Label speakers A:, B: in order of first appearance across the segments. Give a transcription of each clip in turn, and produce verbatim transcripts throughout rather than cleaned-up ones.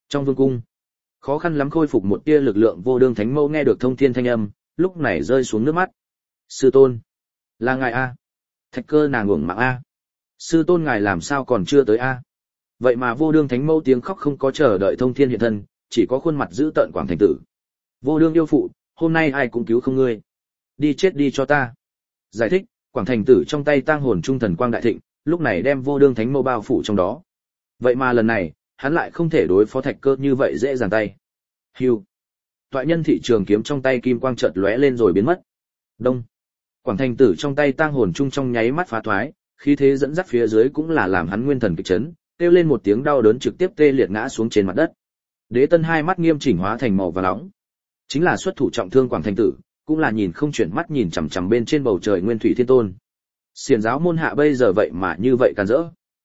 A: Trong vương cung, khó khăn lắm khôi phục một tia lực lượng Vô Đương Thánh Mẫu nghe được thông thiên thanh âm, lúc này rơi xuống nước mắt. Sư tôn, là ngài a? Thạch Cơ nàng uổng mạng a. Sư tôn ngài làm sao còn chưa tới a? Vậy mà Vô Đương Thánh Mẫu tiếng khóc không có chờ đợi thông thiên hiện thân, chỉ có khuôn mặt dữ tợn Quảng Thành Tử. Vô Đương yêu phụ, hôm nay ai cũng cứu không ngươi. Đi chết đi cho ta. Giải thích, Quảng Thành Tử trong tay tang hồn trung thần quang đại thịnh, lúc này đem Vô Đương Thánh Mẫu bao phủ trong đó. Vậy mà lần này, hắn lại không thể đối phó Thạch Cơ như vậy dễ dàng tay. Hưu. Toại nhân thị trường kiếm trong tay kim quang chợt lóe lên rồi biến mất. Đông. Quảng Thành Tử trong tay tang hồn trung trong nháy mắt phá thoái, khí thế dẫn dắt phía dưới cũng là làm hắn nguyên thần kịch chấn, kêu lên một tiếng đau đớn trực tiếp tê liệt ngã xuống trên mặt đất. Đế Tân hai mắt nghiêm chỉnh hóa thành màu vàng nóng. Chính là xuất thủ trọng thương Quảng Thành Tử, cũng là nhìn không chuyển mắt nhìn chằm chằm bên trên bầu trời Nguyên Thủy Thiên Tôn. Xiển giáo môn hạ bây giờ vậy mà như vậy càn rỡ.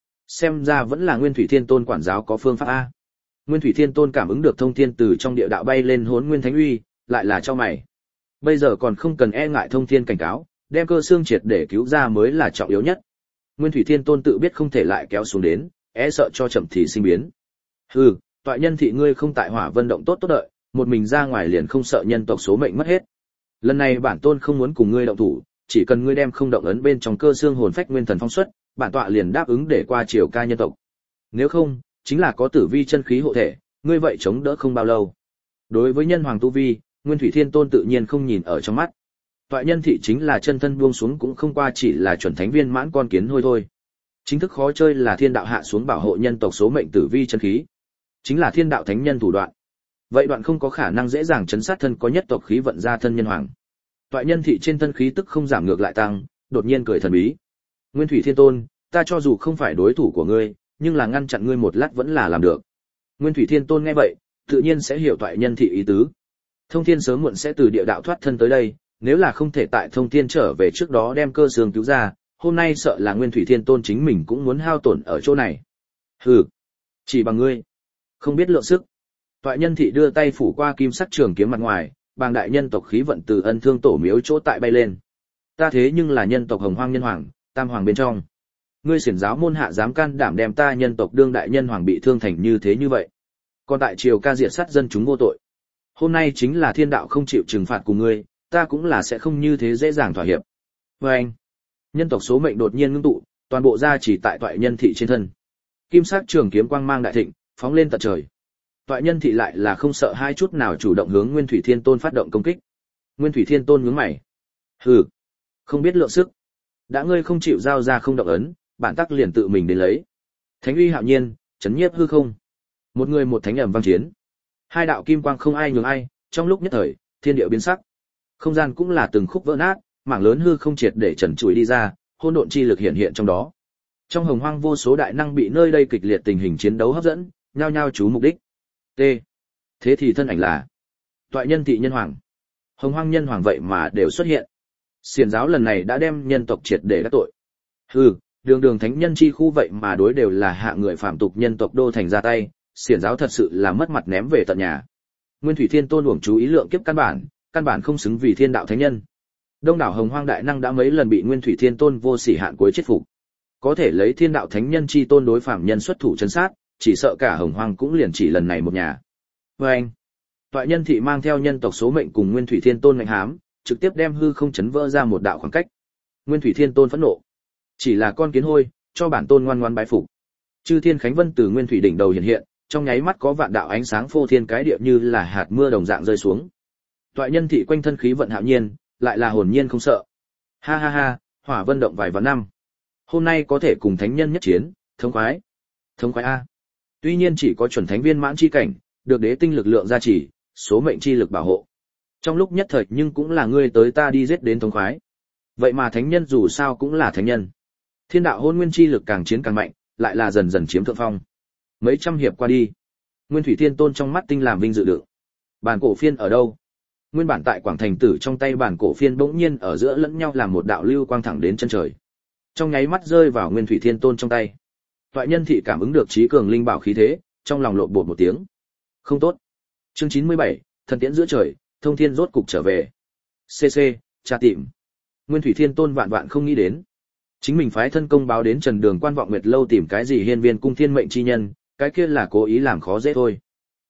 A: Xem ra vẫn là Nguyên Thủy Thiên Tôn quản giáo có phương pháp a. Nguyên Thủy Thiên Tôn cảm ứng được thông thiên từ trong địa đạo bay lên Hỗn Nguyên Thánh Uy, lại là cho mày. Bây giờ còn không cần e ngại thông thiên cảnh cáo, đem cơ xương triệt để cứu ra mới là trọng yếu nhất. Nguyên Thủy Thiên Tôn tự biết không thể lại kéo xuống đến, e sợ cho chậm thì sinh biến. Hừ, toại nhân thị ngươi không tại Hỏa Vân động tốt tốt đợi, một mình ra ngoài liền không sợ nhân tộc số mệnh mất hết. Lần này bản tôn không muốn cùng ngươi động thủ, chỉ cần ngươi đem không động ấn bên trong cơ xương hồn phách nguyên thần phong xuất, bản tọa liền đáp ứng để qua triều ca nhân tộc. Nếu không, chính là có tử vi chân khí hộ thể, ngươi vậy chống đỡ không bao lâu. Đối với nhân hoàng tu vi, Nguyên Thủy Thiên Tôn tự nhiên không nhìn ở trong mắt. Toại nhân thị chính là chân thân buông xuống cũng không qua chỉ là chuẩn thánh viên mãn con kiến hôi thôi. Chính thức khó chơi là thiên đạo hạ xuống bảo hộ nhân tộc số mệnh tử vi chân khí, chính là thiên đạo thánh nhân thủ đoạn. Vậy đoạn không có khả năng dễ dàng chấn sát thân có nhất tộc khí vận ra thân nhân hoàng. Toại nhân thị trên thân khí tức không giảm ngược lại tăng, đột nhiên cười thần bí. Nguyên Thủy Thiên Tôn, ta cho dù không phải đối thủ của ngươi, nhưng là ngăn chặn ngươi một lát vẫn là làm được. Nguyên Thủy Thiên Tôn nghe vậy, tự nhiên sẽ hiểu toại nhân thị ý tứ. Thông Thiên sớm muộn sẽ từ địa đạo thoát thân tới đây, nếu là không thể tại Thông Thiên trở về trước đó đem cơ xương cứu ra, hôm nay sợ là Nguyên Thủy Thiên Tôn chính mình cũng muốn hao tổn ở chỗ này. Hừ, chỉ bằng ngươi, không biết lượng sức. Toại nhân thị đưa tay phủ qua kim sắc trường kiếm mặt ngoài, bàng đại nhân tộc khí vận từ Ân Thương tổ miếu chỗ tại bay lên. Ta thế nhưng là nhân tộc Hồng Hoang nhân hoàng, tam hoàng bên trong. Ngươi xiển giáo môn hạ dám can đảm đem ta nhân tộc đương đại nhân hoàng bị thương thành như thế như vậy. Còn tại triều ca diệt sát dân chúng vô tội. Hôm nay chính là thiên đạo không chịu trừng phạt cùng ngươi, ta cũng là sẽ không như thế dễ dàng thỏa hiệp. Và anh, nhân tộc số mệnh đột nhiên ngưng tụ, toàn bộ gia chỉ tại toại nhân thị trên thân. Kim sắc trường kiếm quang mang đại thịnh, phóng lên tận trời. Toại nhân thị lại là không sợ hai chút nào chủ động hướng Nguyên Thủy Thiên Tôn phát động công kích. Nguyên Thủy Thiên Tôn nhướng mày. Hừ, không biết lượng sức. Đã ngươi không chịu giao ra không động ấn, bản tắc liền tự mình đến lấy. Thánh uy hạo nhiên, chấn nhiếp hư không. Một người một thánh ầm vang chiến. Hai đạo kim quang không ai nhường ai, trong lúc nhất thời, thiên địa biến sắc. Không gian cũng là từng khúc vỡ nát, mảng lớn hư không triệt để trần trụi đi ra, hỗn độn chi lực hiện hiện trong đó. Trong hồng hoang vô số đại năng bị nơi đây kịch liệt tình hình chiến đấu hấp dẫn, nhao nhao chú mục đích. T. Thế thì thân ảnh là toại nhân thị nhân hoàng. Hồng hoang nhân hoàng vậy mà đều xuất hiện. Xiển giáo lần này đã đem nhân tộc triệt để đắc tội. Hừ, đường đường thánh nhân chi khu vậy mà đối đều là hạ người phạm tục nhân tộc đô thành ra tay, xiển giáo thật sự là mất mặt ném về tận nhà. Nguyên Thủy Thiên Tôn uổng chú ý lượng kiếp căn bản, căn bản không xứng vì thiên đạo thánh nhân. Đông đảo hồng hoang đại năng đã mấy lần bị Nguyên Thủy Thiên Tôn vô sỉ hạn cuối chết phục. Có thể lấy thiên đạo thánh nhân chi tôn đối phạm nhân xuất thủ trấn sát, chỉ sợ cả hồng hoang cũng liền chỉ lần này một nhà. Và anh, toại nhân thị mang theo nhân tộc số mệnh cùng Nguyên Thủy Thiên Tôn ngạnh hám, trực tiếp đem hư không chấn vỡ ra một đạo khoảng cách. Nguyên Thủy Thiên Tôn phẫn nộ, chỉ là con kiến hôi, cho bản tôn ngoan ngoãn bái phục. Chư thiên khánh vân từ Nguyên Thủy đỉnh đầu hiện hiện, trong nháy mắt có vạn đạo ánh sáng phô thiên cái địa như là hạt mưa đồng dạng rơi xuống. Toại nhân thị quanh thân khí vận hạo nhiên, lại là hồn nhiên không sợ. Ha ha ha, Hỏa Vân động vài vạn năm, hôm nay có thể cùng thánh nhân nhất chiến, thống khoái. Thống khoái a. Tuy nhiên chỉ có chuẩn thánh viên mãn chi cảnh, được đế tinh lực lượng gia trì, số mệnh chi lực bảo hộ. Trong lúc nhất thời nhưng cũng là ngươi tới ta đi giết đến thống khoái. Vậy mà thánh nhân dù sao cũng là thánh nhân. Thiên đạo hôn nguyên chi lực càng chiến càng mạnh, lại là dần dần chiếm thượng phong. Mấy trăm hiệp qua đi, Nguyên Thủy Thiên Tôn trong mắt tinh làm vinh dự đựng. Bản cổ phiên ở đâu? Nguyên bản tại Quảng Thành Tử trong tay bản cổ phiên bỗng nhiên ở giữa lẫn nhau làm một đạo lưu quang thẳng đến chân trời. Trong nháy mắt rơi vào Nguyên Thủy Thiên Tôn trong tay. Toại nhân thị cảm ứng được trí cường linh bảo khí thế, trong lòng lộn bột một tiếng. Không tốt. Chương chín mươi bảy, thần tiễn giữa trời, thông thiên rốt cục trở về. xê xê, tra tìm. Nguyên Thủy Thiên Tôn vạn vạn không nghĩ đến. Chính mình phái thân công báo đến Trần Đường Quan Vọng Nguyệt lâu tìm cái gì hiên viên cung thiên mệnh chi nhân, cái kia là cố ý làm khó dễ thôi.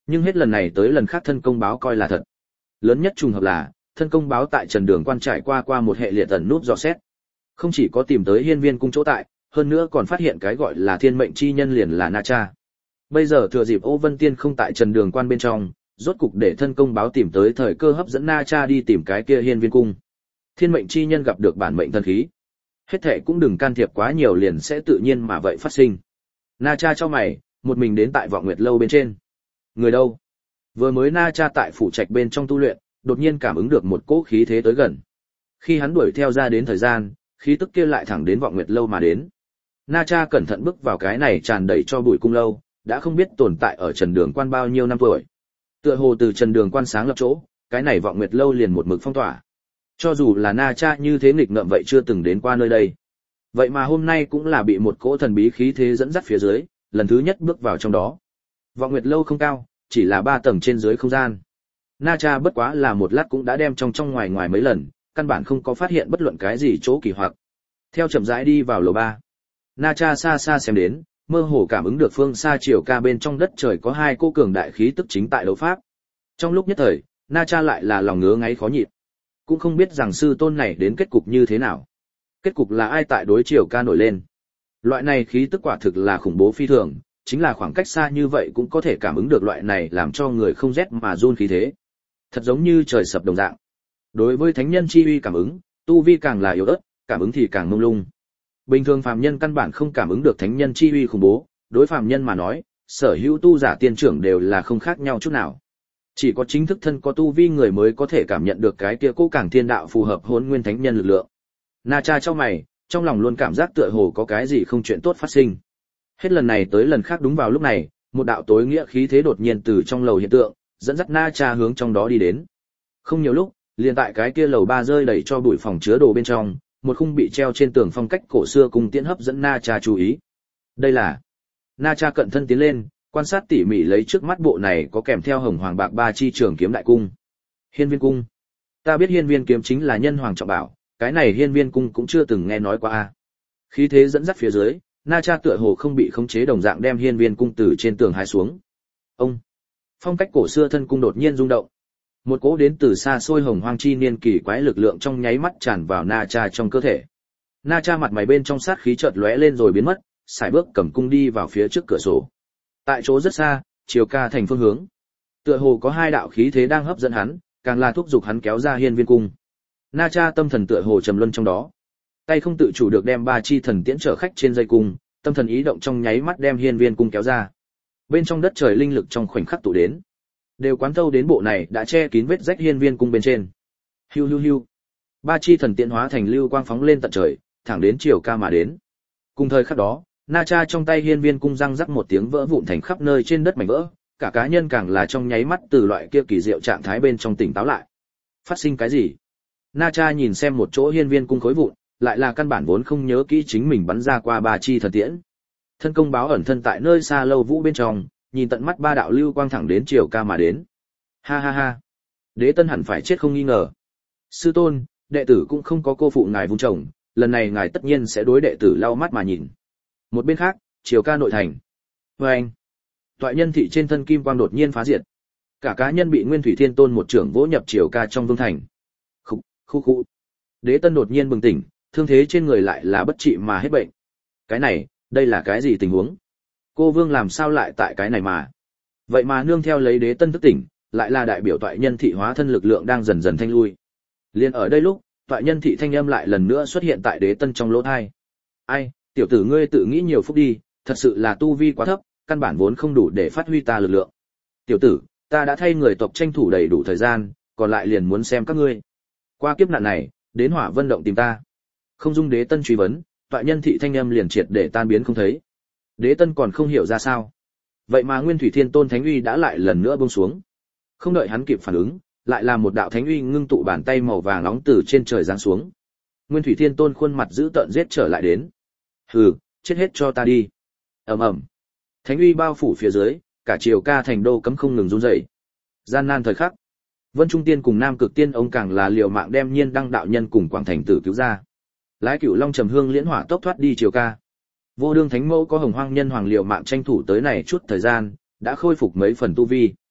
A: Nhưng hết lần này tới lần khác thân công báo coi là thật. Lớn nhất trùng hợp là, thân công báo tại Trần Đường Quan trải qua qua một hệ liệt tẩn nút dò xét. Không chỉ có tìm tới hiên viên cung chỗ tại, hơn nữa còn phát hiện cái gọi là thiên mệnh chi nhân liền là Na Cha. Bây giờ thừa dịp Ô Vân Tiên không tại Trần Đường Quan bên trong, rốt cục để thân công báo tìm tới thời cơ hấp dẫn Na Cha đi tìm cái kia hiên viên cung. Thiên mệnh chi nhân gặp được bản mệnh thần khí. Hết thệ cũng đừng can thiệp quá nhiều liền sẽ tự nhiên mà vậy phát sinh. Na Cha cho mày, một mình đến tại Vọng Nguyệt lâu bên trên. Người đâu? Vừa mới Na Cha tại phủ trạch bên trong tu luyện, đột nhiên cảm ứng được một cỗ khí thế tới gần. Khi hắn đuổi theo ra đến thời gian, khí tức kia lại thẳng đến Vọng Nguyệt lâu mà đến. Na Cha cẩn thận bước vào cái này tràn đầy cho bụi cung lâu, đã không biết tồn tại ở Trần Đường Quan bao nhiêu năm tuổi. Tựa hồ từ Trần Đường Quan sáng lập chỗ, cái này Vọng Nguyệt lâu liền một mực phong tỏa. Cho dù là Na Cha như thế nghịch ngợm vậy chưa từng đến qua nơi đây. Vậy mà hôm nay cũng là bị một cỗ thần bí khí thế dẫn dắt phía dưới, lần thứ nhất bước vào trong đó. Vọng Nguyệt lâu không cao, chỉ là ba tầng trên dưới không gian. Na Cha bất quá là một lát cũng đã đem trong trong ngoài ngoài mấy lần, căn bản không có phát hiện bất luận cái gì chỗ kỳ hoặc. Theo chậm rãi đi vào lầu ba, Na Cha xa xa xem đến, mơ hồ cảm ứng được phương xa chiều ca bên trong đất trời có hai cô cường đại khí tức chính tại đấu pháp. Trong lúc nhất thời, Na Cha lại là lòng ngứa ngáy khó nhịn, cũng không biết rằng sư tôn này đến kết cục như thế nào. Kết cục là ai tại đối chiều ca nổi lên. Loại này khí tức quả thực là khủng bố phi thường, chính là khoảng cách xa như vậy cũng có thể cảm ứng được loại này làm cho người không rét mà run khí thế. Thật giống như trời sập đồng dạng. Đối với thánh nhân chi uy cảm ứng, tu vi càng là yếu ớt, cảm ứng thì càng mông lung. Bình thường phàm nhân căn bản không cảm ứng được thánh nhân chi uy khủng bố, đối phàm nhân mà nói, sở hữu tu giả tiên trưởng đều là không khác nhau chút nào. Chỉ có chính thức thân có tu vi người mới có thể cảm nhận được cái kia cố càng thiên đạo phù hợp hỗn nguyên thánh nhân lực lượng. Na Cha cho mày, trong lòng luôn cảm giác tựa hồ có cái gì không chuyện tốt phát sinh. Hết lần này tới lần khác đúng vào lúc này, một đạo tối nghĩa khí thế đột nhiên từ trong lầu hiện tượng, dẫn dắt Na Cha hướng trong đó đi đến. Không nhiều lúc, liền tại cái kia lầu ba rơi đầy cho bụi phòng chứa đồ bên trong, một khung bị treo trên tường phong cách cổ xưa cùng tiễn hấp dẫn Na Cha chú ý. Đây là... Na Cha cận thân tiến lên, quan sát tỉ mỉ lấy trước mắt bộ này có kèm theo hồng hoàng bạc ba chi trường kiếm đại cung. Hiên viên cung. Ta biết hiên viên kiếm chính là nhân hoàng trọng bảo, cái này hiên viên cung cũng chưa từng nghe nói qua a. Khí thế dẫn dắt phía dưới, Na Cha tựa hồ không bị khống chế đồng dạng đem hiên viên cung từ trên tường hái xuống. Ông. Phong cách cổ xưa thân cung đột nhiên rung động. Một cỗ đến từ xa xôi hồng hoang chi niên kỳ quái lực lượng trong nháy mắt tràn vào Na Cha trong cơ thể. Na Cha mặt mày bên trong sát khí chợt lóe lên rồi biến mất, sải bước cầm cung đi vào phía trước cửa sổ. Tại chỗ rất xa, chiều ca thành phương hướng. Tựa hồ có hai đạo khí thế đang hấp dẫn hắn, càng là thúc giục hắn kéo ra hiên viên cung. Na Cha tâm thần tựa hồ trầm luân trong đó. Tay không tự chủ được đem ba chi thần tiễn chở khách trên dây cung, tâm thần ý động trong nháy mắt đem hiên viên cung kéo ra. Bên trong đất trời linh lực trong khoảnh khắc tụ đến, đều quán thâu đến bộ này đã che kín vết rách hiên viên cung bên trên. Hiu hiu hiu. Ba chi thần tiễn hóa thành lưu quang phóng lên tận trời, thẳng đến chiều ca mà đến. Cùng thời khắc đó, Na Cha trong tay hiên viên cung răng rắc một tiếng vỡ vụn thành khắp nơi trên đất mảnh vỡ, cả cá nhân càng là trong nháy mắt từ loại kia kỳ diệu trạng thái bên trong tỉnh táo lại. Phát sinh cái gì? Na Cha nhìn xem một chỗ hiên viên cung khối vụn, lại là căn bản vốn không nhớ kỹ chính mình bắn ra qua ba chi thần tiễn. Thân công báo ẩn thân tại nơi xa lâu vũ bên trong, nhìn tận mắt ba đạo lưu quang thẳng đến chiều ca mà đến. Ha ha ha, Đế Tân hẳn phải chết không nghi ngờ. Sư tôn, đệ tử cũng không có cô phụ ngài vung chồng, lần này ngài tất nhiên sẽ đối đệ tử lau mắt mà nhìn. Một bên khác, chiều ca nội thành. Và anh, toại nhân thị trên thân kim quang đột nhiên phá diệt. Cả cá nhân bị Nguyên Thủy Thiên Tôn một trưởng vỗ nhập chiều ca trong vương thành. Khúc, khu khu. Đế Tân đột nhiên bừng tỉnh, thương thế trên người lại là bất trị mà hết bệnh. Cái này, đây là cái gì tình huống? Cô vương làm sao lại tại cái này mà? Vậy mà nương theo lấy Đế Tân thức tỉnh, lại là đại biểu toại nhân thị hóa thân lực lượng đang dần dần thanh lui. Liên ở đây lúc, toại nhân thị thanh âm lại lần nữa xuất hiện tại Đế Tân trong lỗ tai. Ai, tiểu tử ngươi tự nghĩ nhiều phúc đi, thật sự là tu vi quá thấp, căn bản vốn không đủ để phát huy ta lực lượng. Tiểu tử, ta đã thay người tộc tranh thủ đầy đủ thời gian, còn lại liền muốn xem các ngươi. Qua kiếp nạn này, đến Hỏa Vân động tìm ta. Không dung Đế Tân truy vấn, toại nhân thị thanh âm liền triệt để tan biến không thấy. Đế Tân còn không hiểu ra sao. Vậy mà Nguyên Thủy Thiên Tôn thánh uy đã lại lần nữa buông xuống. Không đợi hắn kịp phản ứng, lại là một đạo thánh uy ngưng tụ bàn tay màu vàng nóng từ trên trời giáng xuống. Nguyên Thủy Thiên Tôn khuôn mặt dữ tợn giết trở lại đến. Hừ, chết hết cho ta đi. Ầm ầm. Thánh uy bao phủ phía dưới, cả triều ca thành đô cấm không ngừng run rẩy. Gian nan thời khắc, Vân Trung Tiên cùng Nam Cực Tiên ông càng là liều mạng đem Nhiên Đăng đạo nhân cùng Quảng Thành Tử cứu ra. Lái Cửu Long trầm hương liễn hỏa tốc thoát đi triều ca. Vô Đương Thánh Mẫu có Hồng Hoang Nhân Hoàng liều mạng tranh thủ tới này chút thời gian, đã khôi phục mấy phần tu vi.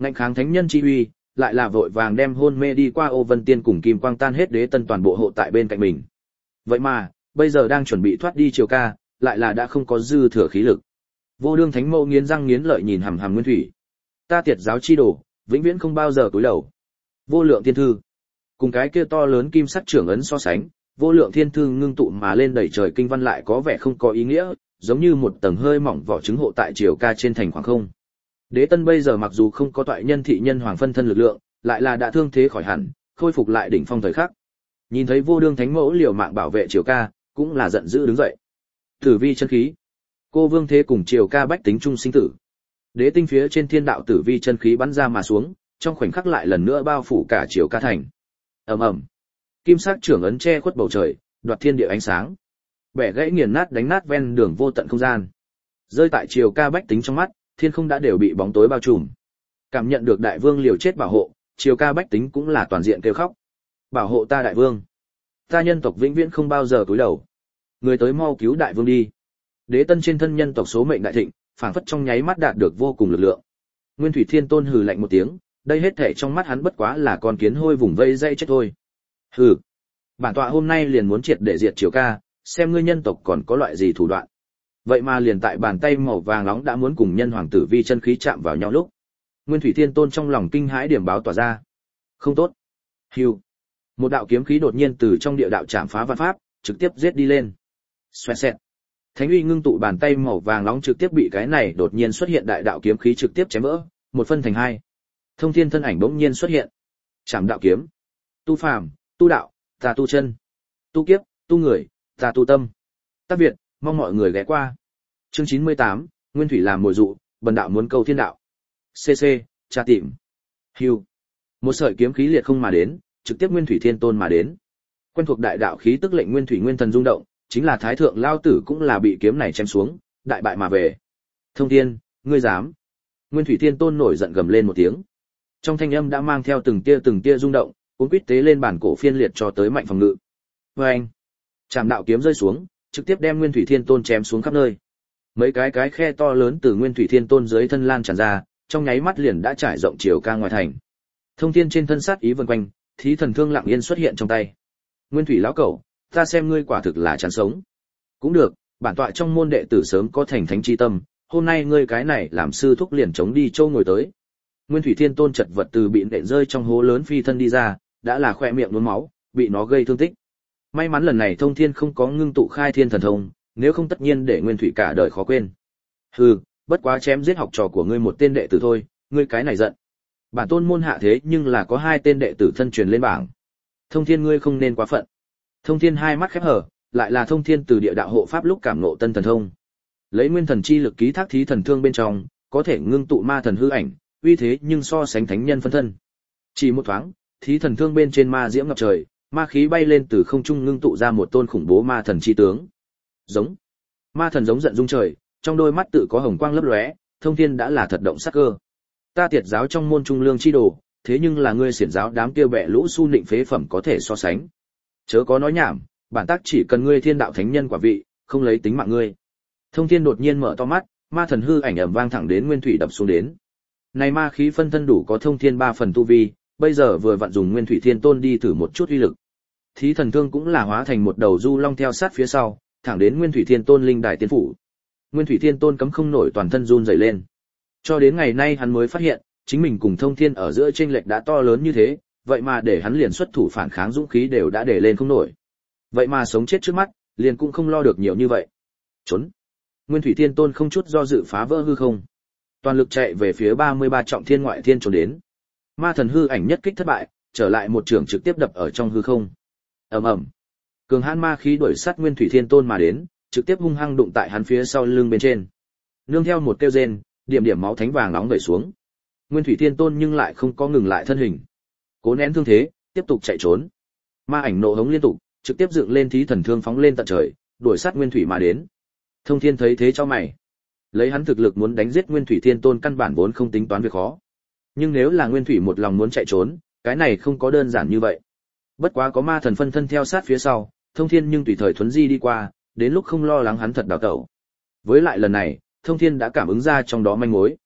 A: Ngạnh kháng thánh nhân chi uy, lại là vội vàng đem hôn mê đi qua Ô Vân Tiên cùng Kim Quang tan hết Đế Tân toàn bộ hộ tại bên cạnh mình. Vậy mà, bây giờ đang chuẩn bị thoát đi Triều Ca, lại là đã không có dư thừa khí lực. Vô Đương Thánh Mẫu nghiến răng nghiến lợi nhìn hằm hằm Nguyên Thủy. Ta tiệt giáo chi đồ, vĩnh viễn không bao giờ cúi đầu. Vô Lượng Thiên Thư, cùng cái kia to lớn kim sắc trưởng ấn so sánh, Vô Lượng Thiên Thư ngưng tụ mà lên đầy trời kinh văn lại có vẻ không có ý nghĩa, giống như một tầng hơi mỏng vỏ trứng hộ tại Triều Ca trên thành khoảng không. Đế Tân bây giờ mặc dù không có toại nhân thị nhân hoàng phân thân lực lượng, lại là đã thương thế khỏi hẳn, khôi phục lại đỉnh phong thời khắc. Nhìn thấy Vô Đương Thánh Mẫu liều mạng bảo vệ Triều Ca, cũng là giận dữ đứng dậy. Tử vi chân khí, cô Vương Thế cùng Triều Ca bách tính chung sinh tử. Đế tinh phía trên thiên đạo tử vi chân khí bắn ra mà xuống, trong khoảnh khắc lại lần nữa bao phủ cả Triều Ca thành. Ầm ầm, kim sắc trưởng ấn che khuất bầu trời, đoạt thiên địa ánh sáng, bẻ gãy nghiền nát đánh nát ven đường vô tận không gian. Rơi tại Triều Ca bách tính trong mắt, thiên không đã đều bị bóng tối bao trùm. Cảm nhận được đại vương liều chết bảo hộ, Triều Ca bách tính cũng là toàn diện kêu khóc. Bảo hộ ta đại vương, ta nhân tộc vĩnh viễn không bao giờ cúi đầu. Người tới mau cứu đại vương đi. Đế Tân trên thân nhân tộc số mệnh đại thịnh, phảng phất trong nháy mắt đạt được vô cùng lực lượng. Nguyên Thủy Thiên Tôn hừ lạnh một tiếng, đây hết thảy trong mắt hắn bất quá là con kiến hôi vùng vây dây chết thôi. Hừ, bản tọa hôm nay liền muốn triệt để diệt Triều Ca, xem ngươi nhân tộc còn có loại gì thủ đoạn. Vậy mà liền tại bàn tay màu vàng nóng đã muốn cùng nhân hoàng tử vi chân khí chạm vào nhau lúc, Nguyên Thủy Thiên Tôn trong lòng kinh hãi điểm báo tỏa ra. Không tốt. Hưu. Một đạo kiếm khí đột nhiên từ trong địa đạo chạm phá vạn pháp, trực tiếp giết đi lên. Xoẹt xẹt. Thánh uy ngưng tụ bàn tay màu vàng nóng trực tiếp bị cái này đột nhiên xuất hiện đại đạo kiếm khí trực tiếp chém vỡ, một phân thành hai. Thông Thiên thân ảnh bỗng nhiên xuất hiện. Chạm đạo kiếm. Tu phàm, tu đạo, ta tu chân. Tu kiếp, tu người, ta tu tâm. Tác Việt, mong mọi người ghé qua. Chương chín mươi tám, Nguyên Thủy làm mồi dụ, bần đạo muốn câu thiên đạo. xê xê, tra tìm. Hưu. Một sợi kiếm khí liệt không mà đến, trực tiếp Nguyên Thủy Thiên Tôn mà đến. Quen thuộc đại đạo khí tức lệnh Nguyên Thủy Nguyên Thần rung động, chính là Thái thượng lao tử cũng là bị kiếm này chém xuống, đại bại mà về. Thông Thiên, ngươi dám? Nguyên Thủy Thiên Tôn nổi giận gầm lên một tiếng. Trong thanh âm đã mang theo từng tia từng tia rung động, cuốn quýt tế lên bản cổ phiên liệt cho tới mạnh phòng ngự. Oeng! Trảm đạo kiếm rơi xuống, trực tiếp đem Nguyên Thủy Thiên Tôn chém xuống khắp nơi. Mấy cái cái khe to lớn từ Nguyên Thủy Thiên Tôn dưới thân lan tràn ra, trong nháy mắt liền đã trải rộng Triều Ca ngoài thành. Thông Thiên trên thân sát ý vần quanh, thí thần thương lặng yên xuất hiện trong tay. Nguyên Thủy lão cẩu, ta xem ngươi quả thực là chán sống. Cũng được, bản tọa trong môn đệ tử sớm có thành thánh chi tâm, hôm nay ngươi cái này làm sư thúc liền chống đi châu ngồi tới. Nguyên Thủy Thiên Tôn chật vật từ bị nện rơi trong hố lớn phi thân đi ra, đã là khoe miệng nhuốm máu, bị nó gây thương tích. May mắn lần này Thông Thiên không có ngưng tụ khai thiên thần thông, nếu không tất nhiên để Nguyên Thủy cả đời khó quên. Hừ, bất quá chém giết học trò của ngươi một tên đệ tử thôi, ngươi cái này giận. Bản tôn môn hạ thế nhưng là có hai tên đệ tử thân truyền lên bảng. Thông Thiên ngươi không nên quá phận. Thông Thiên hai mắt khép hở, lại là Thông Thiên từ địa đạo hộ pháp lúc cảm ngộ tân thần thông. Lấy nguyên thần chi lực ký thác thí thần thương bên trong, có thể ngưng tụ ma thần hư ảnh, uy thế nhưng so sánh thánh nhân phân thân. Chỉ một thoáng, thí thần thương bên trên ma diễm ngập trời, ma khí bay lên từ không trung ngưng tụ ra một tôn khủng bố ma thần chi tướng. Giống. Ma thần giống giận rung trời, trong đôi mắt tự có hồng quang lấp lóe, Thông Thiên đã là thật động sát cơ. Ta tiệt giáo trong môn trung lương chi đồ, thế nhưng là ngươi xiển giáo đám kia bẹ lũ su nịnh phế phẩm có thể so sánh. Chớ có nói nhảm, bản tác chỉ cần ngươi thiên đạo thánh nhân quả vị, không lấy tính mạng ngươi. Thông Thiên đột nhiên mở to mắt, ma thần hư ảnh ầm vang thẳng đến Nguyên Thủy đập xuống đến. Này ma khí phân thân đủ có Thông Thiên ba phần tu vi, bây giờ vừa vặn dùng Nguyên Thủy Thiên Tôn đi thử một chút uy lực. Thí thần thương cũng là hóa thành một đầu du long theo sát phía sau, thẳng đến Nguyên Thủy Thiên Tôn linh đài tiên phủ. Nguyên Thủy Thiên Tôn cấm không nổi toàn thân run rẩy lên. Cho đến ngày nay hắn mới phát hiện, chính mình cùng Thông Thiên ở giữa chênh lệch đã to lớn như thế, vậy mà để hắn liền xuất thủ phản kháng dũng khí đều đã để lên không nổi. Vậy mà sống chết trước mắt, liền cũng không lo được nhiều như vậy. Trốn. Nguyên Thủy Thiên Tôn không chút do dự phá vỡ hư không, toàn lực chạy về phía ba mươi ba trọng thiên ngoại thiên trốn đến. Ma thần hư ảnh nhất kích thất bại, trở lại một trường trực tiếp đập ở trong hư không. Ầm ầm. Cường hãn ma khí đuổi sát Nguyên Thủy Thiên Tôn mà đến, trực tiếp hung hăng đụng tại hắn phía sau lưng bên trên. Nương theo một kêu rên, điểm điểm máu thánh vàng nóng vẩy xuống. Nguyên Thủy Thiên Tôn nhưng lại không có ngừng lại thân hình, cố nén thương thế, tiếp tục chạy trốn. Ma ảnh nộ hống liên tục, trực tiếp dựng lên thí thần thương phóng lên tận trời, đuổi sát Nguyên Thủy mà đến. Thông Thiên thấy thế cho mày, lấy hắn thực lực muốn đánh giết Nguyên Thủy Thiên Tôn căn bản vốn không tính toán việc khó. Nhưng nếu là Nguyên Thủy một lòng muốn chạy trốn, cái này không có đơn giản như vậy. Bất quá có ma thần phân thân theo sát phía sau, Thông Thiên nhưng tùy thời thuấn di đi qua, đến lúc không lo lắng hắn thật đào tẩu. Với lại lần này, Thông Thiên đã cảm ứng ra trong đó manh mối.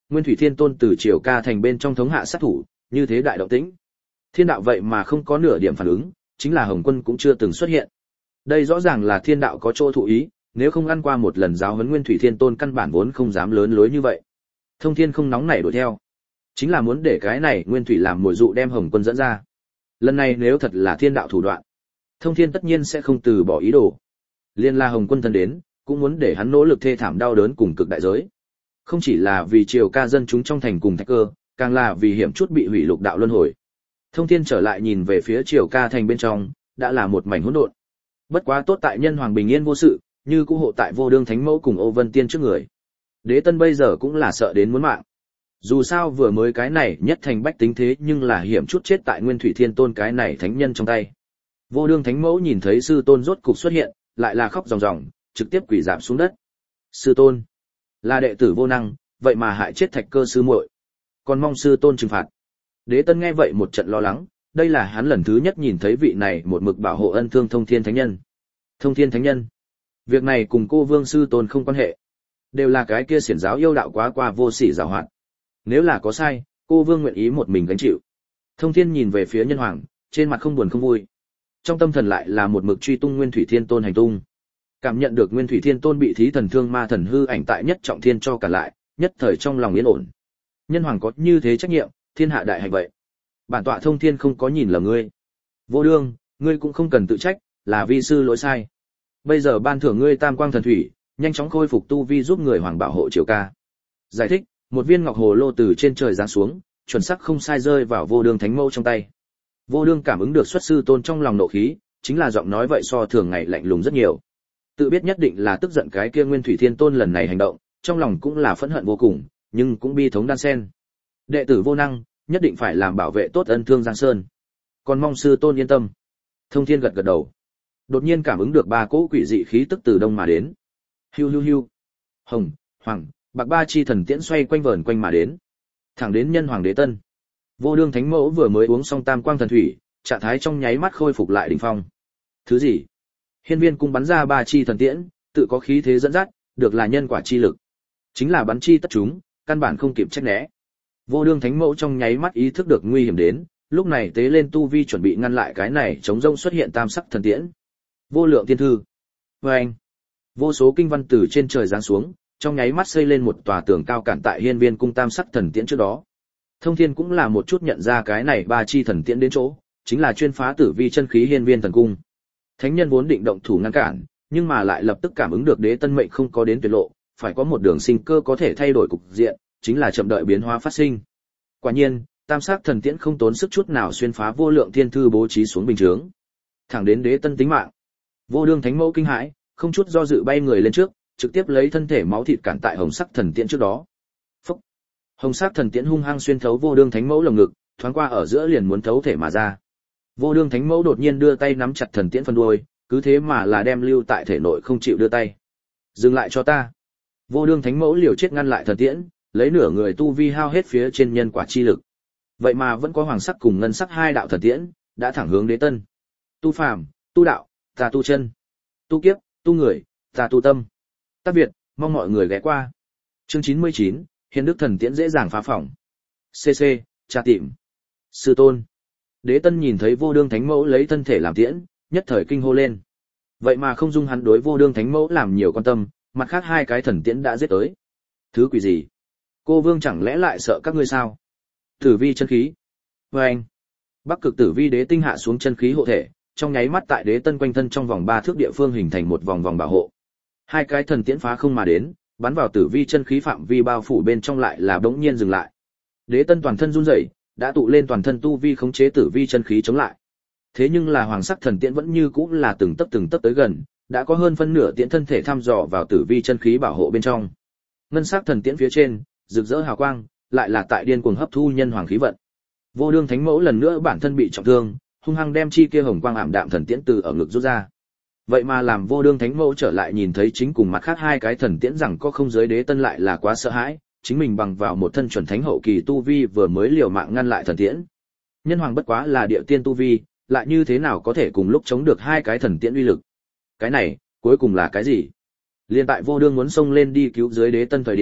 A: Nguyên Thủy Thiên Tôn từ Triều Ca thành bên trong thống hạ sát thủ, như thế đại động tĩnh. Thiên đạo vậy mà không có nửa điểm phản ứng, chính là Hồng Quân cũng chưa từng xuất hiện. Đây rõ ràng là thiên đạo có chỗ thụ ý, nếu không ăn qua một lần giáo huấn Nguyên Thủy Thiên Tôn căn bản vốn không dám lớn lối như vậy. Thông Thiên không nóng nảy đuổi theo, chính là muốn để cái này Nguyên Thủy làm mồi dụ đem Hồng Quân dẫn ra. Lần này nếu thật là thiên đạo thủ đoạn, Thông Thiên tất nhiên sẽ không từ bỏ ý đồ. Liên la Hồng Quân thân đến, cũng muốn để hắn nỗ lực thê thảm đau đớn cùng cực đại giới. Không chỉ là vì Triều Ca dân chúng trong thành cùng Thạch Cơ, càng là vì hiểm chút bị hủy lục đạo luân hồi. Thông Thiên trở lại nhìn về phía Triều Ca thành bên trong, đã là một mảnh hỗn độn. Bất quá tốt tại nhân hoàng bình yên vô sự, như cũ hộ tại Vô Đương Thánh Mẫu cùng Ô Vân Tiên trước người. Đế Tân bây giờ cũng là sợ đến muốn mạng. Dù sao vừa mới cái này nhất thành bách tính thế nhưng là hiểm chút chết tại Nguyên Thủy Thiên Tôn cái này thánh nhân trong tay. Vô Đương Thánh Mẫu nhìn thấy sư tôn rốt cục xuất hiện, lại là khóc ròng ròng, trực tiếp quỳ rạp xuống đất. Sư tôn, là đệ tử vô năng, vậy mà hại chết Thạch Cơ sư muội, còn mong sư tôn trừng phạt. Đế Tân nghe vậy một trận lo lắng, đây là hắn lần thứ nhất nhìn thấy vị này một mực bảo hộ ân thương Thông Thiên Thánh Nhân. Thông Thiên Thánh Nhân, việc này cùng cô Vương sư tôn không quan hệ, đều là cái kia xiển giáo yêu đạo quá qua vô sỉ giảo hoạt. Nếu là có sai, cô Vương nguyện ý một mình gánh chịu. Thông Thiên nhìn về phía nhân hoàng, trên mặt không buồn không vui, trong tâm thần lại là một mực truy tung Nguyên Thủy Thiên Tôn hành tung. Cảm nhận được Nguyên Thủy Thiên Tôn bị thí thần thương ma thần hư ảnh tại nhất trọng thiên cho cả lại, nhất thời trong lòng yên ổn. Nhân hoàng có như thế trách nhiệm, thiên hạ đại hạnh vậy. Bản tọa Thông Thiên không có nhìn lầm ngươi. Vô Đương, ngươi cũng không cần tự trách, là vi sư lỗi sai. Bây giờ ban thưởng ngươi Tam Quang Thần Thủy, nhanh chóng khôi phục tu vi giúp người hoàng bảo hộ Triều Ca. Giải thích, một viên ngọc hồ lô từ trên trời giáng xuống, chuẩn xác không sai rơi vào Vô Đương Thánh Mẫu trong tay. Vô Đương cảm ứng được xuất sư tôn trong lòng nộ khí, chính là giọng nói vậy so thường ngày lạnh lùng rất nhiều. Tự biết nhất định là tức giận cái kia Nguyên Thủy Thiên Tôn lần này hành động, trong lòng cũng là phẫn hận vô cùng, nhưng cũng bi thống đan xen. Đệ tử vô năng, nhất định phải làm bảo vệ tốt ân thương Giang Sơn. Còn mong sư tôn yên tâm. Thông Thiên gật gật đầu. Đột nhiên cảm ứng được ba cỗ quỷ dị khí tức từ đông mà đến. Hiu hiu hiu. Hồng, hoàng, bạc ba chi thần tiễn xoay quanh vờn quanh mà đến, thẳng đến nhân hoàng Đế Tân. Vô Đương Thánh Mẫu vừa mới uống xong Tam Quang Thần Thủy, trạng thái trong nháy mắt khôi phục lại đỉnh phong. Thứ gì? Hiên Viên cung bắn ra ba chi thần tiễn, tự có khí thế dẫn dắt, được là nhân quả chi lực. Chính là bắn chi tất chúng, căn bản không kịp tránh né. Vô Đương Thánh Mẫu trong nháy mắt ý thức được nguy hiểm đến, lúc này tế lên tu vi chuẩn bị ngăn lại cái này chống rông xuất hiện tam sắc thần tiễn. Vô Lượng Tiên Thư. Oeng. Vô số kinh văn từ trên trời giáng xuống, trong nháy mắt xây lên một tòa tường cao cản tại Hiên Viên cung tam sắc thần tiễn trước đó. Thông Thiên cũng là một chút nhận ra cái này ba chi thần tiễn đến chỗ, chính là chuyên phá tử vi chân khí Hiên Viên thần cung. Thánh nhân vốn định động thủ ngăn cản, nhưng mà lại lập tức cảm ứng được Đế Tân mệnh không có đến tuyệt lộ, phải có một đường sinh cơ có thể thay đổi cục diện, chính là chậm đợi biến hóa phát sinh. Quả nhiên, tam sắc thần tiễn không tốn sức chút nào xuyên phá Vô Lượng Thiên Thư bố trí xuống bình chướng, thẳng đến Đế Tân tính mạng. Vô Đương Thánh Mẫu kinh hãi, không chút do dự bay người lên trước, trực tiếp lấy thân thể máu thịt cản tại hồng sắc thần tiễn trước đó. Phúc! Hồng sắc thần tiễn hung hăng xuyên thấu Vô Đương Thánh Mẫu lồng ngực, thoáng qua ở giữa liền muốn thấu thể mà ra. Vô Đương Thánh Mẫu đột nhiên đưa tay nắm chặt thần tiễn phân đuôi, cứ thế mà là đem lưu tại thể nội không chịu đưa tay. Dừng lại cho ta! Vô Đương Thánh Mẫu liều chết ngăn lại thần tiễn, lấy nửa người tu vi hao hết phía trên nhân quả chi lực. Vậy mà vẫn có hoàng sắc cùng ngân sắc hai đạo thần tiễn, đã thẳng hướng Đế Tân. Tu phàm, tu đạo, ta tu chân. Tu kiếp, tu người, ta tu tâm. Tác Việt, mong mọi người ghé qua. Chương chín mươi chín, Hiền Đức thần tiễn dễ dàng phá phỏng. xê xê, tra tìm. Sư tôn. Đế Tân nhìn thấy Vô Đương Thánh Mẫu lấy thân thể làm tiễn, nhất thời kinh hô lên. Vậy mà không dung hắn đối Vô Đương Thánh Mẫu làm nhiều quan tâm, mặt khác hai cái thần tiễn đã giết tới. Thứ quỷ gì? Cô Vương chẳng lẽ lại sợ các ngươi sao? Tử vi chân khí. Và anh. Bắc Cực Tử Vi Đế tinh hạ xuống chân khí hộ thể, trong nháy mắt tại Đế Tân quanh thân trong vòng ba thước địa phương hình thành một vòng vòng bảo hộ. Hai cái thần tiễn phá không mà đến, bắn vào Tử Vi chân khí phạm vi bao phủ bên trong lại là bỗng nhiên dừng lại. Đế Tân toàn thân run rẩy, đã tụ lên toàn thân tu vi khống chế Tử Vi chân khí chống lại. Thế nhưng là hoàng sắc thần tiễn vẫn như cũ là từng tấc từng tấc tới gần, đã có hơn phân nửa tiễn thân thể thăm dò vào Tử Vi chân khí bảo hộ bên trong. Ngân sắc thần tiễn phía trên, rực rỡ hào quang, lại là tại điên cuồng hấp thu nhân hoàng khí vận. Vô Đương Thánh Mẫu lần nữa bản thân bị trọng thương, hung hăng đem chi kia hồng quang ảm đạm thần tiễn từ ở ngực rút ra. Vậy mà làm Vô Đương Thánh Mẫu trở lại nhìn thấy chính cùng mặt khác hai cái thần tiễn rằng có không giới Đế Tân lại là quá sợ hãi, chính mình bằng vào một thân chuẩn thánh hậu kỳ tu vi vừa mới liều mạng ngăn lại thần tiễn. Nhân hoàng bất quá là địa tiên tu vi, lại như thế nào có thể cùng lúc chống được hai cái thần tiễn uy lực? Cái này, cuối cùng là cái gì? Liên tại Vô Đương muốn xông lên đi cứu dưới Đế Tân thời điểm,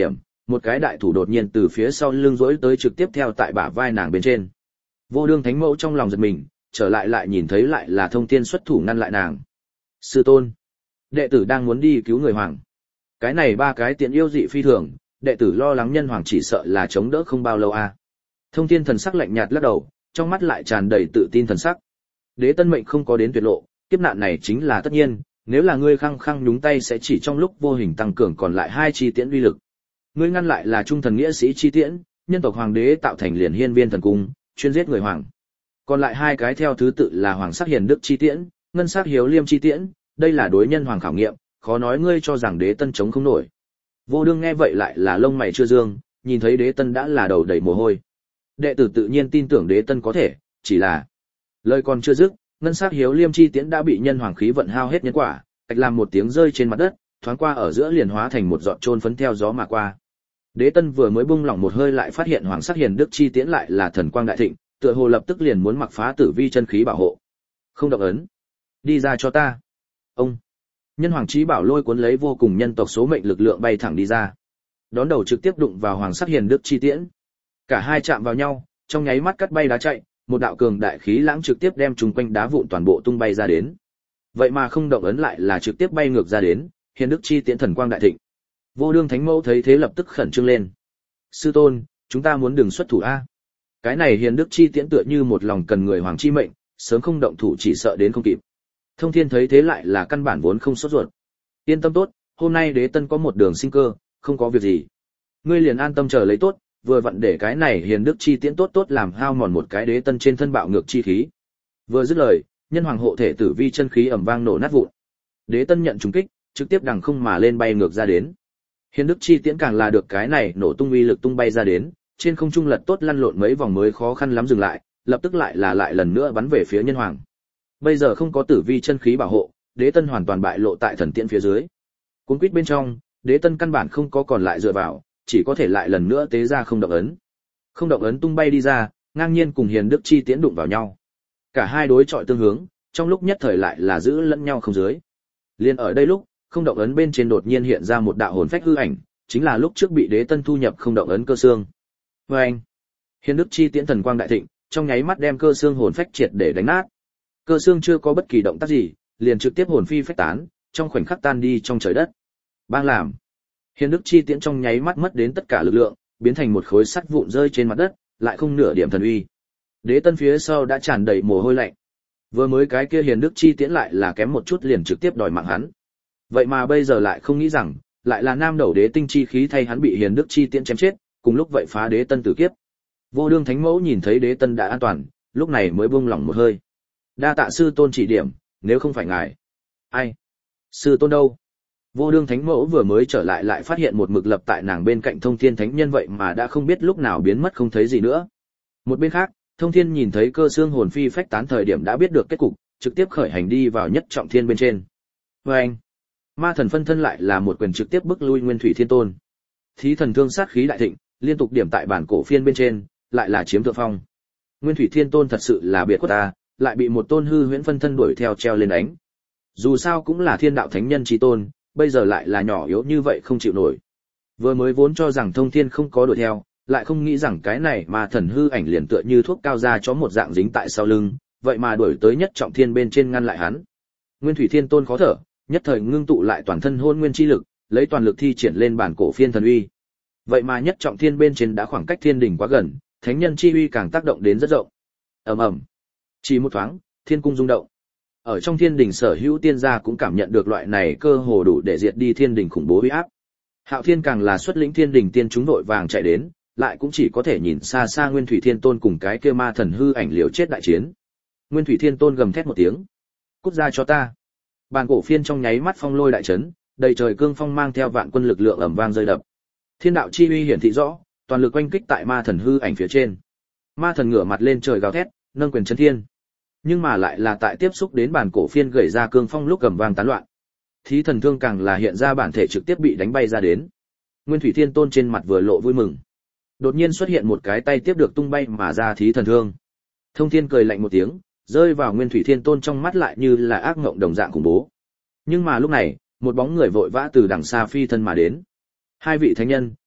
A: một cái đại thủ đột nhiên từ phía sau lưng rỗi tới trực tiếp theo tại bả vai nàng bên trên. Vô Đương Thánh Mẫu trong lòng giật mình, trở lại lại nhìn thấy lại là Thông Thiên xuất thủ ngăn lại nàng. Sư tôn, đệ tử đang muốn đi cứu người hoàng. Cái này ba cái tiện yêu dị phi thường, đệ tử lo lắng nhân hoàng chỉ sợ là chống đỡ không bao lâu a. À. Thông Thiên thần sắc lạnh nhạt lắc đầu, trong mắt lại tràn đầy tự tin thần sắc. Đế tân mệnh không có đến tuyệt lộ, kiếp nạn này chính là tất nhiên, nếu là ngươi khăng khăng nhúng tay sẽ chỉ trong lúc vô hình tăng cường còn lại hai chi tiễn uy lực. Ngươi ngăn lại là trung thần nghĩa sĩ chi tiễn, nhân tộc hoàng đế tạo thành liền hiên viên thần cung, chuyên giết người hoàng. Còn lại hai cái theo thứ tự là hoàng sắc hiền đức chi tiễn, ngân sắc hiếu liêm chi tiễn, đây là đối nhân hoàng khảo nghiệm, khó nói ngươi cho rằng đế tân chống không nổi. Vô Đương nghe vậy lại là lông mày chưa dương, nhìn thấy đế tân đã là đầu đầy mồ hôi. Đệ tử tự nhiên tin tưởng đế tân có thể, chỉ là lời còn chưa dứt, ngân sắc hiếu liêm chi tiễn đã bị nhân hoàng khí vận hao hết nhân quả, cách làm một tiếng rơi trên mặt đất, thoáng qua ở giữa liền hóa thành một giọt trôn phấn theo gió mà qua. Đế tân vừa mới bung lỏng một hơi lại phát hiện hoàng sắc hiền đức chi tiễn lại là thần quang đại thịnh, tựa hồ lập tức liền muốn mặc phá tử vi chân khí bảo hộ. Không động ấn, đi ra cho ta. Ông nhân hoàng chí bảo lôi cuốn lấy vô cùng nhân tộc số mệnh lực lượng bay thẳng đi ra, đón đầu trực tiếp đụng vào hoàng sắc hiền đức chi tiễn. Cả hai chạm vào nhau, trong nháy mắt cắt bay đá chạy, một đạo cường đại khí lãng trực tiếp đem chúng quanh đá vụn toàn bộ tung bay ra đến. Vậy mà không động ấn lại là trực tiếp bay ngược ra đến, hiền đức chi tiễn thần quang đại thịnh. Vô Đương Thánh Mẫu thấy thế lập tức khẩn trương lên. Sư tôn, chúng ta muốn đừng xuất thủ a. Cái này hiền đức chi tiễn tựa như một lòng cần người hoàng chi mệnh, sớm không động thủ chỉ sợ đến không kịp. Thông Thiên thấy thế lại là căn bản vốn không sốt ruột. Yên tâm tốt, hôm nay đế tân có một đường sinh cơ, không có việc gì. Ngươi liền an tâm chờ lấy tốt, vừa vặn để cái này hiền đức chi tiễn tốt tốt làm hao mòn một cái đế tân trên thân bạo ngược chi khí. Vừa dứt lời, nhân hoàng hộ thể tử vi chân khí ầm vang nổ nát vụn. Đế tân nhận trùng kích, trực tiếp đằng không mà lên bay ngược ra đến. Hiền đức chi tiễn càng là được cái này nổ tung uy lực tung bay ra đến, trên không trung lật tốt lăn lộn mấy vòng mới khó khăn lắm dừng lại, lập tức lại là lại lần nữa bắn về phía nhân hoàng. Bây giờ không có tử vi chân khí bảo hộ, đế tân hoàn toàn bại lộ tại thần tiễn phía dưới. Cuốn quýt bên trong, đế tân căn bản không có còn lại dựa vào, chỉ có thể lại lần nữa tế ra không động ấn. Không động ấn tung bay đi ra, ngang nhiên cùng hiền đức chi tiễn đụng vào nhau. Cả hai đối chọi tương hướng, trong lúc nhất thời lại là giữ lẫn nhau không dưới. Liên ở đây lúc, không động ấn bên trên đột nhiên hiện ra một đạo hồn phách hư ảnh, chính là lúc trước bị đế tân thu nhập không động ấn cơ xương. Và anh, hiền đức chi tiễn thần quang đại thịnh, trong nháy mắt đem cơ xương hồn phách triệt để đánh nát. Cơ xương chưa có bất kỳ động tác gì, liền trực tiếp hồn phi phách tán, trong khoảnh khắc tan đi trong trời đất. Bang làm, hiền đức chi tiễn trong nháy mắt mất đến tất cả lực lượng, biến thành một khối sắt vụn rơi trên mặt đất, lại không nửa điểm thần uy. Đế tân phía sau đã tràn đầy mồ hôi lạnh. Vừa mới cái kia hiền đức chi tiễn lại là kém một chút liền trực tiếp đòi mạng hắn. Vậy mà bây giờ lại không nghĩ rằng, lại là nam đầu đế tinh chi khí thay hắn bị hiền đức chi tiễn chém chết, cùng lúc vậy phá đế tân tử kiếp. Vô Đương Thánh Mẫu nhìn thấy đế tân đã an toàn, lúc này mới buông lỏng một hơi. Đa tạ sư tôn chỉ điểm, nếu không phải ngài. Ai? Sư tôn đâu? Vô Đương Thánh Mẫu vừa mới trở lại lại phát hiện một mực lập tại nàng bên cạnh Thông Thiên Thánh Nhân vậy mà đã không biết lúc nào biến mất không thấy gì nữa. Một bên khác, Thông Thiên nhìn thấy cơ xương hồn phi phách tán thời điểm đã biết được kết cục, trực tiếp khởi hành đi vào nhất trọng thiên bên trên. Và anh, ma thần phân thân lại là một quyền trực tiếp bức lui Nguyên Thủy Thiên Tôn. Thí thần thương sát khí đại thịnh, liên tục điểm tại bản cổ phiên bên trên, lại là chiếm thượng phong. Nguyên Thủy Thiên Tôn thật sự là biệt khuất ta, lại bị một tôn hư huyễn phân thân đuổi theo treo lên đánh. Dù sao cũng là thiên đạo thánh nhân chí tôn, bây giờ lại là nhỏ yếu như vậy không chịu nổi. Vừa mới vốn cho rằng Thông Thiên không có đuổi theo, lại không nghĩ rằng cái này mà thần hư ảnh liền tựa như thuốc cao ra chó một dạng dính tại sau lưng, vậy mà đuổi tới nhất trọng thiên bên trên ngăn lại hắn. Nguyên Thủy Thiên Tôn khó thở, nhất thời ngưng tụ lại toàn thân hôn nguyên chi lực, lấy toàn lực thi triển lên bản cổ phiên thần uy. Vậy mà nhất trọng thiên bên trên đã khoảng cách thiên đỉnh quá gần, thánh nhân chi uy càng tác động đến rất rộng. Ầm ầm. Chỉ một thoáng, thiên cung rung động. Ở trong thiên đỉnh sở hữu tiên gia cũng cảm nhận được loại này cơ hồ đủ để diệt đi thiên đỉnh khủng bố uy áp. Hạo Thiên càng là xuất lĩnh thiên đỉnh tiên chúng đội vàng chạy đến, lại cũng chỉ có thể nhìn xa xa Nguyên Thủy Thiên Tôn cùng cái kia ma thần hư ảnh liều chết đại chiến. Nguyên Thủy Thiên Tôn gầm thét một tiếng, cút ra cho ta. Bàn cổ phiên trong nháy mắt phong lôi đại chấn, đầy trời cương phong mang theo vạn quân lực lượng ầm vang rơi đập. Thiên đạo chi uy hiển thị rõ, toàn lực oanh kích tại ma thần hư ảnh phía trên. Ma thần ngửa mặt lên trời gào thét, nâng quyền chấn thiên. Nhưng mà lại là tại tiếp xúc đến bản cổ phiên gầy ra cương phong lúc ầm vang tán loạn. Thí thần thương càng là hiện ra bản thể trực tiếp bị đánh bay ra đến. Nguyên Thủy Thiên Tôn trên mặt vừa lộ vui mừng. Đột nhiên xuất hiện một cái tay tiếp được tung bay mà ra thí thần thương. Thông Thiên cười lạnh một tiếng, rơi vào Nguyên Thủy Thiên Tôn trong mắt lại như là ác ngộng đồng dạng khủng bố. Nhưng mà lúc này, một bóng người vội vã từ đằng xa phi thân mà đến. Hai vị thánh nhân,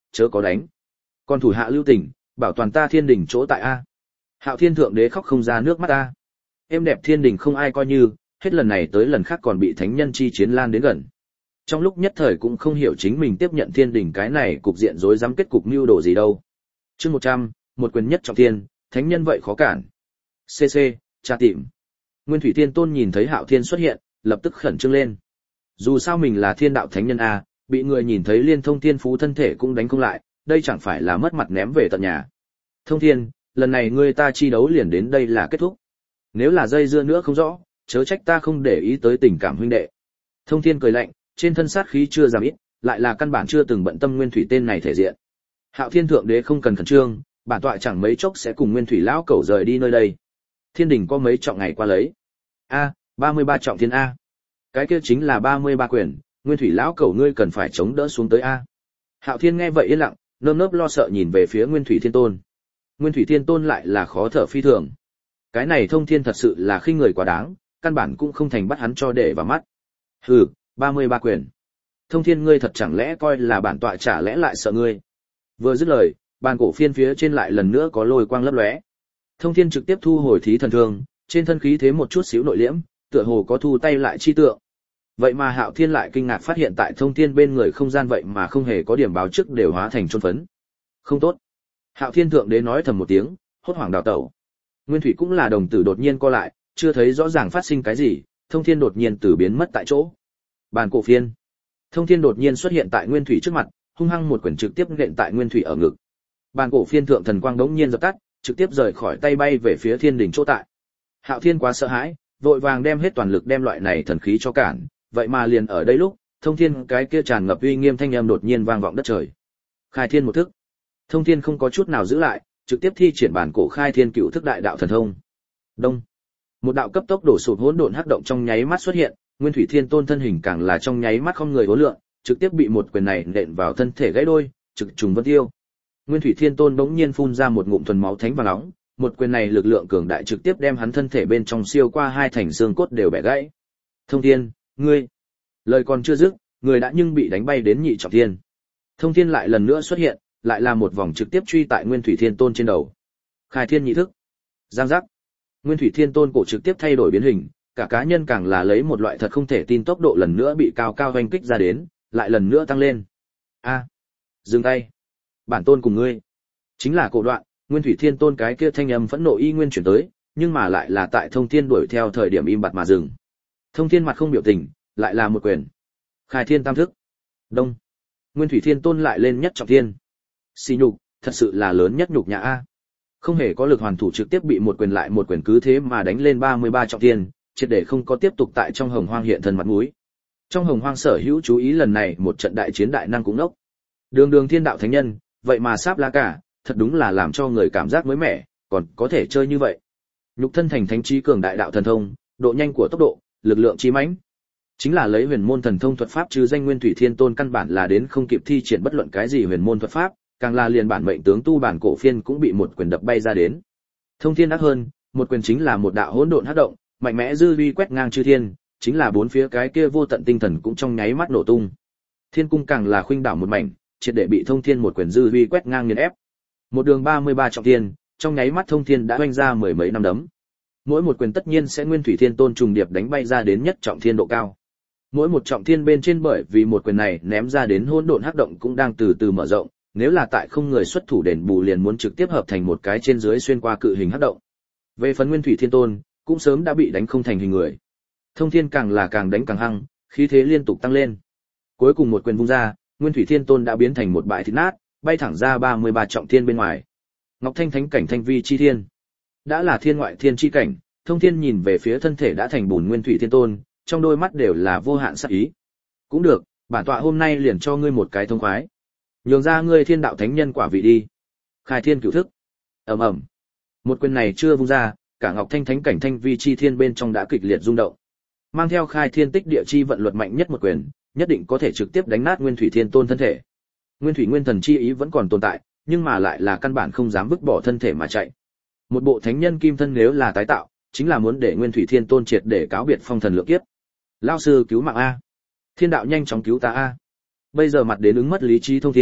A: chớ có đánh. Còn thủ hạ lưu tình, bảo toàn ta thiên đình chỗ tại a. Hạo Thiên thượng đế khóc không ra nước mắt a. Em đẹp thiên đình không ai coi như, hết lần này tới lần khác còn bị thánh nhân chi chiến lan đến gần. Trong lúc nhất thời cũng không hiểu chính mình tiếp nhận thiên đình cái này cục diện rối rắm kết cục mưu đồ gì đâu. Chương một trăm, một quyền nhất trọng thiên, thánh nhân vậy khó cản. xê xê, tra tìm. Nguyên Thủy Thiên Tôn nhìn thấy Hạo Thiên xuất hiện, lập tức khẩn trương lên. Dù sao mình là thiên đạo thánh nhân a, bị người nhìn thấy liên thông thiên phú thân thể cũng đánh không lại, đây chẳng phải là mất mặt ném về tận nhà. Thông Thiên, lần này ngươi ta chi đấu liền đến đây là kết thúc. Nếu là dây dưa nữa không rõ, chớ trách ta không để ý tới tình cảm huynh đệ. Thông Thiên cười lạnh, trên thân sát khí chưa giảm ít, lại là căn bản chưa từng bận tâm Nguyên Thủy tên này thể diện. Hạo Thiên thượng đế không cần khẩn trương, bản tọa chẳng mấy chốc sẽ cùng Nguyên Thủy lão cẩu rời đi nơi đây. Thiên đình có mấy trọng ngày qua lấy. A, ba mươi ba trọng thiên a. Cái kia chính là ba mươi ba quyền, Nguyên Thủy lão cẩu ngươi cần phải chống đỡ xuống tới a. Hạo Thiên nghe vậy yên lặng, nơm nớp lo sợ nhìn về phía Nguyên Thủy Thiên Tôn. Nguyên Thủy Thiên Tôn lại là khó thở phi thường. Cái này Thông Thiên thật sự là khinh người quá đáng, căn bản cũng không thành bắt hắn cho để vào mắt. Hừ, ba mươi ba quyền. Thông Thiên ngươi thật chẳng lẽ coi là bản tọa chả lẽ lại sợ ngươi. Vừa dứt lời, bàn cổ phiên phía trên lại lần nữa có lôi quang lấp lóe. Thông Thiên trực tiếp thu hồi thí thần thương, trên thân khí thế một chút xíu nội liễm, tựa hồ có thu tay lại chi tượng. Vậy mà Hạo Thiên lại kinh ngạc phát hiện tại Thông Thiên bên người không gian vậy mà không hề có điểm báo trước đều hóa thành chôn phấn. Không tốt. Hạo Thiên thượng đế nói thầm một tiếng, hốt hoảng đào tẩu. Nguyên Thủy cũng là đồng tử đột nhiên co lại, chưa thấy rõ ràng phát sinh cái gì, Thông Thiên đột nhiên từ biến mất tại chỗ. Bàn cổ phiên. Thông Thiên đột nhiên xuất hiện tại Nguyên Thủy trước mặt, hung hăng một quyền trực tiếp nện tại Nguyên Thủy ở ngực. Bàn cổ phiên thượng thần quang đống nhiên dập tắt, trực tiếp rời khỏi tay bay về phía thiên đỉnh chỗ tại. Hạo Thiên quá sợ hãi, vội vàng đem hết toàn lực đem loại này thần khí cho cản, vậy mà liền ở đây lúc, Thông Thiên cái kia tràn ngập uy nghiêm thanh âm đột nhiên vang vọng đất trời. Khai Thiên một thức. Thông Thiên không có chút nào giữ lại, trực tiếp thi triển bản cổ Khai Thiên Cựu thức đại đạo thần thông. Đông. Một đạo cấp tốc đổ sụp hỗn độn hắc động trong nháy mắt xuất hiện, Nguyên Thủy Thiên Tôn thân hình càng là trong nháy mắt không người hối lượng, trực tiếp bị một quyền này nện vào thân thể gãy đôi, trực trùng vân tiêu. Nguyên Thủy Thiên Tôn bỗng nhiên phun ra một ngụm thuần máu thánh vàng nóng, một quyền này lực lượng cường đại trực tiếp đem hắn thân thể bên trong siêu qua hai thành xương cốt đều bẻ gãy. Thông Thiên, ngươi. Lời còn chưa dứt, người đã nhưng bị đánh bay đến nhị trọng thiên. Thông Thiên lại lần nữa xuất hiện, lại là một vòng trực tiếp truy tại Nguyên Thủy Thiên Tôn trên đầu. Khai Thiên nhị thức. Giang giác. Nguyên Thủy Thiên Tôn cổ trực tiếp thay đổi biến hình, cả cá nhân càng là lấy một loại thật không thể tin tốc độ lần nữa bị cao cao hoành kích ra đến, lại lần nữa tăng lên. A, dừng tay. Bản tôn cùng ngươi. Chính là cổ đoạn, Nguyên Thủy Thiên Tôn cái kia thanh âm phẫn nộ y nguyên chuyển tới, nhưng mà lại là tại Thông Thiên đuổi theo thời điểm im bặt mà dừng. Thông Thiên mặt không biểu tình, lại là một quyền. Khai Thiên tam thức. Đông. Nguyên Thủy Thiên Tôn lại lên nhất trọng thiên. Xỉ nhục, thật sự là lớn nhất nhục nhã a. Không hề có lực hoàn thủ trực tiếp bị một quyền lại một quyền cứ thế mà đánh lên ba mươi ba trọng thiên, triệt để không có tiếp tục tại trong Hồng Hoang hiện thân mặt mũi. Trong Hồng Hoang sở hữu chú ý lần này một trận đại chiến đại năng cũng nốc. Đường Đường Thiên Đạo Thánh Nhân, vậy mà sáp lá cả, thật đúng là làm cho người cảm giác mới mẻ, còn có thể chơi như vậy. Nhục thân thành thánh trí cường đại đạo thần thông, độ nhanh của tốc độ, lực lượng chí mãnh. Chính là lấy huyền môn thần thông thuật pháp chứ danh Nguyên Thủy Thiên Tôn căn bản là đến không kịp thi triển bất luận cái gì huyền môn thuật pháp, càng là liền bản mệnh tướng tu bản cổ phiên cũng bị một quyền đập bay ra đến. Thông thiên ác hơn, một quyền chính là một đạo hỗn độn hắc động, mạnh mẽ dư uy quét ngang chư thiên, chính là bốn phía cái kia vô tận tinh thần cũng trong nháy mắt nổ tung. Thiên cung càng là khuynh đảo một mảnh, triệt để bị Thông Thiên một quyền dư uy quét ngang nghiền ép. Một đường ba mươi ba trọng thiên, trong nháy mắt Thông Thiên đã oanh ra mười mấy năm đấm. Mỗi một quyền tất nhiên sẽ Nguyên Thủy Thiên Tôn trùng điệp đánh bay ra đến nhất trọng thiên độ cao. Mỗi một trọng thiên bên trên bởi vì một quyền này ném ra đến hỗn độn hắc động cũng đang từ từ mở rộng, nếu là tại không người xuất thủ đền bù liền muốn trực tiếp hợp thành một cái trên dưới xuyên qua cự hình hắc động. Về phần Nguyên Thủy Thiên Tôn, cũng sớm đã bị đánh không thành hình người. Thông Thiên càng là càng đánh càng hăng, khí thế liên tục tăng lên. Cuối cùng một quyền vung ra, Nguyên Thủy Thiên Tôn đã biến thành một bãi thịt nát, bay thẳng ra ba mươi ba trọng thiên bên ngoài. Ngọc Thanh Thánh cảnh thanh vi chi thiên, đã là thiên ngoại thiên chi cảnh, Thông Thiên nhìn về phía thân thể đã thành bùn Nguyên Thủy Thiên Tôn, trong đôi mắt đều là vô hạn sát ý. Cũng được, bản tọa hôm nay liền cho ngươi một cái thông khoái. Nhường ra ngươi thiên đạo thánh nhân quả vị đi. Khai thiên cửu thức. Ầm ầm. Một quyền này chưa vung ra, cả Ngọc Thanh Thánh cảnh thanh vi chi thiên bên trong đã kịch liệt rung động. Mang theo khai thiên tích địa chi vận luật mạnh nhất một quyền, nhất định có thể trực tiếp đánh nát Nguyên Thủy Thiên Tôn thân thể. Nguyên Thủy Nguyên Thần chi ý vẫn còn tồn tại, nhưng mà lại là căn bản không dám vứt bỏ thân thể mà chạy. Một bộ thánh nhân kim thân nếu là tái tạo, chính là muốn để Nguyên Thủy Thiên Tôn triệt để cáo biệt phong thần lượng kiếp. Lão sư cứu mạng a. Thiên đạo nhanh chóng cứu ta a. Bây giờ mặt đến ứng mất lý trí Thông Thiên,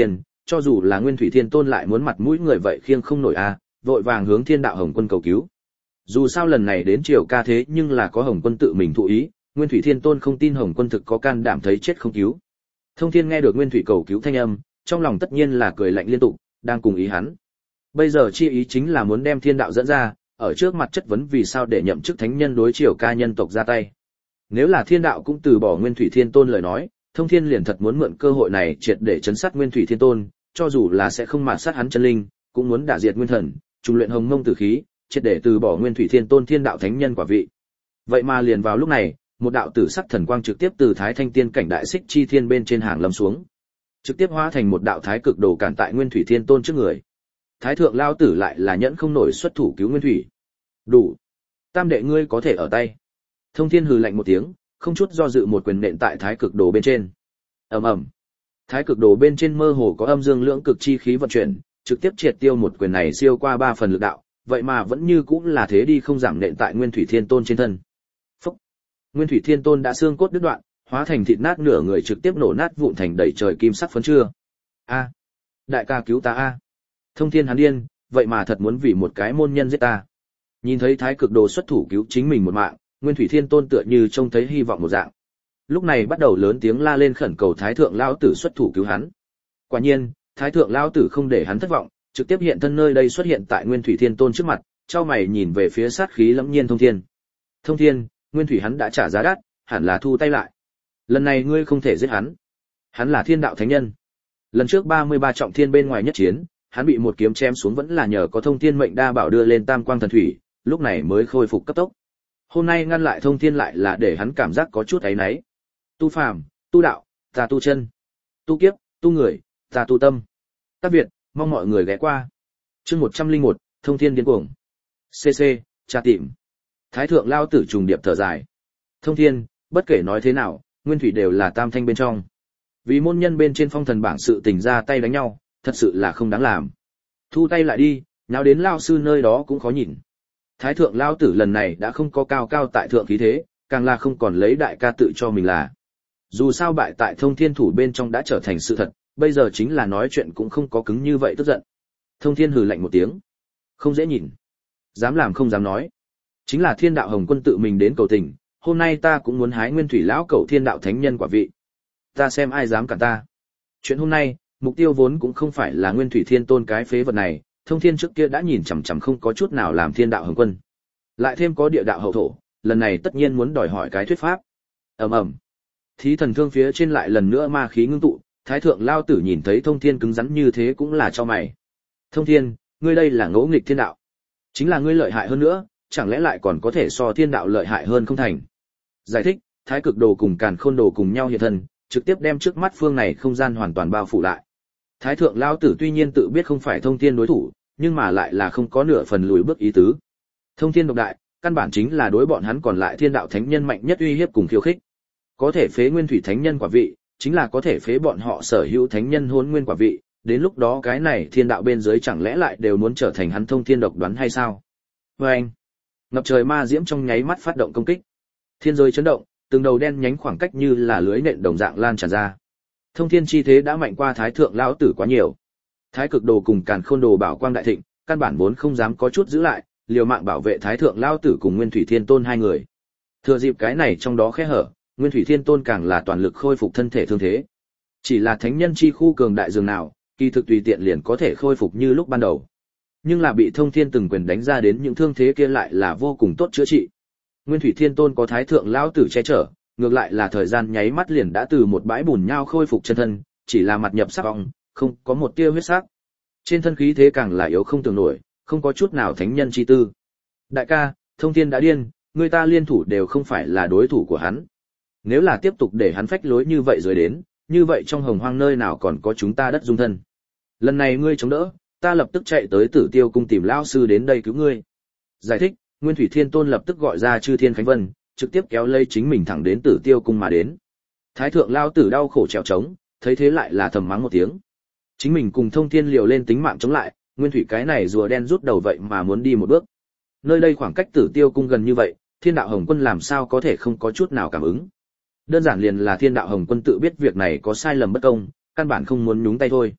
A: cho dù là Nguyên Thủy Thiên Tôn lại muốn mặt mũi người vậy khiêng không nổi a, vội vàng hướng Thiên Đạo Hồng Quân cầu cứu. Dù sao lần này đến triều ca thế nhưng là có Hồng Quân tự mình thụ ý, Nguyên Thủy Thiên Tôn không tin Hồng Quân thực có can đảm thấy chết không cứu. Thông Thiên nghe được Nguyên Thủy cầu cứu thanh âm, trong lòng tất nhiên là cười lạnh liên tục, đang cùng ý hắn. Bây giờ chi ý chính là muốn đem Thiên Đạo dẫn ra, ở trước mặt chất vấn vì sao để nhậm chức thánh nhân đối triều ca nhân tộc ra tay. Nếu là Thiên Đạo cũng từ bỏ Nguyên Thủy Thiên Tôn lời nói, Thông Thiên liền thật muốn mượn cơ hội này triệt để chấn sát Nguyên Thủy Thiên Tôn, cho dù là sẽ không mạt sát hắn chân linh, cũng muốn đả diệt nguyên thần, trùng luyện hồng mông tử khí, triệt để từ bỏ Nguyên Thủy Thiên Tôn Thiên Đạo thánh nhân quả vị. Vậy mà liền vào lúc này, một đạo tử sắc thần quang trực tiếp từ Thái Thanh Tiên cảnh đại xích chi thiên bên trên hàng lâm xuống, trực tiếp hóa thành một đạo thái cực đồ cản tại Nguyên Thủy Thiên Tôn trước người. Thái thượng lao tử lại là nhẫn không nổi xuất thủ cứu Nguyên Thủy. Đủ, tam đệ ngươi có thể ở tay. Thông Thiên hừ lạnh một tiếng, không chút do dự một quyền nện tại thái cực đồ bên trên. Ầm ầm. Thái cực đồ bên trên mơ hồ có âm dương lưỡng cực chi khí vận chuyển, trực tiếp triệt tiêu một quyền này siêu qua ba phần lực đạo, vậy mà vẫn như cũng là thế đi không giảm nện tại Nguyên Thủy Thiên Tôn trên thân. Phúc. Nguyên Thủy Thiên Tôn đã xương cốt đứt đoạn, hóa thành thịt nát nửa người trực tiếp nổ nát vụn thành đầy trời kim sắc phấn chưa. A, đại ca cứu ta a. Thông Thiên hắn điên, vậy mà thật muốn vì một cái môn nhân giết ta. Nhìn thấy thái cực đồ xuất thủ cứu chính mình một mạng, Nguyên Thủy Thiên Tôn tựa như trông thấy hy vọng một dạng. Lúc này bắt đầu lớn tiếng la lên khẩn cầu Thái thượng lão tử xuất thủ cứu hắn. Quả nhiên, Thái thượng lão tử không để hắn thất vọng, trực tiếp hiện thân nơi đây xuất hiện tại Nguyên Thủy Thiên Tôn trước mặt, chau mày nhìn về phía sát khí lẫm nhiên Thông Thiên. Thông Thiên, Nguyên Thủy hắn đã trả giá đắt, hẳn là thu tay lại. Lần này ngươi không thể giết hắn. Hắn là Thiên Đạo thánh nhân. Lần trước ba mươi ba trọng thiên bên ngoài nhất chiến, hắn bị một kiếm chém xuống vẫn là nhờ có Thông Thiên mệnh đa bảo đưa lên Tam Quang Thần Thủy, lúc này mới khôi phục cấp tốc. Hôm nay ngăn lại Thông Thiên lại là để hắn cảm giác có chút áy náy. Tu phàm, tu đạo, ta tu chân. Tu kiếp, tu người, ta tu tâm. Tác Việt, mong mọi người ghé qua. Chương một trăm lẻ một, Thông Thiên điên cuồng. xê xê, tra tìm. Thái thượng lao tử trùng điệp thở dài. Thông Thiên, bất kể nói thế nào, Nguyên Thủy đều là tam thanh bên trong. Vì môn nhân bên trên phong thần bảng sự tình ra tay đánh nhau, thật sự là không đáng làm. Thu tay lại đi, nháo đến lao sư nơi đó cũng khó nhìn. Thái thượng lao tử lần này đã không có cao cao tại thượng khí thế, càng là không còn lấy đại ca tự cho mình là. Dù sao bại tại Thông Thiên thủ bên trong đã trở thành sự thật, bây giờ chính là nói chuyện cũng không có cứng như vậy tức giận. Thông Thiên hừ lạnh một tiếng. Không dễ nhìn. Dám làm không dám nói. Chính là Thiên Đạo Hồng Quân tự mình đến cầu tình, hôm nay ta cũng muốn hái Nguyên Thủy lão cầu Thiên Đạo thánh nhân quả vị. Ta xem ai dám cản ta. Chuyện hôm nay, mục tiêu vốn cũng không phải là Nguyên Thủy Thiên Tôn cái phế vật này, Thông Thiên trước kia đã nhìn chằm chằm không có chút nào làm Thiên Đạo Hồng Quân. Lại thêm có địa đạo hậu thổ, lần này tất nhiên muốn đòi hỏi cái thuyết pháp. Ầm ầm. Thí thần thương phía trên lại lần nữa ma khí ngưng tụ, Thái thượng lao tử nhìn thấy Thông Thiên cứng rắn như thế cũng là cho mày. Thông Thiên, ngươi đây là ngỗ nghịch Thiên Đạo. Chính là ngươi lợi hại hơn nữa, chẳng lẽ lại còn có thể so Thiên Đạo lợi hại hơn không thành? Giải thích, Thái cực đồ cùng Càn Khôn đồ cùng nhau hiện thân, trực tiếp đem trước mắt phương này không gian hoàn toàn bao phủ lại. Thái thượng lao tử tuy nhiên tự biết không phải Thông Thiên đối thủ, nhưng mà lại là không có nửa phần lùi bước ý tứ. Thông Thiên độc đại, căn bản chính là đối bọn hắn còn lại Thiên Đạo thánh nhân mạnh nhất uy hiếp cùng khiêu khích. Có thể phế Nguyên Thủy thánh nhân quả vị, chính là có thể phế bọn họ sở hữu thánh nhân Hỗn Nguyên quả vị, đến lúc đó cái này Thiên Đạo bên dưới chẳng lẽ lại đều muốn trở thành hắn Thông Thiên độc đoán hay sao? Oeng! Ngập trời ma diễm trong nháy mắt phát động công kích. Thiên giới chấn động, từng đầu đen nhánh khoảng cách như là lưới nện đồng dạng lan tràn ra. Thông Thiên chi thế đã mạnh qua Thái thượng lão tử quá nhiều. Thái cực đồ cùng Càn Khôn đồ bảo quang đại thịnh, căn bản vốn không dám có chút giữ lại, liều mạng bảo vệ Thái thượng lão tử cùng Nguyên Thủy Thiên Tôn hai người. Thừa dịp cái này trong đó khe hở, Nguyên Thủy Thiên Tôn càng là toàn lực khôi phục thân thể thương thế. Chỉ là thánh nhân chi khu cường đại dường nào, kỳ thực tùy tiện liền có thể khôi phục như lúc ban đầu. Nhưng là bị Thông Thiên từng quyền đánh ra đến những thương thế kia lại là vô cùng tốt chữa trị. Nguyên Thủy Thiên Tôn có Thái thượng lão tử che chở, ngược lại là thời gian nháy mắt liền đã từ một bãi bùn nhao khôi phục chân thân, chỉ là mặt nhập sắc ong, không có một tia huyết sắc. Trên thân khí thế càng là yếu không tưởng nổi, không có chút nào thánh nhân chi tư. Đại ca, Thông Thiên đã điên, người ta liên thủ đều không phải là đối thủ của hắn. Nếu là tiếp tục để hắn phách lối như vậy rồi đến, như vậy trong hồng hoang nơi nào còn có chúng ta đất dung thân. Lần này ngươi chống đỡ, ta lập tức chạy tới Tử Tiêu cung tìm lão sư đến đây cứu ngươi. Giải thích, Nguyên Thủy Thiên Tôn lập tức gọi ra Chư Thiên Khánh Vân, trực tiếp kéo lấy chính mình thẳng đến Tử Tiêu cung mà đến. Thái thượng lão tử đau khổ trèo trống, thấy thế lại là thầm mắng một tiếng. Chính mình cùng Thông Thiên liều lên tính mạng chống lại, Nguyên Thủy cái này rùa đen rút đầu vậy mà muốn đi một bước. Nơi đây khoảng cách Tử Tiêu cung gần như vậy, Thiên Đạo Hồng Quân làm sao có thể không có chút nào cảm ứng? Đơn giản liền là Thiên Đạo Hồng Quân tự biết việc này có sai lầm bất công, căn bản không muốn nhúng tay thôi.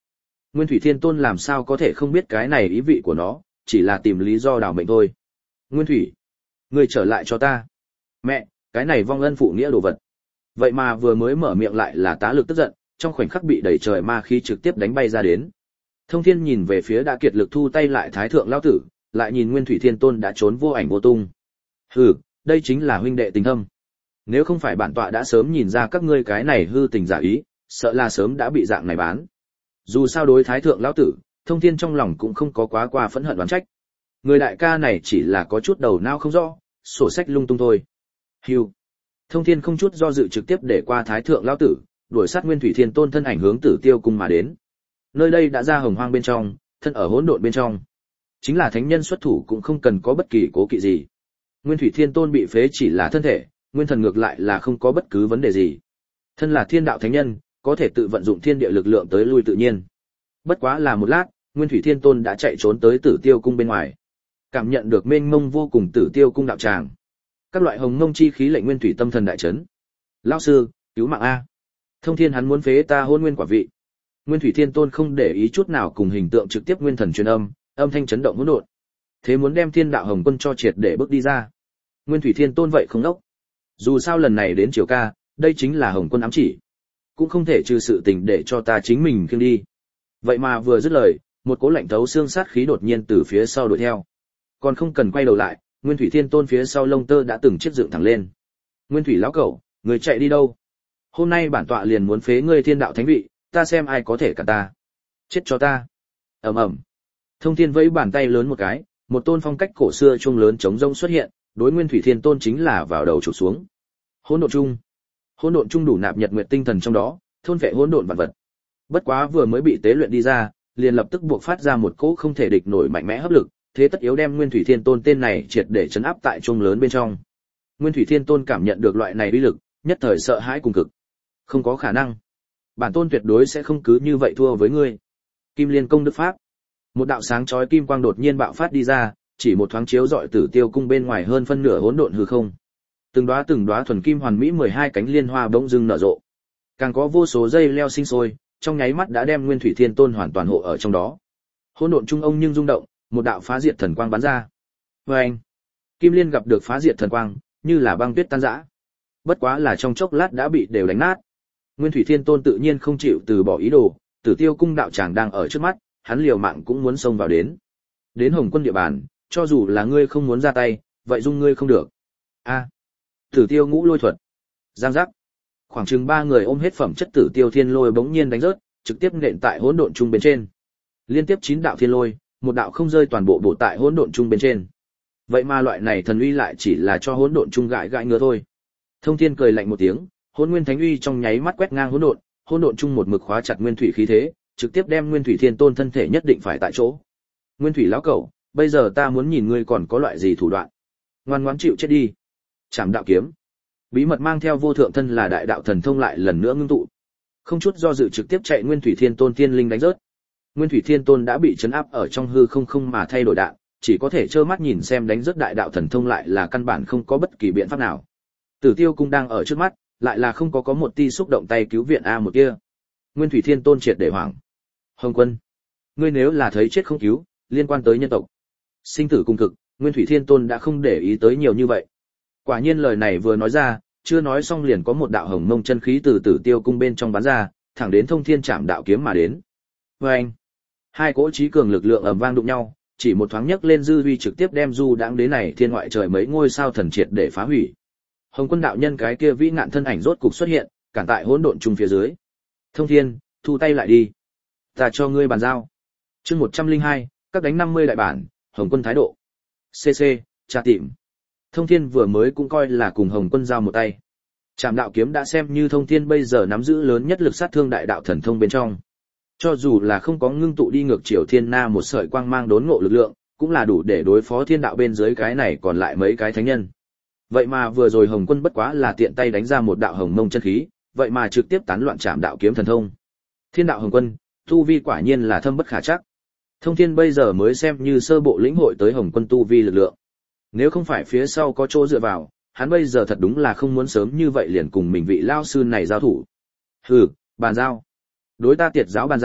A: Nguyên Thủy Thiên Tôn làm sao có thể không biết cái này ý vị của nó, chỉ là tìm lý do đảo mệnh thôi. Nguyên Thủy, ngươi trở lại cho ta. Mẹ, cái này vong ân phụ nghĩa đồ vật. Vậy mà vừa mới mở miệng lại là tá lực tức giận, trong khoảnh khắc bị đẩy trời ma khí trực tiếp đánh bay ra đến. Thông Thiên nhìn về phía đã kiệt lực thu tay lại Thái thượng lão tử, lại nhìn Nguyên Thủy Thiên Tôn đã trốn vô ảnh vô tung. Hừ, đây chính là huynh đệ tình thâm. Nếu không phải bản tọa đã sớm nhìn ra các ngươi cái này hư tình giả ý, sợ là sớm đã bị dạng này bán. Dù sao đối Thái thượng lão tử, Thông Thiên trong lòng cũng không có quá qua phẫn hận oán trách. Người đại ca này chỉ là có chút đầu não không rõ, sổ sách lung tung thôi. Hưu. Thông Thiên không chút do dự trực tiếp để qua Thái thượng lão tử, đuổi sát Nguyên Thủy Thiên Tôn thân ảnh hướng Tử Tiêu cung mà đến. Nơi đây đã ra hồng hoang bên trong, thân ở hỗn độn bên trong. Chính là thánh nhân xuất thủ cũng không cần có bất kỳ cố kỵ gì. Nguyên Thủy Thiên Tôn bị phế chỉ là thân thể, nguyên thần ngược lại là không có bất cứ vấn đề gì. Thân là thiên đạo thánh nhân, có thể tự vận dụng thiên địa lực lượng tới lui tự nhiên. Bất quá là một lát, Nguyên Thủy Thiên Tôn đã chạy trốn tới Tử Tiêu cung bên ngoài. Cảm nhận được mênh mông vô cùng Tử Tiêu cung đạo tràng. Các loại hồng mông chi khí lệnh Nguyên Thủy tâm thần đại chấn. Lão sư, cứu mạng a. Thông Thiên hắn muốn phế ta hôn nguyên quả vị. Nguyên Thủy Thiên Tôn không để ý chút nào cùng hình tượng trực tiếp nguyên thần truyền âm, âm thanh chấn động hỗn độn. Thế muốn đem Thiên Đạo Hồng Quân cho triệt để bước đi ra. Nguyên Thủy Thiên Tôn vậy không đốc. Dù sao lần này đến Triều Ca, đây chính là Hồng Quân ám chỉ, cũng không thể trừ sự tình để cho ta chính mình khiêng đi. Vậy mà vừa dứt lời, một cỗ lạnh thấu xương sát khí đột nhiên từ phía sau đuổi theo. Còn không cần quay đầu lại, Nguyên Thủy Thiên Tôn phía sau lông tơ đã từng chiếc dựng thẳng lên. Nguyên Thủy lão cẩu, người chạy đi đâu? Hôm nay bản tọa liền muốn phế ngươi Thiên Đạo Thánh vị, ta xem ai có thể cản ta. Chết cho ta. Ầm ầm. Thông Thiên vẫy bàn tay lớn một cái, một tôn phong cách cổ xưa chuông lớn chống rông xuất hiện, đối Nguyên Thủy Thiên Tôn chính là vào đầu chụp xuống. Hỗn độn chung. Hỗn độn chung đủ nạp nhật nguyệt tinh thần trong đó, thôn vệ hỗn độn vạn vật. Bất quá vừa mới bị tế luyện đi ra, liền lập tức buộc phát ra một cỗ không thể địch nổi mạnh mẽ hấp lực, thế tất yếu đem Nguyên Thủy Thiên Tôn tên này triệt để chấn áp tại chuông lớn bên trong. Nguyên Thủy Thiên Tôn cảm nhận được loại này uy lực, nhất thời sợ hãi cùng cực. Không có khả năng. Bản tôn tuyệt đối sẽ không cứ như vậy thua với ngươi. Kim Liên công đức pháp. Một đạo sáng chói kim quang đột nhiên bạo phát đi ra, chỉ một thoáng chiếu rọi Tử Tiêu cung bên ngoài hơn phân nửa hỗn độn hư không. Từng đóa từng đóa thuần kim hoàn mỹ mười hai cánh liên hoa bỗng dưng nở rộ. Càng có vô số dây leo sinh sôi, trong nháy mắt đã đem Nguyên Thủy Thiên Tôn hoàn toàn hộ ở trong đó. Hỗn độn trung ông nhưng rung động, một đạo phá diệt thần quang bắn ra. Oeng! Kim Liên gặp được phá diệt thần quang, như là băng tuyết tan rã. Bất quá là trong chốc lát đã bị đều đánh nát. Nguyên Thủy Thiên Tôn tự nhiên không chịu từ bỏ ý đồ, Tử Tiêu cung đạo tràng đang ở trước mắt, hắn liều mạng cũng muốn xông vào đến. Đến Hồng Quân địa bàn, cho dù là ngươi không muốn ra tay, vậy dung ngươi không được. A. Tử Tiêu ngũ lôi thuật. Giang giác. Khoảng chừng ba người ôm hết phẩm chất Tử Tiêu thiên lôi bỗng nhiên đánh rớt, trực tiếp nện tại hỗn độn trung bên trên. Liên tiếp chín đạo thiên lôi, một đạo không rơi toàn bộ bổ tại hỗn độn trung bên trên. Vậy mà loại này thần uy lại chỉ là cho hỗn độn trung gãi gãi ngứa thôi. Thông Thiên cười lạnh một tiếng, Hỗn Nguyên Thánh uy trong nháy mắt quét ngang hỗn độn, hỗn độn chung một mực khóa chặt Nguyên Thủy khí thế, trực tiếp đem Nguyên Thủy Thiên Tôn thân thể nhất định phải tại chỗ. Nguyên Thủy lão cẩu, bây giờ ta muốn nhìn ngươi còn có loại gì thủ đoạn. Ngoan ngoãn chịu chết đi. Trảm đạo kiếm. Bí mật mang theo vô thượng thân là đại đạo thần thông lại lần nữa ngưng tụ. Không chút do dự trực tiếp chạy Nguyên Thủy Thiên Tôn tiên linh đánh rớt. Nguyên Thủy Thiên Tôn đã bị trấn áp ở trong hư không không mà thay đổi đạn, chỉ có thể trơ mắt nhìn xem đánh rớt đại đạo thần thông lại là căn bản không có bất kỳ biện pháp nào. Tử Tiêu cung đang ở trước mắt, lại là không có có một ti xúc động tay cứu viện a một kia. Nguyên Thủy Thiên Tôn triệt để hoảng. Hồng Quân, ngươi nếu là thấy chết không cứu, liên quan tới nhân tộc sinh tử cùng cực, Nguyên Thủy Thiên Tôn đã không để ý tới nhiều như vậy. Quả nhiên lời này vừa nói ra, chưa nói xong liền có một đạo hồng mông chân khí từ Tử Tiêu cung bên trong bắn ra, thẳng đến Thông Thiên Trảm đạo kiếm mà đến. Oeng! Hai cỗ chí cường lực lượng ầm vang đụng nhau, chỉ một thoáng nhấc lên dư uy trực tiếp đem du đãng đến này thiên ngoại trời mấy ngôi sao thần triệt để phá hủy. Hồng Quân đạo nhân cái kia vĩ ngạn thân ảnh rốt cục xuất hiện, cản tại hỗn độn trung phía dưới. Thông Thiên, thu tay lại đi. Ta cho ngươi bàn giao. Chương một trăm lẻ hai, các đánh năm mươi đại bản, Hồng Quân thái độ. xê xê, tra tìm. Thông Thiên vừa mới cũng coi là cùng Hồng Quân giao một tay. Trảm đạo kiếm đã xem như Thông Thiên bây giờ nắm giữ lớn nhất lực sát thương đại đạo thần thông bên trong. Cho dù là không có ngưng tụ đi ngược chiều thiên na một sợi quang mang đốn ngộ lực lượng, cũng là đủ để đối phó thiên đạo bên dưới cái này còn lại mấy cái thánh nhân. Vậy mà vừa rồi Hồng Quân bất quá là tiện tay đánh ra một đạo hồng mông chân khí, vậy mà trực tiếp tán loạn Trảm đạo kiếm thần thông. Thiên đạo Hồng Quân, tu vi quả nhiên là thâm bất khả trắc. Thông Thiên bây giờ mới xem như sơ bộ lĩnh hội tới Hồng Quân tu vi lực lượng. Nếu không phải phía sau có chỗ dựa vào, hắn bây giờ thật đúng là không muốn sớm như vậy liền cùng mình vị lao sư này giao thủ. Hừ, bàn giao. Đối ta tiệt giáo bàn giao,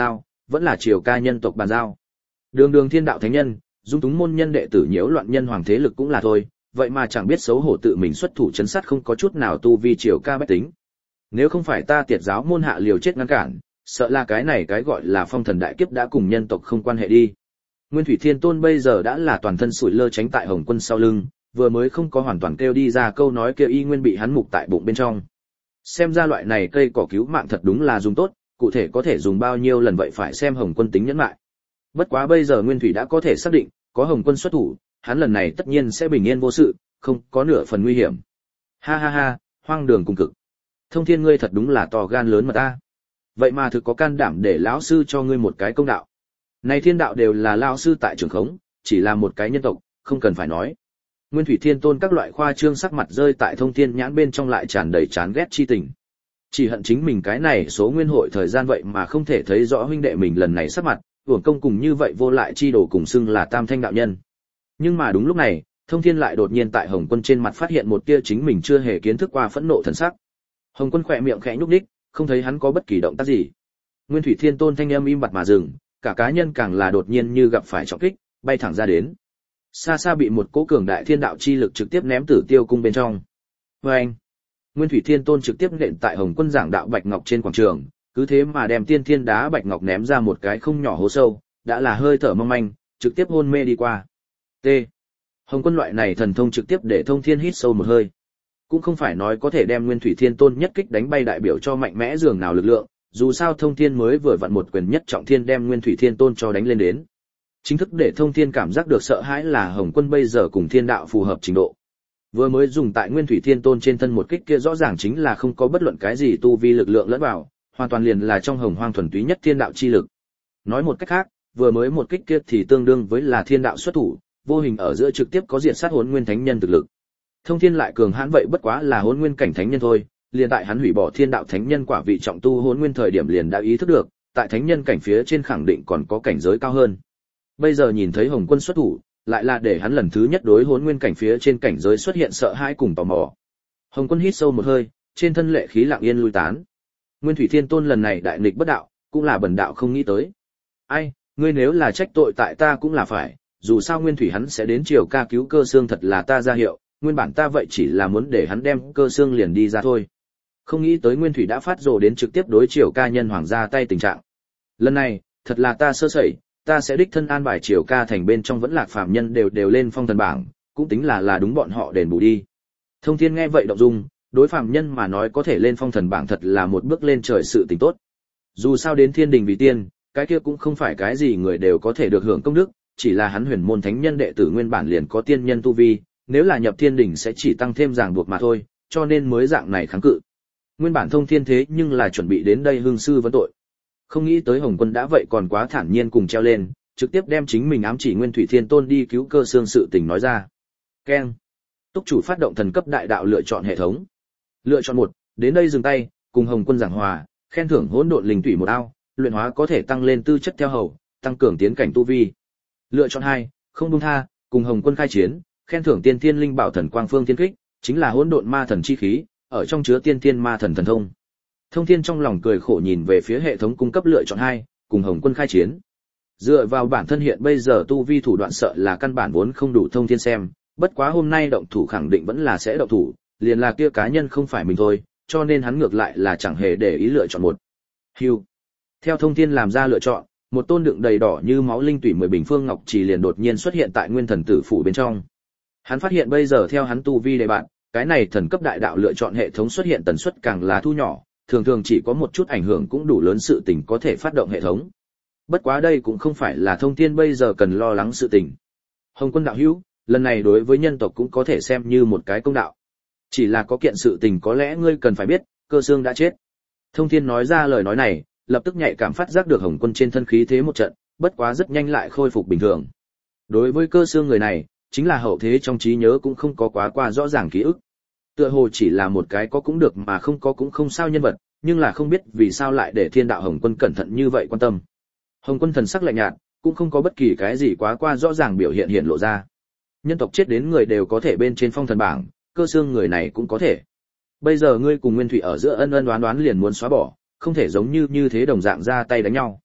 A: vẫn là Triều Ca nhân tộc bàn giao. Đường Đường thiên đạo thánh nhân, dung túng môn nhân đệ tử nhiễu loạn nhân hoàng thế lực cũng là thôi, vậy mà chẳng biết xấu hổ tự mình xuất thủ chấn sát không có chút nào tu vi Triều Ca bách tính. Nếu không phải ta Tiệt giáo môn hạ liều chết ngăn cản, sợ là cái này cái gọi là phong thần đại kiếp đã cùng nhân tộc không quan hệ đi. Nguyên Thủy Thiên Tôn bây giờ đã là toàn thân sủi lơ tránh tại Hồng Quân sau lưng, vừa mới không có hoàn toàn kêu đi ra câu nói kia y nguyên bị hắn mục tại bụng bên trong. Xem ra loại này cây cỏ cứu mạng thật đúng là dùng tốt, cụ thể có thể dùng bao nhiêu lần vậy phải xem Hồng Quân tính nhẫn lại. Bất quá bây giờ Nguyên Thủy đã có thể xác định, có Hồng Quân xuất thủ, hắn lần này tất nhiên sẽ bình yên vô sự, không có nửa phần nguy hiểm. Ha ha ha, hoang đường cùng cực. Thông Thiên ngươi thật đúng là to gan lớn mà ta. Vậy mà thực có can đảm để lão sư cho ngươi một cái công đạo. Này thiên đạo đều là lão sư tại trường khống, chỉ là một cái nhân tộc, không cần phải nói. Nguyên Thủy Thiên Tôn các loại khoa trương sắc mặt rơi tại Thông Thiên nhãn bên trong lại tràn đầy chán ghét chi tình. Chỉ hận chính mình cái này số nguyên hội thời gian vậy mà không thể thấy rõ huynh đệ mình lần này sắc mặt, uổng công cùng như vậy vô lại chi đồ cùng xưng là Tam Thanh đạo nhân. Nhưng mà đúng lúc này, Thông Thiên lại đột nhiên tại Hồng Quân trên mặt phát hiện một tia chính mình chưa hề kiến thức qua phẫn nộ thần sắc. Hồng Quân khẽ miệng khẽ nhúc nhích, không thấy hắn có bất kỳ động tác gì. Nguyên Thủy Thiên Tôn thanh âm im bặt mà dừng, cả cá nhân càng là đột nhiên như gặp phải trọng kích, bay thẳng ra đến. Xa xa bị một cỗ cường đại thiên đạo chi lực trực tiếp ném Tử Tiêu cung bên trong. Oeng! Nguyên Thủy Thiên Tôn trực tiếp nện tại Hồng Quân giảng đạo bạch ngọc trên quảng trường, cứ thế mà đem tiên thiên đá bạch ngọc ném ra một cái không nhỏ hố sâu, đã là hơi thở mong manh, trực tiếp hôn mê đi qua. T. Hồng Quân loại này thần thông trực tiếp để Thông Thiên hít sâu một hơi. Cũng không phải nói có thể đem Nguyên Thủy Thiên Tôn nhất kích đánh bay đại biểu cho mạnh mẽ dường nào lực lượng, dù sao Thông Thiên mới vừa vặn một quyền nhất trọng thiên đem Nguyên Thủy Thiên Tôn cho đánh lên đến. Chính thức để Thông Thiên cảm giác được sợ hãi là Hồng Quân bây giờ cùng thiên đạo phù hợp trình độ. Vừa mới dùng tại Nguyên Thủy Thiên Tôn trên thân một kích kia rõ ràng chính là không có bất luận cái gì tu vi lực lượng lẫn vào, hoàn toàn liền là trong hồng hoang thuần túy nhất thiên đạo chi lực. Nói một cách khác, vừa mới một kích kia thì tương đương với là thiên đạo xuất thủ, vô hình ở giữa trực tiếp có diệt sát Hỗn Nguyên Thánh Nhân thực lực. Thông Thiên lại cường hãn vậy bất quá là Hỗn Nguyên cảnh thánh nhân thôi, liền tại hắn hủy bỏ thiên đạo thánh nhân quả vị trọng tu Hỗn Nguyên thời điểm liền đã ý thức được, tại thánh nhân cảnh phía trên khẳng định còn có cảnh giới cao hơn. Bây giờ nhìn thấy Hồng Quân xuất thủ, lại là để hắn lần thứ nhất đối Hỗn Nguyên cảnh phía trên cảnh giới xuất hiện sợ hãi cùng tò mò. Hồng Quân hít sâu một hơi, trên thân lệ khí lặng yên lui tán. Nguyên Thủy Thiên Tôn lần này đại nghịch bất đạo, cũng là bần đạo không nghĩ tới. Ai, ngươi nếu là trách tội tại ta cũng là phải, dù sao Nguyên Thủy hắn sẽ đến Triều Ca cứu Cơ Xương thật là ta ra hiệu, nguyên bản ta vậy chỉ là muốn để hắn đem Cơ Xương liền đi ra thôi. Không nghĩ tới Nguyên Thủy đã phát rồ đến trực tiếp đối Triều Ca nhân hoàng ra tay tình trạng. Lần này, thật là ta sơ sẩy, ta sẽ đích thân an bài Triều Ca thành bên trong vẫn lạc phàm nhân đều đều lên phong thần bảng, cũng tính là là đúng bọn họ đền bù đi. Thông Thiên nghe vậy động dung, đối phàm nhân mà nói có thể lên phong thần bảng thật là một bước lên trời sự tình tốt. Dù sao đến thiên đình vì tiên, cái kia cũng không phải cái gì người đều có thể được hưởng công đức, chỉ là hắn huyền môn thánh nhân đệ tử nguyên bản liền có tiên nhân tu vi, nếu là nhập thiên đình sẽ chỉ tăng thêm ràng buộc mà thôi, cho nên mới dạng này kháng cự. Nguyên bản Thông Thiên thế nhưng là chuẩn bị đến đây hương sư vấn tội. Không nghĩ tới Hồng Quân đã vậy còn quá thản nhiên cùng treo lên, trực tiếp đem chính mình ám chỉ Nguyên Thủy Thiên Tôn đi cứu Cơ Xương sự tình nói ra. Keng. Túc chủ phát động thần cấp đại đạo lựa chọn hệ thống. Lựa chọn một, đến đây dừng tay, cùng Hồng Quân giảng hòa, khen thưởng hỗn độn linh thủy một ao, luyện hóa có thể tăng lên tư chất theo hầu, tăng cường tiến cảnh tu vi. Lựa chọn hai, không buông tha, cùng Hồng Quân khai chiến, khen thưởng tiên thiên linh bảo thần quang phương tiên kích, chính là hỗn độn ma thần chi khí, ở trong chứa tiên thiên ma thần thần thông. Thông Thiên trong lòng cười khổ nhìn về phía hệ thống cung cấp lựa chọn hai, cùng Hồng Quân khai chiến. Dựa vào bản thân hiện bây giờ tu vi thủ đoạn sợ là căn bản vốn không đủ Thông Thiên xem, bất quá hôm nay động thủ khẳng định vẫn là sẽ động thủ, liền là kia cá nhân không phải mình thôi, cho nên hắn ngược lại là chẳng hề để ý lựa chọn một. Hưu. Theo Thông Thiên làm ra lựa chọn, một tôn đựng đầy đỏ như máu linh tủy mười bình phương ngọc trì liền đột nhiên xuất hiện tại Nguyên Thần Tử phủ bên trong. Hắn phát hiện bây giờ theo hắn tu vi đề bạn, cái này thần cấp đại đạo lựa chọn hệ thống xuất hiện tần suất càng là thu nhỏ, thường thường chỉ có một chút ảnh hưởng cũng đủ lớn sự tình có thể phát động hệ thống. Bất quá đây cũng không phải là Thông Thiên bây giờ cần lo lắng sự tình. Hồng Quân đạo hữu, lần này đối với nhân tộc cũng có thể xem như một cái công đạo. Chỉ là có kiện sự tình có lẽ ngươi cần phải biết, Cơ Xương đã chết. Thông Thiên nói ra lời nói này, lập tức nhạy cảm phát giác được Hồng Quân trên thân khí thế một trận, bất quá rất nhanh lại khôi phục bình thường. Đối với Cơ Xương người này, chính là hậu thế trong trí nhớ cũng không có quá qua rõ ràng ký ức. Tựa hồ chỉ là một cái có cũng được mà không có cũng không sao nhân vật, nhưng là không biết vì sao lại để thiên đạo Hồng Quân cẩn thận như vậy quan tâm. Hồng Quân thần sắc lạnh nhạt, cũng không có bất kỳ cái gì quá qua rõ ràng biểu hiện hiện lộ ra. Nhân tộc chết đến người đều có thể bên trên phong thần bảng, Cơ Xương người này cũng có thể. Bây giờ ngươi cùng Nguyên Thủy ở giữa ân ân đoán đoán liền muốn xóa bỏ, không thể giống như như thế đồng dạng ra tay đánh nhau.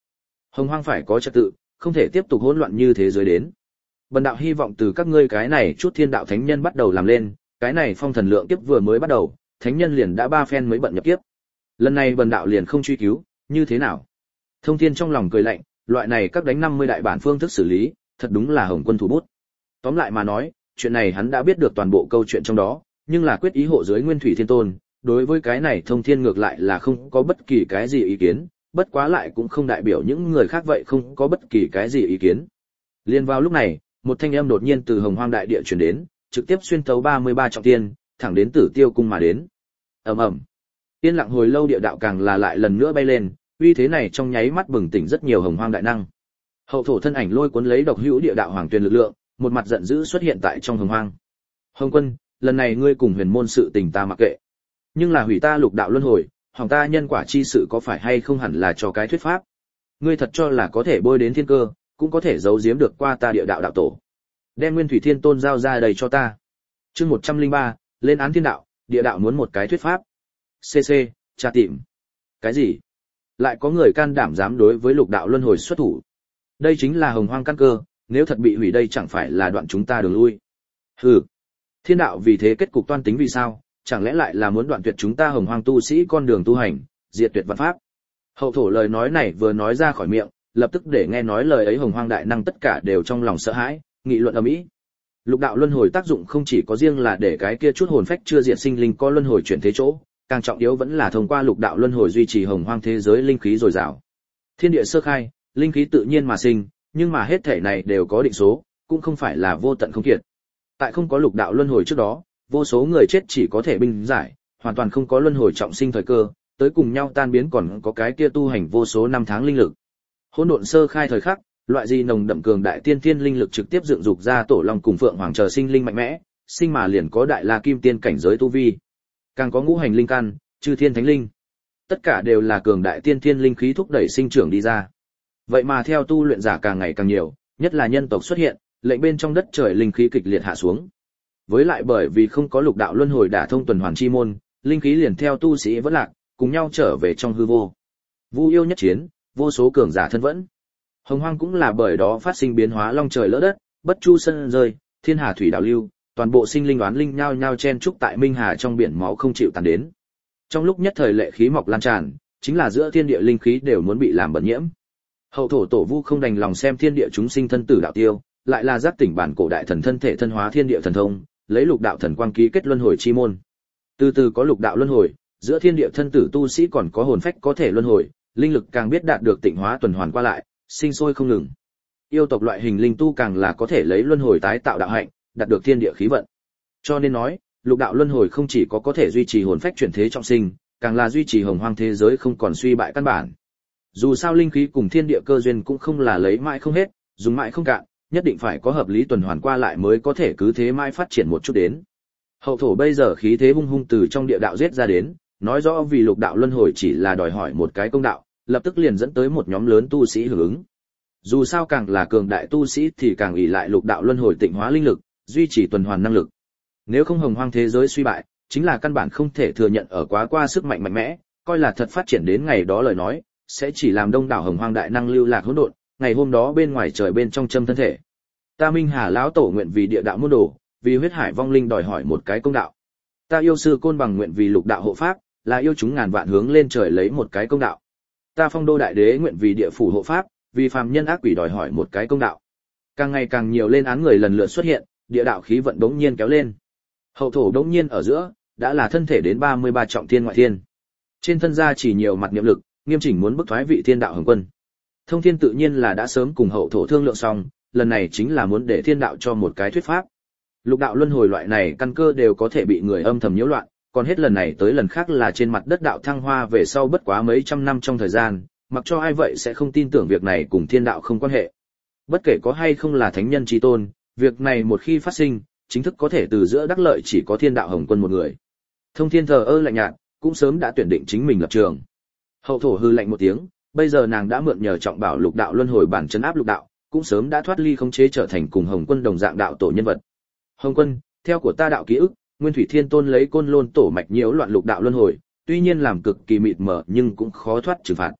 A: Hồng Hoang phải có trật tự, không thể tiếp tục hỗn loạn như thế giới đến. Bần đạo hy vọng từ các ngươi cái này chút thiên đạo thánh nhân bắt đầu làm lên, cái này phong thần lượng kiếp vừa mới bắt đầu, thánh nhân liền đã ba phen mới bận nhập kiếp. Lần này bần đạo liền không truy cứu, như thế nào? Thông Thiên trong lòng cười lạnh, loại này các đánh năm mươi đại bản phương thức xử lý, thật đúng là Hồng Quân thủ bút. Tóm lại mà nói, chuyện này hắn đã biết được toàn bộ câu chuyện trong đó, nhưng là quyết ý hộ dưới Nguyên Thủy Thiên Tôn, đối với cái này Thông Thiên ngược lại là không có bất kỳ cái gì ý kiến, bất quá lại cũng không đại biểu những người khác vậy không có bất kỳ cái gì ý kiến. Liên vào lúc này, một thanh âm đột nhiên từ Hồng Hoang đại địa truyền đến, trực tiếp xuyên thấu ba mươi ba trọng thiên, thẳng đến Tử Tiêu cung mà đến. Ầm ầm. Yên lặng hồi lâu địa đạo càng là lại lần nữa bay lên, uy thế này trong nháy mắt bừng tỉnh rất nhiều Hồng Hoang đại năng. Hậu thổ thân ảnh lôi cuốn lấy độc hữu địa đạo hoàng tuyền lực lượng, một mặt giận dữ xuất hiện tại trong Hồng Hoang. Hồng Quân, lần này ngươi cùng huyền môn sự tình ta mặc kệ, nhưng là hủy ta lục đạo luân hồi, hỏng ta nhân quả chi sự có phải hay không hẳn là cho cái thuyết pháp. Ngươi thật cho là có thể bôi đến thiên cơ, cũng có thể giấu giếm được qua ta địa đạo đạo tổ. Đem Nguyên Thủy Thiên Tôn giao ra đầy cho ta. Chương một trăm lẻ ba, lên án thiên đạo, địa đạo muốn một cái thuyết pháp. xê xê, tra tìm. Cái gì? Lại có người can đảm dám đối với lục đạo luân hồi xuất thủ. Đây chính là Hồng Hoang căn cơ, nếu thật bị hủy đây chẳng phải là đoạn chúng ta đường lui. Hừ. Thiên đạo vì thế kết cục toan tính vì sao, chẳng lẽ lại là muốn đoạn tuyệt chúng ta Hồng Hoang tu sĩ con đường tu hành, diệt tuyệt văn pháp. Hậu thổ lời nói này vừa nói ra khỏi miệng, lập tức để nghe nói lời ấy Hồng Hoang đại năng tất cả đều trong lòng sợ hãi, nghị luận ầm ĩ. Lục đạo luân hồi tác dụng không chỉ có riêng là để cái kia chút hồn phách chưa diệt sinh linh có luân hồi chuyển thế chỗ, càng trọng yếu vẫn là thông qua lục đạo luân hồi duy trì Hồng Hoang thế giới linh khí dồi dào. Thiên địa sơ khai, linh khí tự nhiên mà sinh, nhưng mà hết thể này đều có định số, cũng không phải là vô tận không kiệt. Tại không có lục đạo luân hồi trước đó, vô số người chết chỉ có thể bình giải, hoàn toàn không có luân hồi trọng sinh thời cơ, tới cùng nhau tan biến còn có cái kia tu hành vô số năm tháng linh lực. Hỗn độn sơ khai thời khắc, loại gì nồng đậm cường đại tiên tiên linh lực trực tiếp dựng dục ra tổ long cùng phượng hoàng chờ sinh linh mạnh mẽ, sinh mà liền có đại la kim tiên cảnh giới tu vi. Càng có ngũ hành linh căn, chư thiên thánh linh. Tất cả đều là cường đại tiên tiên linh khí thúc đẩy sinh trưởng đi ra. Vậy mà theo tu luyện giả càng ngày càng nhiều, nhất là nhân tộc xuất hiện, lệnh bên trong đất trời linh khí kịch liệt hạ xuống. Với lại bởi vì không có lục đạo luân hồi đả thông tuần hoàn chi môn, linh khí liền theo tu sĩ vẫn lạc, cùng nhau trở về trong hư vô. Vu yêu nhất chiến, vô số cường giả thân vẫn. Hồng Hoang cũng là bởi đó phát sinh biến hóa long trời lỡ đất, bất chu sân rơi, thiên hà thủy đảo lưu, toàn bộ sinh linh đoán linh nhao nhao chen trúc tại minh hà trong biển máu không chịu tàn đến. Trong lúc nhất thời lệ khí mọc lan tràn, chính là giữa thiên địa linh khí đều muốn bị làm bẩn nhiễm. Hậu thổ tổ Vu không đành lòng xem thiên địa chúng sinh thân tử đạo tiêu, lại là giác tỉnh bản cổ đại thần thân thể thân hóa thiên địa thần thông, lấy lục đạo thần quang ký kết luân hồi chi môn. Từ từ có lục đạo luân hồi, giữa thiên địa thân tử tu sĩ còn có hồn phách có thể luân hồi, linh lực càng biết đạt được tịnh hóa tuần hoàn qua lại, sinh sôi không ngừng. Yêu tộc loại hình linh tu càng là có thể lấy luân hồi tái tạo đạo hạnh, đạt được thiên địa khí vận. Cho nên nói, lục đạo luân hồi không chỉ có có thể duy trì hồn phách chuyển thế trọng sinh, càng là duy trì hồng hoang thế giới không còn suy bại căn bản. Dù sao linh khí cùng thiên địa cơ duyên cũng không là lấy mãi không hết, dùng mãi không cạn, nhất định phải có hợp lý tuần hoàn qua lại mới có thể cứ thế mãi phát triển một chút đến. Hậu thổ bây giờ khí thế hung hung từ trong địa đạo giết ra đến, nói rõ vì lục đạo luân hồi chỉ là đòi hỏi một cái công đạo, lập tức liền dẫn tới một nhóm lớn tu sĩ hưởng ứng. Dù sao càng là cường đại tu sĩ thì càng ỷ lại lục đạo luân hồi tịnh hóa linh lực, duy trì tuần hoàn năng lực. Nếu không hồng hoang thế giới suy bại, chính là căn bản không thể thừa nhận ở quá qua sức mạnh mạnh mẽ, coi là thật phát triển đến ngày đó lời nói, sẽ chỉ làm đông đảo hồng hoang đại năng lưu lạc hỗn độn, ngày hôm đó bên ngoài trời bên trong châm thân thể. Ta Minh Hà lão tổ nguyện vì địa đạo môn đồ, vì huyết hải vong linh đòi hỏi một cái công đạo. Ta yêu sư Côn Bằng nguyện vì lục đạo hộ pháp, là yêu chúng ngàn vạn hướng lên trời lấy một cái công đạo. Ta Phong Đô đại đế nguyện vì địa phủ hộ pháp, vì phàm nhân ác quỷ đòi hỏi một cái công đạo. Càng ngày càng nhiều lên án người lần lượt xuất hiện, địa đạo khí vận bỗng nhiên kéo lên. Hậu thổ bỗng nhiên ở giữa, đã là thân thể đến ba mươi ba trọng thiên ngoại thiên. Trên thân gia chỉ nhiều mặt niệm lực, nghiêm chỉnh muốn bức thoái vị thiên đạo hồng quân. Thông Thiên tự nhiên là đã sớm cùng hậu thổ thương lượng xong, lần này chính là muốn để thiên đạo cho một cái thuyết pháp. Lục đạo luân hồi loại này căn cơ đều có thể bị người âm thầm nhiễu loạn, còn hết lần này tới lần khác là trên mặt đất đạo thăng hoa về sau bất quá mấy trăm năm trong thời gian, mặc cho ai vậy sẽ không tin tưởng việc này cùng thiên đạo không quan hệ. Bất kể có hay không là thánh nhân chí tôn, việc này một khi phát sinh, chính thức có thể từ giữa đắc lợi chỉ có thiên đạo hồng quân một người. Thông Thiên thờ ơ lạnh nhạt, cũng sớm đã tuyển định chính mình lập trường. Hậu thổ hư lạnh một tiếng, bây giờ nàng đã mượn nhờ trọng bảo lục đạo luân hồi bản trấn áp lục đạo, cũng sớm đã thoát ly khống chế trở thành cùng hồng quân đồng dạng đạo tổ nhân vật. Hồng quân, theo của ta đạo ký ức, Nguyên Thủy Thiên Tôn lấy côn lôn tổ mạch nhiễu loạn lục đạo luân hồi, tuy nhiên làm cực kỳ mịt mờ nhưng cũng khó thoát trừng phạt.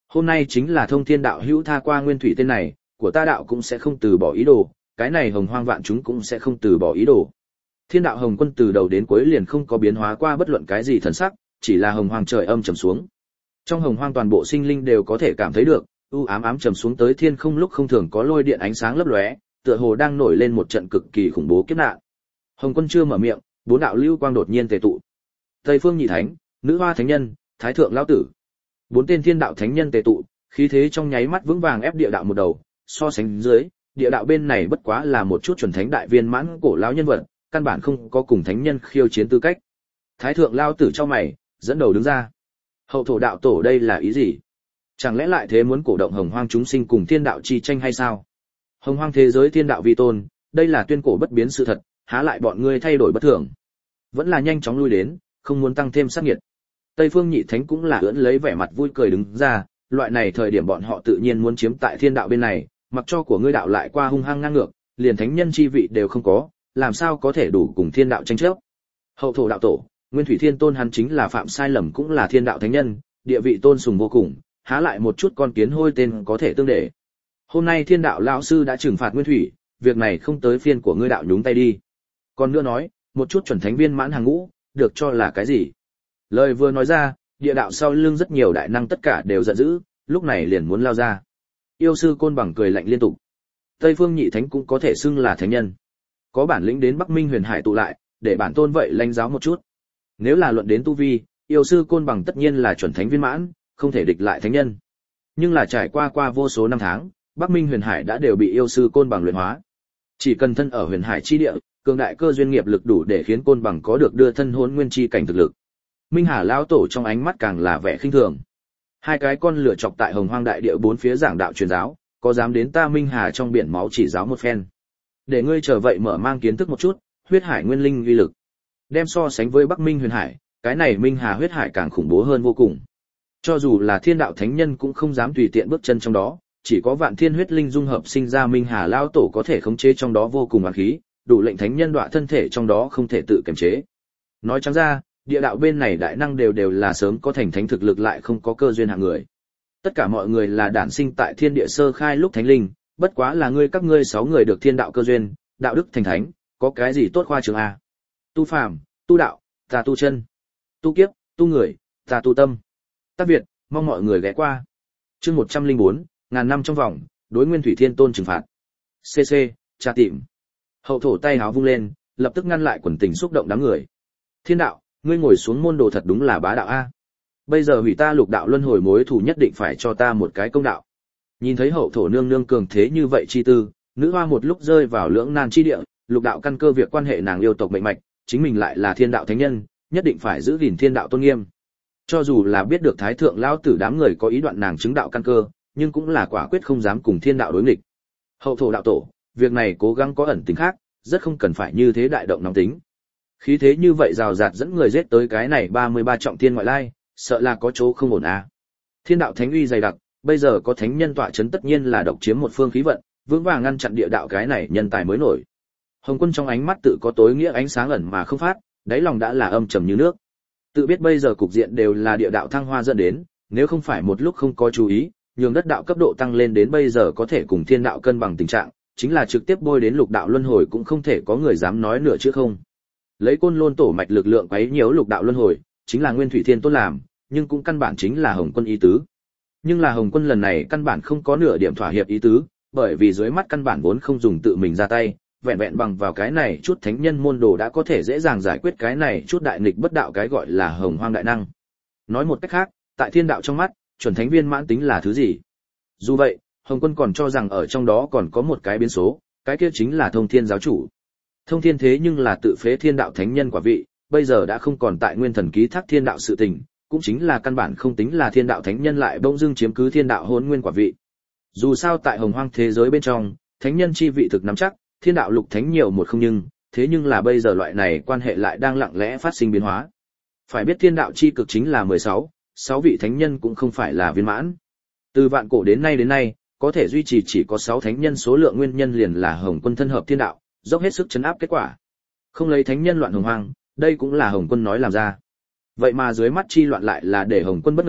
A: Hôm nay chính là thông thiên đạo hữu tha qua nguyên thủy tên này, của ta đạo cũng sẽ không từ bỏ ý đồ, cái này hồng hoang vạn chúng cũng sẽ không từ bỏ ý đồ. Thiên đạo Hồng Quân từ đầu đến cuối liền không có biến hóa qua bất luận cái gì thần sắc, chỉ là hồng hoang trời âm trầm xuống. Trong hồng hoang toàn bộ sinh linh đều có thể cảm thấy được, u ám ám trầm xuống tới thiên không lúc không thường có lôi điện ánh sáng lấp lóe, tựa hồ đang nổi lên một trận cực kỳ khủng bố kiếp nạn. Hồng Quân chưa mở miệng, bốn đạo lưu quang đột nhiên tề tụ. Tây Phương Nhị Thánh, Nữ Hoa Thánh Nhân, Thái Thượng lão tử. Bốn tên thiên đạo thánh nhân tề tụ, khí thế trong nháy mắt vững vàng ép địa đạo một đầu, so sánh dưới, địa đạo bên này bất quá là một chút chuẩn thánh đại viên mãn cổ lão nhân vật, căn bản không có cùng thánh nhân khiêu chiến tư cách. Thái Thượng lão tử trong mày, dẫn đầu đứng ra. Hậu thổ đạo tổ đây là ý gì? Chẳng lẽ lại thế muốn cổ động hồng hoang chúng sinh cùng thiên đạo chi tranh hay sao? Hồng hoang thế giới thiên đạo vi tôn, đây là tuyên cổ bất biến sự thật, há lại bọn ngươi thay đổi bất thường? Vẫn là nhanh chóng lui đến, không muốn tăng thêm sát nghiệt. Tây Phương Nhị Thánh cũng là ưỡn lấy vẻ mặt vui cười đứng ra, loại này thời điểm bọn họ tự nhiên muốn chiếm tại thiên đạo bên này, mặc cho của ngươi đạo lại qua hung hăng ngang ngược, liền thánh nhân chi vị đều không có, làm sao có thể đủ cùng thiên đạo tranh chấp. Hậu thổ đạo tổ, Nguyên Thủy Thiên Tôn hắn chính là phạm sai lầm cũng là thiên đạo thánh nhân, địa vị tôn sùng vô cùng, há lại một chút con kiến hôi tên có thể tương để. Hôm nay thiên đạo lão sư đã trừng phạt Nguyên Thủy, việc này không tới phiên của ngươi đạo nhúng tay đi. Còn nữa nói, một chút chuẩn thánh viên mãn hàng ngũ, được cho là cái gì? Lời vừa nói ra, địa đạo sau lưng rất nhiều đại năng tất cả đều giận dữ, lúc này liền muốn lao ra. Yêu sư Côn Bằng cười lạnh liên tục. Tây Phương Nhị Thánh cũng có thể xưng là thánh nhân. Có bản lĩnh đến Bắc Minh Huyền Hải tụ lại, để bản tôn vậy lãnh giáo một chút. Nếu là luận đến tu vi, yêu sư Côn Bằng tất nhiên là chuẩn thánh viên mãn, không thể địch lại thánh nhân. Nhưng là trải qua qua vô số năm tháng, Bắc Minh Huyền Hải đã đều bị yêu sư Côn Bằng luyện hóa. Chỉ cần thân ở Huyền Hải chi địa, cường đại cơ duyên nghiệp lực đủ để khiến Côn Bằng có được đưa thân hỗn nguyên chi cảnh thực lực. Minh Hà lão tổ trong ánh mắt càng là vẻ khinh thường. Hai cái con lửa chọc tại Hồng Hoang đại địa bốn phía giảng đạo truyền giáo, có dám đến ta Minh Hà trong biển máu chỉ giáo một phen. Để ngươi trở vậy mở mang kiến thức một chút, huyết hải nguyên linh uy lực. Đem so sánh với Bắc Minh Huyền Hải, cái này Minh Hà huyết hải càng khủng bố hơn vô cùng. Cho dù là thiên đạo thánh nhân cũng không dám tùy tiện bước chân trong đó, chỉ có vạn thiên huyết linh dung hợp sinh ra Minh Hà lão tổ có thể khống chế trong đó vô cùng oán khí, đủ lệnh thánh nhân đọa thân thể trong đó không thể tự kiềm chế. Nói trắng ra, địa đạo bên này đại năng đều đều là sớm có thành thánh thực lực lại không có cơ duyên hạng người. Tất cả mọi người là đản sinh tại thiên địa sơ khai lúc thánh linh, bất quá là ngươi các ngươi sáu người được thiên đạo cơ duyên, đạo đức thành thánh, có cái gì tốt khoa trương a? Tu phàm, tu đạo, ta tu chân, tu kiếp, tu người, ta tu tâm. Tác Việt, mong mọi người ghé qua. Chương một trăm lẻ bốn, ngàn năm trong vòng, đối Nguyên Thủy Thiên Tôn trừng phạt. xê xê, tra tìm. Hậu thổ tay háo vung lên, lập tức ngăn lại quần tình xúc động đám người. Thiên đạo, ngươi ngồi xuống môn đồ thật đúng là bá đạo a. Bây giờ hủy ta lục đạo luân hồi mối thù nhất định phải cho ta một cái công đạo. Nhìn thấy hậu thổ nương nương cường thế như vậy chi tư, nữ hoa một lúc rơi vào lưỡng nan chi địa, lục đạo căn cơ việc quan hệ nàng yêu tộc mệnh mạch, chính mình lại là thiên đạo thánh nhân, nhất định phải giữ gìn thiên đạo tôn nghiêm. Cho dù là biết được thái thượng lão tử đám người có ý đoạn nàng chứng đạo căn cơ, nhưng cũng là quả quyết không dám cùng thiên đạo đối nghịch. Hậu thổ đạo tổ, việc này cố gắng có ẩn tính khác, rất không cần phải như thế đại động nóng tính. Khí thế như vậy rào rạt dẫn người giết tới cái này ba mươi ba trọng thiên ngoại lai, sợ là có chỗ không ổn à. Thiên đạo thánh uy dày đặc, bây giờ có thánh nhân tọa chấn tất nhiên là độc chiếm một phương khí vận, vững vàng ngăn chặn địa đạo cái này nhân tài mới nổi. Hồng Quân trong ánh mắt tự có tối nghĩa ánh sáng ẩn mà không phát, đáy lòng đã là âm trầm như nước. Tự biết bây giờ cục diện đều là địa đạo thăng hoa dẫn đến, nếu không phải một lúc không có chú ý, nhường đất đạo cấp độ tăng lên đến bây giờ có thể cùng thiên đạo cân bằng tình trạng, chính là trực tiếp bôi đến lục đạo luân hồi cũng không thể có người dám nói nửa chứ không. Lấy Côn Lôn tổ mạch lực lượng quấy nhiễu lục đạo luân hồi, chính là Nguyên Thủy Thiên Tôn làm, nhưng cũng căn bản chính là Hồng Quân ý tứ. Nhưng là Hồng Quân lần này căn bản không có nửa điểm thỏa hiệp ý tứ, bởi vì dưới mắt căn bản vốn không dùng tự mình ra tay, vẹn vẹn bằng vào cái này chút thánh nhân môn đồ đã có thể dễ dàng giải quyết cái này chút đại nghịch bất đạo cái gọi là hồng hoang đại năng. Nói một cách khác, tại thiên đạo trong mắt, chuẩn thánh viên mãn tính là thứ gì? Dù vậy, Hồng Quân còn cho rằng ở trong đó còn có một cái biến số, cái kia chính là Thông Thiên giáo chủ. Thông Thiên thế nhưng là tự phế thiên đạo thánh nhân quả vị, bây giờ đã không còn tại nguyên thần ký thác thiên đạo sự tình, cũng chính là căn bản không tính là thiên đạo thánh nhân lại bỗng dưng chiếm cứ thiên đạo hỗn nguyên quả vị. Dù sao tại hồng hoang thế giới bên trong, thánh nhân chi vị thực nắm chắc, thiên đạo lục thánh nhiều một không nhưng, thế nhưng là bây giờ loại này quan hệ lại đang lặng lẽ phát sinh biến hóa. Phải biết thiên đạo chi cực chính là mười sáu, sáu vị thánh nhân cũng không phải là viên mãn. Từ vạn cổ đến nay đến nay, có thể duy trì chỉ có sáu thánh nhân số lượng nguyên nhân liền là Hồng Quân thân hợp thiên đạo, dốc hết sức chấn áp kết quả. Không lấy thánh nhân loạn hồng hoang, đây cũng là Hồng Quân nói làm ra. Vậy mà dưới mắt chi loạn lại là để Hồng Quân bất ngờ,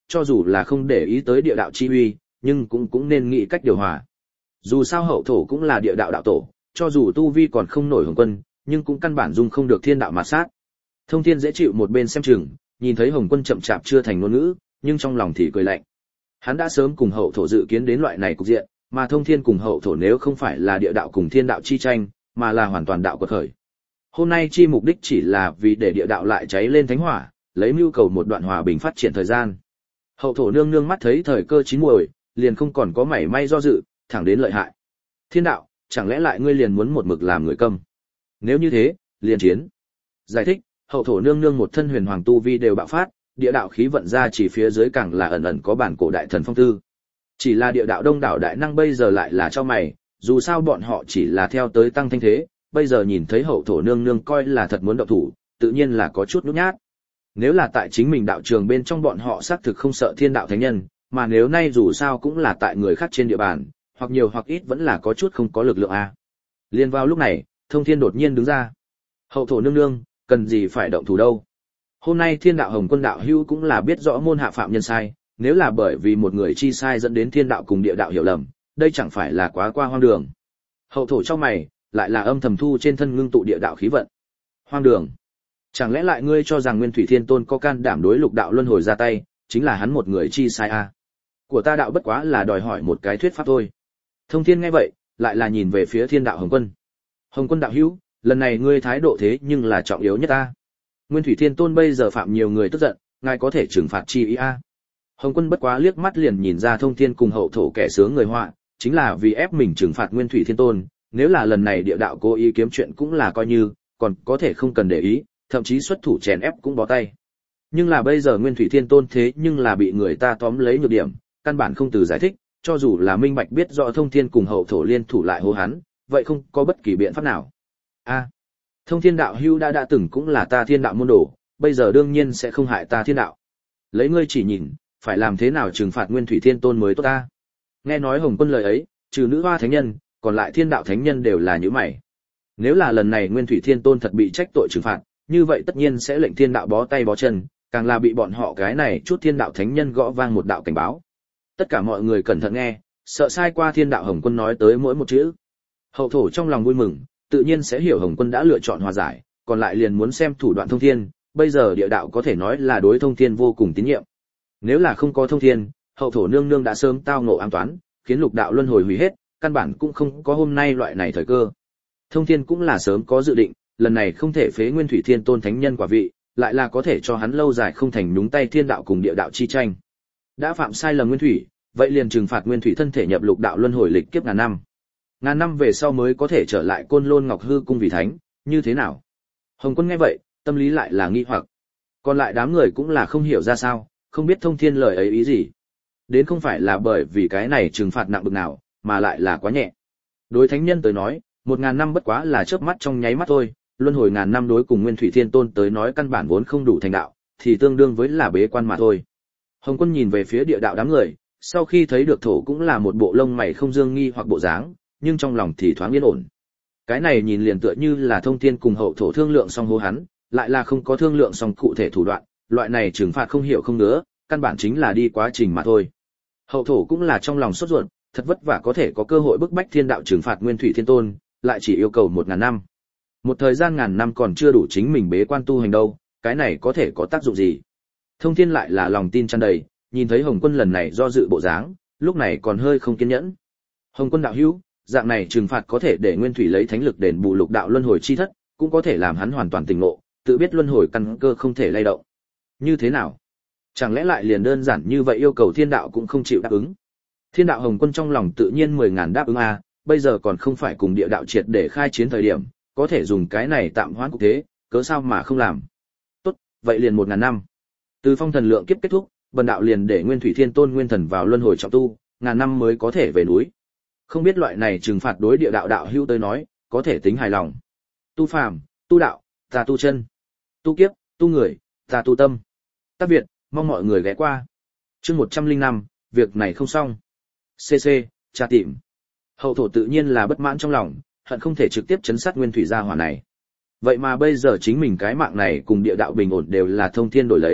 A: cho dù là không để ý tới địa đạo chi uy, nhưng cũng cũng nên nghĩ cách điều hòa. Dù sao hậu thổ cũng là địa đạo đạo tổ, cho dù tu vi còn không nổi Hồng Quân, nhưng cũng căn bản dung không được thiên đạo mà sát. Thông Thiên dễ chịu một bên xem chừng, nhìn thấy Hồng Quân chậm chạp chưa thành ngôn ngữ, nhưng trong lòng thì cười lạnh. Hắn đã sớm cùng hậu thổ dự kiến đến loại này cục diện, mà Thông Thiên cùng hậu thổ nếu không phải là địa đạo cùng thiên đạo chi tranh, mà là hoàn toàn đạo quật khởi. Hôm nay chi mục đích chỉ là vì để địa đạo lại cháy lên thánh hỏa, lấy mưu cầu một đoạn hòa bình phát triển thời gian. Hậu thổ nương nương mắt thấy thời cơ chín muồi, liền không còn có mảy may do dự, thẳng đến lợi hại. Thiên đạo, chẳng lẽ lại ngươi liền muốn một mực làm người câm? Nếu như thế, liền chiến. Giải thích, hậu thổ nương nương một thân huyền hoàng tu vi đều bạo phát, địa đạo khí vận ra chỉ phía dưới càng là ẩn ẩn có bản cổ đại thần phong tư. Chỉ là địa đạo đông đảo đại năng bây giờ lại là cho mày, dù sao bọn họ chỉ là theo tới tăng thanh thế, bây giờ nhìn thấy hậu thổ nương nương coi là thật muốn động thủ, tự nhiên là có chút nhút nhát. Nếu là tại chính mình đạo trường bên trong bọn họ xác thực không sợ thiên đạo thánh nhân, mà nếu nay dù sao cũng là tại người khác trên địa bàn, hoặc nhiều hoặc ít vẫn là có chút không có lực lượng a. Liên vào lúc này, Thông Thiên đột nhiên đứng ra. Hậu thổ nương nương, cần gì phải động thủ đâu? Hôm nay thiên đạo Hồng Quân đạo hữu cũng là biết rõ môn hạ phạm nhân sai, nếu là bởi vì một người chi sai dẫn đến thiên đạo cùng địa đạo hiểu lầm, đây chẳng phải là quá qua hoang đường. Hậu thổ trong mày, lại là âm thầm thu trên thân ngưng tụ địa đạo khí vận. Hoang đường. Chẳng lẽ lại ngươi cho rằng Nguyên Thủy Thiên Tôn có can đảm đối lục đạo luân hồi ra tay, chính là hắn một người chi sai à? Của ta đạo bất quá là đòi hỏi một cái thuyết pháp thôi. Thông Thiên nghe vậy, lại là nhìn về phía thiên đạo Hồng Quân. Hồng Quân đạo hữu, lần này ngươi thái độ thế nhưng là trọng yếu nhất ta. Nguyên Thủy Thiên Tôn bây giờ phạm nhiều người tức giận, ngài có thể trừng phạt chi ý a. Hồng Quân bất quá liếc mắt liền nhìn ra Thông Thiên cùng hậu thổ kẻ sướng người họa, chính là vì ép mình trừng phạt Nguyên Thủy Thiên Tôn, nếu là lần này địa đạo cố ý kiếm chuyện cũng là coi như, còn có thể không cần để ý, thậm chí xuất thủ chèn ép cũng bó tay. Nhưng là bây giờ Nguyên Thủy Thiên Tôn thế nhưng là bị người ta tóm lấy nhược điểm, căn bản không từ giải thích, cho dù là minh bạch biết rõ Thông Thiên cùng hậu thổ liên thủ lại hô hắn, vậy không có bất kỳ biện pháp nào. A, Thông Thiên đạo hữu đã đã từng cũng là ta thiên đạo môn đồ, bây giờ đương nhiên sẽ không hại ta thiên đạo. Lấy ngươi chỉ nhìn, phải làm thế nào trừng phạt Nguyên Thủy Thiên Tôn mới tốt ta? Nghe nói Hồng Quân lời ấy, trừ nữ hoa thánh nhân, còn lại thiên đạo thánh nhân đều là nhíu mày. Nếu là lần này Nguyên Thủy Thiên Tôn thật bị trách tội trừng phạt, như vậy tất nhiên sẽ lệnh thiên đạo bó tay bó chân, càng là bị bọn họ cái này chút thiên đạo thánh nhân gõ vang một đạo cảnh báo. Tất cả mọi người cẩn thận nghe, sợ sai qua thiên đạo Hồng Quân nói tới mỗi một chữ. Hậu thổ trong lòng vui mừng, tự nhiên sẽ hiểu Hồng Quân đã lựa chọn hòa giải, còn lại liền muốn xem thủ đoạn Thông Thiên, bây giờ địa đạo có thể nói là đối Thông Thiên vô cùng tín nhiệm. Nếu là không có Thông Thiên, hậu thổ nương nương đã sớm tao ngộ ám toán, khiến lục đạo luân hồi hủy hết, căn bản cũng không có hôm nay loại này thời cơ. Thông Thiên cũng là sớm có dự định, lần này không thể phế Nguyên Thủy Thiên Tôn thánh nhân quả vị, lại là có thể cho hắn lâu dài không thành nhúng tay thiên đạo cùng địa đạo chi tranh. Đã phạm sai lầm Nguyên Thủy, vậy liền trừng phạt Nguyên Thủy thân thể nhập lục đạo luân hồi lịch kiếp ngàn năm. Ngàn năm về sau mới có thể trở lại Côn Lôn Ngọc Hư cung vì thánh, như thế nào? Hồng Quân nghe vậy, tâm lý lại là nghi hoặc. Còn lại đám người cũng là không hiểu ra sao, không biết Thông Thiên lời ấy ý gì. Đến không phải là bởi vì cái này trừng phạt nặng bực nào, mà lại là quá nhẹ. Đối thánh nhân tới nói, một ngàn năm bất quá là chớp mắt trong nháy mắt thôi, luân hồi ngàn năm đối cùng Nguyên Thủy Thiên Tôn tới nói căn bản vốn không đủ thành đạo, thì tương đương với là bế quan mà thôi. Hồng Quân nhìn về phía địa đạo đám người, sau khi thấy được thổ cũng là một bộ lông mày không dương nghi hoặc bộ dáng, nhưng trong lòng thì thoáng yên ổn. Cái này nhìn liền tựa như là Thông Thiên cùng hậu thổ thương lượng xong hô hắn, lại là không có thương lượng xong cụ thể thủ đoạn, loại này trừng phạt không hiểu không ngứa, căn bản chính là đi quá trình mà thôi. Hậu thổ cũng là trong lòng sốt ruột, thật vất vả có thể có cơ hội bức bách thiên đạo trừng phạt Nguyên Thủy Thiên Tôn, lại chỉ yêu cầu một ngàn năm. Một thời gian ngàn năm còn chưa đủ chính mình bế quan tu hành đâu, cái này có thể có tác dụng gì? Thông Thiên lại là lòng tin tràn đầy, nhìn thấy Hồng Quân lần này do dự bộ dáng, lúc này còn hơi không kiên nhẫn. Hồng Quân đạo hữu, dạng này trừng phạt có thể để Nguyên Thủy lấy thánh lực đền bù lục đạo luân hồi chi thất, cũng có thể làm hắn hoàn toàn tỉnh ngộ, tự biết luân hồi căn cơ không thể lay động. Như thế nào? Chẳng lẽ lại liền đơn giản như vậy yêu cầu thiên đạo cũng không chịu đáp ứng? Thiên đạo Hồng Quân trong lòng tự nhiên mười ngàn đáp ứng a, bây giờ còn không phải cùng địa đạo triệt để khai chiến thời điểm, có thể dùng cái này tạm hoãn cục thế, cớ sao mà không làm? Tốt, vậy liền một ngàn năm. Từ phong thần lượng kiếp kết thúc, bần đạo liền để Nguyên Thủy Thiên Tôn nguyên thần vào luân hồi trọng tu, ngàn năm mới có thể về núi. Không biết loại này trừng phạt đối địa đạo đạo hữu tới nói, có thể tính hài lòng. Tu phàm, tu đạo, ta tu chân. Tu kiếp, tu người, ta tu tâm. Tác Việt, mong mọi người ghé qua. Chương một trăm lẻ năm, việc này không xong. xê xê, tra tìm. Hậu thổ tự nhiên là bất mãn trong lòng, hận không thể trực tiếp chấn sát Nguyên Thủy gia hỏa này. Vậy mà bây giờ chính mình cái mạng này cùng địa đạo bình ổn đều là Thông Thiên đổi lấy,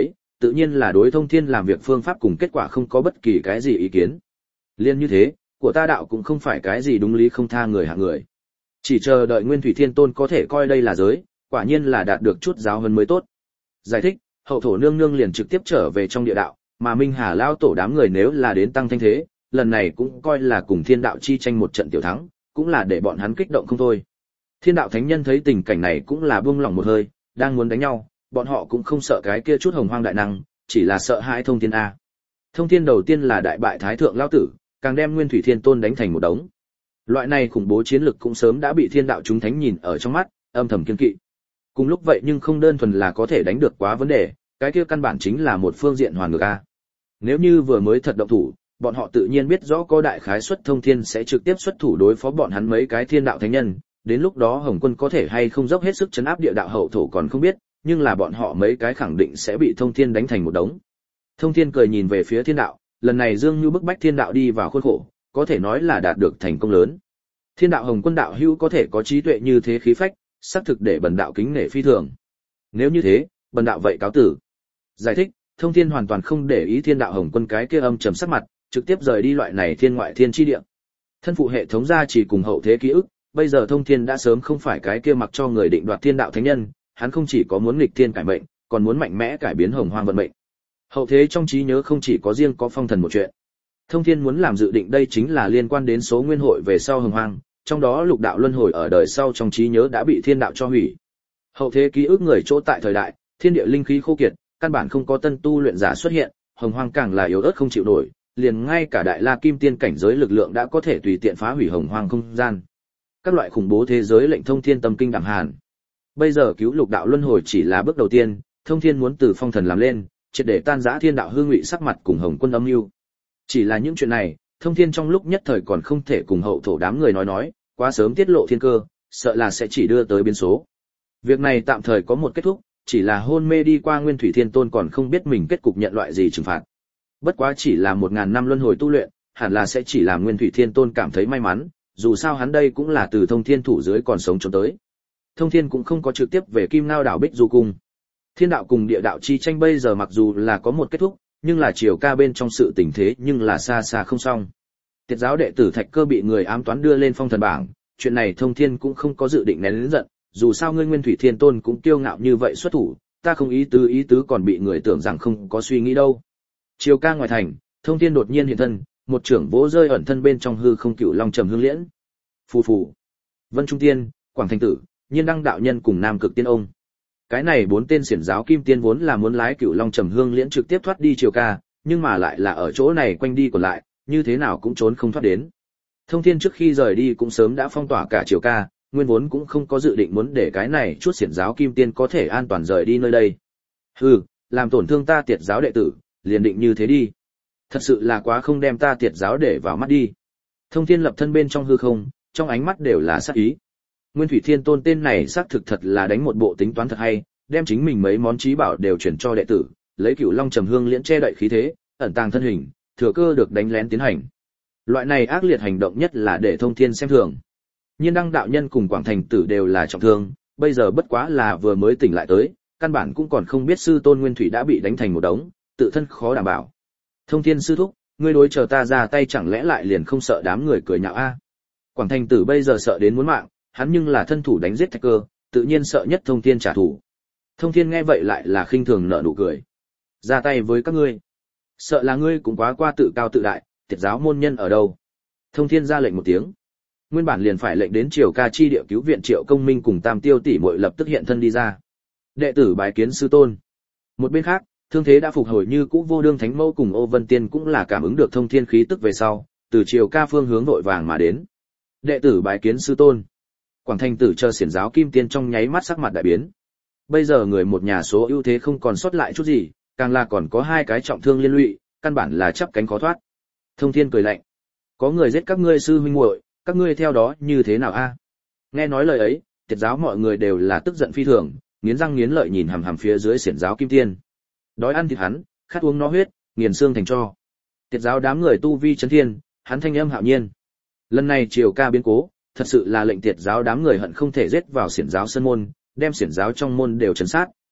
A: tự nhiên là đối Thông Thiên làm việc phương pháp cùng kết quả không có bất kỳ cái gì ý kiến. Liên như thế, của ta đạo cũng không phải cái gì đúng lý không tha người hạng người. Chỉ chờ đợi Nguyên Thủy Thiên Tôn có thể coi đây là giới, quả nhiên là đạt được chút giáo huấn mới tốt. Giải thích, hậu thổ nương nương liền trực tiếp trở về trong địa đạo, mà Minh Hà lao tổ đám người nếu là đến tăng thanh thế, lần này cũng coi là cùng thiên đạo chi tranh một trận tiểu thắng, cũng là để bọn hắn kích động không thôi. Thiên đạo thánh nhân thấy tình cảnh này cũng là buông lỏng một hơi, đang muốn đánh nhau, bọn họ cũng không sợ cái kia chút hồng hoang đại năng, chỉ là sợ hãi Thông Thiên a. Thông Thiên đầu tiên là đại bại thái thượng lão tử, càng đem Nguyên Thủy Thiên Tôn đánh thành một đống. Loại này khủng bố chiến lực cũng sớm đã bị thiên đạo chúng thánh nhìn ở trong mắt, âm thầm kiêng kỵ. Cùng lúc vậy nhưng không đơn thuần là có thể đánh được quá vấn đề, cái kia căn bản chính là một phương diện hoàn ngược a. Nếu như vừa mới thật động thủ, bọn họ tự nhiên biết rõ có đại khái suất Thông Thiên sẽ trực tiếp xuất thủ đối phó bọn hắn mấy cái thiên đạo thánh nhân, đến lúc đó Hồng Quân có thể hay không dốc hết sức trấn áp địa đạo hậu thổ còn không biết, nhưng là bọn họ mấy cái khẳng định sẽ bị Thông Thiên đánh thành một đống. Thông Thiên cười nhìn về phía thiên đạo, lần này Dương Nhu bức bách thiên đạo đi vào khuôn khổ, có thể nói là đạt được thành công lớn. Thiên đạo Hồng Quân đạo hữu có thể có trí tuệ như thế khí phách, xác thực để bần đạo kính nể phi thường. Nếu như thế, bần đạo vậy cáo tử. Giải thích, Thông Thiên hoàn toàn không để ý thiên đạo Hồng Quân cái kia âm trầm sắc mặt, trực tiếp rời đi loại này thiên ngoại thiên chi địa. Thân phụ hệ thống gia chỉ cùng hậu thế ký ức, bây giờ Thông Thiên đã sớm không phải cái kia mặc cho người định đoạt thiên đạo thánh nhân, hắn không chỉ có muốn nghịch thiên cải mệnh, còn muốn mạnh mẽ cải biến hồng hoang vận mệnh. Hậu thế trong trí nhớ không chỉ có riêng có phong thần một chuyện. Thông Thiên muốn làm dự định đây chính là liên quan đến số nguyên hội về sau hồng hoang, trong đó lục đạo luân hồi ở đời sau trong trí nhớ đã bị thiên đạo cho hủy. Hậu thế ký ức người chỗ tại thời đại, thiên địa linh khí khô kiệt, căn bản không có tân tu luyện giả xuất hiện, hồng hoang càng là yếu ớt không chịu nổi, liền ngay cả đại la kim tiên cảnh giới lực lượng đã có thể tùy tiện phá hủy hồng hoang không gian. Các loại khủng bố thế giới lệnh Thông Thiên tâm kinh đẳng hàn. Bây giờ cứu lục đạo luân hồi chỉ là bước đầu tiên, Thông Thiên muốn từ phong thần làm lên, triệt để tan rã thiên đạo hương ngụy sắc mặt cùng Hồng Quân âm mưu. Chỉ là những chuyện này, Thông Thiên trong lúc nhất thời còn không thể cùng hậu thổ đám người nói nói, quá sớm tiết lộ thiên cơ, sợ là sẽ chỉ đưa tới biến số. Việc này tạm thời có một kết thúc, chỉ là hôn mê đi qua Nguyên Thủy Thiên Tôn còn không biết mình kết cục nhận loại gì trừng phạt. Bất quá chỉ là một ngàn năm luân hồi tu luyện, hẳn là sẽ chỉ làm Nguyên Thủy Thiên Tôn cảm thấy may mắn, dù sao hắn đây cũng là từ Thông Thiên thủ dưới còn sống trốn tới. Thông Thiên cũng không có trực tiếp về Kim Ngao đảo Bích Du cung. Thiên đạo cùng địa đạo chi tranh bây giờ mặc dù là có một kết thúc, nhưng là chiều ca bên trong sự tình thế nhưng là xa xa không xong. Tiệt giáo đệ tử Thạch Cơ bị người ám toán đưa lên phong thần bảng, chuyện này Thông Thiên cũng không có dự định nén lớn giận, dù sao ngươi Nguyên Thủy Thiên Tôn cũng kiêu ngạo như vậy xuất thủ, ta không ý tứ ý tứ còn bị người tưởng rằng không có suy nghĩ đâu. Chiều ca ngoài thành, Thông Thiên đột nhiên hiện thân, một trưởng vỗ rơi ẩn thân bên trong hư không cựu long trầm hương liễn. Phù phù. Vân Trung Tiên, Quảng Thành Tử, Nhiên Đăng đạo nhân cùng Nam Cực Tiên ông. Cái này bốn tên xiển giáo kim tiên vốn là muốn lái cựu long trầm hương liễn trực tiếp thoát đi chiều ca, nhưng mà lại là ở chỗ này quanh đi còn lại, như thế nào cũng trốn không thoát đến. Thông Thiên trước khi rời đi cũng sớm đã phong tỏa cả chiều ca, nguyên vốn cũng không có dự định muốn để cái này chút xiển giáo kim tiên có thể an toàn rời đi nơi đây. Hừ, làm tổn thương ta Tiệt giáo đệ tử, liền định như thế đi. Thật sự là quá không đem ta Tiệt giáo để vào mắt đi. Thông Thiên lập thân bên trong hư không, trong ánh mắt đều là sát ý. Nguyên Thủy Thiên Tôn tên này xác thực thật là đánh một bộ tính toán thật hay, đem chính mình mấy món trí bảo đều chuyển cho đệ tử, lấy cửu long trầm hương liễn che đậy khí thế, ẩn tàng thân hình, thừa cơ được đánh lén tiến hành. Loại này ác liệt hành động nhất là để Thông Thiên xem thường. Nhiên Đăng đạo nhân cùng Quảng Thành Tử đều là trọng thương, bây giờ bất quá là vừa mới tỉnh lại tới, căn bản cũng còn không biết sư tôn Nguyên Thủy đã bị đánh thành một đống, tự thân khó đảm bảo. Thông Thiên sư thúc, ngươi đối chờ ta ra tay chẳng lẽ lại liền không sợ đám người cười nhạo a? Quảng Thành Tử bây giờ sợ đến muốn mạng, hắn nhưng là thân thủ đánh giết Thạch Cơ, tự nhiên sợ nhất Thông Thiên trả thù. Thông Thiên nghe vậy lại là khinh thường nở nụ cười. Ra tay với các ngươi, sợ là ngươi cũng quá qua tự cao tự đại, Tiệt giáo môn nhân ở đâu? Thông Thiên ra lệnh một tiếng. Nguyên bản liền phải lệnh đến Triều Ca chi địa cứu viện Triệu Công Minh cùng Tam Tiêu tỷ muội lập tức hiện thân đi ra. Đệ tử bái kiến sư tôn. Một bên khác, thương thế đã phục hồi như cũ Vô Đương Thánh Mẫu cùng Ô Vân Tiên cũng là cảm ứng được Thông Thiên khí tức về sau, từ Triều Ca phương hướng vội vàng mà đến. Đệ tử bái kiến sư tôn. Quảng Thành Tử chờ xiển giáo kim tiên trong nháy mắt sắc mặt đại biến. Bây giờ người một nhà số ưu thế không còn sót lại chút gì, càng là còn có hai cái trọng thương liên lụy, căn bản là chắp cánh khó thoát. Thông Thiên cười lạnh. Có người giết các ngươi sư huynh muội, các ngươi theo đó như thế nào a? Nghe nói lời ấy, Tiệt giáo mọi người đều là tức giận phi thường, nghiến răng nghiến lợi nhìn hằm hằm phía dưới xiển giáo kim tiên. Đói ăn thịt hắn, khát uống nó huyết, nghiền xương thành tro. Tiệt giáo đám người tu vi chấn thiên, hắn thanh âm hạo nhiên. Lần này Triều Ca biến cố, thật sự là lệnh Tiệt giáo đám người hận không thể giết vào xiển giáo sơn môn, đem xiển giáo trong môn đều trấn sát.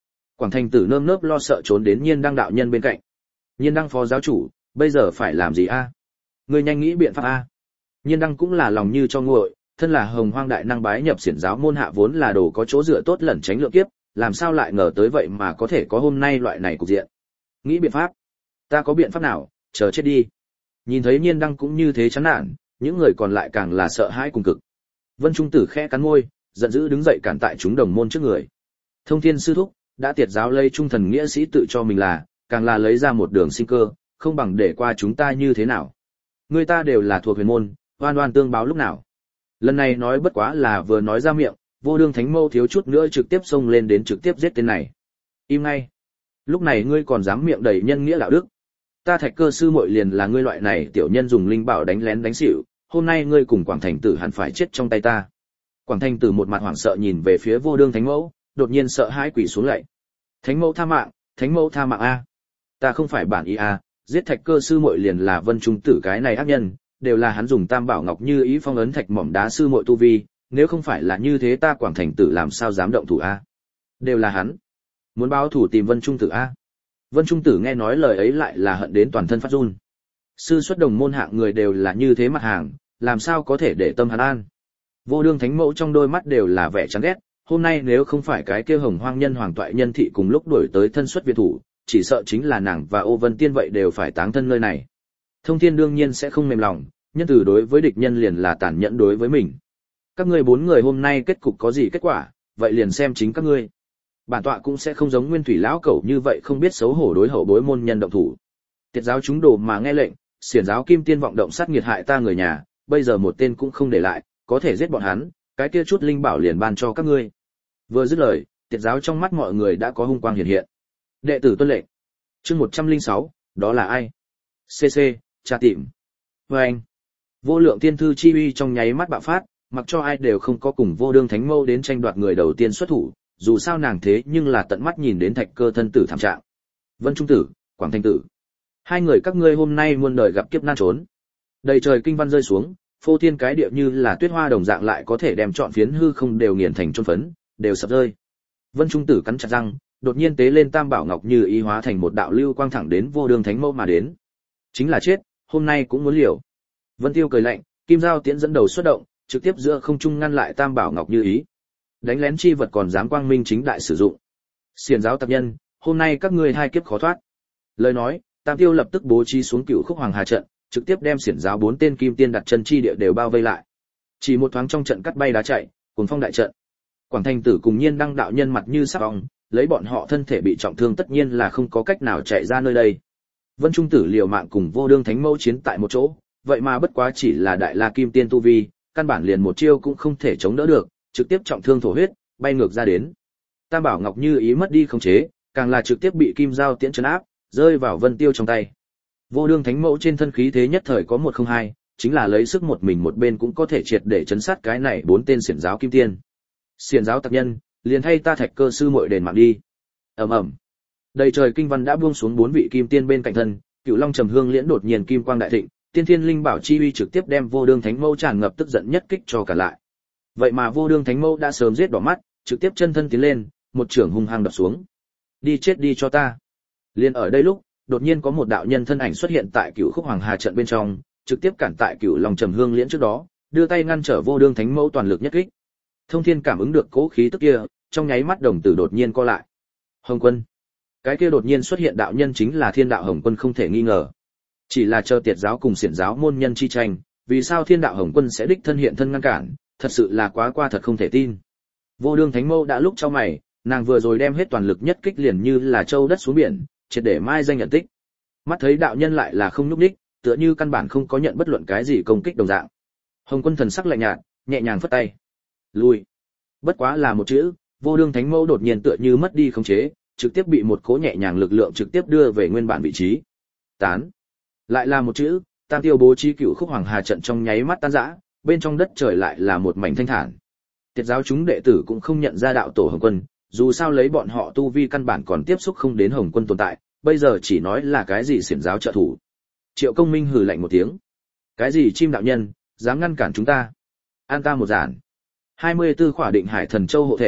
A: Quảng Thành Tử nơm nớp lo sợ trốn đến Nhiên Đăng đạo nhân bên cạnh. Nhiên Đăng phó giáo chủ, bây giờ phải làm gì a? Ngươi nhanh nghĩ biện pháp a. Nhiên Đăng cũng là lòng như cho nguội, thân là Hồng Hoang đại năng bái nhập xiển giáo môn hạ vốn là đồ có chỗ dựa tốt lẩn tránh lượng kiếp, làm sao lại ngờ tới vậy mà có thể có hôm nay loại này cục diện. Nghĩ biện pháp? Ta có biện pháp nào, chờ chết đi. Nhìn thấy Nhiên Đăng cũng như thế chán nản, những người còn lại càng là sợ hãi cùng cực. Vân Trung Tử khẽ cắn môi, giận dữ đứng dậy cản tại chúng đồng môn trước người. Thông Thiên sư thúc, đã tiệt giáo lây trung thần nghĩa sĩ tự cho mình là, càng là lấy ra một đường sinh cơ, không bằng để qua chúng ta như thế nào. Người ta đều là thuộc huyền môn, oan oan tương báo lúc nào. Lần này nói bất quá là vừa nói ra miệng, Vô Đương Thánh Mâu thiếu chút nữa trực tiếp xông lên đến trực tiếp giết tên này. Im ngay. Lúc này ngươi còn dám miệng đầy nhân nghĩa đạo đức. Ta Thạch Cơ sư muội liền là ngươi loại này tiểu nhân dùng linh bảo đánh lén đánh xỉu, hôm nay ngươi cùng Quảng Thành Tử hẳn phải chết trong tay ta. Quảng Thành Tử một mặt hoảng sợ nhìn về phía Vô Đương Thánh Mẫu, đột nhiên sợ hãi quỳ xuống lạy. Thánh Mẫu tha mạng, Thánh Mẫu tha mạng a. Ta không phải bản ý a, giết Thạch Cơ sư muội liền là Vân Trung Tử cái này ác nhân, đều là hắn dùng Tam Bảo Ngọc Như Ý phong ấn Thạch Mỏm Đá sư muội tu vi, nếu không phải là như thế ta Quảng Thành Tử làm sao dám động thủ a? Đều là hắn. Muốn báo thủ tìm Vân Trung Tử a. Vân Trung Tử nghe nói lời ấy lại là hận đến toàn thân phát run. Sư xuất đồng môn hạng người đều là như thế mặt hàng, làm sao có thể để tâm hắn an. Vô Đương Thánh Mẫu trong đôi mắt đều là vẻ chán ghét, hôm nay nếu không phải cái kia Hồng Hoang nhân hoàng toại nhân thị cùng lúc đuổi tới thân xuất viện thủ, chỉ sợ chính là nàng và Ô Vân Tiên vậy đều phải táng thân nơi này. Thông Thiên đương nhiên sẽ không mềm lòng, nhân từ đối với địch nhân liền là tàn nhẫn đối với mình. Các ngươi bốn người hôm nay kết cục có gì kết quả, vậy liền xem chính các ngươi. Bản tọa cũng sẽ không giống Nguyên Thủy lão cẩu như vậy không biết xấu hổ đối hậu bối môn nhân động thủ. Tiệt giáo chúng đồ mà nghe lệnh, xiển giáo Kim Tiên vọng động sát nghiệt hại ta người nhà, bây giờ một tên cũng không để lại, có thể giết bọn hắn, cái kia chút linh bảo liền ban cho các ngươi. Vừa dứt lời, tiệt giáo trong mắt mọi người đã có hung quang hiện hiện. Đệ tử tuân lệnh. Chương một trăm lẻ sáu, đó là ai? xê xê, tra tìm. Và anh. Vô lượng tiên thư chi uy trong nháy mắt bạo phát, mặc cho ai đều không có cùng Vô Đương Thánh Mâu đến tranh đoạt người đầu tiên xuất thủ, dù sao nàng thế nhưng là tận mắt nhìn đến Thạch Cơ thân tử thảm trạng. Vân Trung Tử, Quảng Thành Tử, hai người các ngươi hôm nay muôn đời gặp kiếp nan trốn. Đầy trời kinh văn rơi xuống, phô thiên cái địa như là tuyết hoa đồng dạng lại có thể đem trọn phiến hư không đều nghiền thành chôn phấn, đều sập rơi. Vân Trung Tử cắn chặt răng, đột nhiên tế lên Tam Bảo Ngọc Như Ý hóa thành một đạo lưu quang thẳng đến Vô Đương Thánh Mâu mà đến. Chính là chết, hôm nay cũng muốn liều. Vân Tiêu cười lạnh, kim giao tiễn dẫn đầu xuất động, trực tiếp giữa không trung ngăn lại Tam Bảo Ngọc Như Ý. Đánh lén chi vật còn dám quang minh chính đại sử dụng. Xiển giáo tạp nhân, hôm nay các ngươi hai kiếp khó thoát. Lời nói, Tam Tiêu lập tức bố trí xuống Cửu Khúc Hoàng Hà trận, trực tiếp đem xiển giáo bốn tên kim tiên đặt chân chi địa đều bao vây lại. Chỉ một thoáng trong trận cắt bay đá chạy, cuồng phong đại trận. Quảng Thành Tử cùng Nhiên Đăng đạo nhân mặt như sắp ong, lấy bọn họ thân thể bị trọng thương tất nhiên là không có cách nào chạy ra nơi đây. Vân Trung Tử liều mạng cùng Vô Đương Thánh Mâu chiến tại một chỗ, vậy mà bất quá chỉ là đại la kim tiên tu vi, căn bản liền một chiêu cũng không thể chống đỡ được, trực tiếp trọng thương thổ huyết, bay ngược ra đến. Tam Bảo Ngọc Như Ý mất đi khống chế, càng là trực tiếp bị kim giao tiễn trấn áp, rơi vào Vân Tiêu trong tay. Vô Đương Thánh Mẫu trên thân khí thế nhất thời có một không hai, chính là lấy sức một mình một bên cũng có thể triệt để chấn sát cái này bốn tên xiển giáo kim tiên. Xiển giáo tặc nhân, liền thay ta Thạch Cơ sư muội đền mạng đi. Ầm ầm. Đầy trời kinh văn đã buông xuống bốn vị kim tiên bên cạnh thân, Cửu Long Trầm Hương Liễn đột nhiên kim quang đại thịnh, Tiên Thiên Linh Bảo chi uy trực tiếp đem Vô Đương Thánh Mâu tràn ngập tức giận nhất kích cho cả lại. Vậy mà Vô Đương Thánh Mâu đã sớm giết đỏ mắt, trực tiếp chân thân tiến lên, một trưởng hung hăng đập xuống. Đi chết đi cho ta. Liên ở đây lúc, đột nhiên có một đạo nhân thân ảnh xuất hiện tại Cửu Khúc Hoàng Hà trận bên trong, trực tiếp cản tại Cửu Long Trầm Hương Liễn trước đó, đưa tay ngăn trở Vô Đương Thánh Mâu toàn lực nhất kích. Thông Thiên cảm ứng được cố khí tức kia, trong nháy mắt đồng tử đột nhiên co lại. Hồng Quân. Cái kia đột nhiên xuất hiện đạo nhân chính là Thiên Đạo Hồng Quân không thể nghi ngờ. Chỉ là chờ tiệt giáo cùng xiển giáo môn nhân chi tranh, vì sao Thiên Đạo Hồng Quân sẽ đích thân hiện thân ngăn cản, thật sự là quá qua thật không thể tin. Vô Đương Thánh Mâu đã lúc trong mày, nàng vừa rồi đem hết toàn lực nhất kích liền như là châu đất xuống biển, triệt để mai danh nhận tích. Mắt thấy đạo nhân lại là không nhúc nhích, tựa như căn bản không có nhận bất luận cái gì công kích đồng dạng. Hồng Quân thần sắc lạnh nhạt, nhẹ nhàng phất tay. Lui. Bất quá là một chữ, Vô Đương Thánh Mâu đột nhiên tựa như mất đi khống chế, trực tiếp bị một cỗ nhẹ nhàng lực lượng trực tiếp đưa về nguyên bản vị trí. Tán. Lại là một chữ, Tam Tiêu bố trí Cửu Khúc Hoàng Hà trận trong nháy mắt tan rã, bên trong đất trời lại là một mảnh thanh thản. Tiệt giáo chúng đệ tử cũng không nhận ra đạo tổ Hồng Quân, dù sao lấy bọn họ tu vi căn bản còn tiếp xúc không đến Hồng Quân tồn tại, bây giờ chỉ nói là cái gì xiển giáo trợ thủ. Triệu Công Minh hừ lạnh một tiếng. Cái gì chim đạo nhân, dám ngăn cản chúng ta? An ta một giản. hai mươi tư khỏa định hải thần châu hộ thể,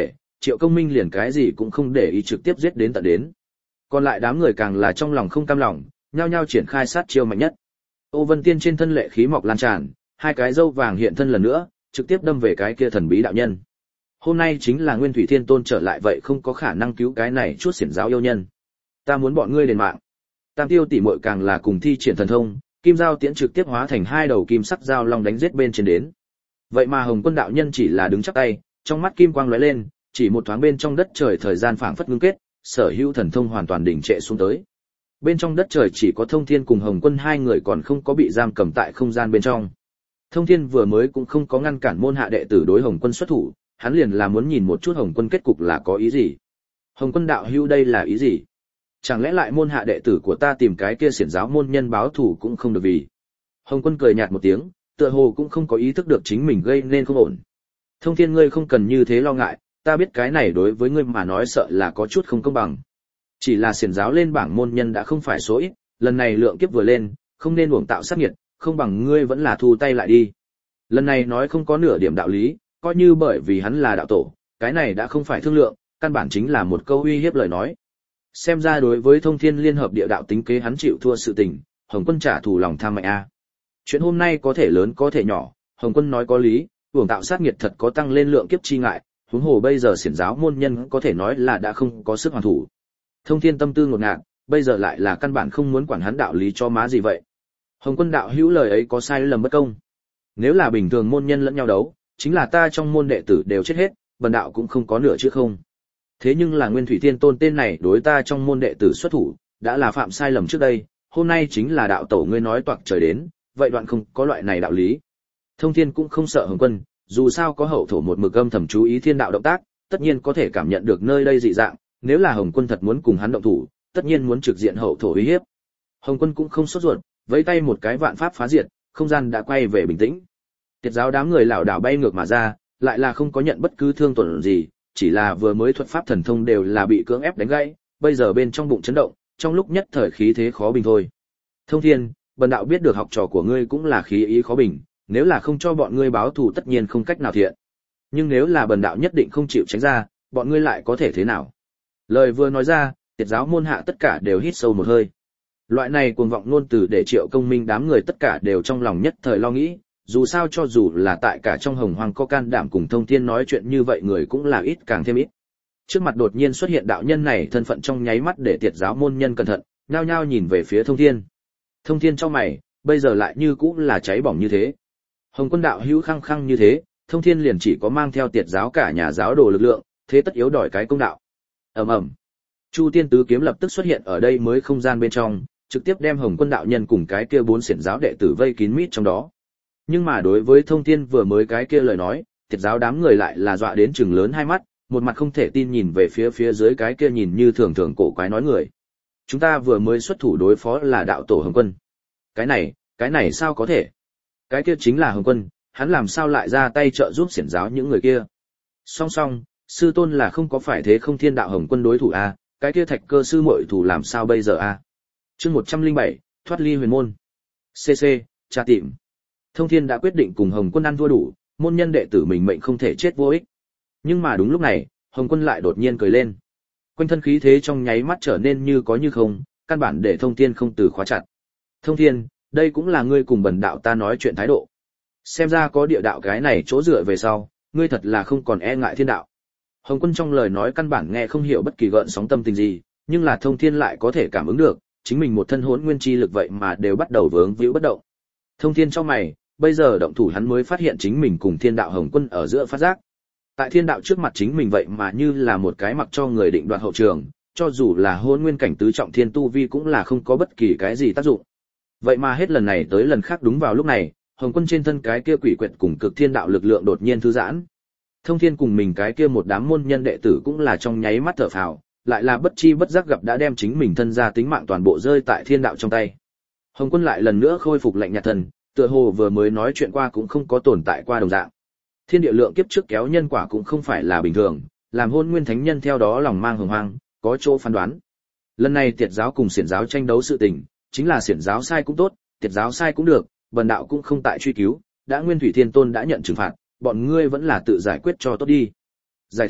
A: Triệu Công Minh liền cái gì cũng không để ý trực tiếp giết đến tận đến. Còn lại đám người càng là trong lòng không cam lòng, nhao nhao triển khai sát chiêu mạnh nhất. Ô Vân Tiên trên thân lệ khí mọc lan tràn, hai cái râu vàng hiện thân lần nữa, trực tiếp đâm về cái kia thần bí đạo nhân. Hôm nay chính là Nguyên Thủy Thiên Tôn trở lại vậy không có khả năng cứu cái này chút xiển giáo yêu nhân. Ta muốn bọn ngươi đền mạng. Tam Tiêu tỷ muội càng là cùng thi triển thần thông, kim dao tiễn trực tiếp hóa thành hai đầu kim sắc dao long đánh giết bên trên đến. Vậy mà Hồng Quân đạo nhân chỉ là đứng chắp tay, trong mắt kim quang lóe lên, chỉ một thoáng bên trong đất trời thời gian phảng phất ngưng kết, sở hữu thần thông hoàn toàn đình trệ xuống tới. Bên trong đất trời chỉ có Thông Thiên cùng Hồng Quân hai người còn không có bị giam cầm tại không gian bên trong. Thông Thiên vừa mới cũng không có ngăn cản môn hạ đệ tử đối Hồng Quân xuất thủ, hắn liền là muốn nhìn một chút Hồng Quân kết cục là có ý gì. Hồng Quân đạo hữu đây là ý gì? Chẳng lẽ lại môn hạ đệ tử của ta tìm cái kia xiển giáo môn nhân báo thù cũng không được vì? Hồng Quân cười nhạt một tiếng, tựa hồ cũng không có ý thức được chính mình gây nên không ổn. Thông Thiên ngươi không cần như thế lo ngại, ta biết cái này đối với ngươi mà nói sợ là có chút không công bằng. Chỉ là xiển giáo lên bảng môn nhân đã không phải số ít, lần này lượng kiếp vừa lên, không nên uổng tạo sát nghiệt, không bằng ngươi vẫn là thu tay lại đi. Lần này nói không có nửa điểm đạo lý, coi như bởi vì hắn là đạo tổ, cái này đã không phải thương lượng, căn bản chính là một câu uy hiếp lời nói. Xem ra đối với Thông Thiên liên hợp địa đạo tính kế hắn chịu thua sự tình, Hồng Quân trả thù lòng tham mạnh a. Chuyện hôm nay có thể lớn có thể nhỏ, Hồng Quân nói có lý, uổng tạo sát nghiệt thật có tăng lên lượng kiếp chi ngại, huống hồ bây giờ xiển giáo môn nhân có thể nói là đã không có sức hoàn thủ. Thông Thiên tâm tư ngột ngạt, bây giờ lại là căn bản không muốn quản hắn đạo lý cho má gì vậy. Hồng Quân đạo hữu lời ấy có sai lầm bất công. Nếu là bình thường môn nhân lẫn nhau đấu, chính là ta trong môn đệ tử đều chết hết, bần đạo cũng không có nửa chứ không. Thế nhưng là Nguyên Thủy Thiên Tôn tên này đối ta trong môn đệ tử xuất thủ, đã là phạm sai lầm trước đây, hôm nay chính là đạo tổ ngươi nói toạc trời đến, vậy đoạn không có loại này đạo lý. Thông Thiên cũng không sợ Hồng Quân, dù sao có hậu thổ một mực âm thầm chú ý thiên đạo động tác, tất nhiên có thể cảm nhận được nơi đây dị dạng, nếu là Hồng Quân thật muốn cùng hắn động thủ, tất nhiên muốn trực diện hậu thổ uy hiếp. Hồng Quân cũng không sốt ruột, vẫy tay một cái vạn pháp phá diệt, không gian đã quay về bình tĩnh. Tiệt giáo đám người lảo đảo bay ngược mà ra, lại là không có nhận bất cứ thương tổn gì, chỉ là vừa mới thuật pháp thần thông đều là bị cưỡng ép đánh gãy, bây giờ bên trong bụng chấn động, trong lúc nhất thời khí thế khó bình thôi. Thông Thiên, bần đạo biết được học trò của ngươi cũng là khí ý khó bình, nếu là không cho bọn ngươi báo thù tất nhiên không cách nào thiện. Nhưng nếu là bần đạo nhất định không chịu tránh ra, bọn ngươi lại có thể thế nào? Lời vừa nói ra, tiệt giáo môn hạ tất cả đều hít sâu một hơi. Loại này cuồng vọng ngôn từ để Triệu Công Minh đám người tất cả đều trong lòng nhất thời lo nghĩ, dù sao cho dù là tại cả trong hồng hoang có can đảm cùng Thông Thiên nói chuyện như vậy người cũng là ít càng thêm ít. Trước mặt đột nhiên xuất hiện đạo nhân này thân phận trong nháy mắt để tiệt giáo môn nhân cẩn thận, nhao nhao nhìn về phía Thông Thiên. Thông Thiên trong mày, bây giờ lại như cũng là cháy bỏng như thế. Hồng Quân đạo hữu khăng khăng như thế, Thông Thiên liền chỉ có mang theo tiệt giáo cả nhà giáo đồ lực lượng, thế tất yếu đòi cái công đạo. Ầm ầm. Chu Tiên tứ kiếm lập tức xuất hiện ở đây mới không gian bên trong, trực tiếp đem Hồng Quân đạo nhân cùng cái kia bốn xiển giáo đệ tử vây kín mít trong đó. Nhưng mà đối với Thông Thiên vừa mới cái kia lời nói, tiệt giáo đám người lại là dọa đến trừng lớn hai mắt, một mặt không thể tin nhìn về phía phía dưới cái kia nhìn như thường thường cổ quái nói người. Chúng ta vừa mới xuất thủ đối phó là đạo tổ Hồng Quân. Cái này, cái này sao có thể? Cái kia chính là Hồng Quân, hắn làm sao lại ra tay trợ giúp xiển giáo những người kia? Song song, sư tôn là không có phải thế không thiên đạo Hồng Quân đối thủ a, à, cái kia Thạch Cơ sư muội thủ làm sao bây giờ a? À? Chương một trăm lẻ bảy, thoát ly huyền môn. xê xê, tra tìm. Thông Thiên đã quyết định cùng Hồng Quân ăn thua đủ, môn nhân đệ tử mình mệnh không thể chết vô ích. Nhưng mà đúng lúc này, Hồng Quân lại đột nhiên cười lên. Quanh thân khí thế trong nháy mắt trở nên như có như không, căn bản để Thông Thiên không từ khóa chặt. Thông Thiên, đây cũng là ngươi cùng bần đạo ta nói chuyện thái độ. Xem ra có địa đạo cái này chỗ dựa về sau, ngươi thật là không còn e ngại thiên đạo. Hồng Quân trong lời nói căn bản nghe không hiểu bất kỳ gợn sóng tâm tình gì, nhưng là Thông Thiên lại có thể cảm ứng được, chính mình một thân hỗn nguyên chi lực vậy mà đều bắt đầu vướng víu bất động. Thông Thiên trong mày, bây giờ động thủ hắn mới phát hiện chính mình cùng thiên đạo Hồng Quân ở giữa phát giác. Tại thiên đạo trước mặt chính mình vậy mà như là một cái mặc cho người định đoạt hậu trường, cho dù là hỗn nguyên cảnh tứ trọng thiên tu vi cũng là không có bất kỳ cái gì tác dụng. Vậy mà hết lần này tới lần khác đúng vào lúc này, Hồng Quân trên thân cái kia quỷ quyệt cùng cực thiên đạo lực lượng đột nhiên thư giãn. Thông Thiên cùng mình cái kia một đám môn nhân đệ tử cũng là trong nháy mắt thở phào, lại là bất chi bất giác gặp đã đem chính mình thân ra tính mạng toàn bộ rơi tại thiên đạo trong tay. Hồng Quân lại lần nữa khôi phục lạnh nhạt thần, tựa hồ vừa mới nói chuyện qua cũng không có tồn tại qua đồng dạng. Thiên địa lượng kiếp trước kéo nhân quả cũng không phải là bình thường, làm hôn nguyên thánh nhân theo đó lòng mang hồng hoang, có chỗ phán đoán. Lần này tiệt giáo cùng xiển giáo tranh đấu sự tình, chính là xiển giáo sai cũng tốt, tiệt giáo sai cũng được, bần đạo cũng không tại truy cứu, đã Nguyên Thủy Thiên Tôn đã nhận trừng phạt, bọn ngươi vẫn là tự giải quyết cho tốt đi. Giải thích,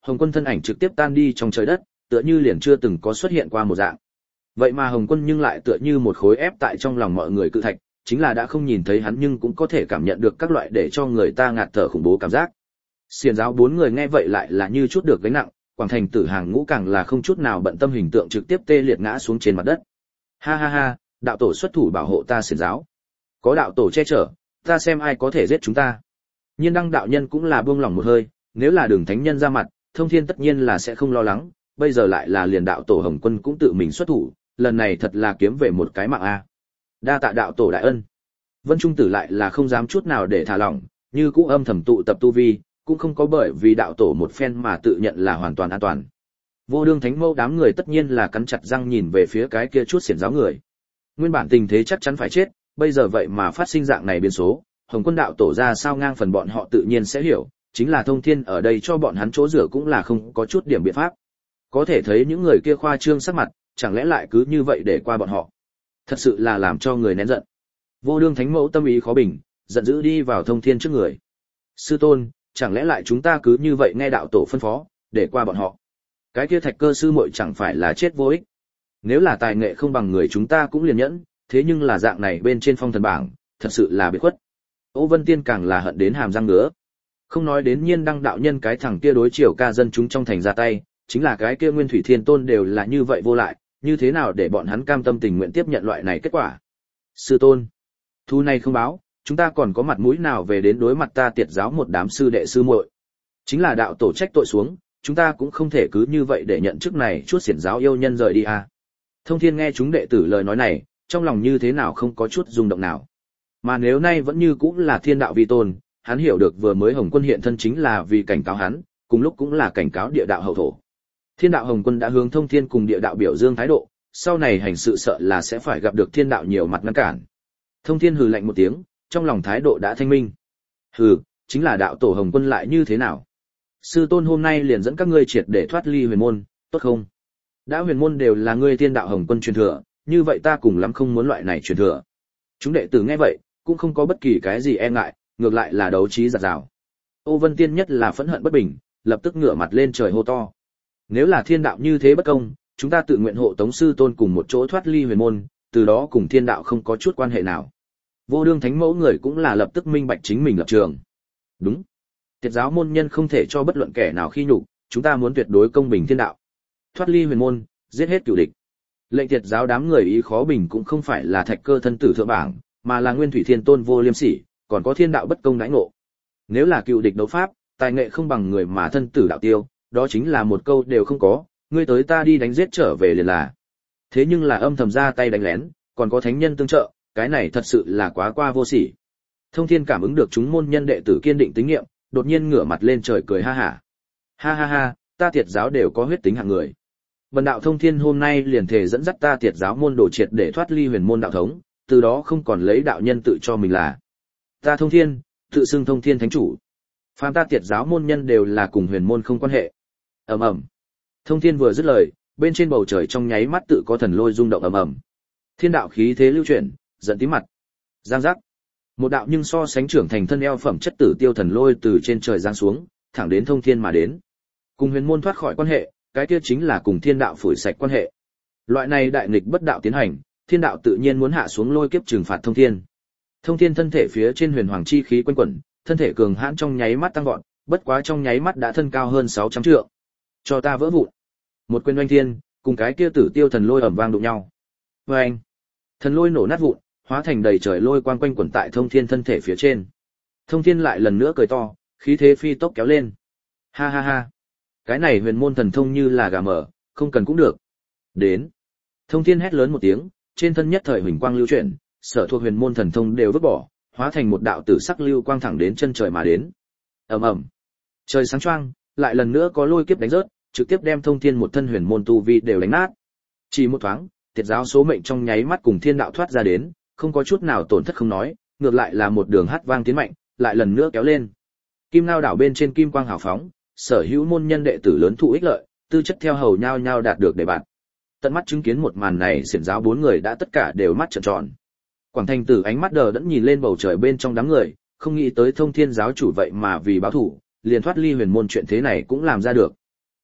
A: Hồng Quân thân ảnh trực tiếp tan đi trong trời đất, tựa như liền chưa từng có xuất hiện qua một dạng. Vậy mà Hồng Quân nhưng lại tựa như một khối ép tại trong lòng mọi người cự thạch, chính là đã không nhìn thấy hắn nhưng cũng có thể cảm nhận được các loại để cho người ta ngạt thở khủng bố cảm giác. Xiển giáo bốn người nghe vậy lại là như chút được gánh nặng, Quảng Thành Tử hàng ngũ càng là không chút nào bận tâm hình tượng trực tiếp tê liệt ngã xuống trên mặt đất. Ha ha ha, đạo tổ xuất thủ bảo hộ ta Xiển giáo. Có đạo tổ che chở, ta xem ai có thể giết chúng ta. Nhiên Đăng đạo nhân cũng là buông lỏng một hơi, nếu là Đường thánh nhân ra mặt, Thông Thiên tất nhiên là sẽ không lo lắng, bây giờ lại là liền đạo tổ Hồng Quân cũng tự mình xuất thủ, lần này thật là kiếm về một cái mạng a. Đa tạ đạo tổ đại ân. Vân Trung Tử lại là không dám chút nào để thả lỏng, như cũ âm thầm tụ tập tu vi, cũng không có bởi vì đạo tổ một phen mà tự nhận là hoàn toàn an toàn. Vô Đương Thánh Mẫu đám người tất nhiên là cắn chặt răng nhìn về phía cái kia chút xiển giáo người. Nguyên bản tình thế chắc chắn phải chết, bây giờ vậy mà phát sinh dạng này biến số, Hồng Quân đạo tổ ra sao ngang phần bọn họ tự nhiên sẽ hiểu, chính là Thông Thiên ở đây cho bọn hắn chỗ rửa cũng là không có chút điểm biện pháp. Có thể thấy những người kia khoa trương sắc mặt, chẳng lẽ lại cứ như vậy để qua bọn họ. Thật sự là làm cho người nén giận. Vô Đương Thánh Mẫu tâm ý khó bình, giận dữ đi vào Thông Thiên trước người. Sư tôn, chẳng lẽ lại chúng ta cứ như vậy nghe đạo tổ phân phó, để qua bọn họ. Cái kia Thạch Cơ sư muội chẳng phải là chết vô ích. Nếu là tài nghệ không bằng người chúng ta cũng liền nhẫn, thế nhưng là dạng này bên trên phong thần bảng, thật sự là biệt khuất. Ô Vân Tiên càng là hận đến hàm răng ngứa. Không nói đến Nhiên Đăng đạo nhân cái thằng kia đối chiều ca dân chúng trong thành ra tay, chính là cái kia Nguyên Thủy Thiên Tôn đều là như vậy vô lại, như thế nào để bọn hắn cam tâm tình nguyện tiếp nhận loại này kết quả. Sư tôn, thu này không báo, chúng ta còn có mặt mũi nào về đến đối mặt ta Tiệt giáo một đám sư đệ sư muội. Chính là đạo tổ trách tội xuống, chúng ta cũng không thể cứ như vậy để nhận chức này chút xiển giáo yêu nhân rời đi à. Thông Thiên nghe chúng đệ tử lời nói này, trong lòng như thế nào không có chút rung động nào. Mà nếu nay vẫn như cũng là thiên đạo vi tôn, hắn hiểu được vừa mới Hồng Quân hiện thân chính là vì cảnh cáo hắn, cùng lúc cũng là cảnh cáo địa đạo hậu thổ. Thiên đạo Hồng Quân đã hướng Thông Thiên cùng địa đạo biểu dương thái độ, sau này hành sự sợ là sẽ phải gặp được thiên đạo nhiều mặt ngăn cản. Thông Thiên hừ lạnh một tiếng, trong lòng thái độ đã thanh minh. Hừ, chính là đạo tổ Hồng Quân lại như thế nào? Sư tôn hôm nay liền dẫn các ngươi triệt để thoát ly huyền môn, tốt không? Đã huyền môn đều là ngươi thiên đạo Hồng Quân truyền thừa, như vậy ta cùng lắm không muốn loại này truyền thừa. Chúng đệ tử nghe vậy, cũng không có bất kỳ cái gì e ngại, ngược lại là đấu trí giạt rào. Ô Vân Tiên nhất là phẫn hận bất bình, lập tức ngửa mặt lên trời hô to. Nếu là thiên đạo như thế bất công, chúng ta tự nguyện hộ tống sư tôn cùng một chỗ thoát ly huyền môn, từ đó cùng thiên đạo không có chút quan hệ nào. Vô Đương Thánh Mẫu người cũng là lập tức minh bạch chính mình lập trường. Đúng. Tiệt giáo môn nhân không thể cho bất luận kẻ nào khi nhục, chúng ta muốn tuyệt đối công bình thiên đạo. Thoát ly huyền môn, giết hết cửu địch. Lệnh Tiệt giáo đám người ý khó bình cũng không phải là Thạch Cơ thân tử thượng bảng, mà là Nguyên Thủy Thiên Tôn vô liêm sỉ, còn có thiên đạo bất công đãi ngộ. Nếu là cựu địch đấu pháp, tài nghệ không bằng người mà thân tử đạo tiêu, đó chính là một câu đều không có, ngươi tới ta đi đánh giết trở về liền là. Thế nhưng là âm thầm ra tay đánh lén, còn có thánh nhân tương trợ, cái này thật sự là quá qua vô sỉ. Thông Thiên cảm ứng được chúng môn nhân đệ tử kiên định tín nhiệm, đột nhiên ngửa mặt lên trời cười ha hả. Ha ha ha, ta Tiệt giáo đều có huyết tính hạng người. Bần đạo Thông Thiên hôm nay liền thể dẫn dắt ta Tiệt giáo môn đồ triệt để thoát ly huyền môn đạo thống, từ đó không còn lấy đạo nhân tự cho mình là. Ta Thông Thiên, tự xưng Thông Thiên thánh chủ. Phàm ta Tiệt giáo môn nhân đều là cùng huyền môn không quan hệ. Ầm ầm. Thông Thiên vừa dứt lời, bên trên bầu trời trong nháy mắt tự có thần lôi rung động ầm ầm. Thiên đạo khí thế lưu chuyển, giận tím mặt. Giang giác. Một đạo nhưng so sánh trưởng thành thân eo phẩm chất tử tiêu thần lôi từ trên trời giáng xuống, thẳng đến Thông Thiên mà đến. Cùng huyền môn thoát khỏi quan hệ, cái kia chính là cùng thiên đạo phủi sạch quan hệ. Loại này đại nghịch bất đạo tiến hành, thiên đạo tự nhiên muốn hạ xuống lôi kiếp trừng phạt Thông Thiên. Thông Thiên thân thể phía trên huyền hoàng chi khí quanh quẩn, thân thể cường hãn trong nháy mắt tăng vọt, bất quá trong nháy mắt đã thân cao hơn sáu trăm trượng. Cho ta vỡ vụn. Một quyền oanh thiên, cùng cái kia tử tiêu thần lôi ầm vang đụng nhau. Oanh! Thần lôi nổ nát vụn, hóa thành đầy trời lôi quang quanh quẩn tại Thông Thiên thân thể phía trên. Thông Thiên lại lần nữa cười to, khí thế phi tốc kéo lên. Ha ha ha! Cái này huyền môn thần thông như là gà mở, không cần cũng được. Đến! Thông Thiên hét lớn một tiếng, trên thân nhất thời huỳnh quang lưu chuyển, sở thuộc huyền môn thần thông đều vứt bỏ, hóa thành một đạo tử sắc lưu quang thẳng đến chân trời mà đến. Ầm ầm! Trời sáng choang, lại lần nữa có lôi kiếp đánh rớt, trực tiếp đem Thông Thiên một thân huyền môn tu vi đều đánh nát. Chỉ một thoáng, Tiệt giáo số mệnh trong nháy mắt cùng thiên đạo thoát ra đến, không có chút nào tổn thất không nói, ngược lại là một đường hát vang tiến mạnh, lại lần nữa kéo lên. Kim Ngao đảo bên trên kim quang hào phóng, sở hữu môn nhân đệ tử lớn thụ ích lợi, tư chất theo hầu nhau nhau đạt được đề bạt. Tận mắt chứng kiến một màn này, xiển giáo bốn người đã tất cả đều mắt trợn tròn. Quảng Thành Tử ánh mắt đờ đẫn nhìn lên bầu trời bên trong đám người, không nghĩ tới Thông Thiên giáo chủ vậy mà vì báo thủ, liền thoát ly huyền môn chuyện thế này cũng làm ra được.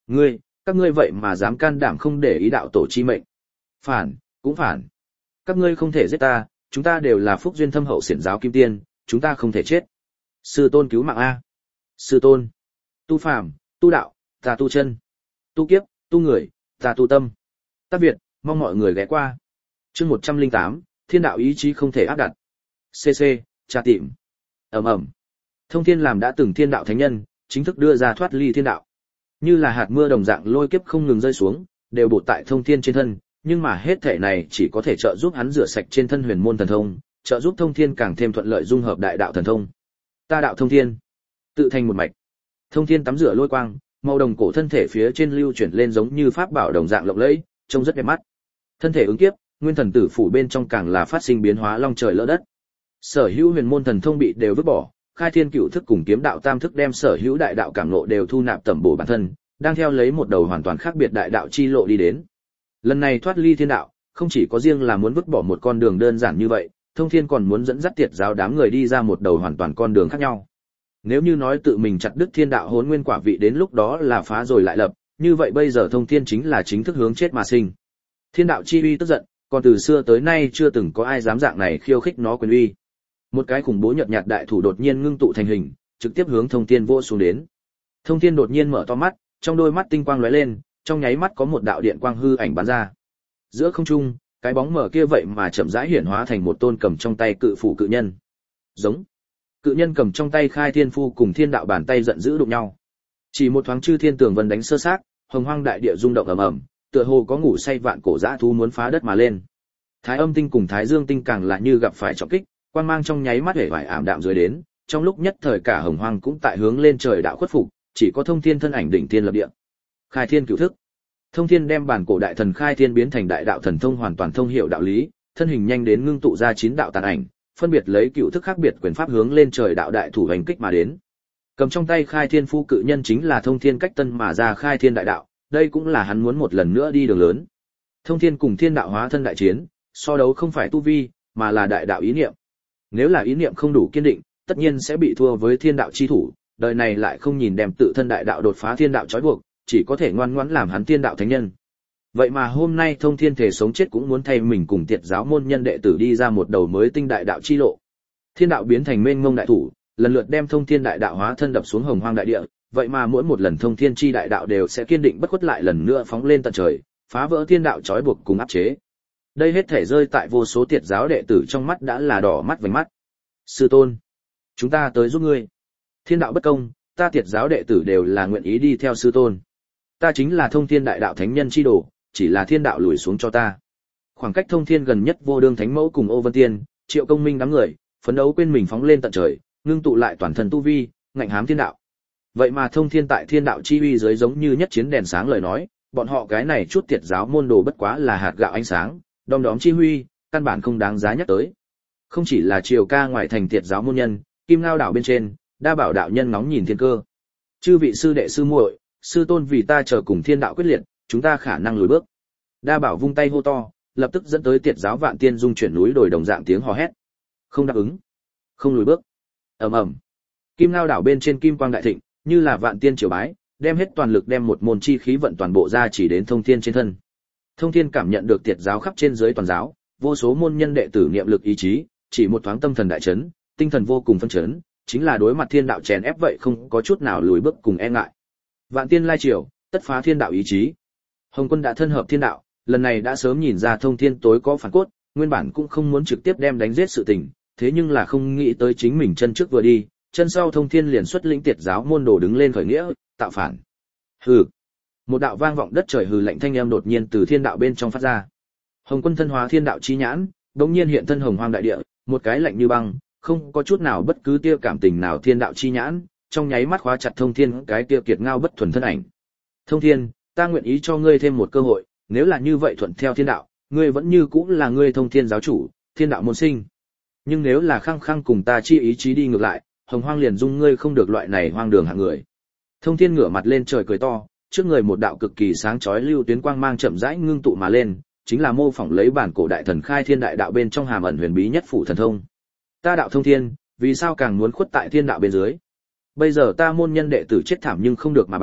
A: Ngươi, các ngươi vậy mà dám can đảm không để ý đạo tổ chi mệnh. Phản, cũng phản. Các ngươi không thể giết ta, chúng ta đều là phúc duyên thâm hậu xiển giáo kim tiên, chúng ta không thể chết. Sư tôn cứu mạng a. Sư tôn. Tu phàm, tu đạo, ta tu chân. Tu kiếp, tu người, ta tu tâm. Tác Việt, mong mọi người ghé qua. Chương một trăm lẻ tám, thiên đạo ý chí không thể áp đặt. xê xê, tra tìm. Ầm ầm. Thông Thiên làm đã từng thiên đạo thánh nhân, chính thức đưa ra thoát ly thiên đạo. Như là hạt mưa đồng dạng lôi kiếp không ngừng rơi xuống, đều bột tại Thông Thiên trên thân, nhưng mà hết thể này chỉ có thể trợ giúp hắn rửa sạch trên thân huyền môn thần thông, trợ giúp Thông Thiên càng thêm thuận lợi dung hợp đại đạo thần thông. Ta đạo Thông Thiên, tự thành một mạch. Thông Thiên tắm rửa lôi quang, màu đồng cổ thân thể phía trên lưu chuyển lên giống như pháp bảo đồng dạng lộng lẫy, trông rất đẹp mắt. Thân thể ứng kiếp, nguyên thần tử phủ bên trong càng là phát sinh biến hóa long trời lỡ đất. Sở hữu huyền môn thần thông bị đều vứt bỏ, khai thiên cửu thức cùng kiếm đạo tam thức đem sở hữu đại đạo cảm ngộ đều thu nạp tẩm bổ bản thân, đang theo lấy một đầu hoàn toàn khác biệt đại đạo chi lộ đi đến. Lần này thoát ly thiên đạo, không chỉ có riêng là muốn vứt bỏ một con đường đơn giản như vậy, Thông Thiên còn muốn dẫn dắt tiệt giáo đám người đi ra một đầu hoàn toàn con đường khác nhau. Nếu như nói tự mình chặt đứt thiên đạo hỗn nguyên quả vị đến lúc đó là phá rồi lại lập, như vậy bây giờ Thông Thiên chính là chính thức hướng chết mà sinh. Thiên đạo chi uy tức giận, còn từ xưa tới nay chưa từng có ai dám dạng này khiêu khích nó quyền uy. Một cái khủng bố nhợt nhạt đại thủ đột nhiên ngưng tụ thành hình, trực tiếp hướng Thông Thiên vỗ xuống đến. Thông Thiên đột nhiên mở to mắt, trong đôi mắt tinh quang lóe lên, trong nháy mắt có một đạo điện quang hư ảnh bắn ra. Giữa không trung, cái bóng mở kia vậy mà chậm rãi hiển hóa thành một tôn cầm trong tay cự phủ cự nhân. Giống. Cự nhân cầm trong tay khai thiên phu cùng thiên đạo bàn tay giận dữ đụng nhau. Chỉ một thoáng chư thiên tường vân đánh sơ xác, hồng hoang đại địa rung động ầm ầm, tựa hồ có ngủ say vạn cổ dã thú muốn phá đất mà lên. Thái âm tinh cùng thái dương tinh càng là như gặp phải trọng kích, quang mang trong nháy mắt hể vải ảm đạm dưới đến, trong lúc nhất thời cả hồng hoang cũng tại hướng lên trời đạo khuất phục, chỉ có Thông Thiên thân ảnh đỉnh thiên lập địa. Khai thiên cửu thức. Thông Thiên đem bản cổ đại thần khai thiên biến thành đại đạo thần thông hoàn toàn thông hiểu đạo lý, thân hình nhanh đến ngưng tụ ra chín đạo tàn ảnh, phân biệt lấy cửu thức khác biệt quyền pháp hướng lên trời đạo đại thủ hành kích mà đến. Cầm trong tay khai thiên phu cự nhân chính là Thông Thiên cách tân mà ra khai thiên đại đạo, đây cũng là hắn muốn một lần nữa đi đường lớn. Thông Thiên cùng thiên đạo hóa thân đại chiến, so đấu không phải tu vi, mà là đại đạo ý niệm. Nếu là ý niệm không đủ kiên định, tất nhiên sẽ bị thua với thiên đạo chi thủ, đời này lại không nhìn đem tự thân đại đạo đột phá thiên đạo trói buộc, chỉ có thể ngoan ngoãn làm hắn thiên đạo thánh nhân. Vậy mà hôm nay Thông Thiên thể sống chết cũng muốn thay mình cùng tiệt giáo môn nhân đệ tử đi ra một đầu mới tinh đại đạo chi lộ. Thiên đạo biến thành mênh mông đại thủ, lần lượt đem Thông Thiên đại đạo hóa thân đập xuống hồng hoang đại địa, vậy mà mỗi một lần Thông Thiên chi đại đạo đều sẽ kiên định bất khuất lại lần nữa phóng lên tận trời, phá vỡ thiên đạo trói buộc cùng áp chế. Đây hết thể rơi tại vô số tiệt giáo đệ tử trong mắt đã là đỏ mắt vành mắt. Sư tôn, chúng ta tới giúp ngươi. Thiên đạo bất công, ta tiệt giáo đệ tử đều là nguyện ý đi theo sư tôn. Ta chính là Thông Thiên đại đạo thánh nhân chi đồ, chỉ là thiên đạo lùi xuống cho ta. Khoảng cách Thông Thiên gần nhất Vô Đương Thánh Mẫu cùng Ô Vân Tiên, Triệu Công Minh đám người, phấn đấu quên mình phóng lên tận trời, ngưng tụ lại toàn thân tu vi, ngạnh hám thiên đạo. Vậy mà Thông Thiên tại thiên đạo chi uy dưới giống như nhất chiến đèn sáng lời nói, bọn họ cái này chút tiệt giáo môn đồ bất quá là hạt gạo ánh sáng, đom đóm chi huy, căn bản không đáng giá nhắc tới. Không chỉ là Triều Ca ngoài thành tiệt giáo môn nhân, Kim Ngao đảo bên trên, Đa Bảo đạo nhân ngóng nhìn thiên cơ. Chư vị sư đệ sư muội, sư tôn vì ta chờ cùng thiên đạo quyết liệt, chúng ta khả năng lùi bước. Đa Bảo vung tay hô to, lập tức dẫn tới tiệt giáo vạn tiên dung chuyển núi đồi đồng dạng tiếng hò hét. Không đáp ứng, không lùi bước. Ầm ầm. Kim Ngao đảo bên trên kim quang đại thịnh, như là vạn tiên triều bái, đem hết toàn lực đem một môn chi khí vận toàn bộ ra chỉ đến Thông Thiên trên thân. Thông Thiên cảm nhận được tiệt giáo khắp trên dưới toàn giáo, vô số môn nhân đệ tử niệm lực ý chí, chỉ một thoáng tâm thần đại chấn, tinh thần vô cùng phân chấn, chính là đối mặt thiên đạo chèn ép vậy không có chút nào lùi bước cùng e ngại. Vạn tiên lai triều, tất phá thiên đạo ý chí. Hồng Quân đã thân hợp thiên đạo, lần này đã sớm nhìn ra Thông Thiên tối có phản cốt, nguyên bản cũng không muốn trực tiếp đem đánh giết sự tình, thế nhưng là không nghĩ tới chính mình chân trước vừa đi, chân sau Thông Thiên liền xuất lĩnh tiệt giáo môn đồ đứng lên khởi nghĩa, tạo phản. Hừ. Một đạo vang vọng đất trời hừ lạnh thanh âm đột nhiên từ thiên đạo bên trong phát ra. Hồng Quân thân hóa thiên đạo chi nhãn, đống nhiên hiện thân hồng hoang đại địa, một cái lạnh như băng, không có chút nào bất cứ tia cảm tình nào thiên đạo chi nhãn, trong nháy mắt khóa chặt Thông Thiên cái tia kiệt ngao bất thuần thân ảnh. Thông Thiên, ta nguyện ý cho ngươi thêm một cơ hội, nếu là như vậy thuận theo thiên đạo, ngươi vẫn như cũng là ngươi Thông Thiên giáo chủ, thiên đạo môn sinh. Nhưng nếu là khăng khăng cùng ta chi ý chí đi ngược lại, hồng hoang liền dung ngươi không được loại này hoang đường hạng người. Thông Thiên ngửa mặt lên trời cười to, trước người một đạo cực kỳ sáng chói lưu tuyến quang mang chậm rãi ngưng tụ mà lên, chính là mô phỏng lấy bản cổ đại thần khai thiên đại đạo bên trong hàm ẩn huyền bí nhất phủ thần thông. Ta đạo Thông Thiên, vì sao càng muốn khuất tại thiên đạo bên dưới? Bây giờ ta môn nhân đệ tử chết thảm nhưng không được mà báo,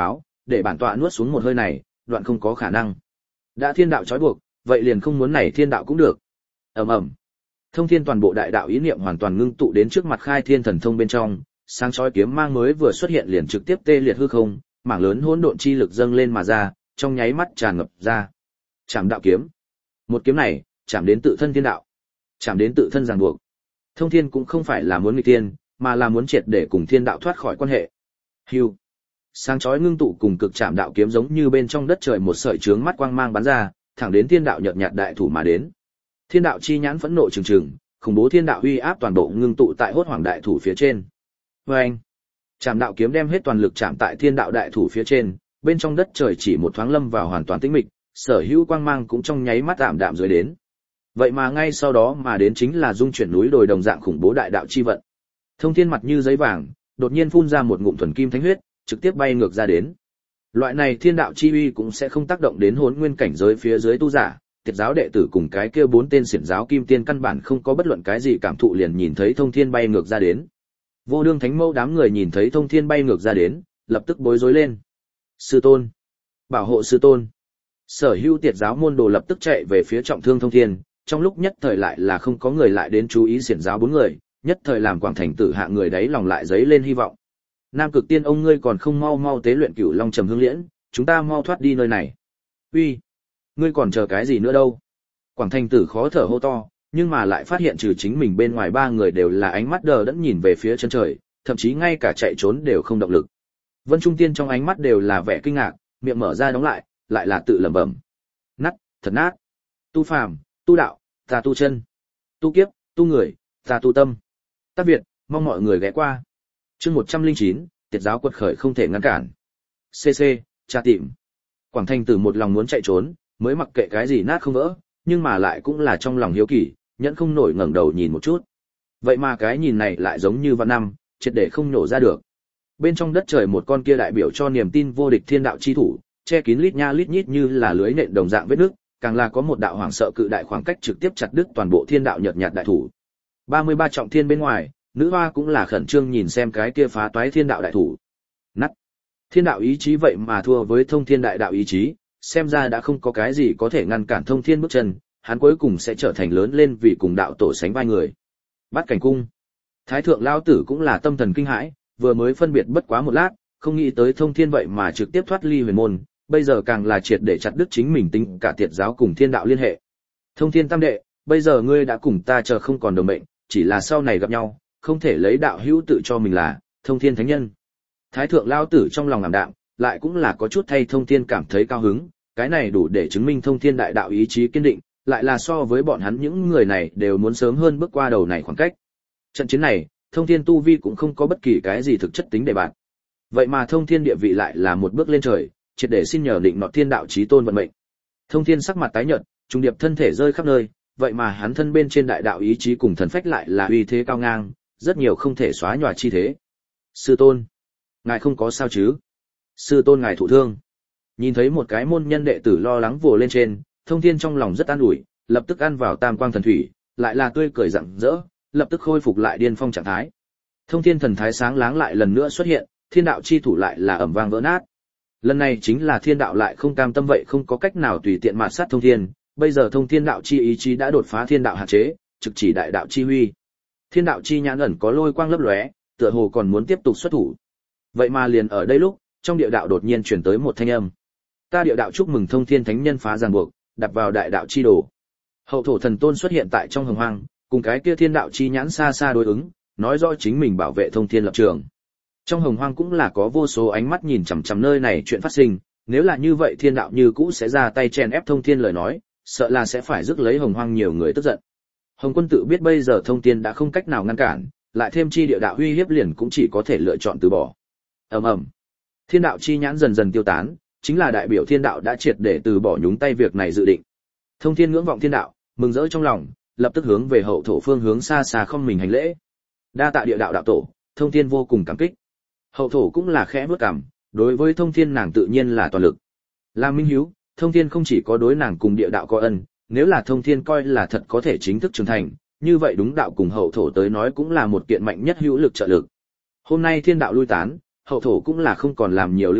A: để bản tọa nuốt xuống một hơi này, đoạn không có khả năng. Đã thiên đạo trói buộc, vậy liền không muốn này thiên đạo cũng được. Ầm ầm. Thông thiên toàn bộ đại đạo ý niệm hoàn toàn ngưng tụ đến trước mặt khai thiên thần thông bên trong, sáng chói kiếm mang mới vừa xuất hiện liền trực tiếp tê liệt hư không, mảng lớn hỗn độn chi lực dâng lên mà ra, trong nháy mắt tràn ngập ra. Chạm đạo kiếm. Một kiếm này, chạm đến tự thân thiên đạo, chạm đến tự thân ràng buộc. Thông thiên cũng không phải là muốn nghịch thiên, mà là muốn triệt để cùng thiên đạo thoát khỏi quan hệ. Hưu. Sáng chói ngưng tụ cùng cực chạm đạo kiếm giống như bên trong đất trời một sợi chướng mắt quang mang bắn ra, thẳng đến thiên đạo nhợt nhạt đại thủ mà đến. Thiên đạo chi nhãn phẫn nộ trừng trừng, khủng bố thiên đạo uy áp toàn bộ ngưng tụ tại hốt hoàng đại thủ phía trên. Oeng! Chạm đạo kiếm đem hết toàn lực chạm tại thiên đạo đại thủ phía trên, bên trong đất trời chỉ một thoáng lâm vào hoàn toàn tĩnh mịch, sở hữu quang mang cũng trong nháy mắt tạm đạm dưới đến. Vậy mà ngay sau đó mà đến chính là dung chuyển núi đồi đồng dạng khủng bố đại đạo chi vận. Thông thiên mặt như giấy vàng, đột nhiên phun ra một ngụm thuần kim thánh huyết, trực tiếp bay ngược ra đến. Loại này thiên đạo chi uy cũng sẽ không tác động đến hồn nguyên cảnh giới phía dưới tu giả, tiệt giáo đệ tử cùng cái kia bốn tên xiển giáo kim tiên căn bản không có bất luận cái gì cảm thụ liền nhìn thấy thông thiên bay ngược ra đến. Vô đương thánh mẫu đám người nhìn thấy thông thiên bay ngược ra đến, lập tức bối rối lên. Sư tôn, bảo hộ sư tôn. Sở hữu tiệt giáo môn đồ lập tức chạy về phía trọng thương thông thiên, trong lúc nhất thời lại là không có người lại đến chú ý xiển giáo bốn người, nhất thời làm quảng thành tử hạ người đấy lòng lại giấy lên hy vọng. Nam Cực Tiên ông ngươi còn không mau mau tế luyện Cửu Long Trầm Hương Liễn, chúng ta mau thoát đi nơi này. Uy, ngươi còn chờ cái gì nữa đâu? Quảng thành tử khó thở hô to, nhưng mà lại phát hiện trừ chính mình bên ngoài ba người đều là ánh mắt đờ đẫn nhìn về phía chân trời, thậm chí ngay cả chạy trốn đều không động lực. Vân Trung Tiên trong ánh mắt đều là vẻ kinh ngạc, miệng mở ra đóng lại, lại là tự lẩm bẩm. Nát, thật nát. Tu phàm, tu đạo, ta tu chân. Tu kiếp, tu người, ta tu tâm. Tác Việt, mong mọi người ghé qua. Chương một trăm lẻ chín, tiệt giáo quật khởi không thể ngăn cản. xê xê, tra tìm. Quảng Thành Tử một lòng muốn chạy trốn, mới mặc kệ cái gì nát không vỡ, nhưng mà lại cũng là trong lòng hiếu kỳ, nhẫn không nổi ngẩng đầu nhìn một chút. Vậy mà cái nhìn này lại giống như vạn năm, triệt để không nhổ ra được. Bên trong đất trời một con kia đại biểu cho niềm tin vô địch thiên đạo chi thủ, che kín lít nha lít nhít như là lưới nện đồng dạng vết nước, càng là có một đạo hoàng sợ cự đại khoảng cách trực tiếp chặt đứt toàn bộ thiên đạo nhợt nhạt đại thủ. ba mươi ba trọng thiên bên ngoài, nữ hoa cũng là khẩn trương nhìn xem cái kia phá toái thiên đạo đại thủ. Nắt. Thiên đạo ý chí vậy mà thua với thông thiên đại đạo ý chí, xem ra đã không có cái gì có thể ngăn cản thông thiên bước chân, hắn cuối cùng sẽ trở thành lớn lên vì cùng đạo tổ sánh vai người. Bát cảnh cung. Thái thượng lao tử cũng là tâm thần kinh hãi, vừa mới phân biệt bất quá một lát, không nghĩ tới thông thiên vậy mà trực tiếp thoát ly huyền môn, bây giờ càng là triệt để chặt đứt chính mình tính cả tiệt giáo cùng thiên đạo liên hệ. Thông thiên tam đệ, bây giờ ngươi đã cùng ta chờ không còn đồng mệnh, chỉ là sau này gặp nhau, không thể lấy đạo hữu tự cho mình là thông thiên thánh nhân. Thái thượng lao tử trong lòng ảm đạm, lại cũng là có chút thay thông thiên cảm thấy cao hứng, cái này đủ để chứng minh thông thiên đại đạo ý chí kiên định, lại là so với bọn hắn những người này đều muốn sớm hơn bước qua đầu này khoảng cách. Trận chiến này, thông thiên tu vi cũng không có bất kỳ cái gì thực chất tính để bạn. Vậy mà thông thiên địa vị lại là một bước lên trời, triệt để xin nhờ định nọ thiên đạo chí tôn vận mệnh. Thông thiên sắc mặt tái nhợt, trung điệp thân thể rơi khắp nơi, vậy mà hắn thân bên trên đại đạo ý chí cùng thần phách lại là uy thế cao ngang, rất nhiều không thể xóa nhòa chi thế. Sư tôn, ngài không có sao chứ? Sư tôn ngài thụ thương. Nhìn thấy một cái môn nhân đệ tử lo lắng vồ lên trên, thông thiên trong lòng rất an ủi, lập tức ăn vào tam quang thần thủy, lại là tươi cười rạng rỡ, lập tức khôi phục lại điên phong trạng thái. Thông thiên thần thái sáng láng lại lần nữa xuất hiện, thiên đạo chi thủ lại là ầm vang vỡ nát. Lần này chính là thiên đạo lại không cam tâm vậy không có cách nào tùy tiện mạt sát thông thiên, bây giờ thông thiên đạo chi ý chí đã đột phá thiên đạo hạn chế, trực chỉ đại đạo chi huy. Thiên đạo chi nhãn ẩn có lôi quang lấp lóe, tựa hồ còn muốn tiếp tục xuất thủ. Vậy mà liền ở đây lúc, trong địa đạo đột nhiên truyền tới một thanh âm. Ta địa đạo chúc mừng thông thiên thánh nhân phá ràng buộc, đặt vào đại đạo chi đồ. Hậu thổ thần tôn xuất hiện tại trong hồng hoang, cùng cái kia thiên đạo chi nhãn xa xa đối ứng, nói rõ chính mình bảo vệ thông thiên lập trường. Trong hồng hoang cũng là có vô số ánh mắt nhìn chằm chằm nơi này chuyện phát sinh, nếu là như vậy thiên đạo như cũ sẽ ra tay chen ép thông thiên lời nói, sợ là sẽ phải rước lấy hồng hoang nhiều người tức giận. Hồng quân tự biết bây giờ thông thiên đã không cách nào ngăn cản, lại thêm chi địa đạo uy hiếp liền cũng chỉ có thể lựa chọn từ bỏ. Ầm ầm. Thiên đạo chi nhãn dần dần tiêu tán, chính là đại biểu thiên đạo đã triệt để từ bỏ nhúng tay việc này dự định. Thông thiên ngưỡng vọng thiên đạo, mừng rỡ trong lòng, lập tức hướng về hậu thổ phương hướng xa xa không mình hành lễ. Đa tạ địa đạo đạo tổ, thông thiên vô cùng cảm kích. Hậu thổ cũng là khẽ bước cằm, đối với thông thiên nàng tự nhiên là toàn lực. Là minh hiếu, thông thiên không chỉ có đối nàng cùng địa đạo có ân, nếu là thông thiên coi là thật có thể chính thức trưởng thành, như vậy đúng đạo cùng hậu thổ tới nói cũng là một kiện mạnh nhất hữu lực trợ lực. Hôm nay thiên đạo lui tán, hậu thổ cũng là không còn làm nhiều lưu lại,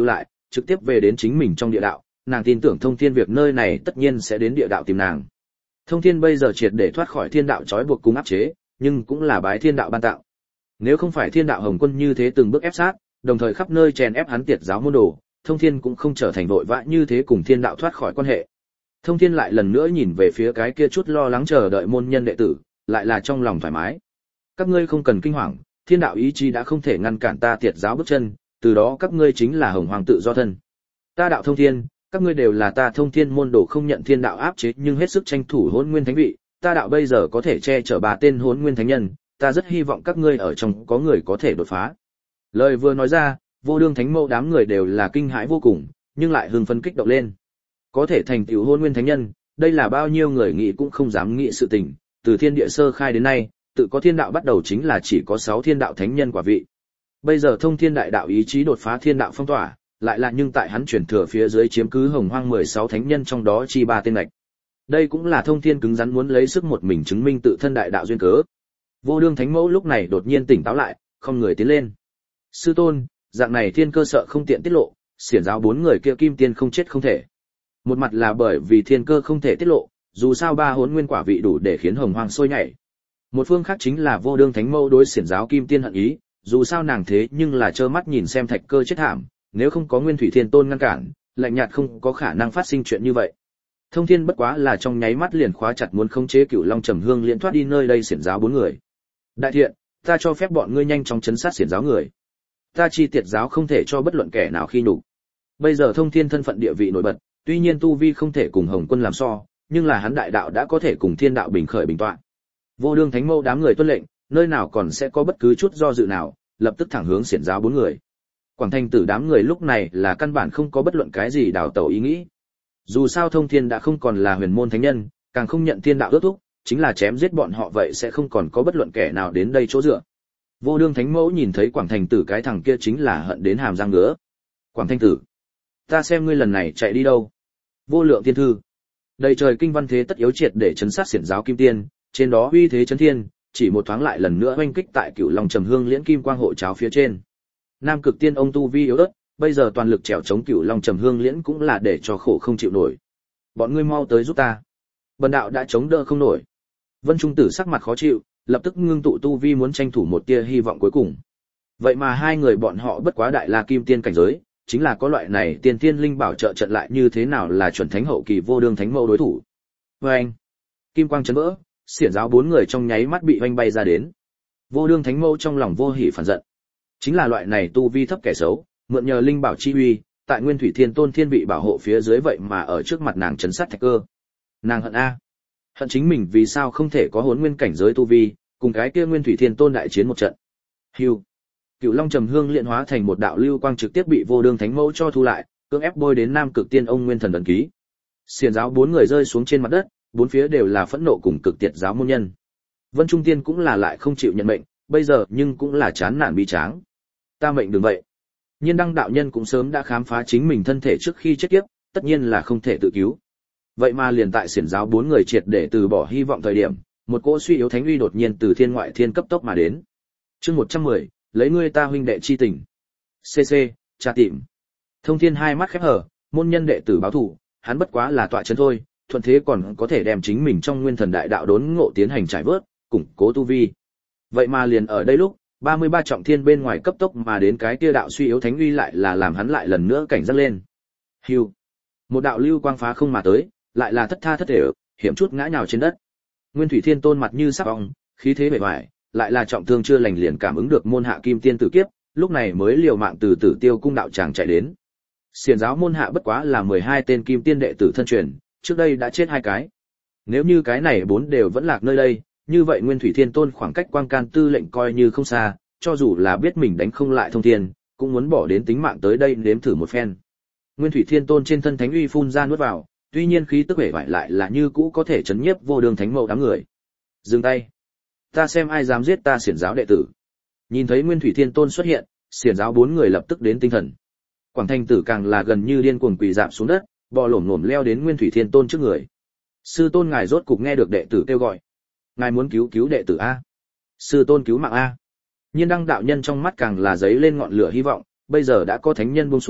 A: trực tiếp về đến chính mình trong địa đạo, nàng tin tưởng Thông Thiên việc nơi này tất nhiên sẽ đến địa đạo tìm nàng. Thông Thiên bây giờ triệt để thoát khỏi thiên đạo trói buộc cùng áp chế, nhưng cũng là bái thiên đạo ban tặng. Nếu không phải thiên đạo Hồng Quân như thế từng bước ép sát, đồng thời khắp nơi chèn ép hắn tiệt giáo môn đồ, Thông Thiên cũng không trở thành vội vã như thế cùng thiên đạo thoát khỏi quan hệ. Thông Thiên lại lần nữa nhìn về phía cái kia chút lo lắng chờ đợi môn nhân đệ tử, lại là trong lòng thoải mái. Các ngươi không cần kinh hoàng, thiên đạo ý chí đã không thể ngăn cản ta tiệt giáo bước chân, từ đó các ngươi chính là hồng hoàng tự do thân. Ta đạo Thông Thiên, các ngươi đều là ta Thông Thiên môn đồ không nhận thiên đạo áp chế nhưng hết sức tranh thủ Hỗn Nguyên Thánh vị, ta đạo bây giờ có thể che chở ba tên Hỗn Nguyên Thánh nhân, ta rất hy vọng các ngươi ở trong có người có thể đột phá. Lời vừa nói ra, Vô Đương Thánh Mẫu đám người đều là kinh hãi vô cùng, nhưng lại hưng phấn kích động lên. Có thể thành tựu Hỗn Nguyên Thánh nhân, đây là bao nhiêu người nghĩ cũng không dám nghĩ sự tình, từ thiên địa sơ khai đến nay, tự có thiên đạo bắt đầu chính là chỉ có sáu thiên đạo thánh nhân quả vị. Bây giờ Thông Thiên đại đạo ý chí đột phá thiên đạo phong tỏa, lại là nhưng tại hắn chuyển thừa phía dưới chiếm cứ hồng hoang mười sáu thánh nhân trong đó chi ba tên lệch. Đây cũng là Thông Thiên cứng rắn muốn lấy sức một mình chứng minh tự thân đại đạo duyên cớ. Vô Đương Thánh Mẫu lúc này đột nhiên tỉnh táo lại, không người tiến lên. Sư tôn, dạng này thiên cơ sợ không tiện tiết lộ, xiển giáo bốn người kia kim tiên không chết không thể. Một mặt là bởi vì thiên cơ không thể tiết lộ, dù sao ba hỗn nguyên quả vị đủ để khiến hồng hoang sôi nhảy. Một phương khác chính là Vô Đương Thánh Mẫu đối xiển giáo kim tiên hận ý, dù sao nàng thế nhưng là trơ mắt nhìn xem Thạch Cơ chết thảm, nếu không có Nguyên Thủy Thiên Tôn ngăn cản, lạnh nhạt không có khả năng phát sinh chuyện như vậy. Thông Thiên bất quá là trong nháy mắt liền khóa chặt muốn khống chế Cửu Long Trầm Hương liên thoát đi nơi đây xiển giáo bốn người. Đại thiện, ta cho phép bọn ngươi nhanh chóng chấn sát xiển giáo người. Ta chi tiệt giáo không thể cho bất luận kẻ nào khi nhục. Bây giờ Thông Thiên thân phận địa vị nổi bật, tuy nhiên tu vi không thể cùng Hồng Quân làm so, nhưng là hắn đại đạo đã có thể cùng thiên đạo bình khởi bình tọa. Vô Đương Thánh Mẫu đám người tuân lệnh, nơi nào còn sẽ có bất cứ chút do dự nào, lập tức thẳng hướng xiển giáo bốn người. Quảng Thanh Tử đám người lúc này là căn bản không có bất luận cái gì đào tẩu ý nghĩ. Dù sao Thông Thiên đã không còn là huyền môn thánh nhân, càng không nhận thiên đạo ước thúc, chính là chém giết bọn họ vậy sẽ không còn có bất luận kẻ nào đến đây chỗ dựa. Vô Đương Thánh Mẫu nhìn thấy Quảng Thanh Tử cái thằng kia chính là hận đến hàm răng ngứa. Quảng Thanh Tử, ta xem ngươi lần này chạy đi đâu? Vô Lượng Thiên Thư, đầy trời kinh văn thế tất yếu triệt để chấn sát xiển giáo kim tiên, trên đó uy thế chấn thiên, chỉ một thoáng lại lần nữa oanh kích tại Cửu Long Trầm Hương liễn kim quang hộ cháo phía trên. Nam Cực Tiên ông tu vi yếu ớt, bây giờ toàn lực trèo chống Cửu Long Trầm Hương liễn cũng là để cho khổ không chịu nổi. Bọn ngươi mau tới giúp ta. Bần đạo đã chống đỡ không nổi. Vân Trung Tử sắc mặt khó chịu, lập tức ngưng tụ tu vi muốn tranh thủ một tia hy vọng cuối cùng. Vậy mà hai người bọn họ bất quá đại la kim tiên cảnh giới, chính là có loại này tiên tiên linh bảo trợ trận lại như thế nào là chuẩn thánh hậu kỳ Vô Đương Thánh Mẫu đối thủ. Và anh, kim quang chấn vỡ, xiển giáo bốn người trong nháy mắt bị oanh bay ra đến. Vô Đương Thánh Mẫu trong lòng vô hỉ phản giận. Chính là loại này tu vi thấp kẻ xấu, mượn nhờ linh bảo chi uy, tại Nguyên Thủy Thiên Tôn thiên vị bảo hộ phía dưới vậy mà ở trước mặt nàng chấn sát Thạch Cơ. Nàng hận a, hận chính mình vì sao không thể có Hỗn Nguyên cảnh giới tu vi, cùng cái kia Nguyên Thủy Thiên Tôn đại chiến một trận. Hưu, Cửu Long Trầm Hương luyện hóa thành một đạo lưu quang trực tiếp bị Vô Đương Thánh Mẫu cho thu lại, cưỡng ép bôi đến Nam Cực Tiên ông Nguyên Thần ấn ký. Xiển giáo bốn người rơi xuống trên mặt đất, bốn phía đều là phẫn nộ cùng cực tiệt giáo môn nhân. Vân Trung Tiên cũng là lại không chịu nhận mệnh, bây giờ nhưng cũng là chán nản bi tráng. Ta mệnh đừng vậy. Nhiên Đăng đạo nhân cũng sớm đã khám phá chính mình thân thể trước khi chết kiếp, tất nhiên là không thể tự cứu. Vậy mà liền tại xiển giáo bốn người triệt để từ bỏ hy vọng thời điểm, một cỗ suy yếu thánh uy đột nhiên từ thiên ngoại thiên cấp tốc mà đến. Chương một trăm mười, lấy ngươi ta huynh đệ chi tình. xê xê, tra tìm. Thông Thiên hai mắt khép hờ, môn nhân đệ tử báo thủ, hắn bất quá là tọa chấn thôi, thuận thế còn có thể đem chính mình trong nguyên thần đại đạo đốn ngộ tiến hành trải vớt, củng cố tu vi. Vậy mà liền ở đây lúc, ba mươi ba trọng thiên bên ngoài cấp tốc mà đến cái kia đạo suy yếu thánh uy lại là làm hắn lại lần nữa cảnh giác lên. Hưu, một đạo lưu quang phá không mà tới, lại là thất tha thất thể, hiểm chút ngã nhào trên đất. Nguyên Thủy Thiên Tôn mặt như sắp ong, khí thế bề ngoài, lại là trọng thương chưa lành liền cảm ứng được môn hạ kim tiên tử kiếp, lúc này mới liều mạng từ Tử Tiêu cung đạo tràng chạy đến. Xiển giáo môn hạ bất quá là mười hai tên kim tiên đệ tử thân truyền, trước đây đã chết hai cái. Nếu như cái này bốn đều vẫn lạc nơi đây, như vậy Nguyên Thủy Thiên Tôn khoảng cách Quang Can Tư lệnh coi như không xa, cho dù là biết mình đánh không lại Thông Thiên, cũng muốn bỏ đến tính mạng tới đây nếm thử một phen. Nguyên Thủy Thiên Tôn trên thân thánh uy phun ra nuốt vào, tuy nhiên khí tức vẻ vải lại là như cũ có thể chấn nhiếp Vô Đương Thánh Mẫu đám người. Dừng tay, ta xem ai dám giết ta xiển giáo đệ tử. Nhìn thấy Nguyên Thủy Thiên Tôn xuất hiện, xiển giáo bốn người lập tức đến tinh thần. Quảng Thanh Tử càng là gần như điên cuồng quỳ rạp xuống đất, bò lổm lổm leo đến Nguyên Thủy Thiên Tôn trước người. Sư tôn ngài rốt cục nghe được đệ tử kêu gọi, ngài muốn cứu cứu đệ tử a? Sư tôn cứu mạng a? Nhiên Đăng đạo nhân trong mắt càng là giấy lên ngọn lửa hy vọng, bây giờ đã có thánh nhân buông xuống,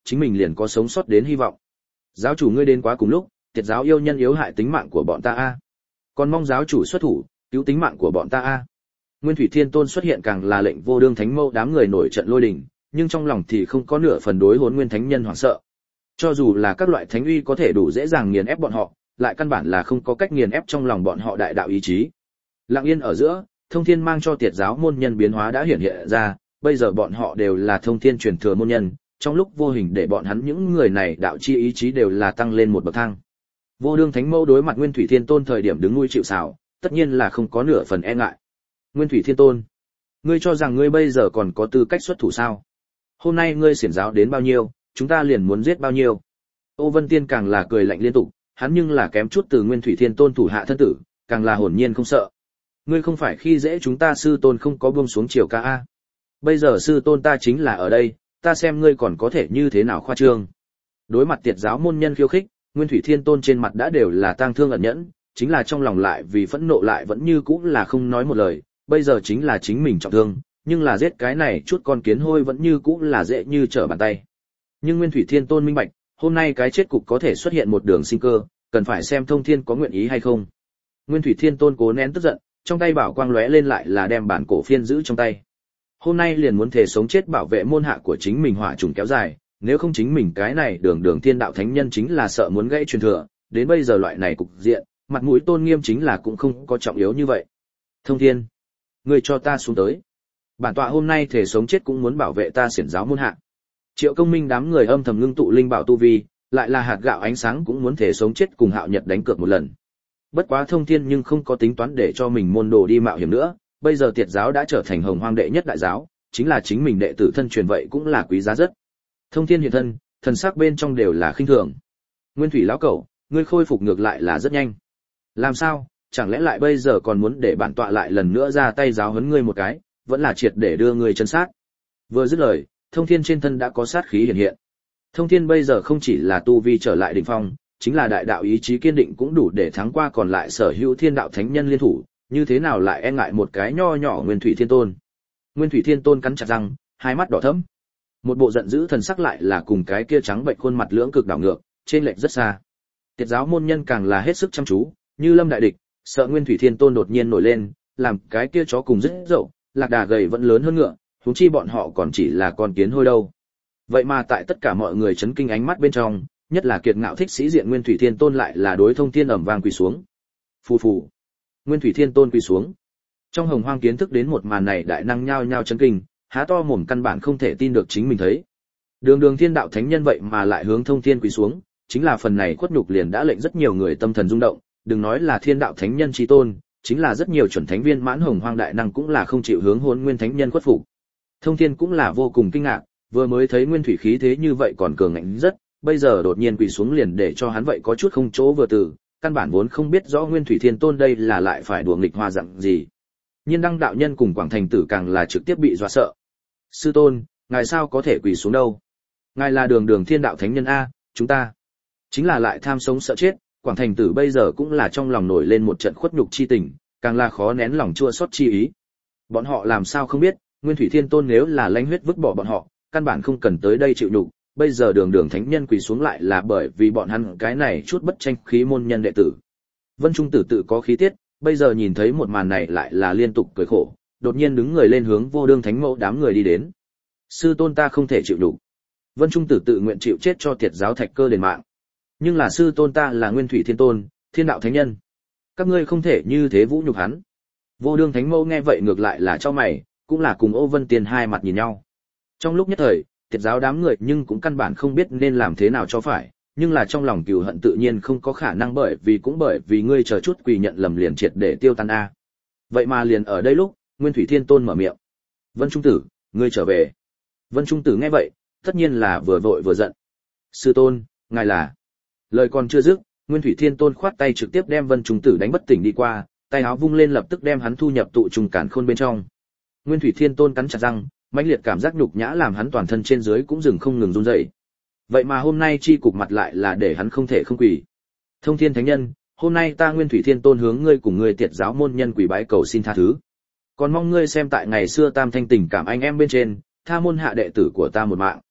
A: chính mình liền có sống sót đến hy vọng. Giáo chủ ngươi đến quá cùng lúc, Tiệt giáo yêu nhân yếu hại tính mạng của bọn ta a. Còn mong giáo chủ xuất thủ, cứu tính mạng của bọn ta a. Nguyên Thủy Thiên Tôn xuất hiện càng là lệnh vô đương thánh mâu đám người nổi trận lôi đình, nhưng trong lòng thì không có nửa phần đối Hỗn Nguyên Thánh Nhân hoảng sợ. Cho dù là các loại thánh uy có thể đủ dễ dàng nghiền ép bọn họ, lại căn bản là không có cách nghiền ép trong lòng bọn họ đại đạo ý chí. Lặng yên ở giữa, Thông Thiên mang cho Tiệt giáo môn nhân biến hóa đã hiển hiện ra, bây giờ bọn họ đều là Thông Thiên truyền thừa môn nhân, trong lúc vô hình để bọn hắn những người này đạo chi ý chí đều là tăng lên một bậc thang. Vô đương thánh mẫu đối mặt Nguyên Thủy Thiên Tôn thời điểm đứng nuôi chịu sào, tất nhiên là không có nửa phần e ngại. Nguyên Thủy Thiên Tôn, ngươi cho rằng ngươi bây giờ còn có tư cách xuất thủ sao? Hôm nay ngươi xiển giáo đến bao nhiêu, chúng ta liền muốn giết bao nhiêu. Ô Vân Tiên càng là cười lạnh liên tục, hắn nhưng là kém chút từ Nguyên Thủy Thiên Tôn thủ hạ thân tử, càng là hồn nhiên không sợ. Ngươi không phải khi dễ chúng ta sư tôn không có buông xuống chiều ca a. Bây giờ sư tôn ta chính là ở đây, ta xem ngươi còn có thể như thế nào khoa trương. Đối mặt Tiệt giáo môn nhân khiêu khích, Nguyên Thủy Thiên Tôn trên mặt đã đều là tang thương ẩn nhẫn, chính là trong lòng lại vì phẫn nộ lại vẫn như cũ là không nói một lời, bây giờ chính là chính mình trọng thương, nhưng là giết cái này chút con kiến hôi vẫn như cũ là dễ như trở bàn tay. Nhưng Nguyên Thủy Thiên Tôn minh bạch, hôm nay cái chết cục có thể xuất hiện một đường sinh cơ, cần phải xem Thông Thiên có nguyện ý hay không. Nguyên Thủy Thiên Tôn cố nén tức giận, trong tay bảo quang lóe lên lại là đem bản cổ phiên giữ trong tay. Hôm nay liền muốn thể sống chết bảo vệ môn hạ của chính mình hỏa trùng kéo dài, nếu không chính mình cái này đường đường thiên đạo thánh nhân chính là sợ muốn gãy truyền thừa, đến bây giờ loại này cục diện, mặt mũi tôn nghiêm chính là cũng không có trọng yếu như vậy. Thông Thiên, ngươi cho ta xuống tới. Bản tọa hôm nay thể sống chết cũng muốn bảo vệ ta xiển giáo môn hạ. Triệu Công Minh đám người âm thầm ngưng tụ linh bảo tu vi, lại là hạt gạo ánh sáng cũng muốn thể sống chết cùng Hạo Nhật đánh cược một lần. Bất quá Thông Thiên nhưng không có tính toán để cho mình môn đồ đi mạo hiểm nữa, bây giờ Tiệt giáo đã trở thành hồng hoang đệ nhất đại giáo, chính là chính mình đệ tử thân truyền vậy cũng là quý giá rất. Thông Thiên hiện thân, thần sắc bên trong đều là khinh thường. Nguyên Thủy lão cẩu, ngươi khôi phục ngược lại là rất nhanh. Làm sao, chẳng lẽ lại bây giờ còn muốn để bản tọa lại lần nữa ra tay giáo huấn ngươi một cái, vẫn là triệt để đưa ngươi chân sát. Vừa dứt lời, Thông Thiên trên thân đã có sát khí hiện hiện. Thông Thiên bây giờ không chỉ là tu vi trở lại đỉnh phong, chính là đại đạo ý chí kiên định cũng đủ để thắng qua còn lại sở hữu thiên đạo thánh nhân liên thủ, như thế nào lại e ngại một cái nho nhỏ Nguyên Thủy Thiên Tôn. Nguyên Thủy Thiên Tôn cắn chặt răng, hai mắt đỏ thẫm. Một bộ giận dữ thần sắc lại là cùng cái kia trắng bệnh khuôn mặt lưỡng cực đảo ngược, trên lệch rất xa. Tiệt giáo môn nhân càng là hết sức chăm chú, như lâm đại địch, sợ Nguyên Thủy Thiên Tôn đột nhiên nổi lên, làm cái kia chó cùng rất dậu, lạc đà gầy vẫn lớn hơn ngựa, huống chi bọn họ còn chỉ là con kiến hôi đâu. Vậy mà tại tất cả mọi người chấn kinh ánh mắt bên trong, nhất là kiệt ngạo thích sĩ diện Nguyên Thủy Thiên Tôn lại là đối Thông Thiên ầm vang quỳ xuống. Phù phù. Nguyên Thủy Thiên Tôn quỳ xuống. Trong hồng hoang kiến thức đến một màn này đại năng nhao nhao chấn kinh, há to mồm căn bản không thể tin được chính mình thấy. Đường đường thiên đạo thánh nhân vậy mà lại hướng Thông Thiên quỳ xuống, chính là phần này khuất nhục liền đã lệnh rất nhiều người tâm thần rung động, đừng nói là thiên đạo thánh nhân chí tôn, chính là rất nhiều chuẩn thánh viên mãn hồng hoang đại năng cũng là không chịu hướng Hỗn Nguyên thánh nhân khuất phục. Thông Thiên cũng là vô cùng kinh ngạc, vừa mới thấy nguyên thủy khí thế như vậy còn cường ngạnh rất, bây giờ đột nhiên quỳ xuống liền để cho hắn vậy có chút không chỗ vừa từ, căn bản vốn không biết rõ Nguyên Thủy Thiên Tôn đây là lại phải đùa nghịch hoa dạng gì. Nhiên Đăng đạo nhân cùng Quảng Thành Tử càng là trực tiếp bị dọa sợ. Sư tôn, ngài sao có thể quỳ xuống đâu? Ngài là đường đường thiên đạo thánh nhân a, chúng ta chính là lại tham sống sợ chết. Quảng Thành Tử bây giờ cũng là trong lòng nổi lên một trận khuất nhục chi tình, càng là khó nén lòng chua xót chi ý. Bọn họ làm sao không biết, Nguyên Thủy Thiên Tôn nếu là lãnh huyết vứt bỏ bọn họ, căn bản không cần tới đây chịu nhục, bây giờ đường đường thánh nhân quỳ xuống lại là bởi vì bọn hắn cái này chút bất tranh khí môn nhân đệ tử. Vân Trung Tử tự có khí tiết, bây giờ nhìn thấy một màn này lại là liên tục cười khổ, đột nhiên đứng người lên hướng Vô Đương Thánh Mẫu đám người đi đến. Sư tôn ta không thể chịu nhục. Vân Trung Tử tự nguyện chịu chết cho Tiệt giáo Thạch Cơ đền mạng. Nhưng là sư tôn ta là Nguyên Thủy Thiên Tôn, thiên đạo thánh nhân. Các ngươi không thể như thế vũ nhục hắn. Vô Đương Thánh Mẫu nghe vậy ngược lại là chau mày, cũng là cùng Ô Vân Tiên hai mặt nhìn nhau. Trong lúc nhất thời, Tiệt giáo đám người nhưng cũng căn bản không biết nên làm thế nào cho phải, nhưng là trong lòng cừu hận tự nhiên không có khả năng bởi vì cũng bởi vì ngươi chờ chút quỳ nhận lầm liền triệt để tiêu tan a. Vậy mà liền ở đây lúc, Nguyên Thủy Thiên Tôn mở miệng. Vân Trung Tử, ngươi trở về. Vân Trung Tử nghe vậy, tất nhiên là vừa vội vừa giận. Sư tôn, ngài là. Lời còn chưa dứt, Nguyên Thủy Thiên Tôn khoát tay trực tiếp đem Vân Trung Tử đánh bất tỉnh đi qua, tay áo vung lên lập tức đem hắn thu nhập tụ trùng càn khôn bên trong. Nguyên Thủy Thiên Tôn cắn chặt răng, mãnh liệt cảm giác nhục nhã làm hắn toàn thân trên dưới cũng dừng không ngừng run rẩy. Vậy mà hôm nay chi cục mặt lại là để hắn không thể không quỳ. Thông Thiên Thánh Nhân, hôm nay ta Nguyên Thủy Thiên Tôn hướng ngươi cùng ngươi Tiệt giáo môn nhân quỳ bái cầu xin tha thứ. Còn mong ngươi xem tại ngày xưa tam thanh tình cảm anh em bên trên, tha môn hạ đệ tử của ta một mạng.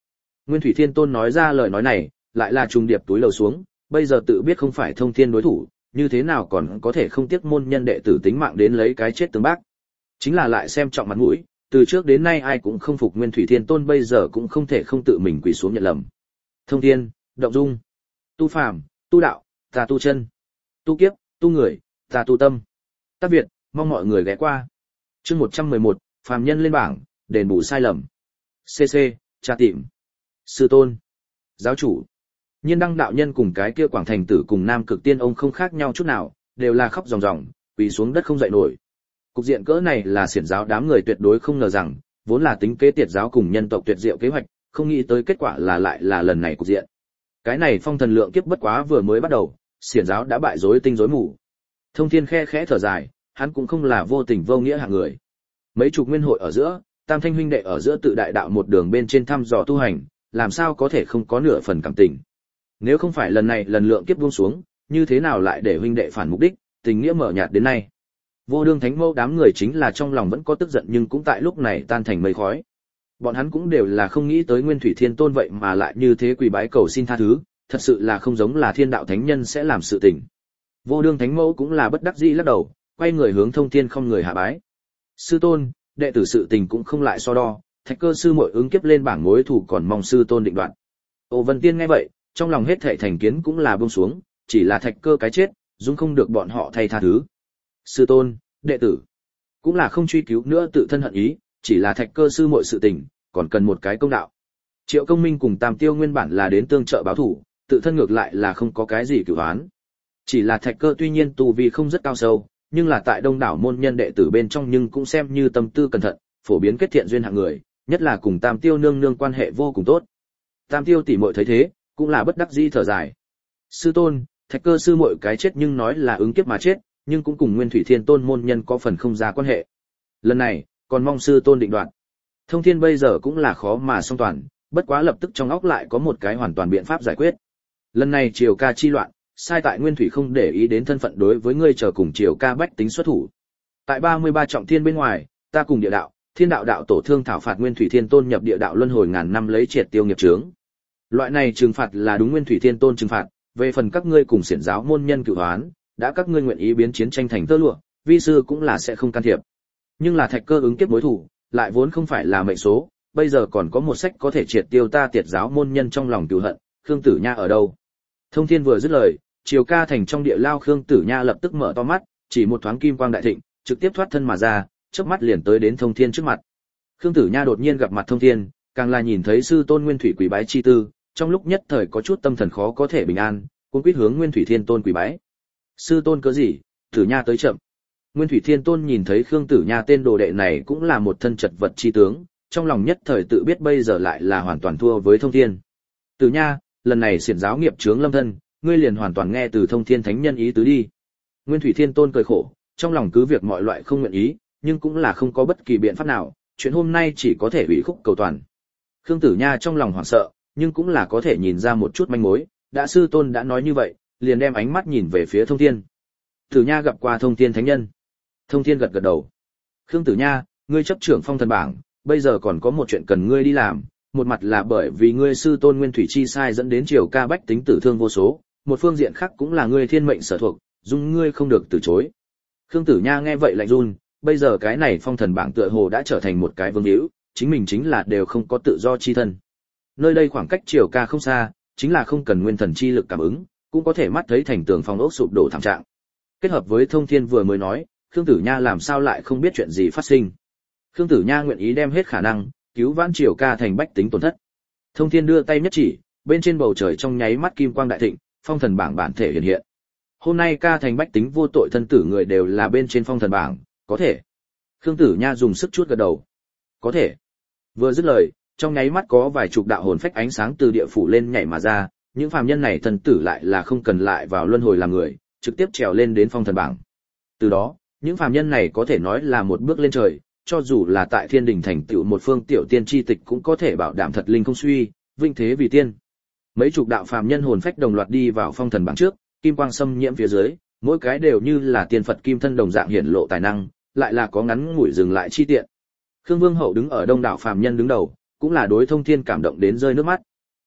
A: Nguyên Thủy Thiên Tôn nói ra lời nói này, lại là trùng điệp túi lầu xuống, bây giờ tự biết không phải Thông Thiên đối thủ, như thế nào còn có thể không tiếc môn nhân đệ tử tính mạng đến lấy cái chết tương bác. Chính là lại xem trọng mặt mũi, từ trước đến nay ai cũng không phục Nguyên Thủy Thiên Tôn, bây giờ cũng không thể không tự mình quỳ xuống nhận lầm. Thông Thiên, động dung, tu phàm, tu đạo, ta tu chân, tu kiếp, tu người, ta tu tâm. Tác Việt, mong mọi người ghé qua. Chương một trăm mười một, phàm nhân lên bảng, đền bù sai lầm. xê xê, tra tìm. Sư tôn, giáo chủ. Nhiên Đăng đạo nhân cùng cái kia Quảng Thành tử cùng Nam Cực Tiên ông không khác nhau chút nào, đều là khóc ròng ròng, quỳ xuống đất không dậy nổi. Cục diện cỡ này là xiển giáo đám người tuyệt đối không ngờ rằng, vốn là tính kế tiệt giáo cùng nhân tộc tuyệt diệu kế hoạch, không nghĩ tới kết quả là lại là lần này cục diện. Cái này phong thần lượng kiếp bất quá vừa mới bắt đầu, xiển giáo đã bại rối tinh rối mù. Thông Thiên khe khẽ thở dài, hắn cũng không là vô tình vô nghĩa hạng người. Mấy chục nguyên hội ở giữa, Tam Thanh huynh đệ ở giữa tự đại đạo một đường bên trên thăm dò tu hành, làm sao có thể không có nửa phần cảm tình. Nếu không phải lần này lần lượng kiếp buông xuống, như thế nào lại để huynh đệ phản mục đích, tình nghĩa mở nhạt đến nay. Vô Đương Thánh Mẫu đám người chính là trong lòng vẫn có tức giận nhưng cũng tại lúc này tan thành mây khói. Bọn hắn cũng đều là không nghĩ tới Nguyên Thủy Thiên Tôn vậy mà lại như thế quỳ bái cầu xin tha thứ, thật sự là không giống là thiên đạo thánh nhân sẽ làm sự tình. Vô Đương Thánh Mẫu cũng là bất đắc dĩ lắc đầu, quay người hướng Thông Thiên không người hạ bái. Sư tôn, đệ tử sự tình cũng không lại so đo, Thạch Cơ sư muội ứng kiếp lên bảng mối thủ còn mong sư tôn định đoạt. Ô Vân Tiên nghe vậy, trong lòng hết thảy thành kiến cũng là buông xuống, chỉ là Thạch Cơ cái chết, dung không được bọn họ thay tha thứ. Sư tôn, đệ tử cũng là không truy cứu nữa tự thân hận ý, chỉ là Thạch Cơ sư muội sự tình, còn cần một cái công đạo. Triệu Công Minh cùng Tam Tiêu nguyên bản là đến tương trợ báo thủ, tự thân ngược lại là không có cái gì cửu oán. Chỉ là Thạch Cơ tuy nhiên tu vi không rất cao sâu, nhưng là tại đông đảo môn nhân đệ tử bên trong nhưng cũng xem như tâm tư cẩn thận, phổ biến kết thiện duyên hạng người, nhất là cùng Tam Tiêu nương nương quan hệ vô cùng tốt. Tam Tiêu tỷ muội thấy thế, cũng là bất đắc dĩ thở dài. Sư tôn, Thạch Cơ sư muội cái chết nhưng nói là ứng kiếp mà chết, nhưng cũng cùng Nguyên Thủy Thiên Tôn môn nhân có phần không ra quan hệ. Lần này, còn mong sư tôn định đoạt. Thông Thiên bây giờ cũng là khó mà song toàn, bất quá lập tức trong óc lại có một cái hoàn toàn biện pháp giải quyết. Lần này Triều Ca chi loạn, sai tại Nguyên Thủy không để ý đến thân phận đối với ngươi chờ cùng Triều Ca bách tính xuất thủ. Tại ba mươi ba trọng thiên bên ngoài, ta cùng địa đạo, Thiên đạo đạo tổ thương thảo phạt Nguyên Thủy Thiên Tôn nhập địa đạo luân hồi ngàn năm lấy triệt tiêu nghiệp chướng. Loại này trừng phạt là đúng Nguyên Thủy Thiên Tôn trừng phạt, về phần các ngươi cùng xiển giáo môn nhân cửu hoán, đã các ngươi nguyện ý biến chiến tranh thành tơ lụa, vi sư cũng là sẽ không can thiệp. Nhưng là Thạch Cơ ứng kiếp mối thủ, lại vốn không phải là mệnh số, bây giờ còn có một sách có thể triệt tiêu ta tiệt giáo môn nhân trong lòng cừu hận, Khương Tử Nha ở đâu? Thông Thiên vừa dứt lời, Triều Ca thành trong địa lao Khương Tử Nha lập tức mở to mắt, chỉ một thoáng kim quang đại thịnh, trực tiếp thoát thân mà ra, chớp mắt liền tới đến Thông Thiên trước mặt. Khương Tử Nha đột nhiên gặp mặt Thông Thiên, càng là nhìn thấy sư tôn Nguyên Thủy quỳ bái chi tư, trong lúc nhất thời có chút tâm thần khó có thể bình an, cuống quýt hướng Nguyên Thủy Thiên Tôn quỳ bái. Sư tôn cớ gì? Tử Nha tới chậm. Nguyên Thủy Thiên Tôn nhìn thấy Khương Tử Nha tên đồ đệ này cũng là một thân chật vật chi tướng, trong lòng nhất thời tự biết bây giờ lại là hoàn toàn thua với Thông Thiên. Tử Nha, lần này xiển giáo nghiệp chướng lâm thân, ngươi liền hoàn toàn nghe từ Thông Thiên thánh nhân ý tứ đi. Nguyên Thủy Thiên Tôn cười khổ, trong lòng cứ việc mọi loại không nguyện ý, nhưng cũng là không có bất kỳ biện pháp nào, chuyện hôm nay chỉ có thể ủy khúc cầu toàn. Khương Tử Nha trong lòng hoảng sợ, nhưng cũng là có thể nhìn ra một chút manh mối, đã sư tôn đã nói như vậy, liền đem ánh mắt nhìn về phía Thông Thiên. Tử Nha gặp qua Thông Thiên thánh nhân. Thông Thiên gật gật đầu. Khương Tử Nha, ngươi chấp trưởng phong thần bảng, bây giờ còn có một chuyện cần ngươi đi làm, một mặt là bởi vì ngươi sư tôn Nguyên Thủy chi sai dẫn đến Triều Ca bách tính tử thương vô số, một phương diện khác cũng là ngươi thiên mệnh sở thuộc, dung ngươi không được từ chối. Khương Tử Nha nghe vậy lạnh run, bây giờ cái này phong thần bảng tựa hồ đã trở thành một cái vương hữu, chính mình chính là đều không có tự do chi thân. Nơi đây khoảng cách Triều Ca không xa, chính là không cần nguyên thần chi lực cảm ứng, cũng có thể mắt thấy thành tường phong ốc sụp đổ thảm trạng. Kết hợp với Thông Thiên vừa mới nói, Khương Tử Nha làm sao lại không biết chuyện gì phát sinh. Khương Tử Nha nguyện ý đem hết khả năng cứu vãn Triều Ca thành bách tính tổn thất. Thông Thiên đưa tay nhất chỉ, bên trên bầu trời trong nháy mắt kim quang đại thịnh, phong thần bảng bản thể hiện hiện. Hôm nay Ca thành bách tính vô tội thân tử người đều là bên trên phong thần bảng, có thể. Khương Tử Nha dùng sức chút gật đầu. Có thể. Vừa dứt lời, trong nháy mắt có vài chục đạo hồn phách ánh sáng từ địa phủ lên nhảy mà ra, những phàm nhân này thần tử lại là không cần lại vào luân hồi làm người, trực tiếp trèo lên đến phong thần bảng. Từ đó, những phàm nhân này có thể nói là một bước lên trời, cho dù là tại thiên đình thành tựu một phương tiểu tiên chi tịch cũng có thể bảo đảm thật linh không suy, vinh thế vì tiên. Mấy chục đạo phàm nhân hồn phách đồng loạt đi vào phong thần bảng trước, kim quang xâm nhiễm phía dưới, mỗi cái đều như là tiên Phật kim thân đồng dạng hiển lộ tài năng, lại là có ngắn ngủi dừng lại chi tiện. Khương Vương Hậu đứng ở đông đảo phàm nhân đứng đầu, cũng là đối Thông Thiên cảm động đến rơi nước mắt,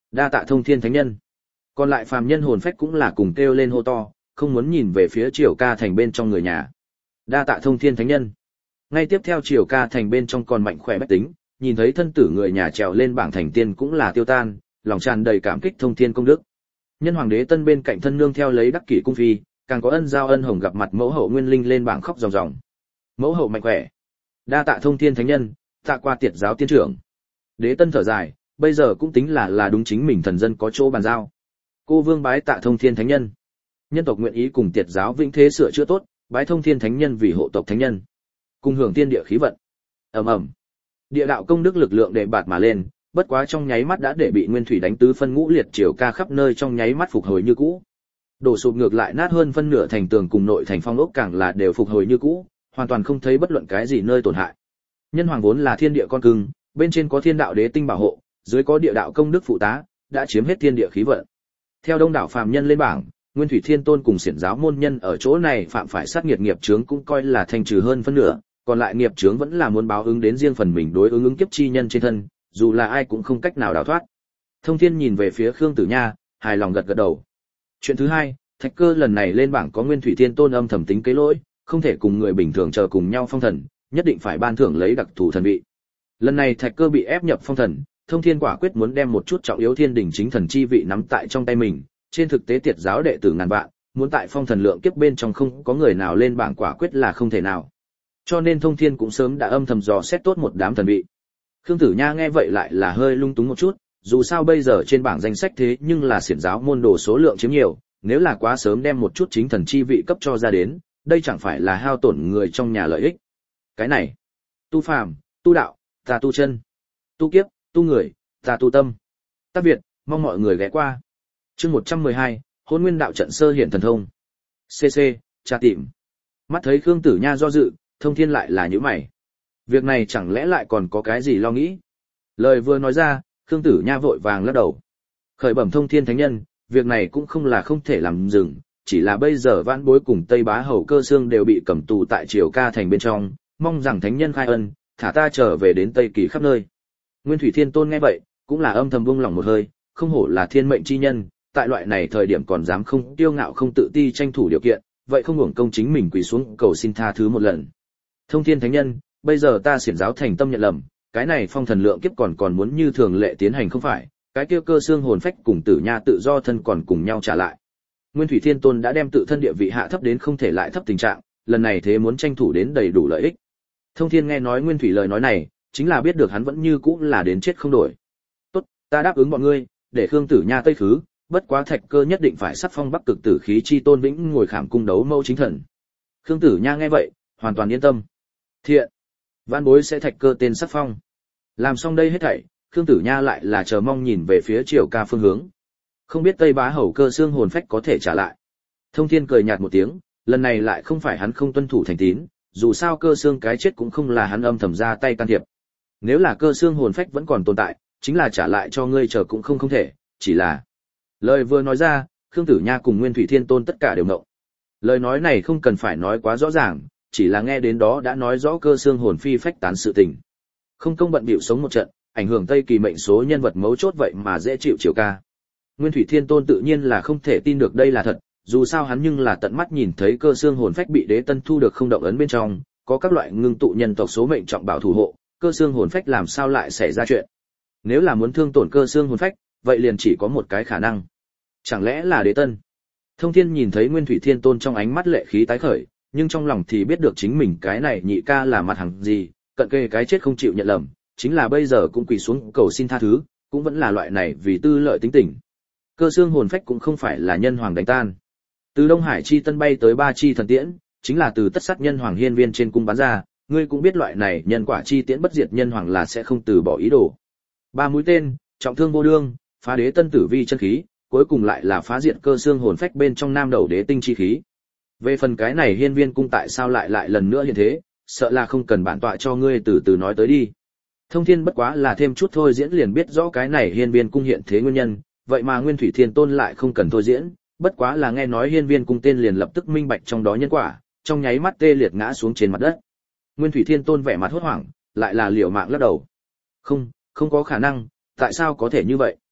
A: Đa tạ Thông Thiên Thánh Nhân. Còn lại phàm nhân hồn phách cũng là cùng kêu lên hô to, không muốn nhìn về phía Triều Ca thành bên trong người nhà. Đa tạ Thông Thiên Thánh Nhân. Ngay tiếp theo Triều Ca thành bên trong còn mạnh khỏe bách tính, nhìn thấy thân tử người nhà trèo lên bảng thành tiên cũng là tiêu tan, lòng tràn đầy cảm kích Thông Thiên công đức. Nhân hoàng đế tân bên cạnh thân nương theo lấy đắc kỷ cung phi, càng có ân giao ân hồng gặp mặt mẫu hậu Nguyên Linh lên bảng khóc ròng ròng. Mẫu hậu mạnh khỏe. Đa tạ Thông Thiên Thánh Nhân, tạ qua Tiệt giáo tiên trưởng. Đế tân thở dài, bây giờ cũng tính là là đúng chính mình thần dân có chỗ bàn giao. Cô vương bái tạ Thông Thiên Thánh Nhân. Nhân tộc nguyện ý cùng Tiệt giáo vĩnh thế sửa chữa tốt, bái Thông Thiên Thánh Nhân vì hộ tộc thánh nhân, cùng hưởng tiên địa khí vận. Ầm ầm. Địa đạo công đức lực lượng để bạt mà lên, bất quá trong nháy mắt đã để bị nguyên thủy đánh tứ phân ngũ liệt Triều Ca khắp nơi trong nháy mắt phục hồi như cũ. Đổ sụp ngược lại nát hơn phân nửa thành tường cùng nội thành phong ốc càng là đều phục hồi như cũ, hoàn toàn không thấy bất luận cái gì nơi tổn hại. Nhân hoàng vốn là thiên địa con cưng, bên trên có thiên đạo đế tinh bảo hộ, dưới có địa đạo công đức phụ tá, đã chiếm hết thiên địa khí vận. Theo đông đảo phàm nhân lên bảng, Nguyên Thủy Thiên Tôn cùng xiển giáo môn nhân ở chỗ này phạm phải sát nghiệt nghiệp chướng cũng coi là thanh trừ hơn phân nửa, còn lại nghiệp chướng vẫn là muốn báo ứng đến riêng phần mình đối ứng ứng kiếp chi nhân trên thân, dù là ai cũng không cách nào đào thoát. Thông Thiên nhìn về phía Khương Tử Nha, hài lòng gật gật đầu. Chuyện thứ hai, Thạch Cơ lần này lên bảng có Nguyên Thủy Thiên Tôn âm thầm tính kế lỗi, không thể cùng người bình thường chờ cùng nhau phong thần, nhất định phải ban thưởng lấy đặc thù thần vị. Lần này Thạch Cơ bị ép nhập phong thần, Thông Thiên quả quyết muốn đem một chút trọng yếu thiên đỉnh chính thần chi vị nắm tại trong tay mình, trên thực tế Tiệt giáo đệ tử ngàn vạn, muốn tại phong thần lượng kiếp bên trong không có người nào lên bảng quả quyết là không thể nào. Cho nên Thông Thiên cũng sớm đã âm thầm dò xét tốt một đám thần vị. Khương Tử Nha nghe vậy lại là hơi lung túng một chút, dù sao bây giờ trên bảng danh sách thế nhưng là xiển giáo môn đồ số lượng chiếm nhiều, nếu là quá sớm đem một chút chính thần chi vị cấp cho ra đến, đây chẳng phải là hao tổn người trong nhà lợi ích. Cái này, tu phàm, tu đạo, ta tu chân, tu kiếp, tu người, ta tu tâm. Tác Việt, mong mọi người ghé qua. Chương một trăm mười hai, Hôn Nguyên đạo trận sơ hiển thần thông. xê xê, tra tìm. Mắt thấy Khương Tử Nha do dự, Thông Thiên lại là nhíu mày. Việc này chẳng lẽ lại còn có cái gì lo nghĩ? Lời vừa nói ra, Khương Tử Nha vội vàng lắc đầu. Khởi bẩm Thông Thiên Thánh Nhân, việc này cũng không là không thể làm dừng, chỉ là bây giờ Vãn Bối cùng Tây Bá Hầu Cơ Xương đều bị cầm tù tại Triều Ca thành bên trong, mong rằng Thánh Nhân khai ân, thả ta trở về đến Tây Kỳ khắp nơi. Nguyên Thủy Thiên Tôn nghe vậy, cũng là âm thầm buông lòng một hơi, không hổ là thiên mệnh chi nhân, tại loại này thời điểm còn dám không kiêu ngạo không tự ti tranh thủ điều kiện, vậy không hưởng công chính mình quỳ xuống cầu xin tha thứ một lần. Thông Thiên Thánh Nhân, bây giờ ta xiển giáo thành tâm nhận lầm, cái này phong thần lượng kiếp còn còn muốn như thường lệ tiến hành không phải, cái kia Cơ Xương hồn phách cùng Tử Nha tự do thân còn cùng nhau trả lại. Nguyên Thủy Thiên Tôn đã đem tự thân địa vị hạ thấp đến không thể lại thấp tình trạng, lần này thế muốn tranh thủ đến đầy đủ lợi ích. Thông Thiên nghe nói Nguyên Thủy lời nói này, chính là biết được hắn vẫn như cũ là đến chết không đổi. Tốt, ta đáp ứng bọn ngươi, để Khương Tử Nha tây khứ, bất quá Thạch Cơ nhất định phải sắc phong Bắc Cực Tử khí chi tôn vĩnh ngồi khảm cung đấu mâu chính thần. Khương Tử Nha nghe vậy, hoàn toàn yên tâm. Thiện, Vãn Bối sẽ Thạch Cơ tên sắc phong. Làm xong đây hết thảy, Khương Tử Nha lại là chờ mong nhìn về phía Triều Ca phương hướng. Không biết Tây Bá Hầu Cơ Xương hồn phách có thể trả lại. Thông Thiên cười nhạt một tiếng, lần này lại không phải hắn không tuân thủ thành tín, dù sao Cơ Xương cái chết cũng không là hắn âm thầm ra tay can thiệp. Nếu là Cơ Xương hồn phách vẫn còn tồn tại, chính là trả lại cho ngươi chờ cũng không không thể, chỉ là. Lời vừa nói ra, Khương Tử Nha cùng Nguyên Thủy Thiên Tôn tất cả đều ngộng. Lời nói này không cần phải nói quá rõ ràng, chỉ là nghe đến đó đã nói rõ Cơ Xương hồn phi phách tán sự tình. Không công bận bịu sống một trận, ảnh hưởng Tây Kỳ mệnh số nhân vật mấu chốt vậy mà dễ chịu Triều Ca. Nguyên Thủy Thiên Tôn tự nhiên là không thể tin được đây là thật, dù sao hắn nhưng là tận mắt nhìn thấy Cơ Xương hồn phách bị Đế Tân thu được không động ấn bên trong, có các loại ngưng tụ nhân tộc số mệnh trọng bảo thủ hộ, Cơ Xương hồn phách làm sao lại xảy ra chuyện. Nếu là muốn thương tổn Cơ Xương hồn phách, vậy liền chỉ có một cái khả năng. Chẳng lẽ là Đế Tân? Thông Thiên nhìn thấy Nguyên Thủy Thiên Tôn trong ánh mắt lệ khí tái khởi, nhưng trong lòng thì biết được chính mình cái này nhị ca là mặt hàng gì, cận kề cái chết không chịu nhận lầm, chính là bây giờ cũng quỳ xuống cầu xin tha thứ, cũng vẫn là loại này vì tư lợi tính tình. Cơ Xương hồn phách cũng không phải là nhân hoàng đánh tan. Từ Đông Hải chi tân bay tới ba chi thần tiễn, chính là từ tất sát nhân hoàng hiên viên trên cung bắn ra, ngươi cũng biết loại này nhân quả chi tiễn bất diệt nhân hoàng là sẽ không từ bỏ ý đồ. Ba mũi tên, trọng thương vô đương, phá Đế Tân tử vi chân khí, cuối cùng lại là phá diệt Cơ Xương hồn phách bên trong nam đầu đế tinh chi khí. Về phần cái này hiên viên cung tại sao lại lại lần nữa hiện thế, sợ là không cần bản tọa cho ngươi từ từ nói tới đi. Thông Thiên bất quá là thêm chút thôi diễn liền biết rõ cái này hiên viên cung hiện thế nguyên nhân, vậy mà Nguyên Thủy Thiên Tôn lại không cần thôi diễn, bất quá là nghe nói hiên viên cung tên liền lập tức minh bạch trong đó nhân quả, trong nháy mắt tê liệt ngã xuống trên mặt đất. Nguyên Thủy Thiên Tôn vẻ mặt hốt hoảng, lại là liều mạng lắc đầu. Không, không có khả năng, tại sao có thể như vậy?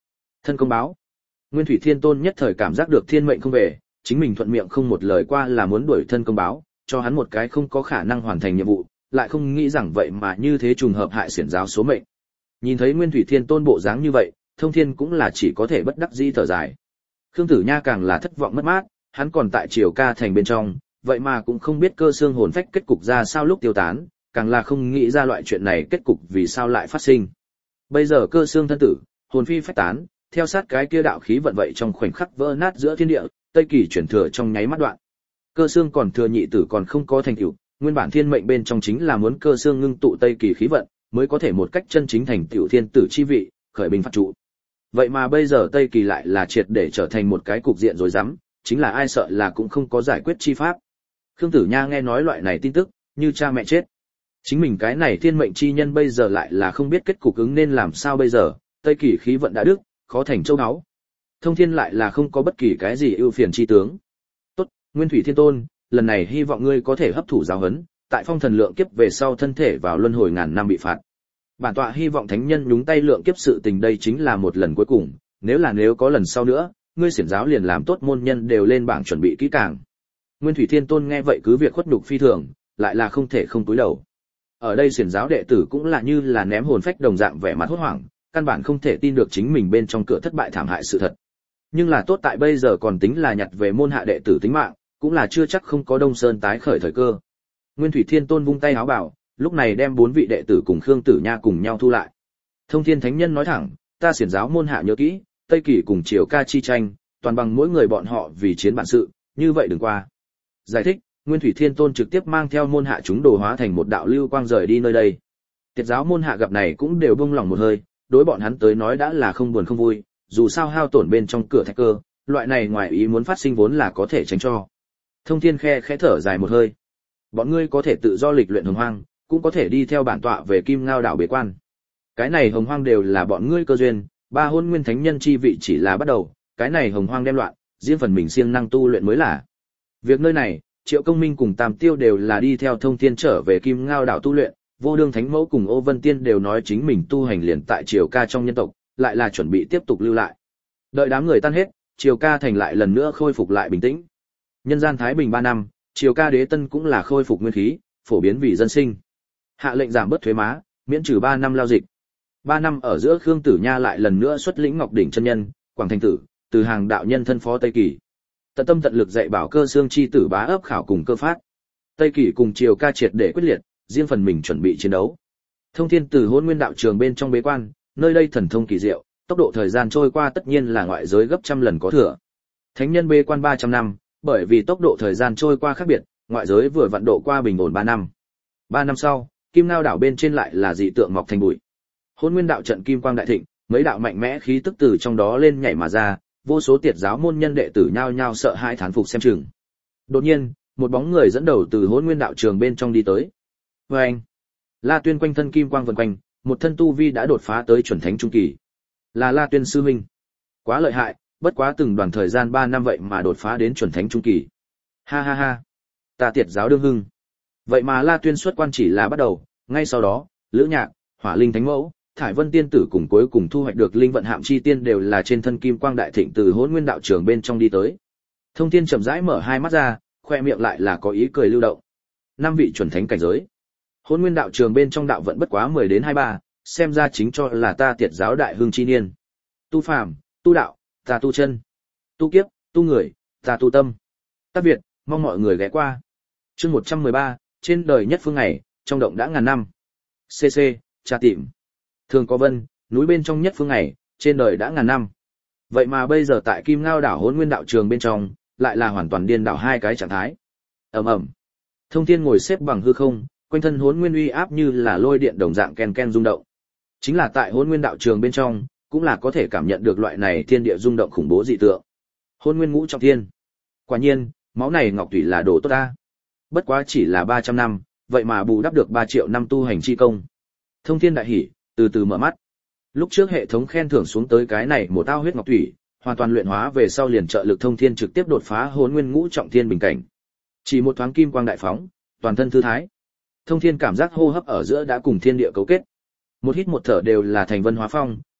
A: Thân công báo. Nguyên Thủy Thiên Tôn nhất thời cảm giác được thiên mệnh không về, chính mình thuận miệng không một lời qua là muốn đuổi thân công báo, cho hắn một cái không có khả năng hoàn thành nhiệm vụ, lại không nghĩ rằng vậy mà như thế trùng hợp hại xiển giáo số mệnh. Nhìn thấy Nguyên Thủy Thiên Tôn bộ dáng như vậy, Thông Thiên cũng là chỉ có thể bất đắc dĩ thở dài. Khương Tử Nha càng là thất vọng mất mát, hắn còn tại Triều Ca thành bên trong, vậy mà cũng không biết cơ xương hồn phách kết cục ra sao lúc tiêu tán, càng là không nghĩ ra loại chuyện này kết cục vì sao lại phát sinh. Bây giờ cơ xương thân tử, hồn phi phách tán, theo sát cái kia đạo khí vận vậy trong khoảnh khắc vỡ nát giữa thiên địa, Tây Kỳ chuyển thừa trong nháy mắt đoạn. Cơ xương còn thừa nhị tử còn không có thành tựu, nguyên bản thiên mệnh bên trong chính là muốn cơ xương ngưng tụ Tây Kỳ khí vận, mới có thể một cách chân chính thành tựu thiên tử chi vị, khởi binh phạt trụ. Vậy mà bây giờ Tây Kỳ lại là triệt để trở thành một cái cục diện rối rắm, chính là ai sợ là cũng không có giải quyết chi pháp. Khương Tử Nha nghe nói loại này tin tức, như cha mẹ chết. Chính mình cái này thiên mệnh chi nhân bây giờ lại là không biết kết cục ứng nên làm sao bây giờ, Tây Kỳ khí vận đã đứt, khó thành châu áo. Thông Thiên lại là không có bất kỳ cái gì ưu phiền chi tướng. Tốt, Nguyên Thủy Thiên Tôn, lần này hy vọng ngươi có thể hấp thụ giáo huấn, tại phong thần lượng kiếp về sau thân thể vào luân hồi ngàn năm bị phạt. Bản tọa hy vọng thánh nhân nhúng tay lượng kiếp sự tình đây chính là một lần cuối cùng, nếu là nếu có lần sau nữa, ngươi xiển giáo liền làm tốt môn nhân đều lên bảng chuẩn bị kỹ càng. Nguyên Thủy Thiên Tôn nghe vậy cứ việc khuất nhục phi thường, lại là không thể không cúi đầu. Ở đây xiển giáo đệ tử cũng là như là ném hồn phách đồng dạng vẻ mặt hốt hoảng, căn bản không thể tin được chính mình bên trong cửa thất bại thảm hại sự thật. Nhưng là tốt tại bây giờ còn tính là nhặt về môn hạ đệ tử tính mạng, cũng là chưa chắc không có Đông Sơn tái khởi thời cơ. Nguyên Thủy Thiên Tôn vung tay áo bảo, lúc này đem bốn vị đệ tử cùng Khương Tử Nha cùng nhau thu lại. Thông Thiên Thánh Nhân nói thẳng, ta xiển giáo môn hạ nhớ kỹ, Tây Kỳ cùng Triều Ca chi tranh, toàn bằng mỗi người bọn họ vì chiến bản sự, như vậy đừng qua. Giải thích, Nguyên Thủy Thiên Tôn trực tiếp mang theo môn hạ chúng đồ hóa thành một đạo lưu quang rời đi nơi đây. Tiệt giáo môn hạ gặp này cũng đều buông lòng một hơi, đối bọn hắn tới nói đã là không buồn không vui, dù sao hao tổn bên trong cửa thạch cơ, loại này ngoài ý muốn phát sinh vốn là có thể tránh cho. Thông Thiên khe khẽ thở dài một hơi. Bọn ngươi có thể tự do lịch luyện hồng hoang, cũng có thể đi theo bản tọa về Kim Ngao đảo bế quan. Cái này hồng hoang đều là bọn ngươi cơ duyên, ba hôn nguyên thánh nhân chi vị chỉ là bắt đầu, cái này hồng hoang đem loạn, riêng phần mình siêng năng tu luyện mới là. Việc nơi này, Triệu Công Minh cùng Tam Tiêu đều là đi theo Thông Thiên trở về Kim Ngao đảo tu luyện, Vô Đương Thánh Mẫu cùng Ô Vân Tiên đều nói chính mình tu hành liền tại Triều Ca trong nhân tộc, lại là chuẩn bị tiếp tục lưu lại. Đợi đám người tan hết, Triều Ca thành lại lần nữa khôi phục lại bình tĩnh. Nhân gian thái bình ba năm, Triều Ca đế tân cũng là khôi phục nguyên khí, phổ biến vì dân sinh. Hạ lệnh giảm bớt thuế má, miễn trừ ba năm lao dịch. ba năm ở giữa Khương Tử Nha lại lần nữa xuất lĩnh Ngọc đỉnh chân nhân, Quảng Thành tử, từ hàng đạo nhân thân phó Tây Kỳ. Tận tâm tận lực dạy bảo cơ xương chi tử bá ấp khảo cùng cơ phát. Tây Kỳ cùng Triều Ca triệt để quyết liệt, riêng phần mình chuẩn bị chiến đấu. Thông Thiên từ Hỗn Nguyên đạo trường bên trong bế quan, nơi đây thần thông kỳ diệu, tốc độ thời gian trôi qua tất nhiên là ngoại giới gấp trăm lần có thừa. Thánh nhân bế quan ba trăm năm, bởi vì tốc độ thời gian trôi qua khác biệt, ngoại giới vừa vận độ qua bình ổn ba năm. ba năm sau, Kim Ngao đảo bên trên lại là dị tượng mọc thành bụi. Hỗn Nguyên đạo trận kim quang đại thịnh, mấy đạo mạnh mẽ khí tức từ trong đó lên nhảy mà ra, vô số tiệt giáo môn nhân đệ tử nhao nhao sợ hãi thán phục xem chừng. Đột nhiên, một bóng người dẫn đầu từ Hỗn Nguyên đạo trường bên trong đi tới. Và anh, La Tuyên quanh thân kim quang vần quanh, một thân tu vi đã đột phá tới chuẩn thánh trung kỳ. Là La Tuyên sư huynh. Quá lợi hại, bất quá từng đoàn thời gian ba năm vậy mà đột phá đến chuẩn thánh trung kỳ. Ha ha ha, ta tiệt giáo đương hưng. Vậy mà La Tuyên xuất quan chỉ là bắt đầu, ngay sau đó, Lữ Nhạc, Hỏa Linh Thánh Mẫu, Thải Vân tiên tử cùng cuối cùng thu hoạch được linh vận hạm chi tiên đều là trên thân kim quang đại thịnh từ Hỗn Nguyên đạo trường bên trong đi tới. Thông Thiên chậm rãi mở hai mắt ra, khoe miệng lại là có ý cười lưu động. Năm vị chuẩn thánh cảnh giới. Hỗn Nguyên đạo trường bên trong đạo vận bất quá mười đến hai mươi ba, xem ra chính cho là ta tiệt giáo đại hưng chi niên. Tu phàm, tu đạo, ta tu chân. Tu kiếp, tu người, ta tu tâm. Tác Việt, mong mọi người ghé qua. Chương một trăm mười ba, trên đời nhất phương ngày, trong động đã ngàn năm. xê xê, tra tìm. Thường có vân, núi bên trong nhất phương ngày, trên đời đã ngàn năm. Vậy mà bây giờ tại Kim Ngao đảo Hỗn Nguyên đạo trường bên trong, lại là hoàn toàn điên đảo hai cái trạng thái. Ầm ầm. Thông Thiên ngồi xếp bằng hư không, quanh thân Hỗn Nguyên uy áp như là lôi điện đồng dạng ken ken rung động. Chính là tại Hỗn Nguyên đạo trường bên trong, cũng là có thể cảm nhận được loại này thiên địa rung động khủng bố dị tượng. Hỗn Nguyên ngũ trọng thiên. Quả nhiên, máu này ngọc thủy là đồ tốt ta. Bất quá chỉ là ba trăm năm, vậy mà bù đắp được ba triệu năm tu hành chi công. Thông Thiên đại hỉ, từ từ mở mắt. Lúc trước hệ thống khen thưởng xuống tới cái này một ao huyết ngọc thủy, hoàn toàn luyện hóa về sau liền trợ lực Thông Thiên trực tiếp đột phá Hỗn Nguyên ngũ trọng thiên bình cảnh. Chỉ một thoáng kim quang đại phóng, toàn thân thư thái. Thông Thiên cảm giác hô hấp ở giữa đã cùng thiên địa cấu kết. Một hít một thở đều là thành vân hóa phong,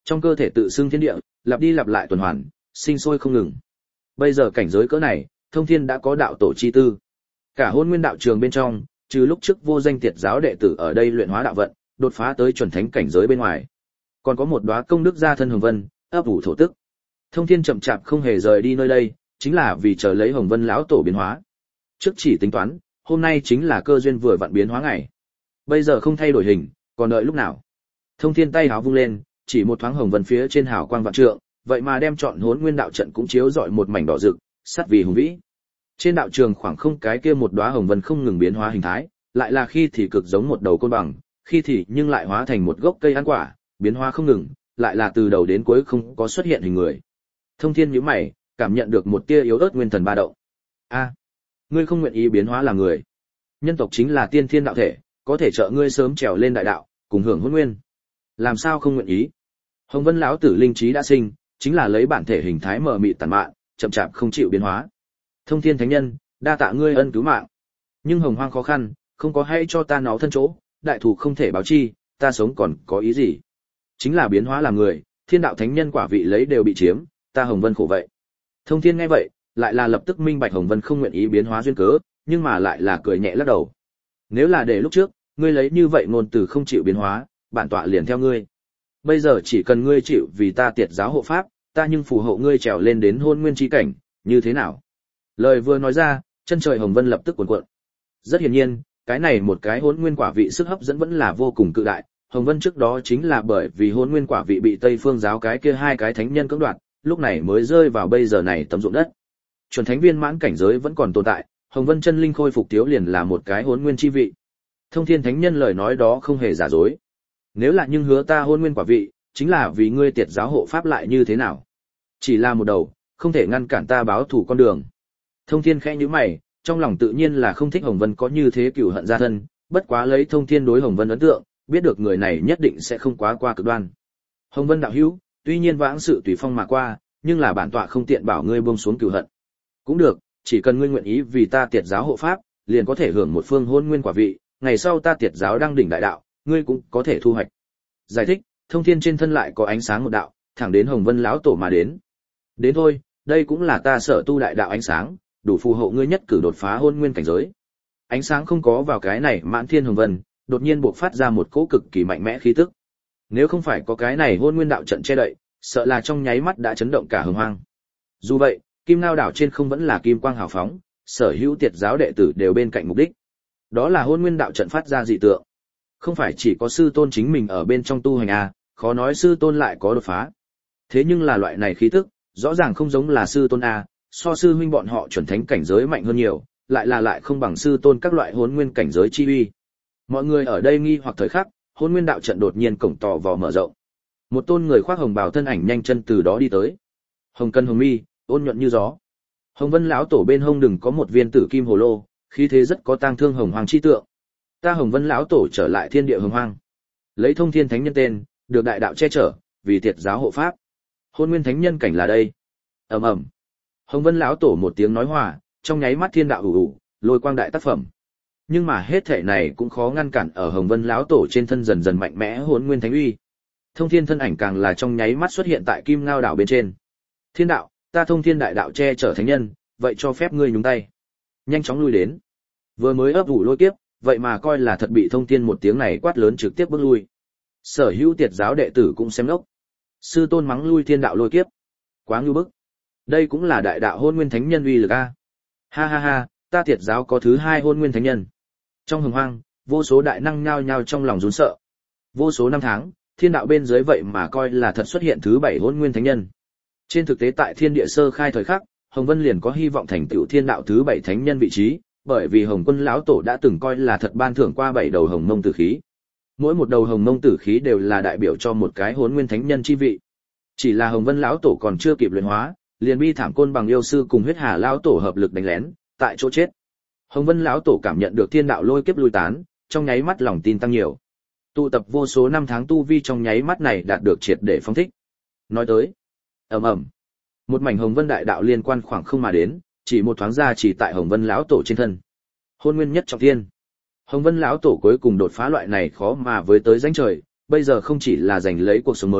A: Trong cơ thể tự xưng thiên địa, lặp đi lặp lại tuần hoàn, sinh sôi không ngừng. Bây giờ cảnh giới cỡ này, Thông Thiên đã có đạo tổ chi tư. Cả Hôn Nguyên đạo trường bên trong, trừ lúc trước vô danh tiệt giáo đệ tử ở đây luyện hóa đạo vận, đột phá tới chuẩn thánh cảnh giới bên ngoài, còn có một đóa công đức gia thân hồng vân, ấp ủ thổ tức. Thông Thiên chậm chạp không hề rời đi nơi đây, chính là vì chờ lấy Hồng Vân lão tổ biến hóa. Trước chỉ tính toán, hôm nay chính là cơ duyên vừa vặn biến hóa ngày. Bây giờ không thay đổi hình, còn đợi lúc nào? Thông Thiên tay háo vung lên, chỉ một thoáng Hồng Vân phía trên hào quang vạn trượng, vậy mà đem trọn Hỗn Nguyên đạo trận cũng chiếu rọi một mảnh đỏ rực, sắt vì hùng vĩ. Trên đạo trường khoảng không cái kia một đóa hồng vân không ngừng biến hóa hình thái, lại là khi thì cực giống một đầu côn bằng, khi thì nhưng lại hóa thành một gốc cây ăn quả, biến hóa không ngừng, lại là từ đầu đến cuối không có xuất hiện hình người. Thông Thiên nhíu mày, cảm nhận được một tia yếu ớt nguyên thần ba động. A, ngươi không nguyện ý biến hóa làm người? Nhân tộc chính là tiên thiên đạo thể, có thể trợ ngươi sớm trèo lên đại đạo, cùng hưởng hôn nguyên. Làm sao không nguyện ý? Hồng Vân lão tử linh trí đã sinh, chính là lấy bản thể hình thái mờ mịt tàn mạn, chậm chạp không chịu biến hóa. Thông Thiên thánh nhân, đa tạ ngươi ân cứu mạng. Nhưng hồng hoang khó khăn, không có hay cho ta nó thân chỗ, đại thủ không thể báo chi, ta sống còn có ý gì? Chính là biến hóa làm người, thiên đạo thánh nhân quả vị lấy đều bị chiếm, ta Hồng Vân khổ vậy. Thông Thiên nghe vậy, lại là lập tức minh bạch Hồng Vân không nguyện ý biến hóa duyên cớ, nhưng mà lại là cười nhẹ lắc đầu. Nếu là để lúc trước, ngươi lấy như vậy ngôn từ không chịu biến hóa, bản tọa liền theo ngươi. Bây giờ chỉ cần ngươi chịu vì ta tiệt giáo hộ pháp, ta nhưng phù hộ ngươi trèo lên đến hôn nguyên chi cảnh, như thế nào? Lời vừa nói ra, chân trời Hồng Vân lập tức cuồn cuộn. Rất hiển nhiên, cái này một cái hôn nguyên quả vị sức hấp dẫn vẫn là vô cùng cự đại. Hồng Vân trước đó chính là bởi vì hôn nguyên quả vị bị Tây Phương giáo cái kia hai cái thánh nhân cưỡng đoạt, lúc này mới rơi vào bây giờ này tấm ruộng đất. Chuẩn thánh viên mãn cảnh giới vẫn còn tồn tại, Hồng Vân chân linh khôi phục thiếu liền là một cái hôn nguyên chi vị. Thông Thiên thánh nhân lời nói đó không hề giả dối. Nếu là nhưng hứa ta hôn nguyên quả vị, chính là vì ngươi tiệt giáo hộ pháp lại như thế nào? Chỉ là một đầu, không thể ngăn cản ta báo thù con đường. Thông Thiên khẽ nhíu mày, trong lòng tự nhiên là không thích Hồng Vân có như thế cừu hận gia thân, bất quá lấy Thông Thiên đối Hồng Vân ấn tượng, biết được người này nhất định sẽ không quá qua cực đoan. Hồng Vân đạo hữu, tuy nhiên vãng sự tùy phong mà qua, nhưng là bản tọa không tiện bảo ngươi buông xuống cừu hận. Cũng được, chỉ cần ngươi nguyện ý vì ta tiệt giáo hộ pháp, liền có thể hưởng một phương hôn nguyên quả vị, ngày sau ta tiệt giáo đăng đỉnh đại đạo, ngươi cũng có thể thu hoạch. Giải thích, Thông Thiên trên thân lại có ánh sáng một đạo, thẳng đến Hồng Vân lão tổ mà đến. Đến thôi, đây cũng là ta sở tu đại đạo ánh sáng, đủ phù hộ ngươi nhất cử đột phá hôn nguyên cảnh giới. Ánh sáng không có vào cái này Mãn Thiên Hồng Vân, đột nhiên bộc phát ra một cỗ cực kỳ mạnh mẽ khí tức. Nếu không phải có cái này hôn nguyên đạo trận che đậy, sợ là trong nháy mắt đã chấn động cả hồng hoang. Dù vậy, Kim Ngao đảo trên không vẫn là kim quang hào phóng, sở hữu tiệt giáo đệ tử đều bên cạnh mục đích. Đó là hôn nguyên đạo trận phát ra dị tượng. Không phải chỉ có sư tôn chính mình ở bên trong tu hành à, khó nói sư tôn lại có đột phá. Thế nhưng là loại này khí tức, rõ ràng không giống là sư tôn a, so sư huynh bọn họ chuẩn thánh cảnh giới mạnh hơn nhiều, lại là lại không bằng sư tôn các loại hôn nguyên cảnh giới chi uy. Mọi người ở đây nghi hoặc thời khắc, hôn nguyên đạo trận đột nhiên cổng tò vò mở rộng. Một tôn người khoác hồng bào thân ảnh nhanh chân từ đó đi tới. Hồng cân hồng mi, ôn nhuận như gió. Hồng Vân lão tổ bên hông đừng có một viên tử kim hồ lô, khí thế rất có tang thương hồng hoàng chi tượng. Ta Hồng Vân lão tổ trở lại thiên địa hồng hoang, lấy Thông Thiên thánh nhân tên, được đại đạo che chở, vì tiệt giáo hộ pháp. Hôn nguyên thánh nhân cảnh là đây. Ầm ầm. Hồng Vân lão tổ một tiếng nói hòa, trong nháy mắt thiên đạo ù ù, lôi quang đại tác phẩm. Nhưng mà hết thảy này cũng khó ngăn cản ở Hồng Vân lão tổ trên thân dần dần mạnh mẽ hỗn nguyên thánh uy. Thông Thiên thân ảnh càng là trong nháy mắt xuất hiện tại Kim Ngao đảo bên trên. Thiên đạo, ta Thông Thiên đại đạo che chở thánh nhân, vậy cho phép ngươi nhúng tay. Nhanh chóng lui đến. Vừa mới ấp ủ lôi kiếp, vậy mà coi là thật bị Thông Thiên một tiếng này quát lớn trực tiếp bước lui. Sở hữu tiệt giáo đệ tử cũng xem ngốc. Sư tôn mắng lui thiên đạo lôi kiếp, quá ngưu bức. Đây cũng là đại đạo hôn nguyên thánh nhân uy lực a. Ha ha ha, ta tiệt giáo có thứ hai hôn nguyên thánh nhân. Trong hồng hoang, vô số đại năng nhao nhao trong lòng run sợ. Vô số năm tháng, thiên đạo bên dưới vậy mà coi là thật xuất hiện thứ bảy hôn nguyên thánh nhân. Trên thực tế tại thiên địa sơ khai thời khắc, Hồng Vân liền có hy vọng thành tựu thiên đạo thứ bảy thánh nhân vị trí, bởi vì Hồng Quân lão tổ đã từng coi là thật ban thưởng qua bảy đầu hồng mông tử khí. Mỗi một đầu hồng mông tử khí đều là đại biểu cho một cái hỗn nguyên thánh nhân chi vị. Chỉ là Hồng Vân lão tổ còn chưa kịp luyện hóa, liền bi thảm côn bằng yêu sư cùng huyết hà lão tổ hợp lực đánh lén, tại chỗ chết. Hồng Vân lão tổ cảm nhận được thiên đạo lôi kiếp lui tán, trong nháy mắt lòng tin tăng nhiều. Tụ tập vô số năm tháng tu vi trong nháy mắt này đạt được triệt để phóng thích. Nói tới, ầm ầm, một mảnh Hồng Vân đại đạo liên quan khoảng không mà đến, chỉ một thoáng ra chỉ tại Hồng Vân lão tổ trên thân. Hôn nguyên nhất trọng thiên. Hồng Vân lão tổ cuối cùng đột phá loại này khó mà với tới danh trời, bây giờ không chỉ là giành lấy cuộc sống mới,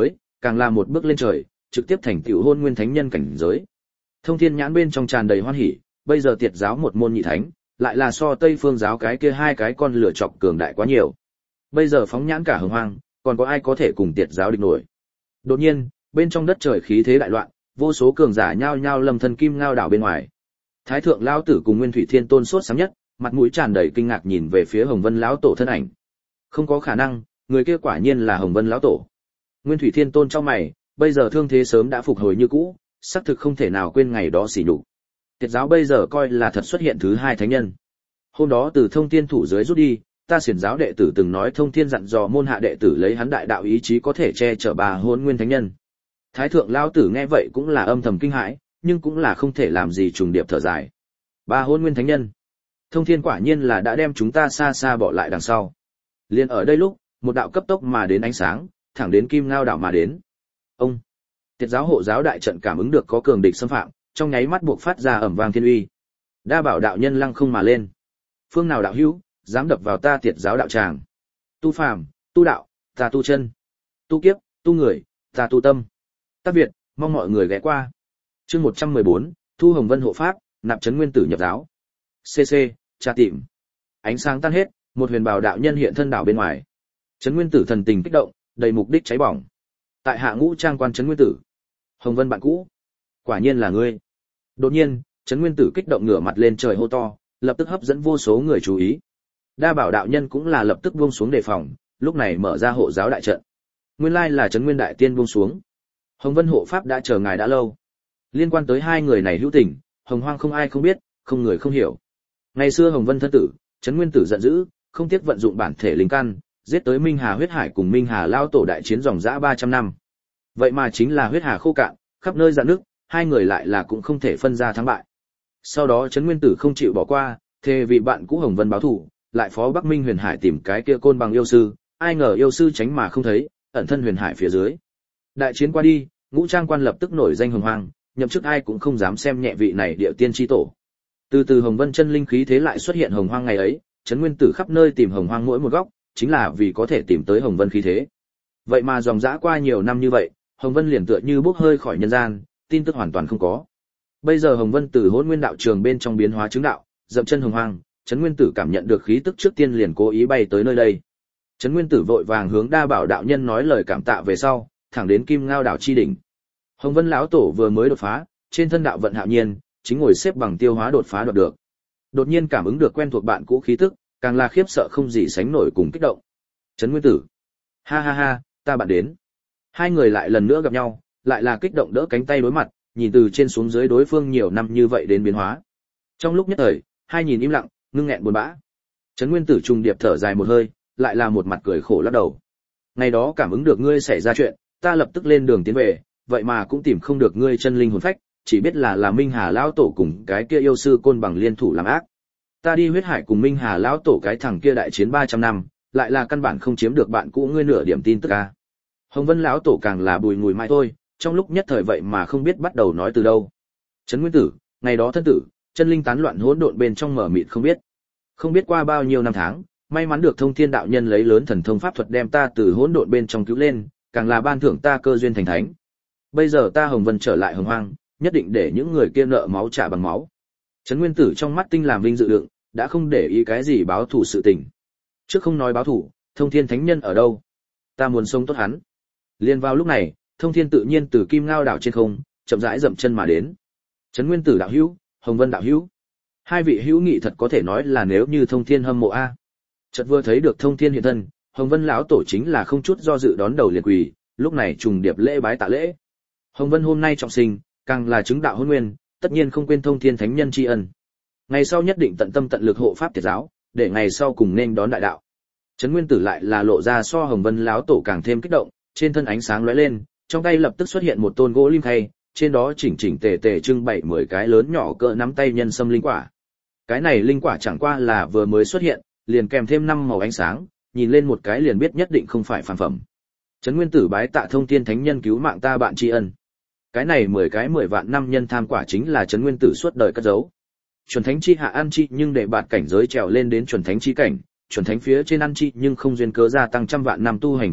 A: càng là một bước lên trời, trực tiếp thành tựu hôn nguyên thánh nhân cảnh giới. Thông thiên nhãn bên trong tràn đầy hoan hỉ, bây giờ tiệt giáo một môn nhị thánh, lại là so Tây Phương giáo cái kia hai cái con lửa chọc cường đại quá nhiều. Bây giờ phóng nhãn cả hồng hoang, còn có ai có thể cùng tiệt giáo địch nổi. Đột nhiên, bên trong đất trời khí thế đại loạn, vô số cường giả nhao nhao lâm thân kim ngao đảo bên ngoài. Thái thượng lão tử cùng Nguyên Thủy Thiên Tôn sốt sắng nhất, mặt mũi tràn đầy kinh ngạc nhìn về phía Hồng Vân lão tổ thân ảnh. Không có khả năng, người kia quả nhiên là Hồng Vân lão tổ. Nguyên Thủy Thiên Tôn trong mày, bây giờ thương thế sớm đã phục hồi như cũ, xác thực không thể nào quên ngày đó xỉ nhục. Tiệt giáo bây giờ coi là thật xuất hiện thứ hai thánh nhân. Hôm đó từ Thông Thiên thủ dưới rút đi, ta xiển giáo đệ tử từng nói Thông Thiên dặn dò môn hạ đệ tử lấy hắn đại đạo ý chí có thể che chở bà hôn nguyên thánh nhân. Thái thượng lão tử nghe vậy cũng là âm thầm kinh hãi, nhưng cũng là không thể làm gì trùng điệp thở dài. Ba hôn nguyên thánh nhân, Thông Thiên quả nhiên là đã đem chúng ta xa xa bỏ lại đằng sau. Liên ở đây lúc, một đạo cấp tốc mà đến ánh sáng, thẳng đến Kim Ngao đảo mà đến. Ông, Tiệt giáo hộ giáo đại trận cảm ứng được có cường địch xâm phạm, trong nháy mắt buộc phát ra ầm vang thiên uy. Đa bảo đạo nhân lăng không mà lên. Phương nào đạo hữu, dám đập vào ta Tiệt giáo đạo tràng? Tu phàm, tu đạo, ta tu chân. Tu kiếp, tu người, ta tu tâm. Tác Việt, mong mọi người ghé qua. Chương một trăm mười bốn, Thu Hồng Vân hộ pháp, nạp trấn nguyên tử nhập giáo. xê xê, tra tìm. Ánh sáng tan hết, một huyền bào đạo nhân hiện thân đảo bên ngoài. Trấn nguyên tử thần tình kích động, đầy mục đích cháy bỏng. Tại hạ ngũ trang quan trấn nguyên tử. Hồng Vân bạn cũ, quả nhiên là ngươi. Đột nhiên, trấn nguyên tử kích động ngửa mặt lên trời hô to, lập tức hấp dẫn vô số người chú ý. Đa bảo đạo nhân cũng là lập tức buông xuống đề phòng, lúc này mở ra hộ giáo đại trận. Nguyên lai là trấn nguyên đại tiên buông xuống. Hồng Vân hộ pháp đã chờ ngài đã lâu. Liên quan tới hai người này hữu tình, hồng hoang không ai không biết, không người không hiểu. Ngày xưa Hồng Vân thân tử, trấn nguyên tử giận dữ, không tiếc vận dụng bản thể linh căn, giết tới Minh Hà huyết hải cùng Minh Hà lao tổ đại chiến dòng dã ba trăm năm. Vậy mà chính là huyết hà khô cạn, khắp nơi rạn nước, hai người lại là cũng không thể phân ra thắng bại. Sau đó trấn nguyên tử không chịu bỏ qua, thề vì bạn cũ Hồng Vân báo thù, lại phó Bắc Minh Huyền Hải tìm cái kia côn bằng yêu sư, ai ngờ yêu sư tránh mà không thấy, ẩn thân Huyền Hải phía dưới. Đại chiến qua đi, ngũ trang quan lập tức nổi danh hồng hoang, nhậm chức ai cũng không dám xem nhẹ vị này địa tiên chi tổ. Từ từ Hồng Vân chân linh khí thế lại xuất hiện hồng hoang ngày ấy, trấn nguyên tử khắp nơi tìm hồng hoang mỗi một góc, chính là vì có thể tìm tới Hồng Vân khí thế. Vậy mà dòng dã qua nhiều năm như vậy, Hồng Vân liền tựa như bốc hơi khỏi nhân gian, tin tức hoàn toàn không có. Bây giờ Hồng Vân từ Hỗn Nguyên đạo trường bên trong biến hóa chứng đạo, dậm chân hồng hoang, trấn nguyên tử cảm nhận được khí tức trước tiên liền cố ý bay tới nơi đây. Trấn nguyên tử vội vàng hướng Đa bảo đạo nhân nói lời cảm tạ về sau, thẳng đến Kim Ngao đảo chi đỉnh. Hồng Vân lão tổ vừa mới đột phá, trên thân đạo vận hạo nhiên, chính ngồi xếp bằng tiêu hóa đột phá đoạt được. Đột nhiên cảm ứng được quen thuộc bạn cũ khí tức, càng là khiếp sợ không gì sánh nổi cùng kích động. Trấn nguyên tử, ha ha ha, ta bạn đến. Hai người lại lần nữa gặp nhau, lại là kích động đỡ cánh tay đối mặt, nhìn từ trên xuống dưới đối phương nhiều năm như vậy đến biến hóa. Trong lúc nhất thời, hai nhìn im lặng, ngưng nghẹn buồn bã. Trấn nguyên tử trùng điệp thở dài một hơi, lại là một mặt cười khổ lắc đầu. Ngày đó cảm ứng được ngươi xảy ra chuyện, ta lập tức lên đường tiến về, vậy mà cũng tìm không được ngươi chân linh hồn phách, chỉ biết là là Minh Hà lão tổ cùng cái kia yêu sư côn bằng liên thủ làm ác. Ta đi huyết hải cùng Minh Hà lão tổ cái thằng kia đại chiến ba trăm năm, lại là căn bản không chiếm được bạn cũ ngươi nửa điểm tin tức a. Hồng Vân lão tổ càng là bùi ngùi mãi thôi, trong lúc nhất thời vậy mà không biết bắt đầu nói từ đâu. Trấn nguyên tử, ngày đó thân tử, chân linh tán loạn hỗn độn bên trong mở mịt không biết. Không biết qua bao nhiêu năm tháng, may mắn được Thông Thiên đạo nhân lấy lớn thần thông pháp thuật đem ta từ hỗn độn bên trong cứu lên, càng là ban thưởng ta cơ duyên thành thánh. Bây giờ ta Hồng Vân trở lại hồng hoang, nhất định để những người kia nợ máu trả bằng máu. Trấn nguyên tử trong mắt tinh làm vinh dự đựng, đã không để ý cái gì báo thù sự tình. Trước không nói báo thù, Thông Thiên thánh nhân ở đâu? Ta muốn sống tốt hắn. Liên vào lúc này, Thông Thiên tự nhiên từ Kim Ngao đảo trên không, chậm rãi dậm chân mà đến. Trấn nguyên tử đạo hữu, Hồng Vân đạo hữu. Hai vị hữu nghị thật có thể nói là nếu như Thông Thiên hâm mộ a. Chợt vừa thấy được Thông Thiên hiện thân, Hồng Vân lão tổ chính là không chút do dự đón đầu liền quỳ, lúc này trùng điệp lễ bái tạ lễ. Hồng Vân hôm nay trọng sinh, càng là chứng đạo hôn nguyên, tất nhiên không quên Thông Thiên thánh nhân tri ân. Ngày sau nhất định tận tâm tận lực hộ pháp tiệt giáo, để ngày sau cùng nên đón đại đạo. Trấn nguyên tử lại là lộ ra so Hồng Vân lão tổ càng thêm kích động, trên thân ánh sáng lóe lên, trong tay lập tức xuất hiện một tôn gỗ lim khay, trên đó chỉnh chỉnh tề tề trưng bày mười cái lớn nhỏ cỡ nắm tay nhân sâm linh quả. Cái này linh quả chẳng qua là vừa mới xuất hiện, liền kèm thêm năm màu ánh sáng, nhìn lên một cái liền biết nhất định không phải phàm phẩm. Trấn nguyên tử bái tạ Thông Thiên thánh nhân cứu mạng ta bạn tri ân. Cái này mười cái mười vạn năm nhân tham quả chính là Trấn nguyên tử suốt đời cất giấu. Chuẩn thánh chi hạ ăn chi nhưng để bạt cảnh giới trèo lên đến chuẩn thánh chi cảnh, chuẩn thánh phía trên ăn chi nhưng không duyên cớ gia tăng trăm vạn năm tu hành công lực,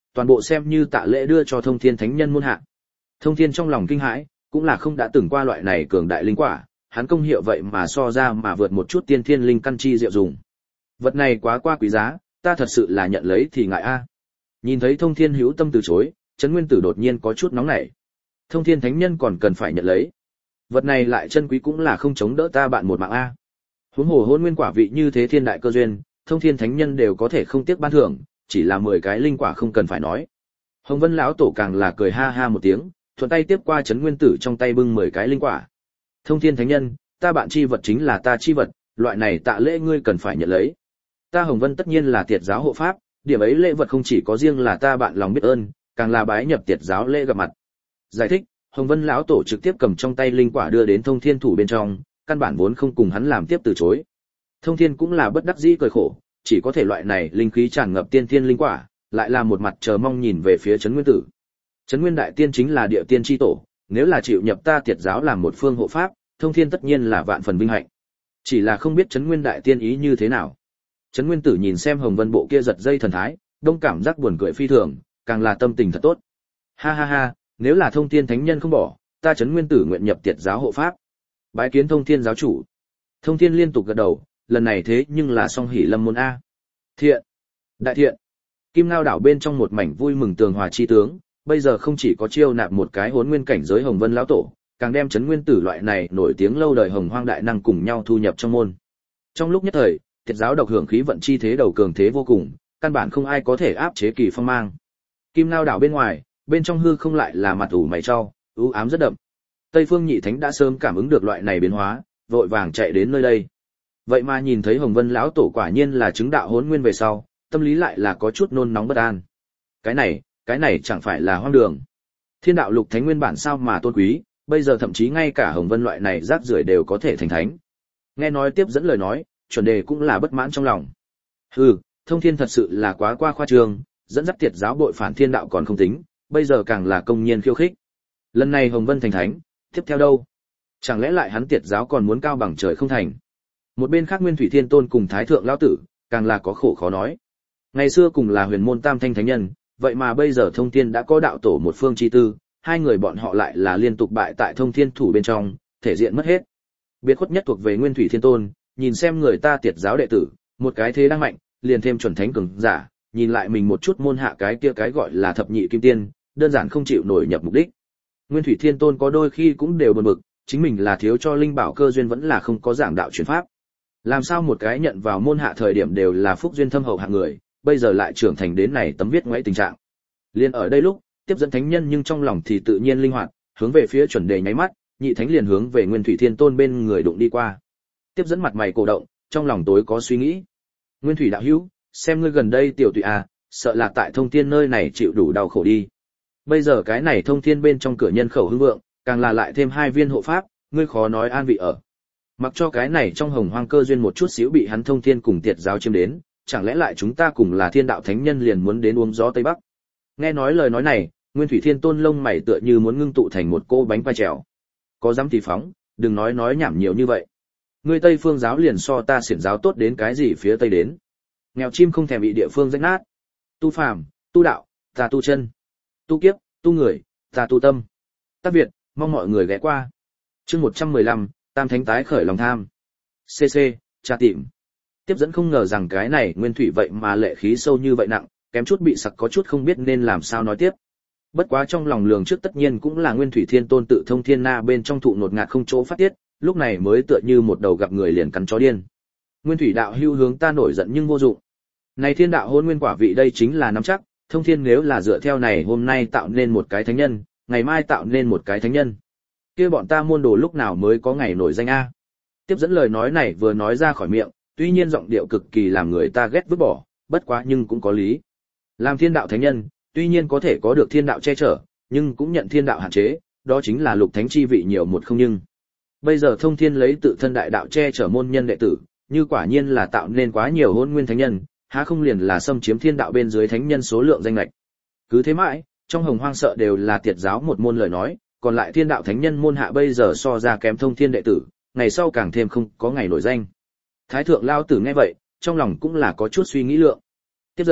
A: toàn bộ xem như tạ lễ đưa cho Thông Thiên Thánh Nhân môn hạ. Thông Thiên trong lòng kinh hãi, cũng là không đã từng qua loại này cường đại linh quả, hắn công hiệu vậy mà so ra mà vượt một chút tiên thiên linh căn chi diệu dùng. Vật này quá qua quý giá, ta thật sự là nhận lấy thì ngại a. Nhìn thấy Thông Thiên hữu tâm từ chối, Trấn Nguyên Tử đột nhiên có chút nóng nảy. Thông Thiên Thánh Nhân còn cần phải nhận lấy. Vật này lại chân quý cũng là không chống đỡ ta bạn một mạng a. Huống hồ hôn nguyên quả vị như thế thiên đại cơ duyên, Thông Thiên Thánh Nhân đều có thể không tiếc ban thưởng, chỉ là mười cái linh quả không cần phải nói. Hồng Vân lão tổ càng là cười ha ha một tiếng, thuận tay tiếp qua Trấn Nguyên Tử trong tay bưng mười cái linh quả. Thông Thiên Thánh Nhân, ta bạn chi vật chính là ta chi vật, loại này tạ lễ ngươi cần phải nhận lấy. Ta Hồng Vân tất nhiên là Tiệt giáo hộ pháp, điểm ấy lễ vật không chỉ có riêng là ta bạn lòng biết ơn, càng là bái nhập Tiệt giáo lễ gặp mặt. Giải thích, Hồng Vân lão tổ trực tiếp cầm trong tay linh quả đưa đến Thông Thiên thủ bên trong, căn bản vốn không cùng hắn làm tiếp từ chối. Thông Thiên cũng là bất đắc dĩ cười khổ, chỉ có thể loại này linh khí tràn ngập tiên thiên linh quả, lại là một mặt chờ mong nhìn về phía Trấn Nguyên Tử. Trấn Nguyên đại tiên chính là địa tiên chi tổ, nếu là chịu nhập ta Tiệt giáo làm một phương hộ pháp, Thông Thiên tất nhiên là vạn phần vinh hạnh. Chỉ là không biết Trấn Nguyên đại tiên ý như thế nào. Trấn Nguyên Tử nhìn xem Hồng Vân bộ kia giật dây thần thái, đông cảm giác buồn cười phi thường, càng là tâm tình thật tốt. Ha ha ha, nếu là Thông Thiên Thánh Nhân không bỏ, ta Trấn Nguyên Tử nguyện nhập Tiệt giáo hộ pháp. Bái kiến Thông Thiên giáo chủ. Thông Thiên liên tục gật đầu, lần này thế nhưng là song hỷ lâm môn a. Thiện, đại thiện. Kim Ngao đảo bên trong một mảnh vui mừng tường hòa chi tướng, bây giờ không chỉ có chiêu nạp một cái hỗn nguyên cảnh giới Hồng Vân lão tổ, càng đem Trấn Nguyên Tử loại này nổi tiếng lâu đời hồng hoang đại năng cùng nhau thu nhập trong môn. Trong lúc nhất thời, Tiệt giáo độc hưởng khí vận chi thế đầu cường thế vô cùng, căn bản không ai có thể áp chế kỳ phong mang. Kim Ngao đảo bên ngoài, bên trong hư không lại là mặt ủ mày cho, u ám rất đậm. Tây Phương Nhị Thánh đã sớm cảm ứng được loại này biến hóa, vội vàng chạy đến nơi đây. Vậy mà nhìn thấy Hồng Vân lão tổ quả nhiên là chứng đạo hỗn nguyên về sau, tâm lý lại là có chút nôn nóng bất an. Cái này, cái này chẳng phải là hoang đường. Thiên đạo lục thánh nguyên bản sao mà tôn quý, bây giờ thậm chí ngay cả Hồng Vân loại này rác rưởi đều có thể thành thánh. Nghe nói tiếp dẫn lời nói, chuẩn đề cũng là bất mãn trong lòng. Hừ, Thông Thiên thật sự là quá qua khoa trương, dẫn dắt Tiệt giáo bội phản thiên đạo còn không tính, bây giờ càng là công nhiên khiêu khích. Lần này Hồng Vân thành thánh, tiếp theo đâu? Chẳng lẽ lại hắn Tiệt giáo còn muốn cao bằng trời không thành? Một bên khác Nguyên Thủy Thiên Tôn cùng Thái Thượng lão tử, càng là có khổ khó nói. Ngày xưa cùng là huyền môn tam thanh thánh nhân, vậy mà bây giờ Thông Thiên đã có đạo tổ một phương chi tư, hai người bọn họ lại là liên tục bại tại Thông Thiên thủ bên trong, thể diện mất hết. Biệt khuất nhất thuộc về Nguyên Thủy Thiên Tôn, nhìn xem người ta Tiệt giáo đệ tử, một cái thế đang mạnh, liền thêm chuẩn thánh cường giả, nhìn lại mình một chút môn hạ cái kia cái gọi là thập nhị kim tiên, đơn giản không chịu nổi nhập mục đích. Nguyên Thủy Thiên Tôn có đôi khi cũng đều buồn bực, chính mình là thiếu cho linh bảo cơ duyên vẫn là không có giảng đạo truyền pháp. Làm sao một cái nhận vào môn hạ thời điểm đều là phúc duyên thâm hậu hạng người, bây giờ lại trưởng thành đến này tấm viết ngoại tình trạng. Liên ở đây lúc, tiếp dẫn thánh nhân nhưng trong lòng thì tự nhiên linh hoạt, hướng về phía chuẩn đề nháy mắt, nhị thánh liền hướng về Nguyên Thủy Thiên Tôn bên người đụng đi qua. Tiếp dẫn mặt mày cổ động, trong lòng tối có suy nghĩ. Nguyên Thủy đạo hữu, xem ngươi gần đây tiểu tụy à, sợ là tại Thông Thiên nơi này chịu đủ đau khổ đi. Bây giờ cái này Thông Thiên bên trong cửa nhân khẩu hưng vượng, càng là lại thêm hai viên hộ pháp, ngươi khó nói an vị ở. Mặc cho cái này trong hồng hoang cơ duyên một chút xíu bị hắn Thông Thiên cùng Tiệt giáo chiếm đến, chẳng lẽ lại chúng ta cùng là thiên đạo thánh nhân liền muốn đến uống gió Tây Bắc. Nghe nói lời nói này, Nguyên Thủy Thiên Tôn lông mày tựa như muốn ngưng tụ thành một cô bánh quai trèo. Có dám thì phóng, đừng nói nói nhảm nhiều như vậy. Ngươi Tây Phương giáo liền so ta xiển giáo tốt đến cái gì phía Tây đến. Nghèo chim không thèm bị địa phương rách nát. Tu phàm, tu đạo, ta tu chân. Tu kiếp, tu người, ta tu tâm. Tác Việt, mong mọi người ghé qua. Chương một trăm mười lăm, Tam Thánh tái khởi lòng tham. xê xê, tra tìm. Tiếp dẫn không ngờ rằng cái này Nguyên Thủy vậy mà lệ khí sâu như vậy nặng, kém chút bị sặc có chút không biết nên làm sao nói tiếp. Bất quá trong lòng lường trước tất nhiên cũng là Nguyên Thủy Thiên Tôn tự thông thiên na bên trong thụ nột ngạt không chỗ phát tiết, lúc này mới tựa như một đầu gặp người liền cắn chó điên. Nguyên Thủy đạo hưu hướng ta nổi giận nhưng vô dụng. Này thiên đạo hôn nguyên quả vị đây chính là nắm chắc, thông thiên nếu là dựa theo này hôm nay tạo nên một cái thánh nhân, ngày mai tạo nên một cái thánh nhân. Kia bọn ta môn đồ lúc nào mới có ngày nổi danh a? Tiếp dẫn lời nói này vừa nói ra khỏi miệng, tuy nhiên giọng điệu cực kỳ làm người ta ghét vứt bỏ, bất quá nhưng cũng có lý. Làm thiên đạo thánh nhân, tuy nhiên có thể có được thiên đạo che chở, nhưng cũng nhận thiên đạo hạn chế, đó chính là lục thánh chi vị nhiều một không nhưng. Bây giờ thông thiên lấy tự thân đại đạo che chở môn nhân đệ tử, như quả nhiên là tạo nên quá nhiều hôn nguyên thánh nhân, há không liền là xâm chiếm thiên đạo bên dưới thánh nhân số lượng danh lệch. Cứ thế mãi, trong hồng hoang sợ đều là tiệt giáo một môn lời nói, còn lại thiên đạo thánh nhân môn hạ bây giờ so ra kém thông thiên đệ tử, ngày sau càng thêm không có ngày nổi danh. Thái thượng lao tử nghe vậy, trong lòng cũng là có chút suy nghĩ lượng. Tiếp dẫn,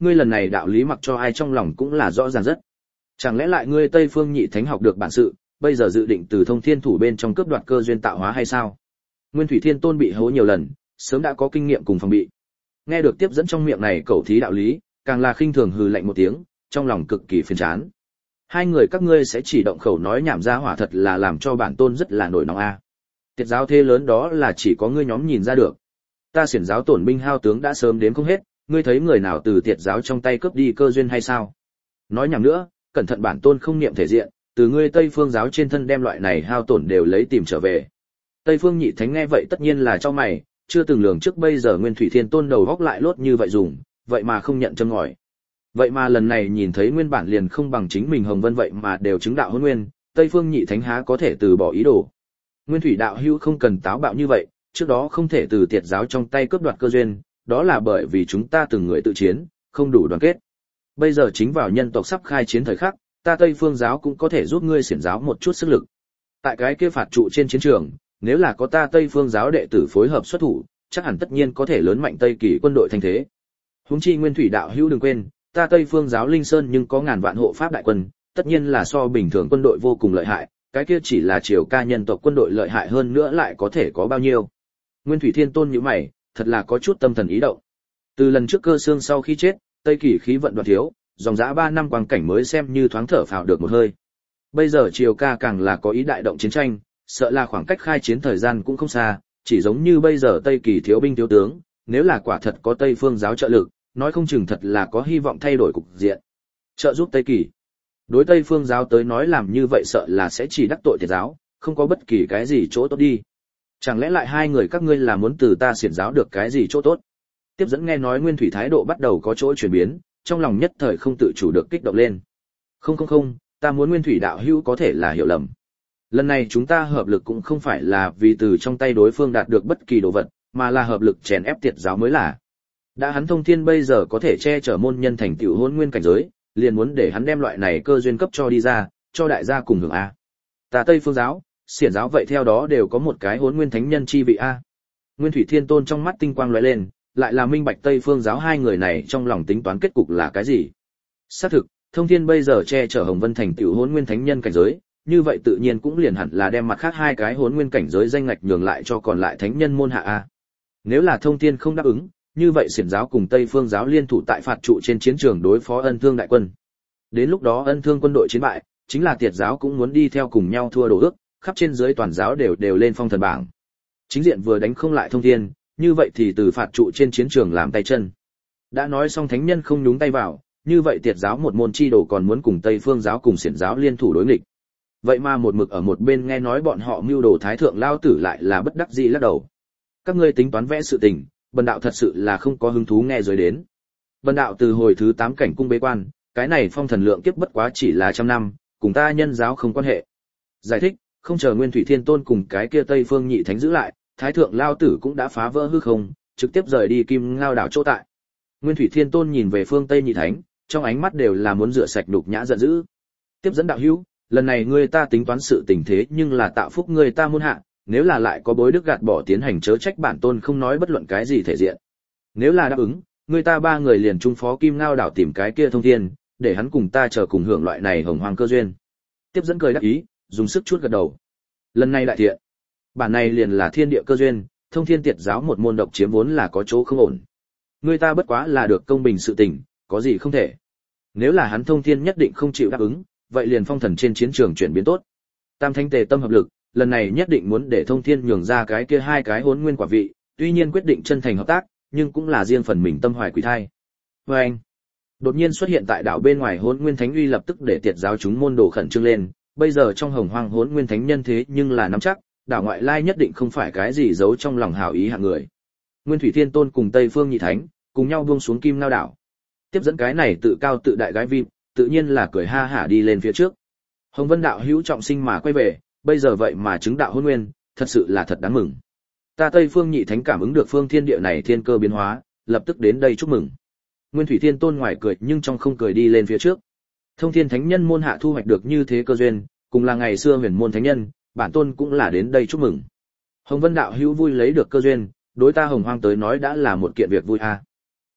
A: ngươi lần này đạo lý mặc cho ai trong lòng cũng là rõ ràng rất. Chẳng lẽ lại ngươi Tây Phương Nhị Thánh học được bản sự, bây giờ dự định từ Thông Thiên thủ bên trong cướp đoạt cơ duyên tạo hóa hay sao? Nguyên Thủy Thiên Tôn bị hố nhiều lần, sớm đã có kinh nghiệm cùng phòng bị. Nghe được tiếp dẫn trong miệng này cẩu thí đạo lý, càng là khinh thường hừ lạnh một tiếng, trong lòng cực kỳ phiền chán. Hai người các ngươi sẽ chỉ động khẩu nói nhảm ra hỏa thật là làm cho bản tôn rất là nổi nóng a. Tiệt giáo thế lớn đó là chỉ có ngươi nhóm nhìn ra được. Ta xiển giáo tổn binh hao tướng đã sớm đếm không hết, ngươi thấy người nào từ tiệt giáo trong tay cướp đi cơ duyên hay sao? Nói nhảm nữa, cẩn thận bản tôn không niệm thể diện, từ ngươi Tây Phương giáo trên thân đem loại này hao tổn đều lấy tìm trở về. Tây Phương Nhị Thánh nghe vậy tất nhiên là cho mày, chưa từng lường trước bây giờ Nguyên Thủy Thiên Tôn đầu góc lại lốt như vậy dùng, vậy mà không nhận châm ngòi. Vậy mà lần này nhìn thấy nguyên bản liền không bằng chính mình Hồng Vân vậy mà đều chứng đạo hôn nguyên, Tây Phương Nhị Thánh há có thể từ bỏ ý đồ. Nguyên Thủy đạo hữu không cần táo bạo như vậy, trước đó không thể từ tiệt giáo trong tay cướp đoạt cơ duyên, đó là bởi vì chúng ta từng người tự chiến, không đủ đoàn kết. Bây giờ chính vào nhân tộc sắp khai chiến thời khắc, ta Tây Phương giáo cũng có thể giúp ngươi xiển giáo một chút sức lực. Tại cái kia phạt trụ trên chiến trường, nếu là có ta Tây Phương giáo đệ tử phối hợp xuất thủ, chắc hẳn tất nhiên có thể lớn mạnh Tây Kỳ quân đội thanh thế. Huống chi Nguyên Thủy đạo hữu đừng quên, ta Tây Phương giáo Linh Sơn nhưng có ngàn vạn hộ pháp đại quân, tất nhiên là so bình thường quân đội vô cùng lợi hại, cái kia chỉ là triều ca nhân tộc quân đội lợi hại hơn nữa lại có thể có bao nhiêu. Nguyên Thủy Thiên Tôn nhíu mày, thật là có chút tâm thần ý động. Từ lần trước Cơ Xương sau khi chết, Tây Kỳ khí vận đoạt thiếu, dòng dã ba năm quang cảnh mới xem như thoáng thở phào được một hơi. Bây giờ triều ca càng là có ý đại động chiến tranh, sợ là khoảng cách khai chiến thời gian cũng không xa, chỉ giống như bây giờ Tây Kỳ thiếu binh thiếu tướng, nếu là quả thật có Tây Phương giáo trợ lực, nói không chừng thật là có hy vọng thay đổi cục diện. Trợ giúp Tây Kỳ. Đối Tây Phương giáo tới nói làm như vậy sợ là sẽ chỉ đắc tội tiệt giáo, không có bất kỳ cái gì chỗ tốt đi. Chẳng lẽ lại hai người các ngươi là muốn từ ta xiển giáo được cái gì chỗ tốt? Tiếp dẫn nghe nói Nguyên Thủy thái độ bắt đầu có chỗ chuyển biến, trong lòng nhất thời không tự chủ được kích động lên. Không không không, ta muốn Nguyên Thủy đạo hữu có thể là hiểu lầm. Lần này chúng ta hợp lực cũng không phải là vì từ trong tay đối phương đạt được bất kỳ đồ vật, mà là hợp lực chèn ép tiệt giáo mới là. Đã hắn Thông Thiên bây giờ có thể che chở môn nhân thành tựu hôn nguyên cảnh giới, liền muốn để hắn đem loại này cơ duyên cấp cho đi ra, cho đại gia cùng hưởng a. Ta Tây Phương giáo, xiển giáo vậy theo đó đều có một cái hôn nguyên thánh nhân chi vị a. Nguyên Thủy Thiên Tôn trong mắt tinh quang lóe lên, lại là minh bạch Tây Phương giáo hai người này trong lòng tính toán kết cục là cái gì. Xác thực, Thông Thiên bây giờ che chở Hồng Vân thành tựu hôn nguyên thánh nhân cảnh giới, như vậy tự nhiên cũng liền hẳn là đem mặt khác hai cái hôn nguyên cảnh giới danh ngạch nhường lại cho còn lại thánh nhân môn hạ a. Nếu là Thông Thiên không đáp ứng, như vậy xiển giáo cùng Tây Phương giáo liên thủ tại phạt trụ trên chiến trường đối phó Ân Thương đại quân. Đến lúc đó Ân Thương quân đội chiến bại, chính là tiệt giáo cũng muốn đi theo cùng nhau thua đồ ước, khắp trên dưới toàn giáo đều đều lên phong thần bảng. Chính diện vừa đánh không lại Thông Thiên, như vậy thì từ phạt trụ trên chiến trường làm tay chân. Đã nói xong thánh nhân không nhúng tay vào, như vậy tiệt giáo một môn chi đồ còn muốn cùng Tây Phương giáo cùng xiển giáo liên thủ đối nghịch. Vậy mà một mực ở một bên nghe nói bọn họ mưu đồ thái thượng lao tử lại là bất đắc dĩ lắc đầu. Các ngươi tính toán vẽ sự tình, bần đạo thật sự là không có hứng thú nghe rồi đến. Bần đạo từ hồi thứ tám cảnh cung bế quan, cái này phong thần lượng kiếp bất quá chỉ là trăm năm, cùng ta nhân giáo không quan hệ. Giải thích, không chờ Nguyên Thủy Thiên Tôn cùng cái kia Tây Phương Nhị Thánh giữ lại, thái thượng lao tử cũng đã phá vỡ hư không, trực tiếp rời đi Kim Ngao đảo chỗ tại. Nguyên Thủy Thiên Tôn nhìn về phương Tây Nhị Thánh, trong ánh mắt đều là muốn rửa sạch nhục nhã giận dữ. Tiếp dẫn đạo hữu, lần này ngươi ta tính toán sự tình thế nhưng là tạo phúc ngươi ta môn hạ, nếu là lại có bối đức gạt bỏ tiến hành chớ trách bản tôn không nói bất luận cái gì thể diện. Nếu là đáp ứng, ngươi ta ba người liền trung phó Kim Ngao đảo tìm cái kia Thông Thiên, để hắn cùng ta chờ cùng hưởng loại này hồng hoang cơ duyên. Tiếp dẫn cười đáp ý, dùng sức chuốt gật đầu. Lần này đại thiện, bản này liền là thiên địa cơ duyên, Thông Thiên tiệt giáo một môn độc chiếm vốn là có chỗ không ổn. Ngươi ta bất quá là được công bình sự tình, có gì không thể. Nếu là hắn Thông Thiên nhất định không chịu đáp ứng, vậy liền phong thần trên chiến trường chuyển biến tốt. Tam thánh tề tâm hợp lực, lần này nhất định muốn để Thông Thiên nhường ra cái kia hai cái hỗn nguyên quả vị, tuy nhiên quyết định chân thành hợp tác, nhưng cũng là riêng phần mình tâm hoài quỷ thai. Và anh, đột nhiên xuất hiện tại đảo bên ngoài hỗn nguyên thánh uy lập tức để tiệt giáo chúng môn đồ khẩn trương lên, bây giờ trong hồng hoang hỗn nguyên thánh nhân thế nhưng là nắm chắc, đảo ngoại lai nhất định không phải cái gì giấu trong lòng hảo ý hạng người. Nguyên Thủy Thiên Tôn cùng Tây Phương Nhị Thánh cùng nhau buông xuống Kim Ngao đảo. Tiếp dẫn cái này tự cao tự đại gái vim, tự nhiên là cười ha hả đi lên phía trước. Hồng Vân đạo hữu trọng sinh mà quay về, bây giờ vậy mà chứng đạo hôn nguyên, thật sự là thật đáng mừng. Ta Tây Phương Nhị Thánh cảm ứng được phương thiên địa này thiên cơ biến hóa, lập tức đến đây chúc mừng. Nguyên Thủy Thiên Tôn ngoài cười nhưng trong không cười đi lên phía trước. Thông Thiên Thánh Nhân môn hạ thu hoạch được như thế cơ duyên, cùng là ngày xưa huyền môn thánh nhân, bản tôn cũng là đến đây chúc mừng. Hồng Vân đạo hữu vui lấy được cơ duyên, đối ta Hồng Hoang tới nói đã là một kiện việc vui a.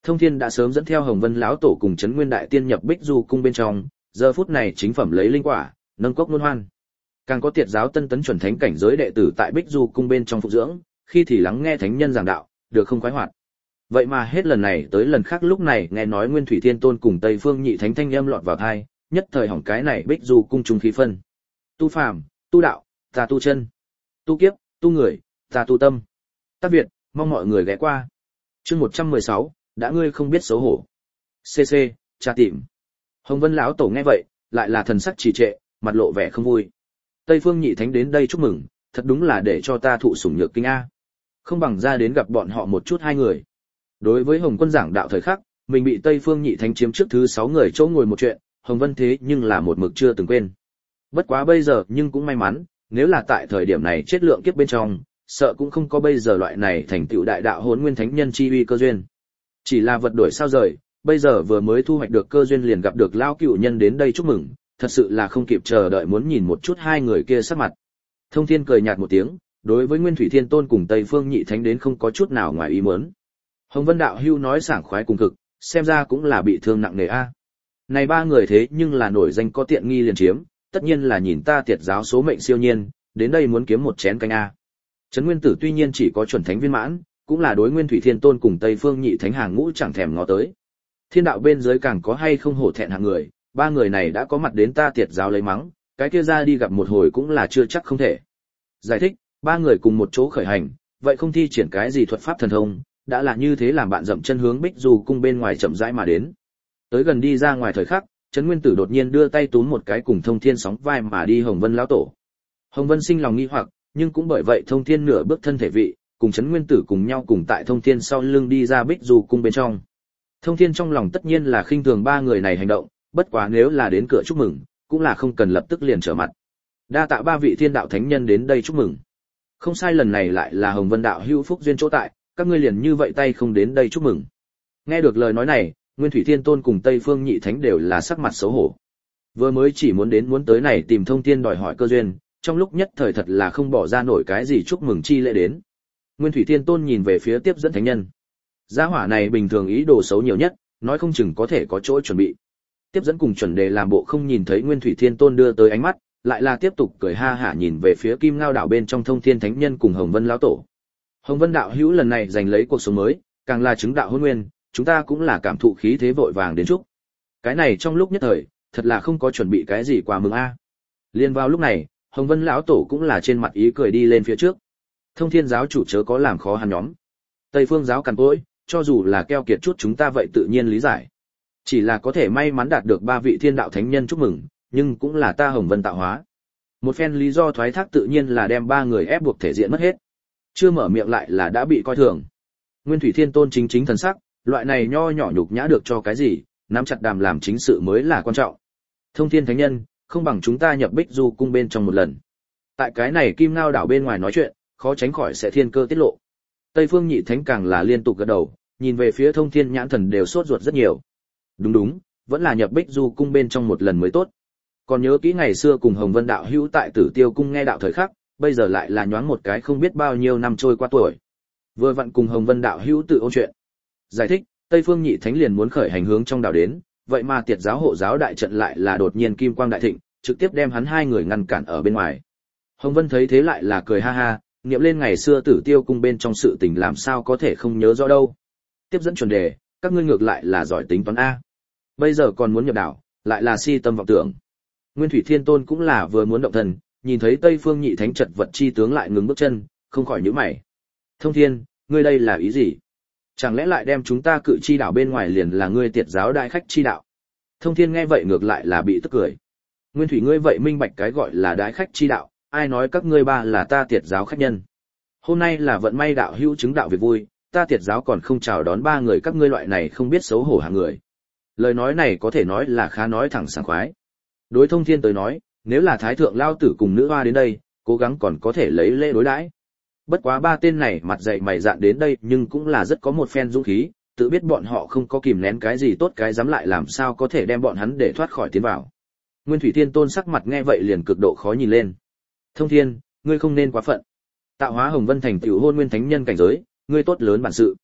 A: Thông Thiên đã sớm dẫn theo Hồng Vân lão tổ cùng Trấn Nguyên đại tiên nhập Bích Du cung bên trong, giờ phút này chính phẩm lấy linh quả, nâng cốc luân hoan. Càng có tiệt giáo tân tấn chuẩn thánh cảnh giới đệ tử tại Bích Du cung bên trong phục dưỡng, khi thì lắng nghe thánh nhân giảng đạo, được không khoái hoạt. Vậy mà hết lần này tới lần khác lúc này nghe nói Nguyên Thủy Thiên Tôn cùng Tây Phương Nhị Thánh thanh âm lọt vào tai, nhất thời hỏng cái này Bích Du cung trung khí phân. Tu phàm, tu đạo, ta tu chân. Tu kiếp, tu người, ta tu tâm. Tác Việt, mong mọi người ghé qua. Chương một trăm mười sáu, đã ngươi không biết xấu hổ. xê xê, tra tìm. Hồng Vân lão tổ nghe vậy, lại là thần sắc trì trệ, mặt lộ vẻ không vui. Tây Phương Nhị Thánh đến đây chúc mừng, thật đúng là để cho ta thụ sủng nhược kinh a. Không bằng ra đến gặp bọn họ một chút hai người. Đối với Hồng Quân giảng đạo thời khắc, mình bị Tây Phương Nhị Thánh chiếm trước thứ sáu người chỗ ngồi một chuyện, Hồng Vân thế nhưng là một mực chưa từng quên. Bất quá bây giờ nhưng cũng may mắn, nếu là tại thời điểm này chết lượng kiếp bên trong, sợ cũng không có bây giờ loại này thành tựu đại đạo Hỗn Nguyên Thánh Nhân chi uy cơ duyên. Chỉ là vật đổi sao rời, bây giờ vừa mới thu hoạch được cơ duyên liền gặp được lão cựu nhân đến đây chúc mừng, thật sự là không kịp chờ đợi muốn nhìn một chút hai người kia sắc mặt. Thông Thiên cười nhạt một tiếng, đối với Nguyên Thủy Thiên Tôn cùng Tây Phương Nhị Thánh đến không có chút nào ngoài ý muốn. Hồng Vân đạo hưu nói sảng khoái cùng cực, xem ra cũng là bị thương nặng nề a. Này ba người thế nhưng là nổi danh có tiện nghi liền chiếm, tất nhiên là nhìn ta tiệt giáo số mệnh siêu nhiên, đến đây muốn kiếm một chén canh a. Trấn Nguyên Tử tuy nhiên chỉ có chuẩn thánh viên mãn, cũng là đối Nguyên Thủy Thiên Tôn cùng Tây Phương Nhị Thánh hàng ngũ chẳng thèm ngó tới. Thiên đạo bên dưới càng có hay không hổ thẹn hạng người, ba người này đã có mặt đến ta tiệt giáo lấy mắng, cái kia ra đi gặp một hồi cũng là chưa chắc không thể. Giải thích, ba người cùng một chỗ khởi hành, vậy không thi triển cái gì thuật pháp thần thông, đã là như thế làm bạn dậm chân hướng Bích Du cung bên ngoài chậm rãi mà đến. Tới gần đi ra ngoài thời khắc, Trấn Nguyên Tử đột nhiên đưa tay túm một cái cùng Thông Thiên sóng vai mà đi Hồng Vân lão tổ. Hồng Vân sinh lòng nghi hoặc, nhưng cũng bởi vậy Thông Thiên nửa bước thân thể vị, cùng Trấn Nguyên Tử cùng nhau cùng tại Thông Thiên sau lưng đi ra Bích Du cung bên trong. Thông Thiên trong lòng tất nhiên là khinh thường ba người này hành động, bất quá nếu là đến cửa chúc mừng, cũng là không cần lập tức liền trở mặt. Đa tạ ba vị thiên đạo thánh nhân đến đây chúc mừng. Không sai, lần này lại là Hồng Vân đạo hữu phúc duyên chỗ tại, các ngươi liền như vậy tay không đến đây chúc mừng. Nghe được lời nói này, Nguyên Thủy Thiên Tôn cùng Tây Phương Nhị Thánh đều là sắc mặt xấu hổ. Vừa mới chỉ muốn đến muốn tới này tìm Thông Thiên đòi hỏi cơ duyên, trong lúc nhất thời thật là không bỏ ra nổi cái gì chúc mừng chi lễ đến. Nguyên Thủy Thiên Tôn nhìn về phía tiếp dẫn thánh nhân. Gia hỏa này bình thường ý đồ xấu nhiều nhất, nói không chừng có thể có chỗ chuẩn bị. Tiếp dẫn cùng chuẩn đề làm bộ không nhìn thấy Nguyên Thủy Thiên Tôn đưa tới ánh mắt, lại là tiếp tục cười ha hả nhìn về phía Kim Ngao đảo bên trong Thông Thiên thánh nhân cùng Hồng Vân lão tổ. Hồng Vân đạo hữu lần này giành lấy cuộc sống mới, càng là chứng đạo hôn nguyên, chúng ta cũng là cảm thụ khí thế vội vàng đến chúc. Cái này trong lúc nhất thời, thật là không có chuẩn bị cái gì quà mừng a. Liên vào lúc này, Hồng Vân lão tổ cũng là trên mặt ý cười đi lên phía trước. Thông Thiên giáo chủ chớ có làm khó hắn nhóm. Tây Phương giáo cằn cỗi, cho dù là keo kiệt chút chúng ta vậy tự nhiên lý giải. Chỉ là có thể may mắn đạt được ba vị thiên đạo thánh nhân chúc mừng, nhưng cũng là ta Hồng Vân tạo hóa. Một phen lý do thoái thác tự nhiên là đem ba người ép buộc thể diện mất hết. Chưa mở miệng lại là đã bị coi thường. Nguyên Thủy Thiên Tôn chính chính thần sắc, loại này nho nhỏ nhục nhã được cho cái gì, nắm chặt đàm làm chính sự mới là quan trọng. Thông Thiên thánh nhân, không bằng chúng ta nhập Bích Du cung bên trong một lần. Tại cái này Kim Ngao đảo bên ngoài nói chuyện, khó tránh khỏi sẽ thiên cơ tiết lộ. Tây Phương Nhị Thánh càng là liên tục gật đầu, nhìn về phía Thông Thiên nhãn thần đều sốt ruột rất nhiều. Đúng đúng, vẫn là nhập Bích Du cung bên trong một lần mới tốt. Còn nhớ kỹ ngày xưa cùng Hồng Vân đạo hữu tại Tử Tiêu cung nghe đạo thời khắc, bây giờ lại là nhoáng một cái không biết bao nhiêu năm trôi qua tuổi. Vừa vặn cùng Hồng Vân đạo hữu tự ôn chuyện. Giải thích, Tây Phương Nhị Thánh liền muốn khởi hành hướng trong đảo đến, vậy mà Tiệt giáo hộ giáo đại trận lại là đột nhiên kim quang đại thịnh, trực tiếp đem hắn hai người ngăn cản ở bên ngoài. Hồng Vân thấy thế lại là cười ha ha, niệm lên ngày xưa Tử Tiêu cung bên trong sự tình làm sao có thể không nhớ rõ đâu. Tiếp dẫn chuẩn đề, các ngươi ngược lại là giỏi tính toán a. Bây giờ còn muốn nhập đảo, lại là si tâm vọng tưởng. Nguyên Thủy Thiên Tôn cũng là vừa muốn động thần, nhìn thấy Tây Phương Nhị Thánh chật vật chi tướng lại ngừng bước chân, không khỏi nhíu mày. Thông Thiên, ngươi đây là ý gì? Chẳng lẽ lại đem chúng ta cự chi đảo bên ngoài liền là ngươi Tiệt giáo đại khách chi đạo? Thông Thiên nghe vậy ngược lại là bị tức cười. Nguyên Thủy ngươi vậy minh bạch cái gọi là đại khách chi đạo, ai nói các ngươi ba là ta Tiệt giáo khách nhân? Hôm nay là vận may đạo hữu chứng đạo việc vui, ta Tiệt giáo còn không chào đón ba người các ngươi loại này không biết xấu hổ hạng người. Lời nói này có thể nói là khá nói thẳng sảng khoái. Đối Thông Thiên tới nói, nếu là thái thượng lao tử cùng nữ hoa đến đây, cố gắng còn có thể lấy lễ đối đãi. Bất quá ba tên này mặt dày mày dạn đến đây nhưng cũng là rất có một phen dũng khí, tự biết bọn họ không có kìm nén cái gì tốt cái dám lại làm sao có thể đem bọn hắn để thoát khỏi tiến vào. Nguyên Thủy Thiên Tôn sắc mặt nghe vậy liền cực độ khó nhìn lên. Thông Thiên, ngươi không nên quá phận. Tạo hóa Hồng Vân thành tựu hôn nguyên thánh nhân cảnh giới, ngươi tốt lớn bản sự.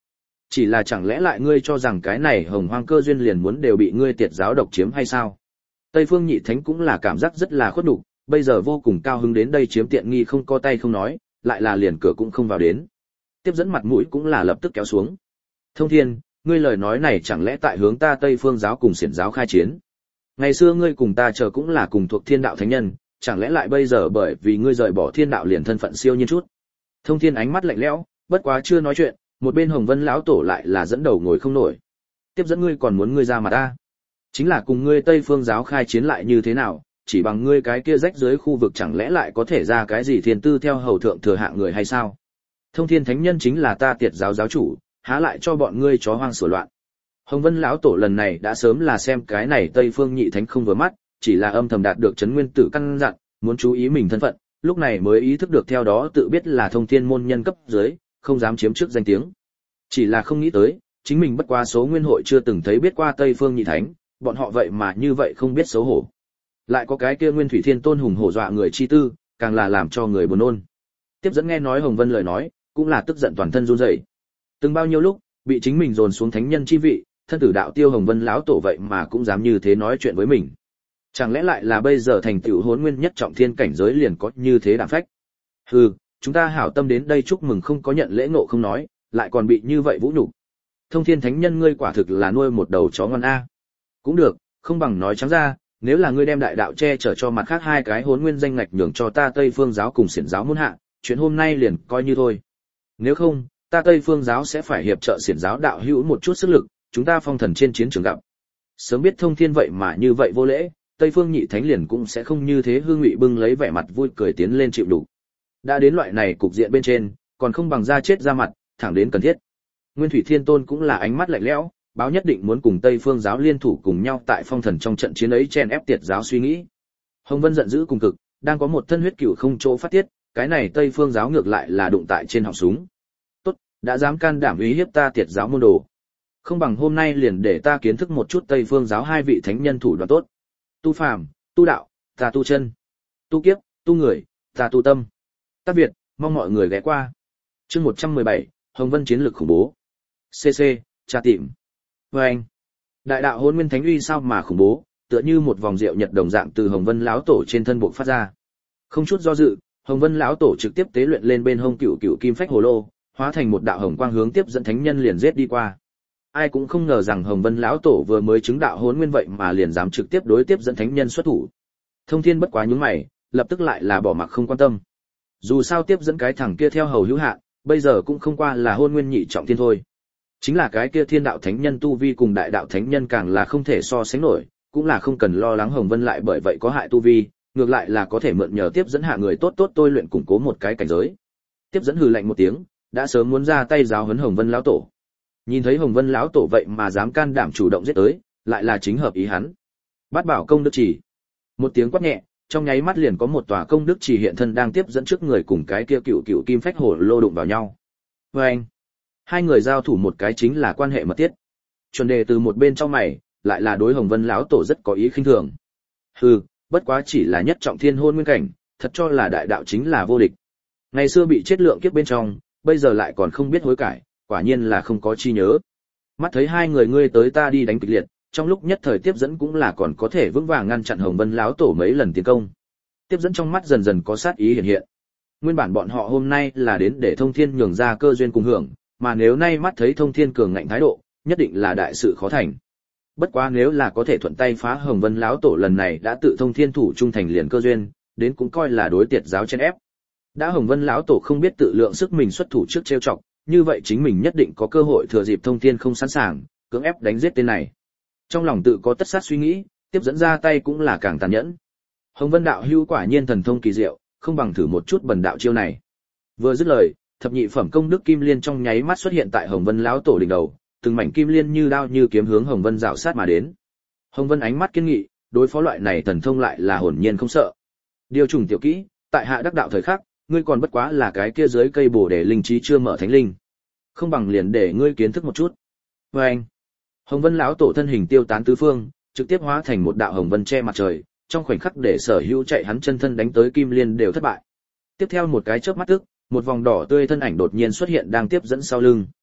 A: Chỉ là chẳng lẽ lại ngươi cho rằng cái này hồng hoang cơ duyên liền muốn đều bị ngươi tiệt giáo độc chiếm hay sao? Tây Phương Nhị Thánh cũng là cảm giác rất là khuất nhục, bây giờ vô cùng cao hứng đến đây chiếm tiện nghi không co tay không nói, lại là liền cửa cũng không vào đến. Tiếp dẫn mặt mũi cũng là lập tức kéo xuống. Thông Thiên, ngươi lời nói này chẳng lẽ tại hướng ta Tây Phương giáo cùng Xiển giáo khai chiến? Ngày xưa ngươi cùng ta chờ cũng là cùng thuộc Thiên đạo thánh nhân, chẳng lẽ lại bây giờ bởi vì ngươi rời bỏ Thiên đạo liền thân phận siêu nhiên chút? Thông Thiên ánh mắt lạnh lẽo, bất quá chưa nói chuyện, một bên Hồng Vân lão tổ lại là dẫn đầu ngồi không nổi. Tiếp dẫn ngươi còn muốn ngươi ra mặt ta? Chính là cùng ngươi Tây Phương giáo khai chiến lại như thế nào, chỉ bằng ngươi cái kia rách dưới khu vực chẳng lẽ lại có thể ra cái gì thiên tư theo hầu thượng thừa hạng người hay sao? Thông Thiên thánh nhân chính là ta tiệt giáo giáo chủ, há lại cho bọn ngươi chó hoang sửa loạn. Hồng Vân lão tổ lần này đã sớm là xem cái này Tây Phương Nhị Thánh không vừa mắt, chỉ là âm thầm đạt được chấn nguyên tử căn dặn, muốn chú ý mình thân phận, lúc này mới ý thức được theo đó tự biết là Thông Thiên môn nhân cấp dưới, không dám chiếm trước danh tiếng. Chỉ là không nghĩ tới, chính mình bất quá số nguyên hội chưa từng thấy biết qua Tây Phương Nhị Thánh, bọn họ vậy mà như vậy không biết xấu hổ. Lại có cái kia Nguyên Thủy Thiên Tôn hùng hổ dọa người chi tư, càng là làm cho người buồn nôn. Tiếp dẫn nghe nói Hồng Vân lời nói, cũng là tức giận toàn thân run rẩy. Từng bao nhiêu lúc, bị chính mình dồn xuống thánh nhân chi vị, thân tử đạo tiêu Hồng Vân lão tổ vậy mà cũng dám như thế nói chuyện với mình. Chẳng lẽ lại là bây giờ thành tựu Hỗn Nguyên nhất trọng thiên cảnh giới liền có như thế đạm phách? Hừ, chúng ta hảo tâm đến đây chúc mừng không có nhận lễ ngộ không nói, lại còn bị như vậy vũ nhục. Thông Thiên thánh nhân ngươi quả thực là nuôi một đầu chó ngoan a. Cũng được, không bằng nói trắng ra, nếu là ngươi đem đại đạo che chở cho mặt khác hai cái Hỗn Nguyên danh ngạch nhường cho ta Tây Phương giáo cùng Xiển giáo môn hạ, chuyện hôm nay liền coi như thôi. Nếu không, ta Tây Phương giáo sẽ phải hiệp trợ Xiển giáo đạo hữu một chút sức lực, chúng ta phong thần trên chiến trường gặp. Sớm biết Thông Thiên vậy mà như vậy vô lễ, Tây Phương Nhị Thánh liền cũng sẽ không như thế hương ngụy bưng lấy vẻ mặt vui cười tiến lên chịu đủ. Đã đến loại này cục diện bên trên, còn không bằng ra chết ra mặt, thẳng đến cần thiết. Nguyên Thủy Thiên Tôn cũng là ánh mắt lạnh lẽo, báo nhất định muốn cùng Tây Phương giáo liên thủ cùng nhau tại phong thần trong trận chiến ấy chen ép tiệt giáo suy nghĩ. Hồng Vân giận dữ cùng cực, đang có một thân huyết cửu không chỗ phát tiết, cái này Tây Phương giáo ngược lại là đụng tại trên họng súng. Tốt, đã dám can đảm uy hiếp ta tiệt giáo môn đồ. Không bằng hôm nay liền để ta kiến thức một chút Tây Phương giáo hai vị thánh nhân thủ đoạn tốt. Tu phàm, tu đạo, ta tu chân. Tu kiếp, tu người, ta tu tâm. Tác Việt, mong mọi người ghé qua. Chương một trăm mười bảy, Hồng Vân chiến lược khủng bố. xê xê, tra tìm. Và anh, đại đạo Hỗn Nguyên Thánh uy sao mà khủng bố, tựa như một vòng rượu nhật đồng dạng từ Hồng Vân lão tổ trên thân bộ phát ra. Không chút do dự, Hồng Vân lão tổ trực tiếp tế luyện lên bên hông cựu cựu kim phách hồ lô, hóa thành một đạo hồng quang hướng tiếp dẫn thánh nhân liền giết đi qua. Ai cũng không ngờ rằng Hồng Vân lão tổ vừa mới chứng đạo Hỗn Nguyên vậy mà liền dám trực tiếp đối tiếp dẫn thánh nhân xuất thủ. Thông Thiên bất quá nhướng mày, lập tức lại là bỏ mặc không quan tâm. Dù sao tiếp dẫn cái thằng kia theo hầu hữu hạn, bây giờ cũng không qua là Hôn Nguyên nhị trọng thiên thôi. Chính là cái kia Thiên đạo thánh nhân tu vi cùng đại đạo thánh nhân càng là không thể so sánh nổi, cũng là không cần lo lắng Hồng Vân lại bởi vậy có hại tu vi, ngược lại là có thể mượn nhờ tiếp dẫn hạ người tốt tốt tôi luyện củng cố một cái cảnh giới. Tiếp dẫn hừ lạnh một tiếng, đã sớm muốn ra tay giáo huấn Hồng Vân lão tổ. Nhìn thấy Hồng Vân lão tổ vậy mà dám can đảm chủ động giết tới, lại là chính hợp ý hắn. Bát bảo công đức chỉ. Một tiếng quát nhẹ, trong nháy mắt liền có một tòa công đức chỉ hiện thân đang tiếp dẫn trước người cùng cái kia cựu cựu kim phách hổ lô đụng vào nhau. Và anh, hai người giao thủ một cái chính là quan hệ mật thiết. Chuẩn đề từ một bên trong mày, lại là đối Hồng Vân lão tổ rất có ý khinh thường. Hừ, bất quá chỉ là nhất trọng thiên hôn nguyên cảnh, thật cho là đại đạo chính là vô địch. Ngày xưa bị chết lượng kiếp bên trong, bây giờ lại còn không biết hối cải, quả nhiên là không có chi nhớ. Mắt thấy hai người ngươi tới ta đi đánh kịch liệt, trong lúc nhất thời tiếp dẫn cũng là còn có thể vững vàng ngăn chặn Hồng Vân lão tổ mấy lần tiến công. Tiếp dẫn trong mắt dần dần có sát ý hiện hiện. Nguyên bản bọn họ hôm nay là đến để Thông Thiên nhường ra cơ duyên cùng hưởng, mà nếu nay mắt thấy Thông Thiên cường ngạnh thái độ, nhất định là đại sự khó thành. Bất quá nếu là có thể thuận tay phá Hồng Vân lão tổ lần này đã tự Thông Thiên thủ trung thành liền cơ duyên, đến cũng coi là đối tiệt giáo chen ép. Đã Hồng Vân lão tổ không biết tự lượng sức mình xuất thủ trước trêu chọc, như vậy chính mình nhất định có cơ hội thừa dịp Thông Thiên không sẵn sàng, cưỡng ép đánh giết tên này. Trong lòng tự có tất sát suy nghĩ, tiếp dẫn ra tay cũng là càng tàn nhẫn. Hồng Vân đạo hữu quả nhiên thần thông kỳ diệu, không bằng thử một chút bần đạo chiêu này. Vừa dứt lời, thập nhị phẩm công đức kim liên trong nháy mắt xuất hiện tại Hồng Vân lão tổ đỉnh đầu, từng mảnh kim liên như đao như kiếm hướng Hồng Vân rảo sát mà đến. Hồng Vân ánh mắt kiên nghị, đối phó loại này thần thông lại là hồn nhiên không sợ. Điều trùng tiểu kỹ, tại hạ đắc đạo thời khắc, ngươi còn bất quá là cái kia dưới cây bồ đề linh trí chưa mở thánh linh, không bằng liền để ngươi kiến thức một chút. Và anh, Hồng Vân lão tổ thân hình tiêu tán tứ phương, trực tiếp hóa thành một đạo hồng vân che mặt trời, trong khoảnh khắc để sở hữu chạy hắn chân thân đánh tới kim liên đều thất bại. Tiếp theo một cái chớp mắt tức, một vòng đỏ tươi thân ảnh đột nhiên xuất hiện đang tiếp dẫn sau lưng.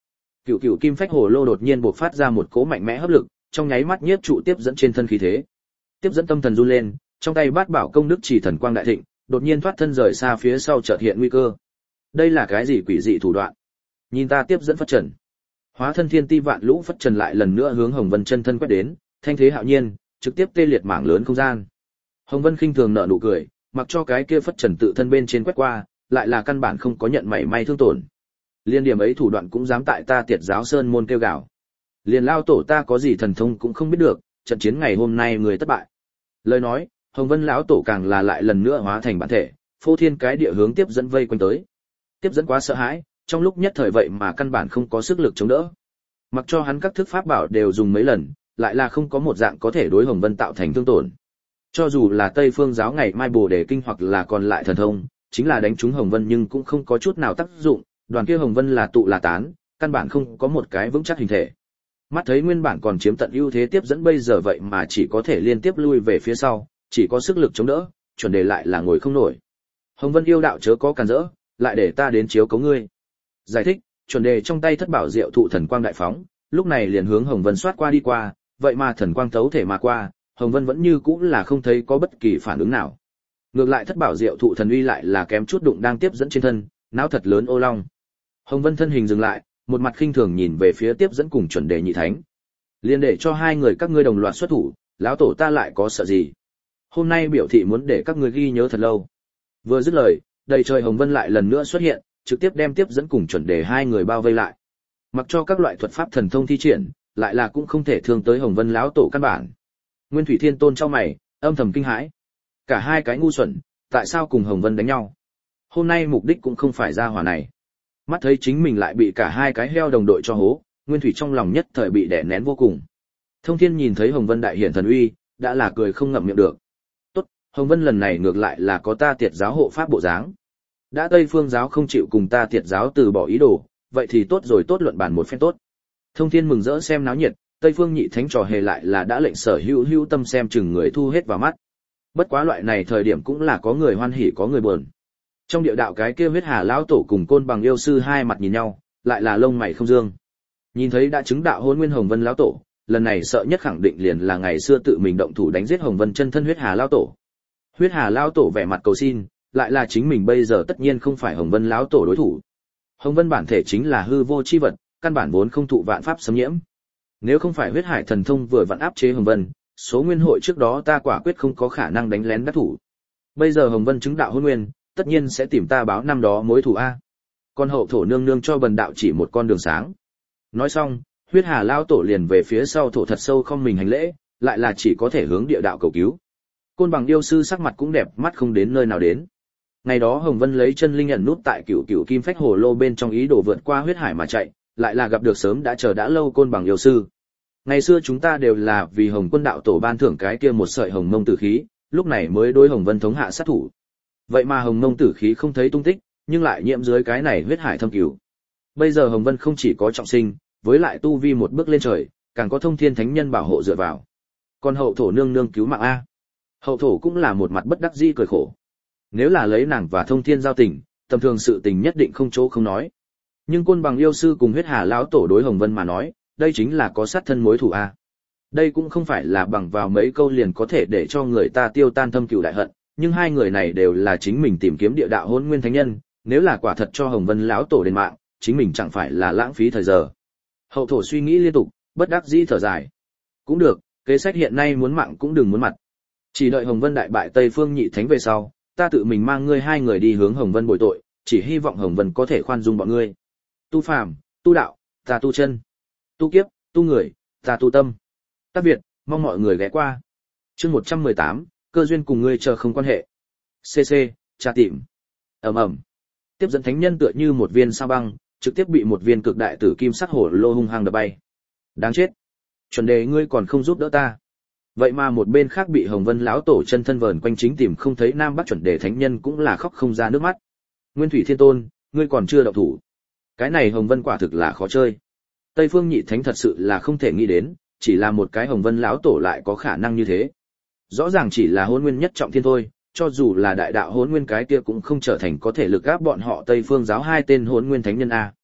A: Cựu cựu kim phách hồ lô đột nhiên bộc phát ra một cỗ mạnh mẽ hấp lực, trong nháy mắt nhiếp trụ tiếp dẫn trên thân khí thế. Tiếp dẫn tâm thần run lên, trong tay bát bảo công đức chỉ thần quang đại thịnh, đột nhiên thoát thân rời xa phía sau chợt hiện nguy cơ. Đây là cái gì quỷ dị thủ đoạn? Nhìn ta tiếp dẫn phất trần. Hóa thân thiên ti vạn lũ phất trần lại lần nữa hướng Hồng Vân chân thân quét đến, thanh thế hạo nhiên, trực tiếp tê liệt mảng lớn không gian. Hồng Vân khinh thường nở nụ cười, mặc cho cái kia phất trần tự thân bên trên quét qua, lại là căn bản không có nhận mảy may thương tổn. Liên điểm ấy thủ đoạn cũng dám tại ta Tiệt giáo sơn môn kêu gào. Liền lao tổ ta có gì thần thông cũng không biết được, trận chiến ngày hôm nay người thất bại. Lời nói, Hồng Vân lão tổ càng là lại lần nữa hóa thành bản thể, phô thiên cái địa hướng tiếp dẫn vây quanh tới. Tiếp dẫn quá sợ hãi, trong lúc nhất thời vậy mà căn bản không có sức lực chống đỡ. Mặc cho hắn các thức pháp bảo đều dùng mấy lần, lại là không có một dạng có thể đối Hồng Vân tạo thành thương tổn. Cho dù là Tây Phương giáo ngày mai Bồ Đề kinh hoặc là còn lại thần thông, chính là đánh trúng Hồng Vân nhưng cũng không có chút nào tác dụng, đoàn kia Hồng Vân là tụ là tán, căn bản không có một cái vững chắc hình thể. Mắt thấy nguyên bản còn chiếm tận ưu thế tiếp dẫn bây giờ vậy mà chỉ có thể liên tiếp lui về phía sau, chỉ có sức lực chống đỡ, chuẩn đề lại là ngồi không nổi. Hồng Vân yêu đạo chớ có cản rỡ, lại để ta đến chiếu cấu ngươi. Giải thích, chuẩn đề trong tay thất bảo diệu thụ thần quang đại phóng, lúc này liền hướng Hồng Vân xoát qua đi qua, vậy mà thần quang thấu thể mà qua, Hồng Vân vẫn như cũ là không thấy có bất kỳ phản ứng nào. Ngược lại thất bảo diệu thụ thần uy lại là kém chút đụng đang tiếp dẫn trên thân, não thật lớn ô long. Hồng Vân thân hình dừng lại, một mặt khinh thường nhìn về phía tiếp dẫn cùng chuẩn đề nhị thánh. Liên để cho hai người các ngươi đồng loạt xuất thủ, lão tổ ta lại có sợ gì? Hôm nay biểu thị muốn để các ngươi ghi nhớ thật lâu. Vừa dứt lời, đầy trời Hồng Vân lại lần nữa xuất hiện, trực tiếp đem tiếp dẫn cùng chuẩn đề hai người bao vây lại. Mặc cho các loại thuật pháp thần thông thi triển, lại là cũng không thể thương tới Hồng Vân lão tổ căn bản. Nguyên Thủy Thiên Tôn trong mày, âm thầm kinh hãi. Cả hai cái ngu xuẩn, tại sao cùng Hồng Vân đánh nhau? Hôm nay mục đích cũng không phải ra hỏa này. Mắt thấy chính mình lại bị cả hai cái heo đồng đội cho hố, Nguyên Thủy trong lòng nhất thời bị đè nén vô cùng. Thông Thiên nhìn thấy Hồng Vân đại hiển thần uy, đã là cười không ngậm miệng được. Tốt, Hồng Vân lần này ngược lại là có ta Tiệt giáo hộ pháp bộ dáng. Đã Tây Phương giáo không chịu cùng ta Tiệt giáo từ bỏ ý đồ, vậy thì tốt rồi, tốt luận bàn một phen tốt. Thông Thiên mừng rỡ xem náo nhiệt, Tây Phương nhị thánh trò hề lại là đã lệnh sở hữu hữu tâm xem chừng người thu hết vào mắt. Bất quá loại này thời điểm cũng là có người hoan hỉ có người buồn. Trong địa đạo cái kia huyết hà lão tổ cùng côn bằng yêu sư hai mặt nhìn nhau, lại là lông mày không dương. Nhìn thấy đã chứng đạo hôn nguyên Hồng Vân lão tổ, lần này sợ nhất khẳng định liền là ngày xưa tự mình động thủ đánh giết Hồng Vân chân thân huyết hà lão tổ. Huyết hà lão tổ vẻ mặt cầu xin, lại là chính mình bây giờ tất nhiên không phải Hồng Vân lão tổ đối thủ. Hồng Vân bản thể chính là hư vô chi vật, căn bản vốn không thụ vạn pháp xâm nhiễm. Nếu không phải huyết hải thần thông vừa vặn áp chế Hồng Vân, số nguyên hội trước đó ta quả quyết không có khả năng đánh lén đắc thủ. Bây giờ Hồng Vân chứng đạo hôn nguyên, tất nhiên sẽ tìm ta báo năm đó mối thù a. Con hậu thổ nương nương cho bần đạo chỉ một con đường sáng. Nói xong, huyết hà lao tổ liền về phía sau thổ thật sâu không mình hành lễ, lại là chỉ có thể hướng địa đạo cầu cứu. Côn bằng yêu sư sắc mặt cũng đẹp mắt không đến nơi nào đến. Ngày đó Hồng Vân lấy chân linh ẩn nút tại cửu cửu kim phách hồ lô bên trong ý đồ vượt qua huyết hải mà chạy, lại là gặp được sớm đã chờ đã lâu côn bằng yêu sư. Ngày xưa chúng ta đều là vì Hồng Quân đạo tổ ban thưởng cái kia một sợi hồng mông tử khí, lúc này mới đối Hồng Vân thống hạ sát thủ. Vậy mà hồng mông tử khí không thấy tung tích, nhưng lại nhiễm dưới cái này huyết hải thâm cửu. Bây giờ Hồng Vân không chỉ có trọng sinh, với lại tu vi một bước lên trời, càng có thông thiên thánh nhân bảo hộ dựa vào. Còn hậu thổ nương nương cứu mạng a. Hậu thổ cũng là một mặt bất đắc dĩ cười khổ. Nếu là lấy nàng và thông thiên giao tình, tầm thường sự tình nhất định không chỗ không nói. Nhưng côn bằng yêu sư cùng huyết hà lão tổ đối Hồng Vân mà nói, đây chính là có sát thân mối thù a. Đây cũng không phải là bằng vào mấy câu liền có thể để cho người ta tiêu tan thâm cừu đại hận, nhưng hai người này đều là chính mình tìm kiếm địa đạo hôn nguyên thánh nhân, nếu là quả thật cho Hồng Vân lão tổ đền mạng, chính mình chẳng phải là lãng phí thời giờ. Hậu thổ suy nghĩ liên tục, bất đắc dĩ thở dài. Cũng được, kế sách hiện nay muốn mạng cũng đừng muốn mặt. Chỉ đợi Hồng Vân đại bại Tây Phương nhị thánh về sau, ta tự mình mang ngươi hai người đi hướng Hồng Vân bồi tội, chỉ hy vọng Hồng Vân có thể khoan dung bọn ngươi. Tu phàm, tu đạo, ta tu chân. Tu kiếp, tu người, ta tu tâm. Tác Việt, mong mọi người ghé qua. Chương một trăm mười tám, cơ duyên cùng ngươi chờ không quan hệ. xê xê, tra tìm. Ầm ầm. Tiếp dẫn thánh nhân tựa như một viên sao băng, trực tiếp bị một viên cực đại tử kim sắc hổ lô hung hăng đập bay. Đáng chết. Chuẩn đề ngươi còn không giúp đỡ ta. Vậy mà một bên khác bị Hồng Vân lão tổ chân thân vờn quanh chính tìm không thấy Nam Bắc chuẩn đề thánh nhân cũng là khóc không ra nước mắt. Nguyên Thủy Thiên Tôn, ngươi còn chưa động thủ. Cái này Hồng Vân quả thực là khó chơi. Tây Phương nhị thánh thật sự là không thể nghĩ đến, chỉ là một cái Hồng Vân lão tổ lại có khả năng như thế. Rõ ràng chỉ là hôn nguyên nhất trọng thiên thôi, cho dù là đại đạo hôn nguyên cái kia cũng không trở thành có thể lực áp bọn họ Tây Phương giáo hai tên hôn nguyên thánh nhân a.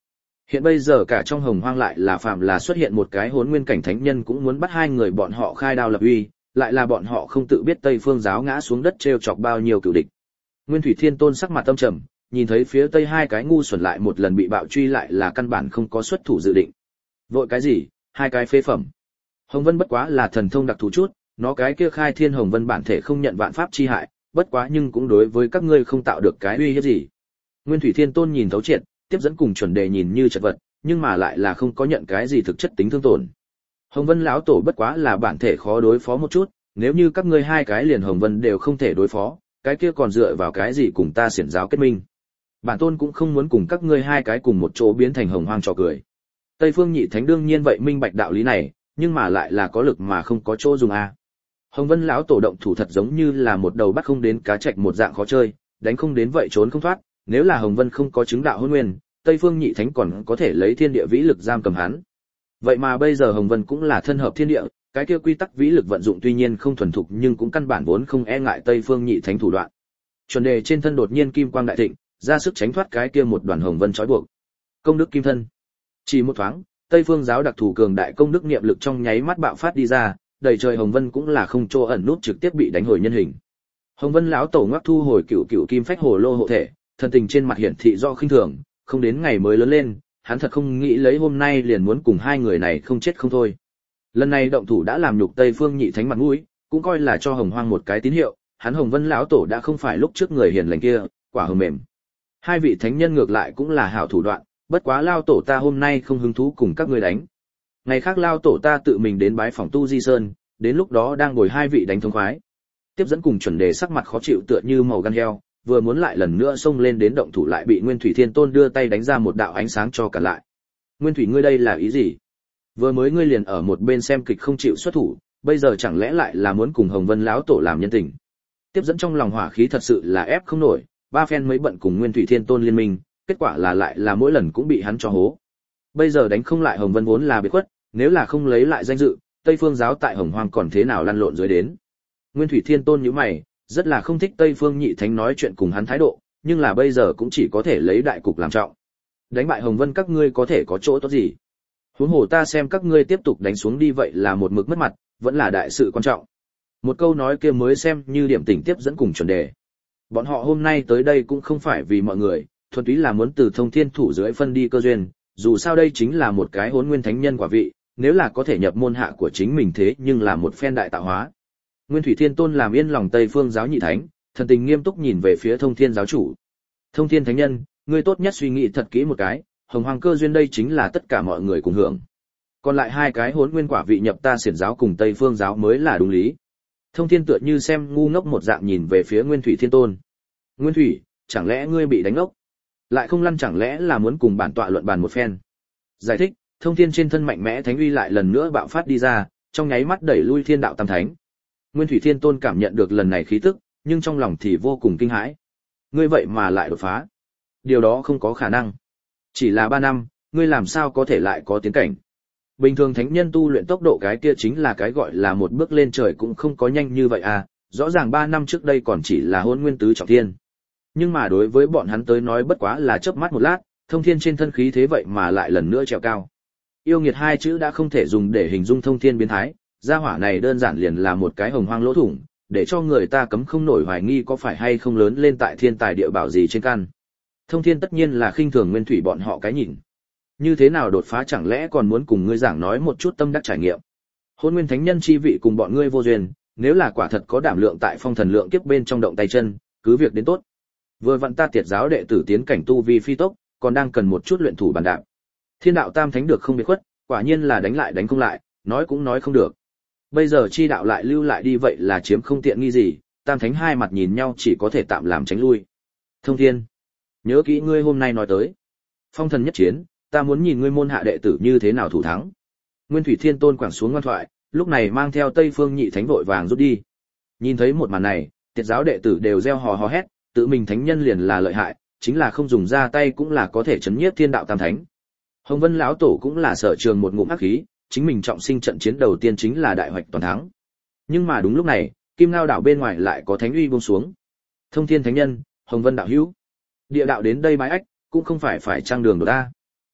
A: Hiện bây giờ cả trong Hồng Hoang lại là phạm là xuất hiện một cái Hỗn Nguyên cảnh thánh nhân cũng muốn bắt hai người bọn họ khai đao lập uy, lại là bọn họ không tự biết Tây Phương giáo ngã xuống đất trêu chọc bao nhiêu cửu địch. Nguyên Thủy Thiên Tôn sắc mặt âm trầm, nhìn thấy phía Tây hai cái ngu xuẩn lại một lần bị bạo truy lại là căn bản không có xuất thủ dự định. Vội cái gì, hai cái phế phẩm. Hồng Vân bất quá là thần thông đặc thù chút, nó cái kia khai thiên Hồng Vân bản thể không nhận vạn pháp chi hại, bất quá nhưng cũng đối với các ngươi không tạo được cái uy hiếp gì. Nguyên Thủy Thiên Tôn nhìn thấu triệt, tiếp dẫn cùng chuẩn đề nhìn như chật vật, nhưng mà lại là không có nhận cái gì thực chất tính thương tổn. Hồng Vân lão tổ bất quá là bản thể khó đối phó một chút, nếu như các ngươi hai cái liền Hồng Vân đều không thể đối phó, cái kia còn dựa vào cái gì cùng ta xiển giáo kết minh. Bản tôn cũng không muốn cùng các ngươi hai cái cùng một chỗ biến thành hồng hoang trò cười. Tây Phương Nhị Thánh đương nhiên vậy minh bạch đạo lý này, nhưng mà lại là có lực mà không có chỗ dùng a. À. Hồng Vân lão tổ động thủ thật giống như là một đầu bắt không đến cá trạch một dạng khó chơi, đánh không đến vậy trốn không thoát, nếu là Hồng Vân không có chứng đạo hôn nguyên, Tây Phương Nhị Thánh còn có thể lấy thiên địa vĩ lực giam cầm hắn. Vậy mà bây giờ Hồng Vân cũng là thân hợp thiên địa, cái kia quy tắc vĩ lực vận dụng tuy nhiên không thuần thục nhưng cũng căn bản vốn không e ngại Tây Phương Nhị Thánh thủ đoạn. Chuẩn đề trên thân đột nhiên kim quang đại thịnh, ra sức tránh thoát cái kia một đoàn Hồng Vân trói buộc. Công đức kim thân. Chỉ một thoáng, Tây Phương giáo đặc thù cường đại công đức niệm lực trong nháy mắt bạo phát đi ra, đầy trời Hồng Vân cũng là không chỗ ẩn nút trực tiếp bị đánh hồi nhân hình. Hồng Vân lão tổ ngoắc thu hồi cựu cựu kim phách hồ lô hộ thể, thân tình trên mặt hiển thị do khinh thường, không đến ngày mới lớn lên, hắn thật không nghĩ lấy hôm nay liền muốn cùng hai người này không chết không thôi. Lần này động thủ đã làm nhục Tây Phương Nhị Thánh mặt mũi, cũng coi là cho Hồng Hoang một cái tín hiệu, hắn Hồng Vân lão tổ đã không phải lúc trước người hiền lành kia, quả hờ mềm. Hai vị thánh nhân ngược lại cũng là hảo thủ đoạn, bất quá lao tổ ta hôm nay không hứng thú cùng các ngươi đánh. Ngày khác lao tổ ta tự mình đến bái phòng Tu Di Sơn, đến lúc đó đang ngồi hai vị đánh thông khoái. Tiếp dẫn cùng chuẩn đề sắc mặt khó chịu tựa như màu gan heo, vừa muốn lại lần nữa xông lên đến động thủ lại bị Nguyên Thủy Thiên Tôn đưa tay đánh ra một đạo ánh sáng cho cả lại. Nguyên Thủy ngươi đây là ý gì? Vừa mới ngươi liền ở một bên xem kịch không chịu xuất thủ, bây giờ chẳng lẽ lại là muốn cùng Hồng Vân lão tổ làm nhân tình? Tiếp dẫn trong lòng hỏa khí thật sự là ép không nổi, ba phen mới bận cùng Nguyên Thủy Thiên Tôn liên minh, kết quả là lại là mỗi lần cũng bị hắn cho hố. Bây giờ đánh không lại Hồng Vân vốn là biệt khuất, nếu là không lấy lại danh dự, Tây Phương giáo tại Hồng Hoang còn thế nào lăn lộn dưới đến. Nguyên Thủy Thiên Tôn nhíu mày, rất là không thích Tây Phương Nhị Thánh nói chuyện cùng hắn thái độ, nhưng là bây giờ cũng chỉ có thể lấy đại cục làm trọng. Đánh bại Hồng Vân các ngươi có thể có chỗ tốt gì? Huống hồ ta xem các ngươi tiếp tục đánh xuống đi vậy là một mực mất mặt, vẫn là đại sự quan trọng. Một câu nói kia mới xem như điểm tỉnh tiếp dẫn cùng chuẩn đề. Bọn họ hôm nay tới đây cũng không phải vì mọi người, thuần túy là muốn từ Thông Thiên thủ dưới phân đi cơ duyên, dù sao đây chính là một cái Hỗn Nguyên thánh nhân quả vị, nếu là có thể nhập môn hạ của chính mình thế nhưng là một phen đại tạo hóa. Nguyên Thủy Thiên Tôn làm yên lòng Tây Phương giáo Nhị Thánh, thần tình nghiêm túc nhìn về phía Thông Thiên giáo chủ. Thông Thiên thánh nhân, ngươi tốt nhất suy nghĩ thật kỹ một cái, Hồng Hoang cơ duyên đây chính là tất cả mọi người cùng hưởng. Còn lại hai cái Hỗn Nguyên quả vị nhập ta xiển giáo cùng Tây Phương giáo mới là đúng lý. Thông Thiên tựa như xem ngu ngốc một dạng nhìn về phía Nguyên Thủy Thiên Tôn. Nguyên Thủy, chẳng lẽ ngươi bị đánh ngốc? Lại không lăn chẳng lẽ là muốn cùng bản tọa luận bàn một phen? Giải thích, Thông Thiên trên thân mạnh mẽ thánh uy lại lần nữa bạo phát đi ra, trong nháy mắt đẩy lui Thiên đạo tam thánh. Nguyên Thủy Thiên Tôn cảm nhận được lần này khí tức, nhưng trong lòng thì vô cùng kinh hãi. Ngươi vậy mà lại đột phá? Điều đó không có khả năng. Chỉ là ba năm, ngươi làm sao có thể lại có tiến cảnh? Bình thường thánh nhân tu luyện tốc độ cái kia chính là cái gọi là một bước lên trời cũng không có nhanh như vậy à, rõ ràng ba năm trước đây còn chỉ là Hỗn Nguyên tứ trọng thiên. Nhưng mà đối với bọn hắn tới nói bất quá là chớp mắt một lát, Thông Thiên trên thân khí thế vậy mà lại lần nữa trèo cao. Yêu nghiệt hai chữ đã không thể dùng để hình dung Thông Thiên biến thái, gia hỏa này đơn giản liền là một cái hồng hoang lỗ thủng, để cho người ta cấm không nổi hoài nghi có phải hay không lớn lên tại thiên tài địa bảo gì trên căn. Thông Thiên tất nhiên là khinh thường Nguyên Thủy bọn họ cái nhìn. Như thế nào đột phá chẳng lẽ còn muốn cùng ngươi giảng nói một chút tâm đắc trải nghiệm. Hôn Nguyên Thánh Nhân chi vị cùng bọn ngươi vô duyên, nếu là quả thật có đảm lượng tại phong thần lượng kiếp bên trong động tay chân, cứ việc đến tốt. Vừa vặn ta tiệt giáo đệ tử tiến cảnh tu vi phi tốc, còn đang cần một chút luyện thủ bàn đạp. Thiên đạo tam thánh được không biệt khuất, quả nhiên là đánh lại đánh không lại, nói cũng nói không được. Bây giờ chi đạo lại lưu lại đi vậy là chiếm không tiện nghi gì, tam thánh hai mặt nhìn nhau chỉ có thể tạm làm tránh lui. Thông Thiên, nhớ kỹ ngươi hôm nay nói tới. Phong thần nhất chiến, ta muốn nhìn ngươi môn hạ đệ tử như thế nào thủ thắng. Nguyên Thủy Thiên Tôn quẳng xuống ngoan thoại, lúc này mang theo Tây Phương Nhị Thánh vội vàng rút đi. Nhìn thấy một màn này, tiệt giáo đệ tử đều reo hò hò hét, tự mình thánh nhân liền là lợi hại, chính là không dùng ra tay cũng là có thể chấn nhiếp thiên đạo tam thánh. Hồng Vân lão tổ cũng là sở trường một ngụm ác khí, chính mình trọng sinh trận chiến đầu tiên chính là đại hoạch toàn thắng. Nhưng mà đúng lúc này, Kim Ngao đảo bên ngoài lại có thánh uy buông xuống. Thông Thiên thánh nhân, Hồng Vân đạo hữu, địa đạo đến đây bái ách, cũng không phải phải trang đường đột ta.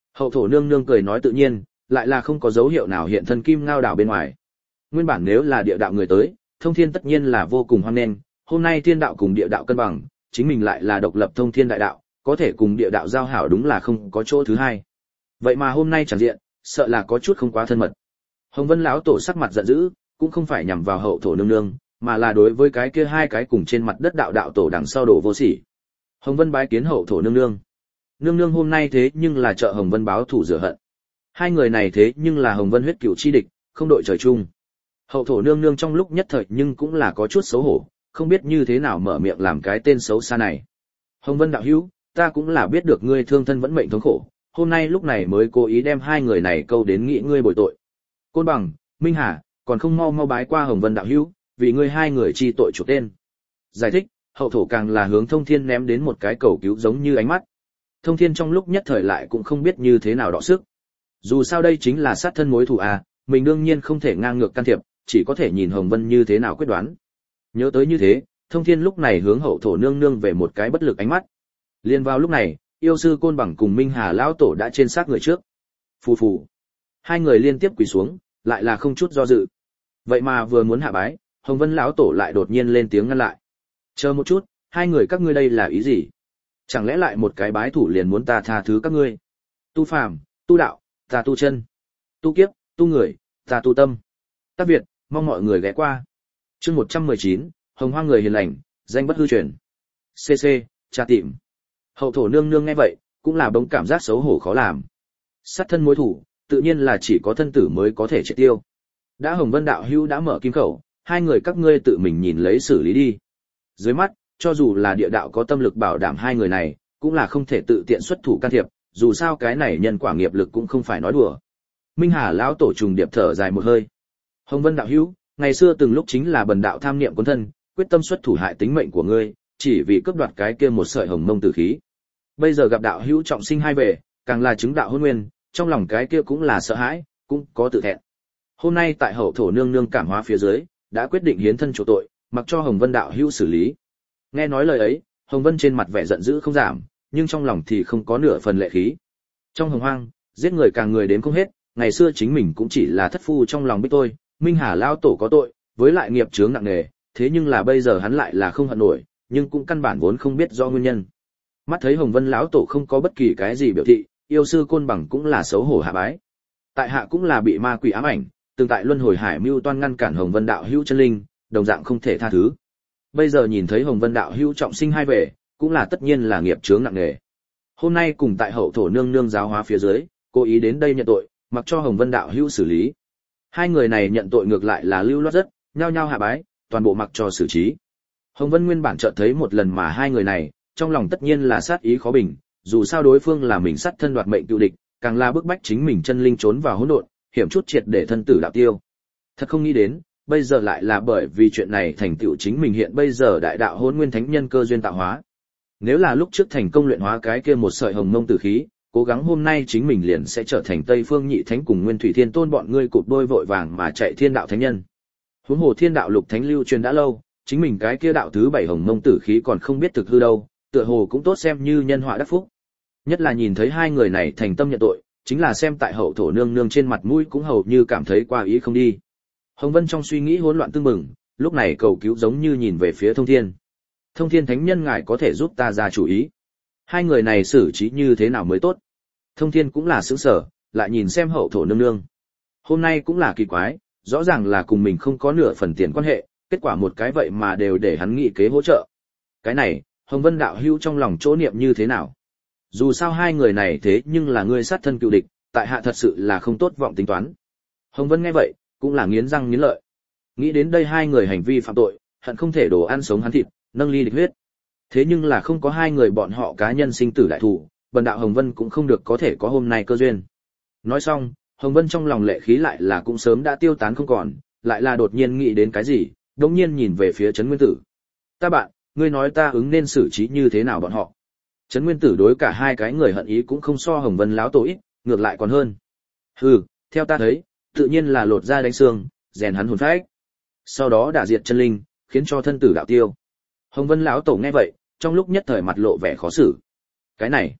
A: Hậu thổ nương nương cười nói tự nhiên, lại là không có dấu hiệu nào hiện thân kim ngao đảo bên ngoài. Nguyên bản nếu là địa đạo người tới, thông thiên tất nhiên là vô cùng hoan nghênh, hôm nay thiên đạo cùng địa đạo cân bằng, chính mình lại là độc lập thông thiên đại đạo, có thể cùng địa đạo giao hảo đúng là không có chỗ thứ hai. Vậy mà hôm nay chẳng diện, sợ là có chút không quá thân mật. Hồng Vân lão tổ sắc mặt giận dữ, cũng không phải nhằm vào hậu thổ nương nương, mà là đối với cái kia hai cái cùng trên mặt đất đạo đạo tổ đằng sau đổ vô sỉ. Hồng Vân bái kiến hậu thổ nương nương. Nương nương hôm nay thế nhưng là trợ Hồng Vân báo thù rửa hận. Hai người này thế nhưng là Hồng Vân huyết cửu chi địch, không đội trời chung. Hậu thổ nương nương trong lúc nhất thời nhưng cũng là có chút xấu hổ, không biết như thế nào mở miệng làm cái tên xấu xa này. Hồng Vân đạo hữu, ta cũng là biết được ngươi thương thân vẫn mệnh thống khổ, hôm nay lúc này mới cố ý đem hai người này câu đến nghĩ ngươi bồi tội. Côn Bằng, Minh Hà, còn không mau mau bái qua Hồng Vân đạo hữu, vì ngươi hai người chi tội chuộc tên. Giải thích, hậu thổ càng là hướng Thông Thiên ném đến một cái cầu cứu giống như ánh mắt. Thông Thiên trong lúc nhất thời lại cũng không biết như thế nào đọ sức. Dù sao đây chính là sát thân mối thù à, mình đương nhiên không thể ngang ngược can thiệp, chỉ có thể nhìn Hồng Vân như thế nào quyết đoán. Nhớ tới như thế, Thông Thiên lúc này hướng hậu thổ nương nương về một cái bất lực ánh mắt. Liên vào lúc này, yêu sư Côn Bằng cùng Minh Hà lão tổ đã trên xác người trước. Phù phù. Hai người liên tiếp quỳ xuống, lại là không chút do dự. Vậy mà vừa muốn hạ bái, Hồng Vân lão tổ lại đột nhiên lên tiếng ngăn lại. Chờ một chút, hai người các ngươi đây là ý gì? Chẳng lẽ lại một cái bái thủ liền muốn ta tha thứ các ngươi? Tu phàm, tu đạo, ta tu chân. Tu kiếp, tu người, ta tu tâm. Tác Việt, mong mọi người ghé qua. Chương một trăm mười chín, Hồng Hoang người hiền lành, danh bất hư truyền. xê xê, tra tìm. Hậu thổ nương nương nghe vậy, cũng là bỗng cảm giác xấu hổ khó làm. Sát thân mối thủ, tự nhiên là chỉ có thân tử mới có thể triệt tiêu. Đã Hồng Vân đạo hữu đã mở kim khẩu, hai người các ngươi tự mình nhìn lấy xử lý đi. Dưới mắt, cho dù là địa đạo có tâm lực bảo đảm hai người này, cũng là không thể tự tiện xuất thủ can thiệp, dù sao cái này nhân quả nghiệp lực cũng không phải nói đùa. Minh Hà lão tổ trùng điệp thở dài một hơi. Hồng Vân đạo hữu, ngày xưa từng lúc chính là bần đạo tham niệm cuốn thân, quyết tâm xuất thủ hại tính mệnh của ngươi, chỉ vì cướp đoạt cái kia một sợi hồng mông tử khí. Bây giờ gặp đạo hữu trọng sinh hai về, càng là chứng đạo hôn nguyên, trong lòng cái kia cũng là sợ hãi, cũng có tự thẹn. Hôm nay tại hậu thổ nương nương cảm hóa phía dưới, đã quyết định hiến thân chỗ tội, mặc cho Hồng Vân đạo hữu xử lý. Nghe nói lời ấy, Hồng Vân trên mặt vẻ giận dữ không giảm, nhưng trong lòng thì không có nửa phần lệ khí. Trong hồng hoang, giết người càng người đến không hết, ngày xưa chính mình cũng chỉ là thất phu trong lòng biết tôi, Minh Hà lao tổ có tội, với lại nghiệp chướng nặng nề, thế nhưng là bây giờ hắn lại là không hận nổi, nhưng cũng căn bản vốn không biết do nguyên nhân. Mắt thấy Hồng Vân lão tổ không có bất kỳ cái gì biểu thị, yêu sư Côn Bằng cũng là xấu hổ hạ bái. Tại hạ cũng là bị ma quỷ ám ảnh, từng tại luân hồi hải mưu toan ngăn cản Hồng Vân đạo hữu chân linh, đồng dạng không thể tha thứ. Bây giờ nhìn thấy Hồng Vân đạo hữu trọng sinh hai về, cũng là tất nhiên là nghiệp chướng nặng nề. Hôm nay cùng tại hậu thổ nương nương giáo hóa phía dưới, cố ý đến đây nhận tội, mặc cho Hồng Vân đạo hữu xử lý. Hai người này nhận tội ngược lại là lưu loát rất, nhao nhao hạ bái, toàn bộ mặc cho xử trí. Hồng Vân nguyên bản chợt thấy một lần mà hai người này, trong lòng tất nhiên là sát ý khó bình, dù sao đối phương là mình sát thân đoạt mệnh cựu địch, càng là bức bách chính mình chân linh trốn vào hỗn độn, hiểm chút triệt để thân tử đạo tiêu. Thật không nghĩ đến, bây giờ lại là bởi vì chuyện này thành tựu chính mình hiện bây giờ đại đạo hôn nguyên thánh nhân cơ duyên tạo hóa. Nếu là lúc trước thành công luyện hóa cái kia một sợi hồng mông tử khí, cố gắng hôm nay chính mình liền sẽ trở thành Tây Phương Nhị Thánh cùng Nguyên Thủy Thiên Tôn bọn ngươi cụp đôi vội vàng mà chạy thiên đạo thánh nhân. Huống hồ thiên đạo lục thánh lưu truyền đã lâu, chính mình cái kia đạo thứ bảy hồng mông tử khí còn không biết thực hư đâu, tựa hồ cũng tốt xem như nhân họa đắc phúc. Nhất là nhìn thấy hai người này thành tâm nhận tội, chính là xem tại hậu thổ nương nương trên mặt mũi cũng hầu như cảm thấy qua ý không đi. Hồng Vân trong suy nghĩ hỗn loạn tương mừng, lúc này cầu cứu giống như nhìn về phía Thông Thiên. Thông Thiên thánh nhân ngài có thể giúp ta ra chủ ý. Hai người này xử trí như thế nào mới tốt? Thông Thiên cũng là sững sờ, lại nhìn xem hậu thổ nương nương. Hôm nay cũng là kỳ quái, rõ ràng là cùng mình không có nửa phần tiền quan hệ, kết quả một cái vậy mà đều để hắn nghĩ kế hỗ trợ. Cái này, Hồng Vân đạo hữu trong lòng chỗ niệm như thế nào? Dù sao hai người này thế nhưng là ngươi sát thân cựu địch, tại hạ thật sự là không tốt vọng tính toán. Hồng Vân nghe vậy, cũng là nghiến răng nghiến lợi. Nghĩ đến đây hai người hành vi phạm tội, hận không thể đồ ăn sống hắn thịt, nâng ly địch huyết. Thế nhưng là không có hai người bọn họ cá nhân sinh tử đại thủ, bần đạo Hồng Vân cũng không được có thể có hôm nay cơ duyên. Nói xong, Hồng Vân trong lòng lệ khí lại là cũng sớm đã tiêu tán không còn, lại là đột nhiên nghĩ đến cái gì, đột nhiên nhìn về phía Trấn Nguyên Tử. Ta bạn, ngươi nói ta ứng nên xử trí như thế nào bọn họ? Trấn Nguyên Tử đối cả hai cái người hận ý cũng không so Hồng Vân láo tổ ít, ngược lại còn hơn. Hừ, theo ta thấy, tự nhiên là lột da đánh xương, rèn hắn hồn phách. Sau đó đả diệt chân linh, khiến cho thân tử đạo tiêu. Hồng Vân lão tổ nghe vậy, trong lúc nhất thời mặt lộ vẻ khó xử. Cái này,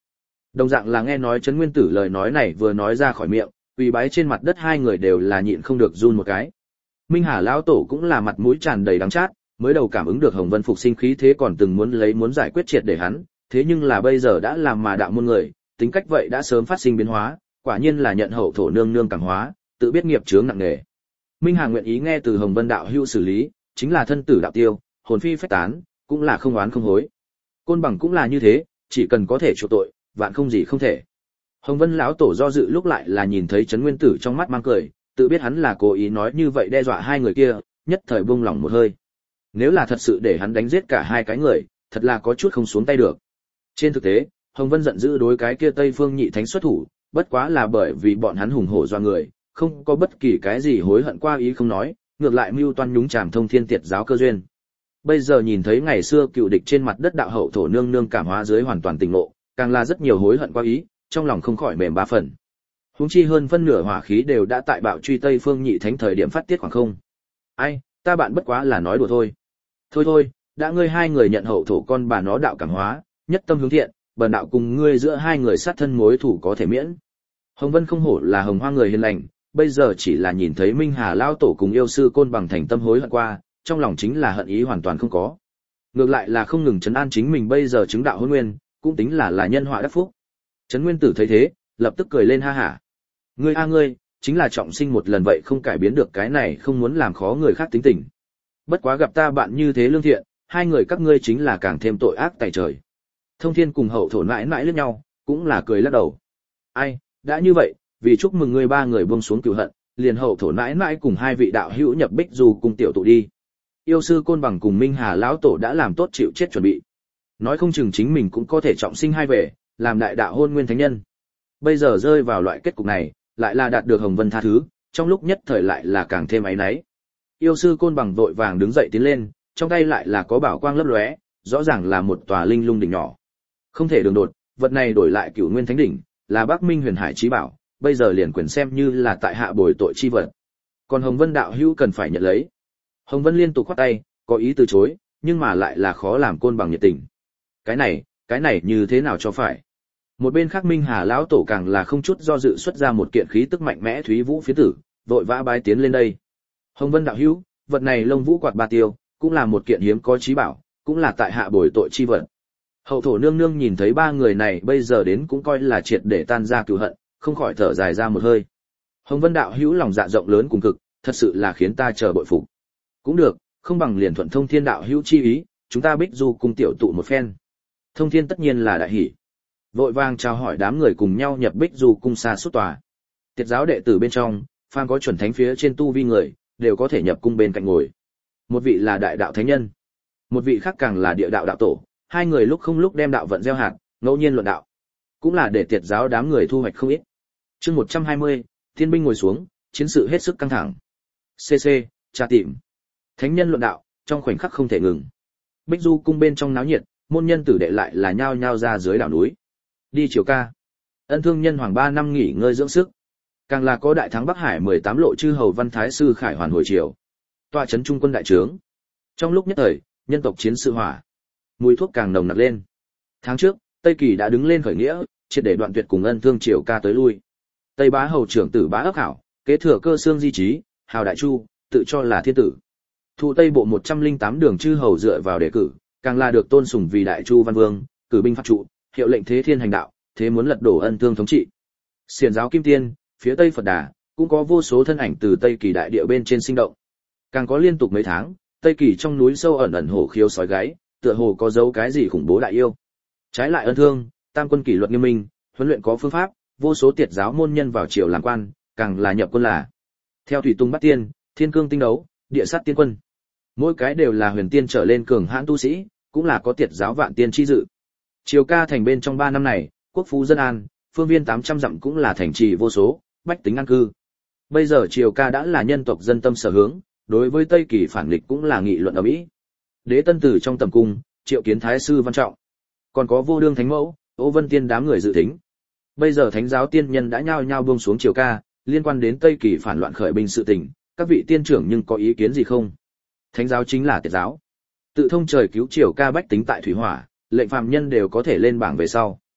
A: Đồng dạng là nghe nói Trấn Nguyên Tử lời nói này vừa nói ra khỏi miệng, quỳ bái trên mặt đất hai người đều là nhịn không được run một cái. Minh Hà lão tổ cũng là mặt mũi tràn đầy đắng chát, mới đầu cảm ứng được Hồng Vân phục sinh khí thế còn từng muốn lấy muốn giải quyết triệt để hắn, thế nhưng là bây giờ đã làm mà đạo môn người, tính cách vậy đã sớm phát sinh biến hóa, quả nhiên là nhận hậu thổ nương nương cảm hóa, tự biết nghiệp chướng nặng nề. Minh Hà nguyện ý nghe từ Hồng Vân đạo hữu xử lý, chính là thân tử đạo tiêu, hồn phi phách tán, cũng là không oán không hối. Côn Bằng cũng là như thế, chỉ cần có thể chuộc tội, vạn không gì không thể. Hồng Vân lão tổ do dự lúc lại là nhìn thấy Trấn Nguyên Tử trong mắt mang cười, tự biết hắn là cố ý nói như vậy đe dọa hai người kia, nhất thời buông lỏng một hơi. Nếu là thật sự để hắn đánh giết cả hai cái người, thật là có chút không xuống tay được. Trên thực tế, Hồng Vân giận dữ đối cái kia Tây Phương Nhị Thánh xuất thủ, bất quá là bởi vì bọn hắn hùng hổ doa người, không có bất kỳ cái gì hối hận qua ý không nói, ngược lại mưu toan nhúng chàm thông thiên tiệt giáo cơ duyên. Bây giờ nhìn thấy ngày xưa cựu địch trên mặt đất đạo hậu thổ nương nương cảm hóa dưới hoàn toàn tỉnh ngộ, càng là rất nhiều hối hận qua ý, trong lòng không khỏi mềm ba phần. Huống chi hơn phân nửa hỏa khí đều đã tại bạo truy Tây Phương Nhị Thánh thời điểm phát tiết khoảng không. Ai, ta bạn bất quá là nói đùa thôi. Thôi thôi, đã ngươi hai người nhận hậu thổ con bà nó đạo cảm hóa, nhất tâm hướng thiện, bần đạo cùng ngươi giữa hai người sát thân mối thủ có thể miễn. Hồng Vân không hổ là hồng hoa người hiền lành, bây giờ chỉ là nhìn thấy Minh Hà lao tổ cùng yêu sư Côn Bằng thành tâm hối hận qua, trong lòng chính là hận ý hoàn toàn không có. Ngược lại là không ngừng trấn an chính mình bây giờ chứng đạo hôn nguyên, cũng tính là là nhân họa đắc phúc. Trấn Nguyên Tử thấy thế, lập tức cười lên ha hả. Ngươi a ngươi, chính là trọng sinh một lần vậy không cải biến được cái này, không muốn làm khó người khác tính tình. Bất quá gặp ta bạn như thế lương thiện, hai người các ngươi chính là càng thêm tội ác tại trời. Thông Thiên cùng hậu thổ mãi mãi liếc nhau, cũng là cười lắc đầu. Ai, đã như vậy, vì chúc mừng ngươi ba người buông xuống cừu hận, liền hậu thổ mãi mãi cùng hai vị đạo hữu nhập Bích Du cùng tiểu tụ đi. Yêu sư Côn Bằng cùng Minh Hà lão tổ đã làm tốt chịu chết chuẩn bị. Nói không chừng chính mình cũng có thể trọng sinh hai về, làm đại đạo hôn nguyên thánh nhân. Bây giờ rơi vào loại kết cục này, lại là đạt được Hồng Vân tha thứ, trong lúc nhất thời lại là càng thêm áy náy. Yêu sư Côn Bằng vội vàng đứng dậy tiến lên, trong tay lại là có bảo quang lấp lóe, rõ ràng là một tòa linh lung đỉnh nhỏ. Không thể đường đột, vật này đổi lại Cửu Nguyên Thánh đỉnh, là Bắc Minh Huyền Hải chí bảo, bây giờ liền quyền xem như là tại hạ bồi tội chi vật. Còn Hồng Vân đạo hữu cần phải nhận lấy. Hồng Vân liên tục khoát tay, có ý từ chối, nhưng mà lại là khó làm Côn Bằng nhiệt tình. Cái này, cái này như thế nào cho phải? Một bên khác Minh Hà lão tổ càng là không chút do dự xuất ra một kiện khí tức mạnh mẽ thúy vũ phiến tử, vội vã bái tiến lên đây. Hồng Vân đạo hữu, vật này lông vũ quạt ba tiêu, cũng là một kiện hiếm có chí bảo, cũng là tại hạ bồi tội chi vật. Hậu thổ nương nương nhìn thấy ba người này bây giờ đến cũng coi là triệt để tan ra cừu hận, không khỏi thở dài ra một hơi. Hồng Vân đạo hữu lòng dạ rộng lớn cùng cực, thật sự là khiến ta chờ bội phục. Cũng được, không bằng liền thuận Thông Thiên đạo hữu chi ý, chúng ta Bích Du cùng tiểu tụ một phen. Thông Thiên tất nhiên là đại hỉ. Vội vàng chào hỏi đám người cùng nhau nhập Bích Du cung xa xuất tòa. Tiệt giáo đệ tử bên trong, phàm có chuẩn thánh phía trên tu vi người, đều có thể nhập cung bên cạnh ngồi. Một vị là đại đạo thánh nhân, một vị khác càng là địa đạo đạo tổ, hai người lúc không lúc đem đạo vận gieo hạt, ngẫu nhiên luận đạo, cũng là để tiệt giáo đám người thu hoạch không ít. Chương một trăm hai mươi, Thiên binh ngồi xuống, chiến sự hết sức căng thẳng. xê xê, tra tìm. Thánh nhân luận đạo, trong khoảnh khắc không thể ngừng. Bích Du cung bên trong náo nhiệt, môn nhân tử đệ lại là nhao nhao ra dưới đảo núi. Đi chiều ca. Ân thương nhân hoàng ba năm nghỉ ngơi dưỡng sức. Càng là có đại thắng Bắc Hải mười tám lộ chư hầu văn thái sư khải hoàn hồi chiều. Tọa trấn trung quân đại trướng. Trong lúc nhất thời, nhân tộc chiến sự hỏa, mùi thuốc càng nồng nặc lên. Tháng trước, Tây Kỳ đã đứng lên khởi nghĩa, triệt để đoạn tuyệt cùng Ân thương triều ca tới lui. Tây Bá hầu trưởng tử Bá ấp hảo, kế thừa cơ xương di trí, hào đại chu, tự cho là thiên tử. Thụ Tây bộ một trăm lẻ tám đường chư hầu dựa vào đề cử, càng là được tôn sùng vì đại chu văn vương, cử binh pháp trụ, hiệu lệnh thế thiên hành đạo, thế muốn lật đổ Ân thương thống trị. Xiển giáo Kim Tiên, phía Tây Phật Đà, cũng có vô số thân ảnh từ Tây Kỳ đại địa bên trên sinh động. Càng có liên tục mấy tháng, Tây Kỳ trong núi sâu ẩn ẩn hổ khiếu sói gáy, tựa hồ có dấu cái gì khủng bố đại yêu. Trái lại Ân thương, tam quân kỷ luật nghiêm minh, huấn luyện có phương pháp, vô số tiệt giáo môn nhân vào triều làm quan, càng là nhập quân là. Theo thủy tung bắt tiên, thiên cương tinh đấu, địa sát tiên quân. Mỗi cái đều là huyền tiên trở lên cường hãn tu sĩ, cũng là có tiệt giáo vạn tiên chi dự. Triều ca thành bên trong ba năm này, quốc phú dân an, phương viên tám trăm dặm cũng là thành trì vô số, bách tính an cư. Bây giờ triều ca đã là nhân tộc dân tâm sở hướng, đối với Tây Kỳ phản nghịch cũng là nghị luận ầm ĩ. Đế tân tử trong tầm cung, triệu kiến thái sư văn trọng, còn có vô đương thánh mẫu, Ô Vân Tiên đám người dự tính. Bây giờ thánh giáo tiên nhân đã nhao nhao buông xuống triều ca, liên quan đến Tây Kỳ phản loạn khởi binh sự tình, các vị tiên trưởng nhưng có ý kiến gì không? Thánh giáo chính là tiệt giáo, tự thông trời cứu triều ca bách tính tại thủy hỏa, lệnh phàm nhân đều có thể lên bảng về sau.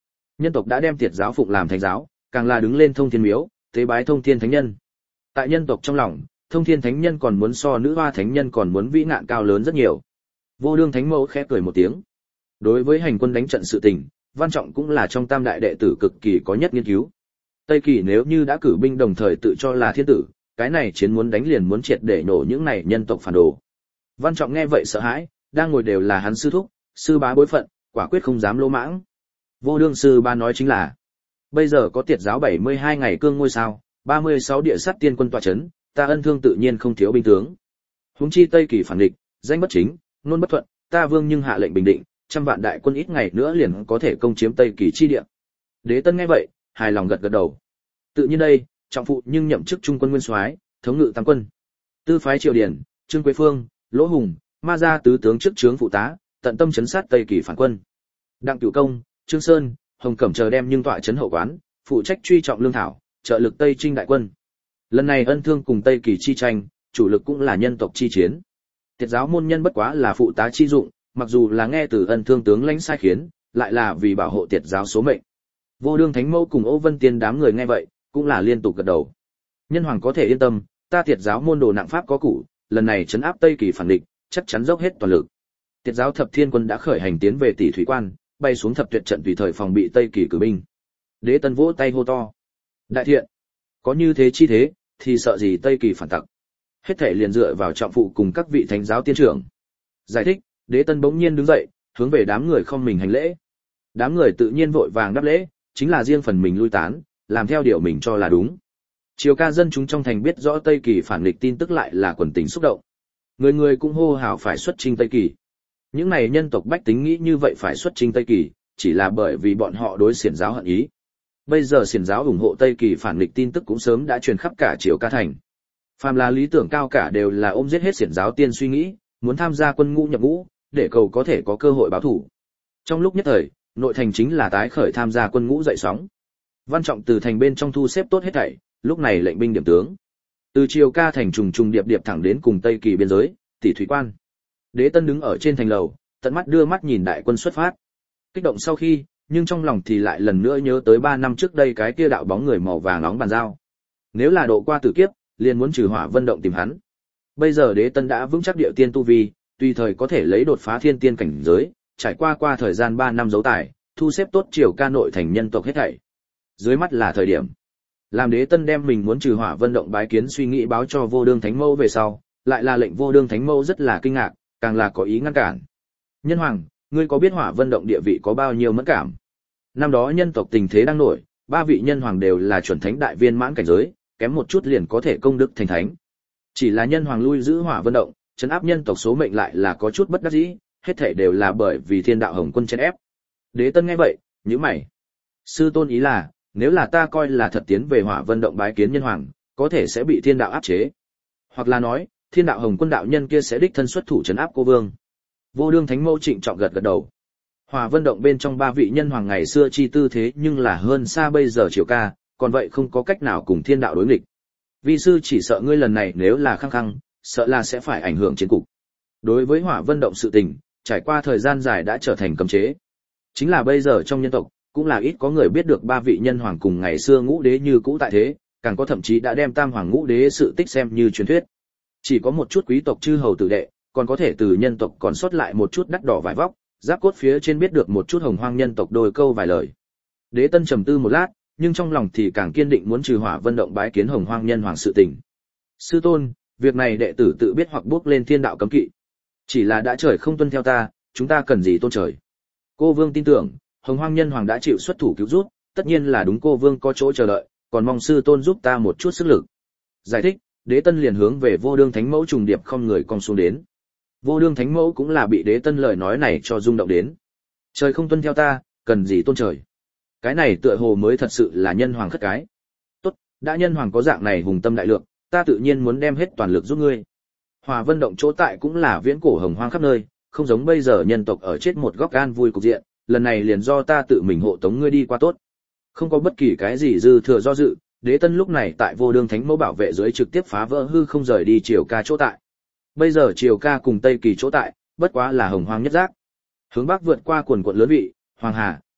A: Nhân tộc đã đem Tiệt giáo phụng làm thánh giáo, càng là đứng lên Thông Thiên miếu, tế bái Thông Thiên thánh nhân. Tại nhân tộc trong lòng, Thông Thiên thánh nhân còn muốn so nữ hoa thánh nhân còn muốn vĩ ngạn cao lớn rất nhiều. Vô Đương thánh mẫu khẽ cười một tiếng. Đối với hành quân đánh trận sự tình, Văn Trọng cũng là trong tam đại đệ tử cực kỳ có nhất nghiên cứu. Tây Kỳ nếu như đã cử binh đồng thời tự cho là thiên tử, cái này chiến muốn đánh liền muốn triệt để nổ những này nhân tộc phản đồ. Văn Trọng nghe vậy sợ hãi, đang ngồi đều là hắn sư thúc, sư bá bối phận, quả quyết không dám lỗ mãng. Vô Đương sư bá nói chính là, bây giờ có Tiệt giáo bảy mươi hai ngày cương ngôi sao, ba mươi sáu địa sát tiên quân tọa chấn, ta Ân Thương tự nhiên không thiếu binh tướng. Huống chi Tây Kỳ phản địch, danh bất chính, ngôn bất thuận, ta Vương nhưng hạ lệnh bình định, trăm vạn đại quân ít ngày nữa liền có thể công chiếm Tây Kỳ chi địa. Đế Tân nghe vậy, hài lòng gật gật đầu. Tự nhiên đây, trọng phụ nhưng nhậm chức trung quân nguyên soái, thống ngự tam quân. Tư phái Triều Điển, Trương Quế Phương, Lỗ Hùng, Ma gia tứ tướng trước trướng phụ tá, tận tâm chấn sát Tây Kỳ phản quân. Đặng Cửu Công, Trương Sơn, Hồng Cẩm chờ đem nhưng tọa chấn hậu quán, phụ trách truy trọng lương thảo, trợ lực Tây Trinh đại quân. Lần này Ân Thương cùng Tây Kỳ chi tranh, chủ lực cũng là nhân tộc chi chiến. Tiệt giáo môn nhân bất quá là phụ tá chi dụng, mặc dù là nghe từ Ân Thương tướng lãnh sai khiến, lại là vì bảo hộ Tiệt giáo số mệnh. Vô Đương thánh mẫu cùng Ô Vân Tiên đám người nghe vậy, cũng là liên tục gật đầu. Nhân hoàng có thể yên tâm, ta Tiệt giáo môn đồ nặng pháp có củ, lần này trấn áp Tây Kỳ phản địch, chắc chắn dốc hết toàn lực. Tiệt giáo thập thiên quân đã khởi hành tiến về Tỷ Thủy Quan, bay xuống thập tuyệt trận tùy thời phòng bị Tây Kỳ cử binh. Đế Tân vỗ tay hô to: đại thiện, có như thế chi thế, thì sợ gì Tây Kỳ phản tặc. Hết thể liền dựa vào trọng phụ cùng các vị thánh giáo tiên trưởng. Giải thích, Đế Tân bỗng nhiên đứng dậy, hướng về đám người không mình hành lễ. Đám người tự nhiên vội vàng đáp lễ, chính là riêng phần mình lui tán, làm theo điều mình cho là đúng. Triều ca dân chúng trong thành biết rõ Tây Kỳ phản nghịch tin tức lại là quần tình xúc động. Người người cũng hô hào phải xuất chinh Tây Kỳ. Những này nhân tộc bách tính nghĩ như vậy phải xuất chinh Tây Kỳ, chỉ là bởi vì bọn họ đối xiển giáo hận ý. Bây giờ xiển giáo ủng hộ Tây Kỳ phản nghịch tin tức cũng sớm đã truyền khắp cả Triều ca thành. Phàm là lý tưởng cao cả đều là ôm giết hết xiển giáo tiên suy nghĩ, muốn tham gia quân ngũ nhập ngũ, để cầu có thể có cơ hội báo thù. Trong lúc nhất thời, nội thành chính là tái khởi tham gia quân ngũ dậy sóng. Văn Trọng từ thành bên trong thu xếp tốt hết thảy, lúc này lệnh binh điểm tướng. Từ Triều ca thành trùng trùng điệp điệp thẳng đến cùng Tây Kỳ biên giới, Tỷ Thủy Quan. Đế Tân đứng ở trên thành lầu, tận mắt đưa mắt nhìn đại quân xuất phát. Kích động sau khi, nhưng trong lòng thì lại lần nữa nhớ tới ba năm trước đây cái kia đạo bóng người màu vàng nóng bàn giao. Nếu là độ qua tử kiếp, liền muốn trừ Hỏa Vân động tìm hắn. Bây giờ Đế Tân đã vững chắc địa tiên tu vi, tùy thời có thể lấy đột phá thiên tiên cảnh giới, trải qua qua thời gian ba năm dấu tài, thu xếp tốt Triều ca nội thành nhân tộc hết thảy. Dưới mắt là thời điểm. Làm Đế Tân đem mình muốn trừ Hỏa Vân động bái kiến suy nghĩ báo cho Vô Đương Thánh Mẫu về sau, lại là lệnh Vô Đương Thánh Mẫu rất là kinh ngạc, càng là có ý ngăn cản. Nhân hoàng, ngươi có biết Hỏa Vân động địa vị có bao nhiêu mẫn cảm? Năm đó nhân tộc tình thế đang nổi, ba vị nhân hoàng đều là chuẩn thánh đại viên mãn cảnh giới, kém một chút liền có thể công đức thành thánh. Chỉ là nhân hoàng lui giữ Hỏa Vân động, trấn áp nhân tộc số mệnh lại là có chút bất đắc dĩ, hết thảy đều là bởi vì Thiên đạo Hồng Quân chèn ép. Đế Tân nghe vậy, nhíu mày. Sư tôn ý là, nếu là ta coi là thật tiến về Hỏa Vân động bái kiến nhân hoàng, có thể sẽ bị thiên đạo áp chế. Hoặc là nói, Thiên đạo Hồng Quân đạo nhân kia sẽ đích thân xuất thủ trấn áp cô vương. Vô Đương Thánh Mẫu trịnh trọng gật gật đầu. Hỏa Vân động bên trong ba vị nhân hoàng ngày xưa chi tư thế nhưng là hơn xa bây giờ Triều ca, còn vậy không có cách nào cùng thiên đạo đối nghịch. Vi sư chỉ sợ ngươi lần này nếu là khăng khăng, sợ là sẽ phải ảnh hưởng chiến cục. Đối với Hỏa Vân động sự tình, trải qua thời gian dài đã trở thành cấm chế. Chính là bây giờ trong nhân tộc, cũng là ít có người biết được ba vị nhân hoàng cùng ngày xưa ngũ đế như cũ tại thế, càng có thậm chí đã đem tam hoàng ngũ đế sự tích xem như truyền thuyết. Chỉ có một chút quý tộc chư hầu tử đệ, còn có thể từ nhân tộc còn sót lại một chút đắt đỏ vải vóc, giáp cốt phía trên biết được một chút hồng hoang nhân tộc đôi câu vài lời. Đế Tân trầm tư một lát, nhưng trong lòng thì càng kiên định muốn trừ Hỏa Vân động bái kiến hồng hoang nhân hoàng sự tình. Sư tôn, việc này đệ tử tự biết hoặc bước lên thiên đạo cấm kỵ. Chỉ là đã trời không tuân theo ta, chúng ta cần gì tôn trời. Cô vương tin tưởng, hồng hoang nhân hoàng đã chịu xuất thủ cứu giúp, tất nhiên là đúng cô vương có chỗ chờ đợi, còn mong sư tôn giúp ta một chút sức lực. Giải thích, Đế Tân liền hướng về Vô Đương Thánh Mẫu trùng điệp không người cong xuống đến. Vô Đương Thánh Mẫu cũng là bị Đế Tân lời nói này cho rung động đến. Trời không tuân theo ta, cần gì tôn trời. Cái này tựa hồ mới thật sự là nhân hoàng khất cái. Tốt, đã nhân hoàng có dạng này hùng tâm đại lượng, ta tự nhiên muốn đem hết toàn lực giúp ngươi. Hỏa Vân động chỗ tại cũng là viễn cổ hồng hoang khắp nơi, không giống bây giờ nhân tộc ở chết một góc gan vui cục diện, lần này liền do ta tự mình hộ tống ngươi đi qua tốt. Không có bất kỳ cái gì dư thừa do dự, Đế Tân lúc này tại Vô Đương Thánh Mẫu bảo vệ dưới trực tiếp phá vỡ hư không rời đi Triều ca chỗ tại. Bây giờ Triều ca cùng Tây Kỳ chỗ tại, bất quá là hồng hoang nhất giác. Hướng bắc vượt qua quần quận lớn vị, Hoàng Hà,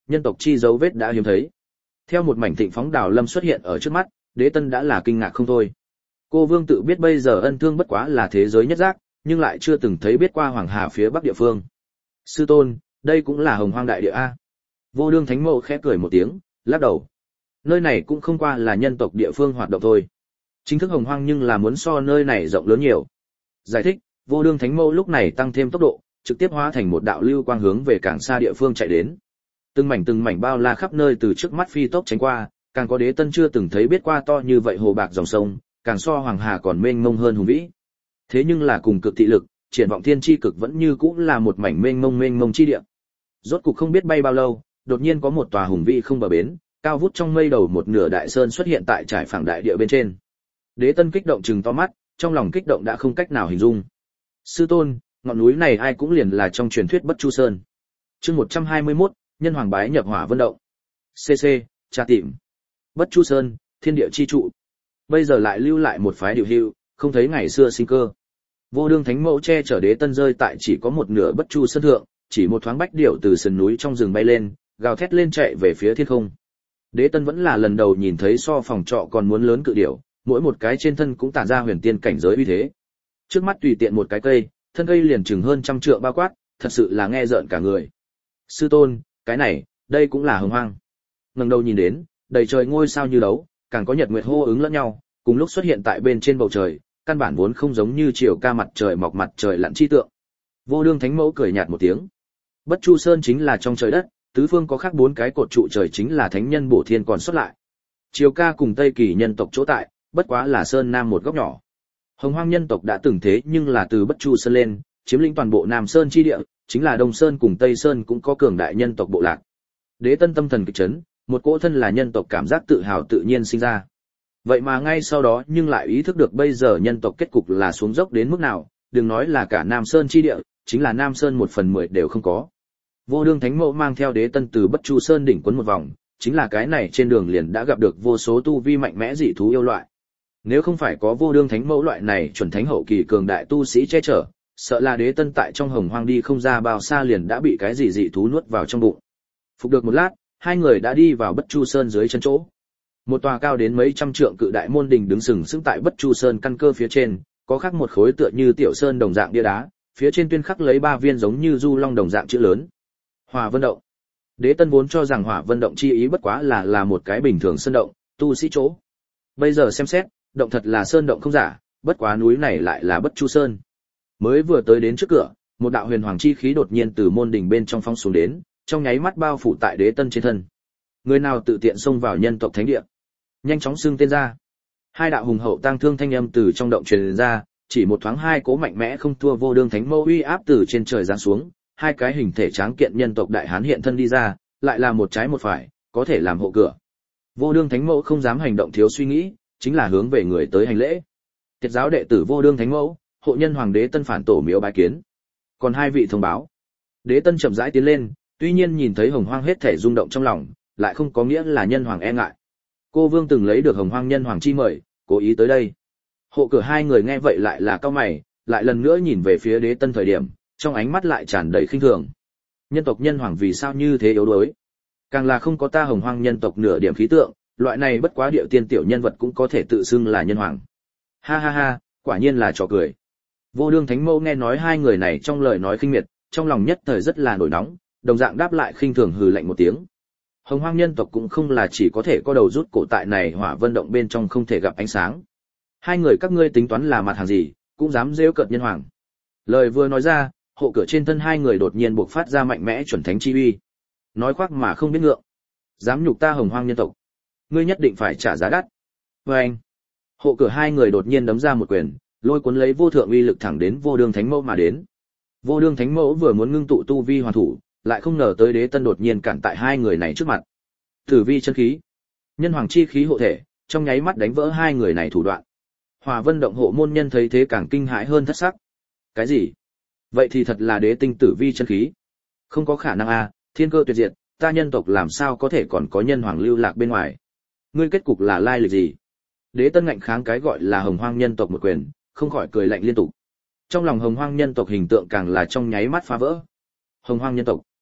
A: nhân tộc chi dấu vết đã hiếm thấy. Theo một mảnh thịnh phóng đào lâm xuất hiện ở trước mắt, Đế Tân đã là kinh ngạc không thôi. Cô Vương tự biết bây giờ ân thương bất quá là thế giới nhất giác, nhưng lại chưa từng thấy biết qua Hoàng Hà phía bắc địa phương. Sư tôn, đây cũng là Hồng Hoang đại địa a. Vô Đương Thánh Mẫu khẽ cười một tiếng, lắc đầu. Nơi này cũng không qua là nhân tộc địa phương hoạt động thôi. Chính thức Hồng Hoang nhưng là muốn so nơi này rộng lớn nhiều. Giải thích, Vô Đương Thánh Mẫu lúc này tăng thêm tốc độ, trực tiếp hóa thành một đạo lưu quang hướng về càng xa địa phương chạy đến. Từng mảnh từng mảnh bao la khắp nơi từ trước mắt phi tốc tránh qua, càng có Đế Tân chưa từng thấy biết qua to như vậy hồ bạc dòng sông, càng so Hoàng Hà còn mênh mông hơn hùng vĩ. Thế nhưng là cùng cực thị lực, triển vọng thiên chi cực vẫn như cũ là một mảnh mênh mông mênh mông chi địa. Rốt cục không biết bay bao lâu, đột nhiên có một tòa hùng vĩ không bờ bến, cao vút trong mây đầu một nửa đại sơn xuất hiện tại trải phẳng đại địa bên trên. Đế Tân kích động trừng to mắt, trong lòng kích động đã không cách nào hình dung. Sư tôn, ngọn núi này ai cũng liền là trong truyền thuyết Bất Chu Sơn. Chương một trăm hai mươi mốt, nhân hoàng bái nhập Hỏa Vân động. xê xê, tra tìm. Bất Chu Sơn, thiên địa chi trụ. Bây giờ lại lưu lại một phái điều hữu, không thấy ngày xưa sinh cơ. Vô Đương Thánh Mẫu che chở Đế Tân rơi tại chỉ có một nửa Bất Chu Sơn thượng, chỉ một thoáng bách điểu từ sườn núi trong rừng bay lên, gào thét lên chạy về phía thiên không. Đế Tân vẫn là lần đầu nhìn thấy so phòng trọ còn muốn lớn cự điểu, mỗi một cái trên thân cũng tản ra huyền tiên cảnh giới uy thế. Trước mắt tùy tiện một cái cây, thân cây liền chừng hơn trăm trượng bao quát, thật sự là nghe rợn cả người. Sư tôn, cái này, đây cũng là Hồng Hoang. Ngẩng đầu nhìn đến, đầy trời ngôi sao như đấu, càng có nhật nguyệt hô ứng lẫn nhau, cùng lúc xuất hiện tại bên trên bầu trời, căn bản vốn không giống như chiều ca mặt trời mọc mặt trời lặn chi tượng. Vô Đương Thánh Mẫu cười nhạt một tiếng. Bất Chu Sơn chính là trong trời đất, tứ phương có khác bốn cái cột trụ trời chính là thánh nhân bổ thiên còn xuất lại. Chiều ca cùng Tây Kỳ nhân tộc chỗ tại, bất quá là sơn nam một góc nhỏ. Hồng Hoang nhân tộc đã từng thế nhưng là từ Bất Chu Sơn lên, chiếm lĩnh toàn bộ Nam Sơn chi địa, chính là Đông Sơn cùng Tây Sơn cũng có cường đại nhân tộc bộ lạc. Đế Tân tâm thần kịch chấn, một cỗ thân là nhân tộc cảm giác tự hào tự nhiên sinh ra. Vậy mà ngay sau đó nhưng lại ý thức được bây giờ nhân tộc kết cục là xuống dốc đến mức nào, đừng nói là cả Nam Sơn chi địa, chính là Nam Sơn một phần mười đều không có. Vô Đương Thánh Mẫu mang theo Đế Tân từ Bất Chu Sơn đỉnh quấn một vòng, chính là cái này trên đường liền đã gặp được vô số tu vi mạnh mẽ dị thú yêu loại. Nếu không phải có Vô Đương Thánh Mẫu loại này chuẩn thánh hậu kỳ cường đại tu sĩ che chở, sợ là Đế Tân tại trong Hồng Hoang đi không ra bao xa liền đã bị cái gì dị thú nuốt vào trong bụng. Phục được một lát, hai người đã đi vào Bất Chu Sơn dưới chân chỗ. Một tòa cao đến mấy trăm trượng cự đại môn đình đứng sừng sững tại Bất Chu Sơn căn cơ phía trên, có khắc một khối tựa như tiểu sơn đồng dạng bia đá, phía trên tuyên khắc lấy ba viên giống như du long đồng dạng chữ lớn. Hỏa Vân động. Đế Tân vốn cho rằng Hỏa Vân động chi ý bất quá là là một cái bình thường sơn động, tu sĩ chỗ. Bây giờ xem xét, động thật là sơn động không giả, bất quá núi này lại là Bất Chu Sơn. Mới vừa tới đến trước cửa, một đạo huyền hoàng chi khí đột nhiên từ môn đình bên trong phóng xuống đến, trong nháy mắt bao phủ tại Đế Tân trên thân. Người nào tự tiện xông vào nhân tộc thánh địa, nhanh chóng xưng tên ra. Hai đạo hùng hậu tang thương thanh âm từ trong động truyền ra, chỉ một thoáng hai cố mạnh mẽ không thua Vô Đương Thánh Mẫu uy áp từ trên trời giáng xuống, hai cái hình thể tráng kiện nhân tộc đại hán hiện thân đi ra, lại là một trái một phải, có thể làm hộ cửa. Vô Đương Thánh Mẫu không dám hành động thiếu suy nghĩ, chính là hướng về người tới hành lễ. Tiệt giáo đệ tử Vô Đương Thánh Mẫu, hộ nhân hoàng Đế Tân phản tổ miếu bái kiến. Còn hai vị thông báo. Đế Tân chậm rãi tiến lên, tuy nhiên nhìn thấy Hồng Hoang hết thể rung động trong lòng, lại không có nghĩa là nhân hoàng e ngại. Cô Vương từng lấy được Hồng Hoang nhân hoàng chi mời, cố ý tới đây. Hộ cửa hai người nghe vậy lại là cau mày, lại lần nữa nhìn về phía Đế Tân thời điểm, trong ánh mắt lại tràn đầy khinh thường. Nhân tộc nhân hoàng vì sao như thế yếu đuối? Càng là không có ta Hồng Hoang nhân tộc nửa điểm khí tượng, loại này bất quá điệu tiên tiểu nhân vật cũng có thể tự xưng là nhân hoàng. Ha ha ha, quả nhiên là trò cười. Vô Đương Thánh Mẫu nghe nói hai người này trong lời nói khinh miệt, trong lòng nhất thời rất là nổi nóng, đồng dạng đáp lại khinh thường hừ lạnh một tiếng. Hồng Hoang nhân tộc cũng không là chỉ có thể có đầu rút cổ tại này Hỏa Vân động bên trong không thể gặp ánh sáng. Hai người các ngươi tính toán là mặt hàng gì, cũng dám giễu cợt nhân hoàng. Lời vừa nói ra, hộ cửa trên thân hai người đột nhiên bộc phát ra mạnh mẽ chuẩn thánh chi uy. Nói khoác mà không biết ngượng. Dám nhục ta Hồng Hoang nhân tộc, ngươi nhất định phải trả giá đắt. Và anh, hộ cửa hai người đột nhiên đấm ra một quyền, lôi cuốn lấy vô thượng uy lực thẳng đến Vô Đương Thánh Mẫu mà đến. Vô Đương Thánh Mẫu vừa muốn ngưng tụ tu vi hoàn thủ, lại không ngờ tới Đế Tân đột nhiên cản tại hai người này trước mặt. Tử vi chân khí, nhân hoàng chi khí hộ thể, trong nháy mắt đánh vỡ hai người này thủ đoạn. Hỏa Vân động hộ môn nhân thấy thế càng kinh hãi hơn thất sắc. Cái gì? Vậy thì thật là đế tinh tử vi chân khí. Không có khả năng a, thiên cơ tuyệt diệt, ta nhân tộc làm sao có thể còn có nhân hoàng lưu lạc bên ngoài? Ngươi kết cục là lai lịch gì? Đế Tân ngạnh kháng cái gọi là Hồng Hoang nhân tộc một quyền, không khỏi cười lạnh liên tục. Trong lòng Hồng Hoang nhân tộc hình tượng càng là trong nháy mắt phá vỡ. Hồng Hoang nhân tộc,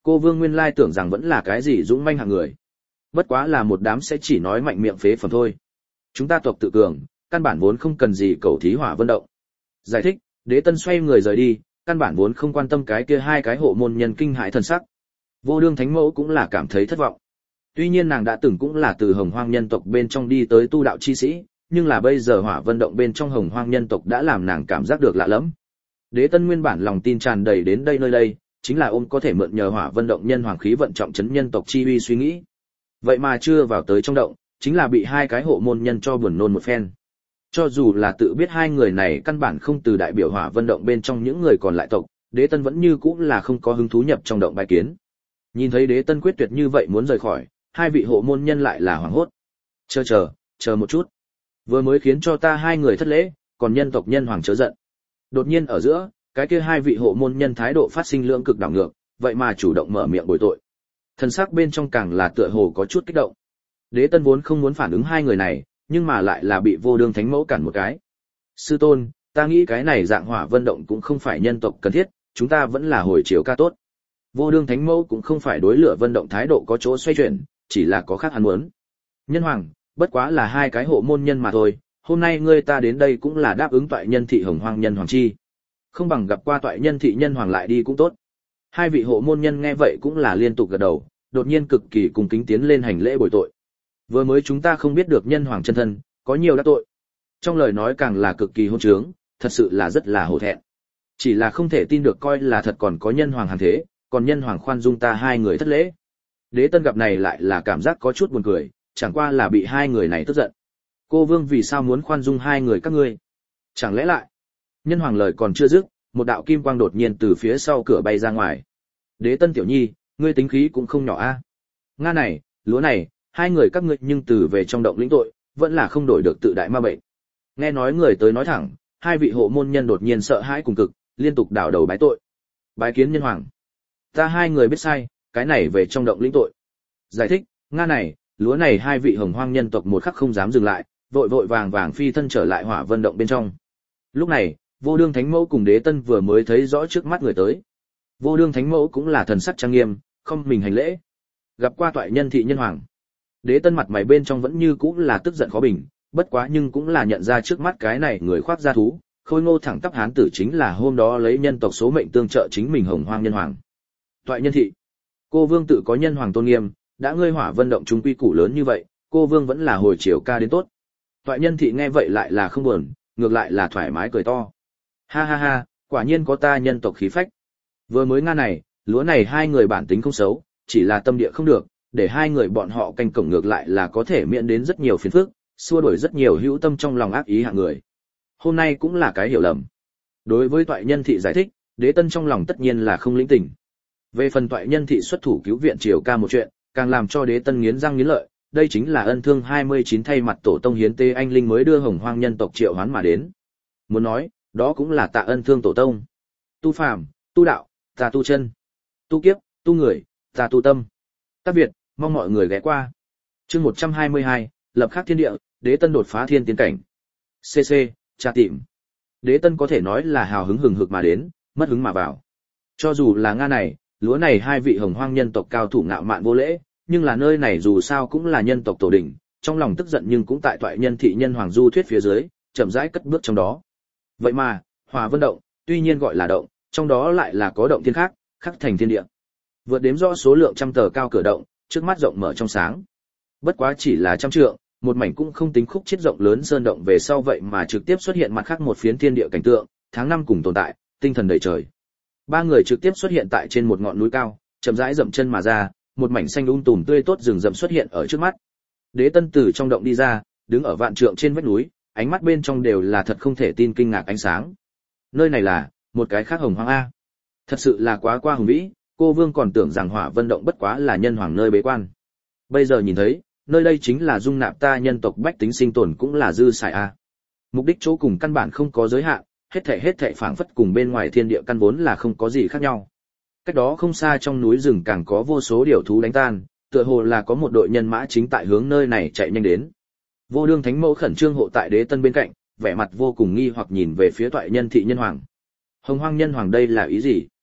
A: Cô Vương nguyên lai tưởng rằng vẫn là cái gì dũng manh hạng người. Bất quá là một đám sẽ chỉ nói mạnh miệng phế phẩm thôi. Chúng ta tộc tự cường, căn bản vốn không cần gì cầu thí hỏa vận động. Giải thích, Đế Tân xoay người rời đi, căn bản vốn không quan tâm cái kia hai cái hộ môn nhân kinh hãi thần sắc. Vô Đương Thánh Mẫu cũng là cảm thấy thất vọng. Tuy nhiên nàng đã từng cũng là từ Hồng Hoang nhân tộc bên trong đi tới tu đạo chi sĩ, nhưng là bây giờ hỏa vận động bên trong Hồng Hoang nhân tộc đã làm nàng cảm giác được lạ lẫm. Đế Tân nguyên bản lòng tin tràn đầy đến đây nơi đây, chính là ôm có thể mượn nhờ hỏa vận động nhân hoàng khí vận trọng trấn nhân tộc chi uy suy nghĩ. Vậy mà chưa vào tới trong động, chính là bị hai cái hộ môn nhân cho buồn nôn một phen. Cho dù là tự biết hai người này căn bản không từ đại biểu hỏa vận động bên trong những người còn lại tộc, Đế Tân vẫn như cũ là không có hứng thú nhập trong động bài kiến. Nhìn thấy Đế Tân quyết tuyệt như vậy muốn rời khỏi, hai vị hộ môn nhân lại là hoảng hốt. Chờ chờ, chờ một chút. Vừa mới khiến cho ta hai người thất lễ, còn nhân tộc nhân hoàng chớ giận. Đột nhiên ở giữa, cái kia hai vị hộ môn nhân thái độ phát sinh lưỡng cực đảo ngược, vậy mà chủ động mở miệng bồi tội. Thần sắc bên trong càng là tựa hồ có chút kích động. Đế Tân vốn không muốn phản ứng hai người này, nhưng mà lại là bị Vô Đương Thánh Mẫu cản một cái. Sư tôn, ta nghĩ cái này dạng hỏa vận động cũng không phải nhân tộc cần thiết, chúng ta vẫn là hồi chiều ca tốt. Vô Đương Thánh Mẫu cũng không phải đối lửa vận động thái độ có chỗ xoay chuyển, chỉ là có khác hắn muốn. Nhân hoàng, bất quá là hai cái hộ môn nhân mà thôi, hôm nay ngươi ta đến đây cũng là đáp ứng toại nhân thị Hồng Hoang nhân hoàng chi. Không bằng gặp qua toại nhân thị nhân hoàng lại đi cũng tốt. Hai vị hộ môn nhân nghe vậy cũng là liên tục gật đầu, đột nhiên cực kỳ cung kính tiến lên hành lễ bồi tội. Vừa mới chúng ta không biết được nhân hoàng chân thân, có nhiều đắc tội. Trong lời nói càng là cực kỳ hôn trướng, thật sự là rất là hổ thẹn. Chỉ là không thể tin được coi là thật còn có nhân hoàng hàn thế, còn nhân hoàng khoan dung ta hai người thất lễ. Đế Tân gặp này lại là cảm giác có chút buồn cười, chẳng qua là bị hai người này tức giận. Cô Vương vì sao muốn khoan dung hai người các ngươi? Chẳng lẽ lại? Nhân hoàng lời còn chưa dứt, một đạo kim quang đột nhiên từ phía sau cửa bay ra ngoài. Đế Tân tiểu nhi, ngươi tính khí cũng không nhỏ a. À? Nga này, lúa này, hai người các ngươi nhưng từ về trong động lĩnh tội, vẫn là không đổi được tự đại ma bệnh. Nghe nói người tới nói thẳng, hai vị hộ môn nhân đột nhiên sợ hãi cùng cực, liên tục đảo đầu bái tội. Bái kiến nhân hoàng. Ta hai người biết sai, cái này về trong động lĩnh tội. Giải thích, Nga này, lúa này hai vị Hồng Hoang nhân tộc một khắc không dám dừng lại, vội vội vàng vàng phi thân trở lại hỏa vận động bên trong. Lúc này, Vô Đương Thánh Mẫu cùng Đế Tân vừa mới thấy rõ trước mắt người tới. Vô Đương Thánh Mẫu cũng là thần sắc trang nghiêm, không mình hành lễ. Gặp qua toại nhân thị nhân hoàng. Đế Tân mặt mày bên trong vẫn như cũ là tức giận khó bình, bất quá nhưng cũng là nhận ra trước mắt cái này người khoác da thú, khôi ngô thẳng tắp hán tử chính là hôm đó lấy nhân tộc số mệnh tương trợ chính mình Hồng Hoang nhân hoàng. Toại nhân thị, cô Vương tự có nhân hoàng tôn nghiêm, đã ngươi hỏa vận động chúng quy củ lớn như vậy, cô Vương vẫn là hồi chiều ca đến tốt. Toại nhân thị nghe vậy lại là không buồn, ngược lại là thoải mái cười to. Ha ha ha, quả nhiên có ta nhân tộc khí phách. Vừa mới nga này, lúa này hai người bản tính không xấu, chỉ là tâm địa không được, để hai người bọn họ canh cổng ngược lại là có thể miễn đến rất nhiều phiền phức, xua đuổi rất nhiều hữu tâm trong lòng ác ý hạng người. Hôm nay cũng là cái hiểu lầm. Đối với toại nhân thị giải thích, Đế Tân trong lòng tất nhiên là không lĩnh tỉnh. Về phần toại nhân thị xuất thủ cứu viện triều ca một chuyện, càng làm cho Đế Tân nghiến răng nghiến lợi, đây chính là ân thương hai mươi chín thay mặt tổ tông hiến tế anh linh mới đưa Hồng Hoang nhân tộc triệu hoán mà đến. Muốn nói, đó cũng là tạ ân thương tổ tông. Tu phàm, tu đạo, ta tu chân. Tu kiếp, tu người, ta tu tâm. Tác Việt, mong mọi người ghé qua. Chương một trăm hai mươi hai, lập khắc thiên địa, Đế Tân đột phá thiên tiến cảnh. xê xê, tra tìm. Đế Tân có thể nói là hào hứng hừng hực mà đến, mất hứng mà vào. Cho dù là Nga này, lúa này hai vị Hồng Hoang nhân tộc cao thủ ngạo mạn vô lễ, nhưng là nơi này dù sao cũng là nhân tộc tổ đỉnh, trong lòng tức giận nhưng cũng tại toại nhân thị nhân hoàng du thuyết phía dưới, chậm rãi cất bước trong đó. Vậy mà, hỏa vận động, tuy nhiên gọi là động, trong đó lại là có động thiên khác, khắc thành thiên địa. Vượt đếm rõ số lượng trăm tờ cao cửa động, trước mắt rộng mở trong sáng. Bất quá chỉ là trăm trượng, một mảnh cũng không tính khúc chết rộng lớn sơn động về sau vậy mà trực tiếp xuất hiện mặt khác một phiến thiên địa cảnh tượng, tháng năm cùng tồn tại, tinh thần đầy trời. Ba người trực tiếp xuất hiện tại trên một ngọn núi cao, chậm rãi dậm chân mà ra, một mảnh xanh um tùm tươi tốt rừng rậm xuất hiện ở trước mắt. Đế Tân từ trong động đi ra, đứng ở vạn trượng trên vách núi, ánh mắt bên trong đều là thật không thể tin kinh ngạc ánh sáng. Nơi này là một cái khác Hồng Hoang a. Thật sự là quá qua hùng vĩ, cô Vương còn tưởng rằng hỏa vận động bất quá là nhân hoàng nơi bế quan. Bây giờ nhìn thấy, nơi đây chính là dung nạp ta nhân tộc bách tính sinh tồn cũng là dư xài a. Mục đích chỗ cùng căn bản không có giới hạn, hết thảy hết thảy phảng phất cùng bên ngoài thiên địa căn vốn là không có gì khác nhau. Cách đó không xa trong núi rừng càng có vô số điểu thú đánh tan, tựa hồ là có một đội nhân mã chính tại hướng nơi này chạy nhanh đến. Vô Đương Thánh Mẫu khẩn trương hộ tại Đế Tân bên cạnh, vẻ mặt vô cùng nghi hoặc nhìn về phía toại nhân thị nhân hoàng. Hồng Hoang nhân hoàng đây là ý gì?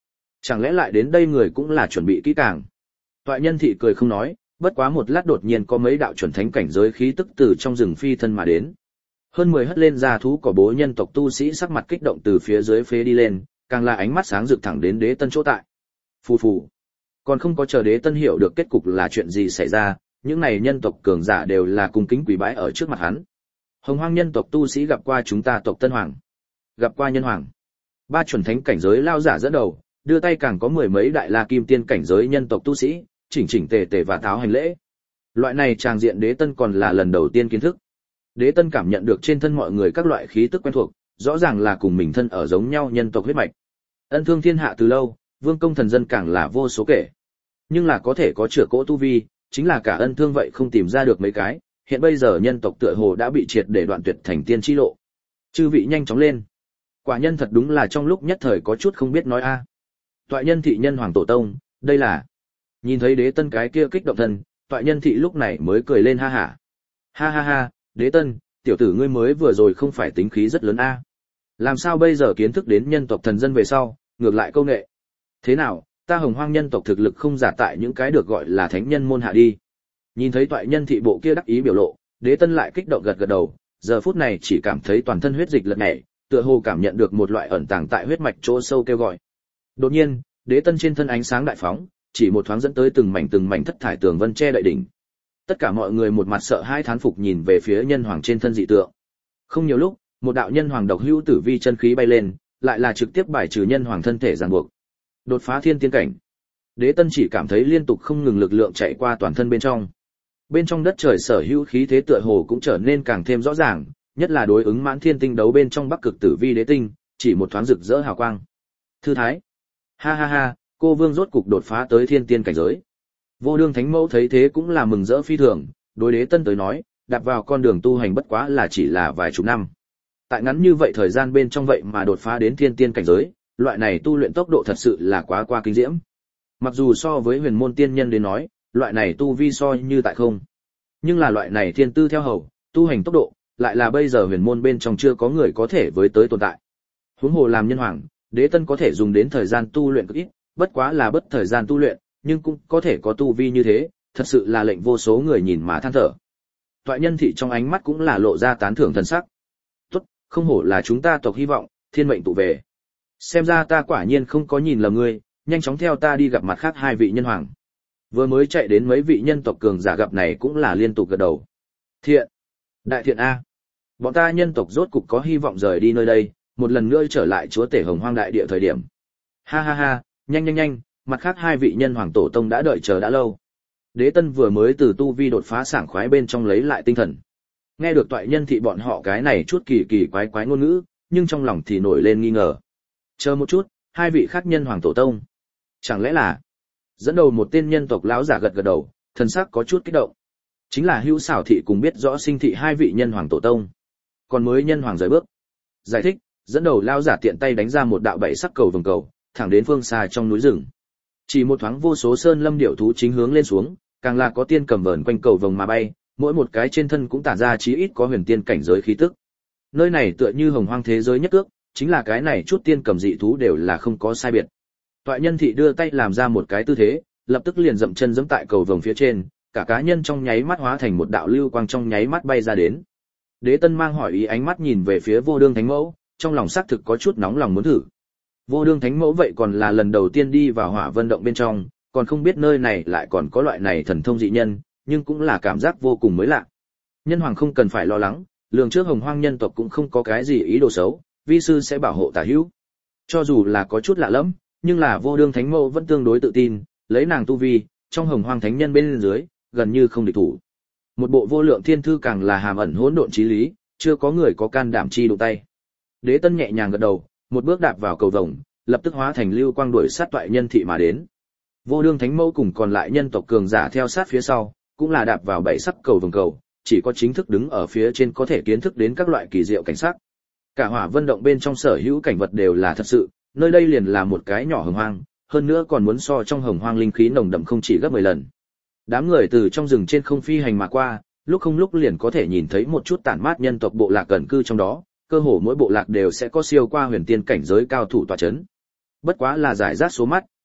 A: Chẳng lẽ lại đến đây người cũng là chuẩn bị kỹ càng? Toại Nhân Thị cười không nói, bất quá một lát đột nhiên có mấy đạo chuẩn thánh cảnh giới khí tức từ trong rừng phi thân mà đến. Hơn mười hất lên ra thú cỏ bố nhân tộc tu sĩ sắc mặt kích động từ phía dưới phế đi lên, càng là ánh mắt sáng rực thẳng đến Đế Tân chỗ tại. Phù phù. Còn không có chờ Đế Tân hiểu được kết cục là chuyện gì xảy ra, những này nhân tộc cường giả đều là cung kính quỳ bái ở trước mặt hắn. Hồng Hoang nhân tộc tu sĩ gặp qua chúng ta tộc Tân Hoàng, gặp qua nhân hoàng. Ba chuẩn thánh cảnh giới lao giả dẫn đầu, đưa tay càng có mười mấy đại la kim tiên cảnh giới nhân tộc tu sĩ, chỉnh chỉnh tề tề và tháo hành lễ. Loại này tràng diện Đế Tân còn là lần đầu tiên kiến thức. Đế Tân cảm nhận được trên thân mọi người các loại khí tức quen thuộc, rõ ràng là cùng mình thân ở giống nhau nhân tộc huyết mạch. Ân thương thiên hạ từ lâu, vương công thần dân càng là vô số kể. Nhưng là có thể có chữa cỗ tu vi, chính là cả ân thương vậy không tìm ra được mấy cái, hiện bây giờ nhân tộc tựa hồ đã bị triệt để đoạn tuyệt thành tiên chi lộ. Chư vị nhanh chóng lên. Quả nhân thật đúng là trong lúc nhất thời có chút không biết nói a. À. Toại Nhân Thị nhân hoàng tổ tông, đây là. Nhìn thấy Đế Tân cái kia kích động thân, Toại Nhân Thị lúc này mới cười lên ha hả. Ha ha ha, Đế Tân, tiểu tử ngươi mới vừa rồi không phải tính khí rất lớn a? Làm sao bây giờ kiến thức đến nhân tộc thần dân về sau, ngược lại câu nệ? Thế nào, ta Hồng Hoang nhân tộc thực lực không giả tại những cái được gọi là thánh nhân môn hạ đi. Nhìn thấy Toại Nhân Thị bộ kia đắc ý biểu lộ, Đế Tân lại kích động gật gật đầu, giờ phút này chỉ cảm thấy toàn thân huyết dịch lật nhảy, tựa hồ cảm nhận được một loại ẩn tàng tại huyết mạch chỗ sâu kêu gọi. Đột nhiên, Đế Tân trên thân ánh sáng đại phóng, chỉ một thoáng dẫn tới từng mảnh từng mảnh thất thải tường vân che đậy đỉnh. Tất cả mọi người một mặt sợ hãi thán phục nhìn về phía nhân hoàng trên thân dị tượng. Không nhiều lúc, một đạo nhân hoàng độc hữu tử vi chân khí bay lên, lại là trực tiếp bài trừ nhân hoàng thân thể ràng buộc. Đột phá thiên tiên cảnh. Đế Tân chỉ cảm thấy liên tục không ngừng lực lượng chạy qua toàn thân bên trong. Bên trong đất trời sở hữu khí thế tựa hồ cũng trở nên càng thêm rõ ràng, nhất là đối ứng mãn thiên tinh đấu bên trong Bắc Cực Tử Vi Đế tinh, chỉ một thoáng rực rỡ hào quang. Thư thái. Ha ha ha, cô vương rốt cục đột phá tới thiên tiên cảnh giới. Vô Đương Thánh Mẫu thấy thế cũng là mừng rỡ phi thường, đối Đế Tân tới nói, đạp vào con đường tu hành bất quá là chỉ là vài chục năm. Tại ngắn như vậy thời gian bên trong vậy mà đột phá đến thiên tiên cảnh giới, loại này tu luyện tốc độ thật sự là quá qua kinh diễm. Mặc dù so với huyền môn tiên nhân đến nói, loại này tu vi so như tại không. Nhưng là loại này thiên tư theo hầu, tu hành tốc độ, lại là bây giờ huyền môn bên trong chưa có người có thể với tới tồn tại. Huống hồ làm nhân hoàng, Đế Tân có thể dùng đến thời gian tu luyện cực ít, bất quá là bất thời gian tu luyện, nhưng cũng có thể có tu vi như thế, thật sự là lệnh vô số người nhìn mà than thở. Toại Nhân Thị trong ánh mắt cũng là lộ ra tán thưởng thần sắc. Tốt, không hổ là chúng ta tộc hy vọng, thiên mệnh tụ về. Xem ra ta quả nhiên không có nhìn lầm ngươi, nhanh chóng theo ta đi gặp mặt khác hai vị nhân hoàng. Vừa mới chạy đến mấy vị nhân tộc cường giả gặp này cũng là liên tục gật đầu. Thiện, đại thiện a, bọn ta nhân tộc rốt cục có hy vọng rời đi nơi đây, một lần nữa trở lại chúa tể Hồng Hoang đại địa thời điểm. Ha ha ha, nhanh nhanh nhanh, mặt khác hai vị nhân hoàng tổ tông đã đợi chờ đã lâu. Đế Tân vừa mới từ tu vi đột phá sảng khoái bên trong lấy lại tinh thần. Nghe được Toại Nhân Thị bọn họ cái này chút kỳ kỳ quái quái ngôn ngữ, nhưng trong lòng thì nổi lên nghi ngờ. Chờ một chút, hai vị khác nhân hoàng tổ tông, chẳng lẽ là? Dẫn đầu một tên nhân tộc lão giả gật gật đầu, thần sắc có chút kích động. Chính là Hữu Xảo Thị cùng biết rõ Sinh Thị hai vị nhân hoàng tổ tông. Còn mới nhân hoàng rời bước. Giải thích, dẫn đầu lão giả tiện tay đánh ra một đạo bảy sắc cầu vồng cầu, thẳng đến phương xa trong núi rừng. Chỉ một thoáng vô số sơn lâm điểu thú chính hướng lên xuống, càng là có tiên cầm vờn quanh cầu vồng mà bay, mỗi một cái trên thân cũng tản ra chí ít có huyền tiên cảnh giới khí tức. Nơi này tựa như Hồng Hoang thế giới nhất cước, chính là cái này chút tiên cầm dị thú đều là không có sai biệt. Toại Nhân Thị đưa tay làm ra một cái tư thế, lập tức liền dậm chân giẫm tại cầu vồng phía trên, cả cá nhân trong nháy mắt hóa thành một đạo lưu quang trong nháy mắt bay ra đến. Đế Tân mang hỏi ý ánh mắt nhìn về phía Vô Đương Thánh Mẫu, trong lòng xác thực có chút nóng lòng muốn thử. Vô Đương Thánh Mẫu vậy còn là lần đầu tiên đi vào Hỏa Vân động bên trong, còn không biết nơi này lại còn có loại này thần thông dị nhân, nhưng cũng là cảm giác vô cùng mới lạ. Nhân hoàng không cần phải lo lắng, lường trước Hồng Hoang nhân tộc cũng không có cái gì ý đồ xấu, vi sư sẽ bảo hộ tả hữu. Cho dù là có chút lạ lẫm, nhưng là Vô Đương Thánh Mẫu vẫn tương đối tự tin, lấy nàng tu vi, trong Hồng Hoang thánh nhân bên dưới, gần như không địch thủ. Một bộ vô lượng thiên thư càng là hàm ẩn hỗn độn chí lý, chưa có người có can đảm chi đụng tay. Đế Tân nhẹ nhàng gật đầu, một bước đạp vào cầu vồng, lập tức hóa thành lưu quang đuổi sát Toại Nhân Thị mà đến. Vô Đương Thánh Mẫu cùng còn lại nhân tộc cường giả theo sát phía sau, cũng là đạp vào bảy sắc cầu vồng cầu, chỉ có chính thức đứng ở phía trên có thể kiến thức đến các loại kỳ diệu cảnh sắc. Cả Hỏa Vân động bên trong sở hữu cảnh vật đều là thật sự, nơi đây liền là một cái nhỏ Hồng Hoang, hơn nữa còn muốn so trong Hồng Hoang linh khí nồng đậm không chỉ gấp mười lần. Đám người từ trong rừng trên không phi hành mà qua, lúc không lúc liền có thể nhìn thấy một chút tản mát nhân tộc bộ lạc gần cư trong đó, cơ hồ mỗi bộ lạc đều sẽ có siêu qua huyền tiên cảnh giới cao thủ tọa chấn. Bất quá là giải rác số mắt,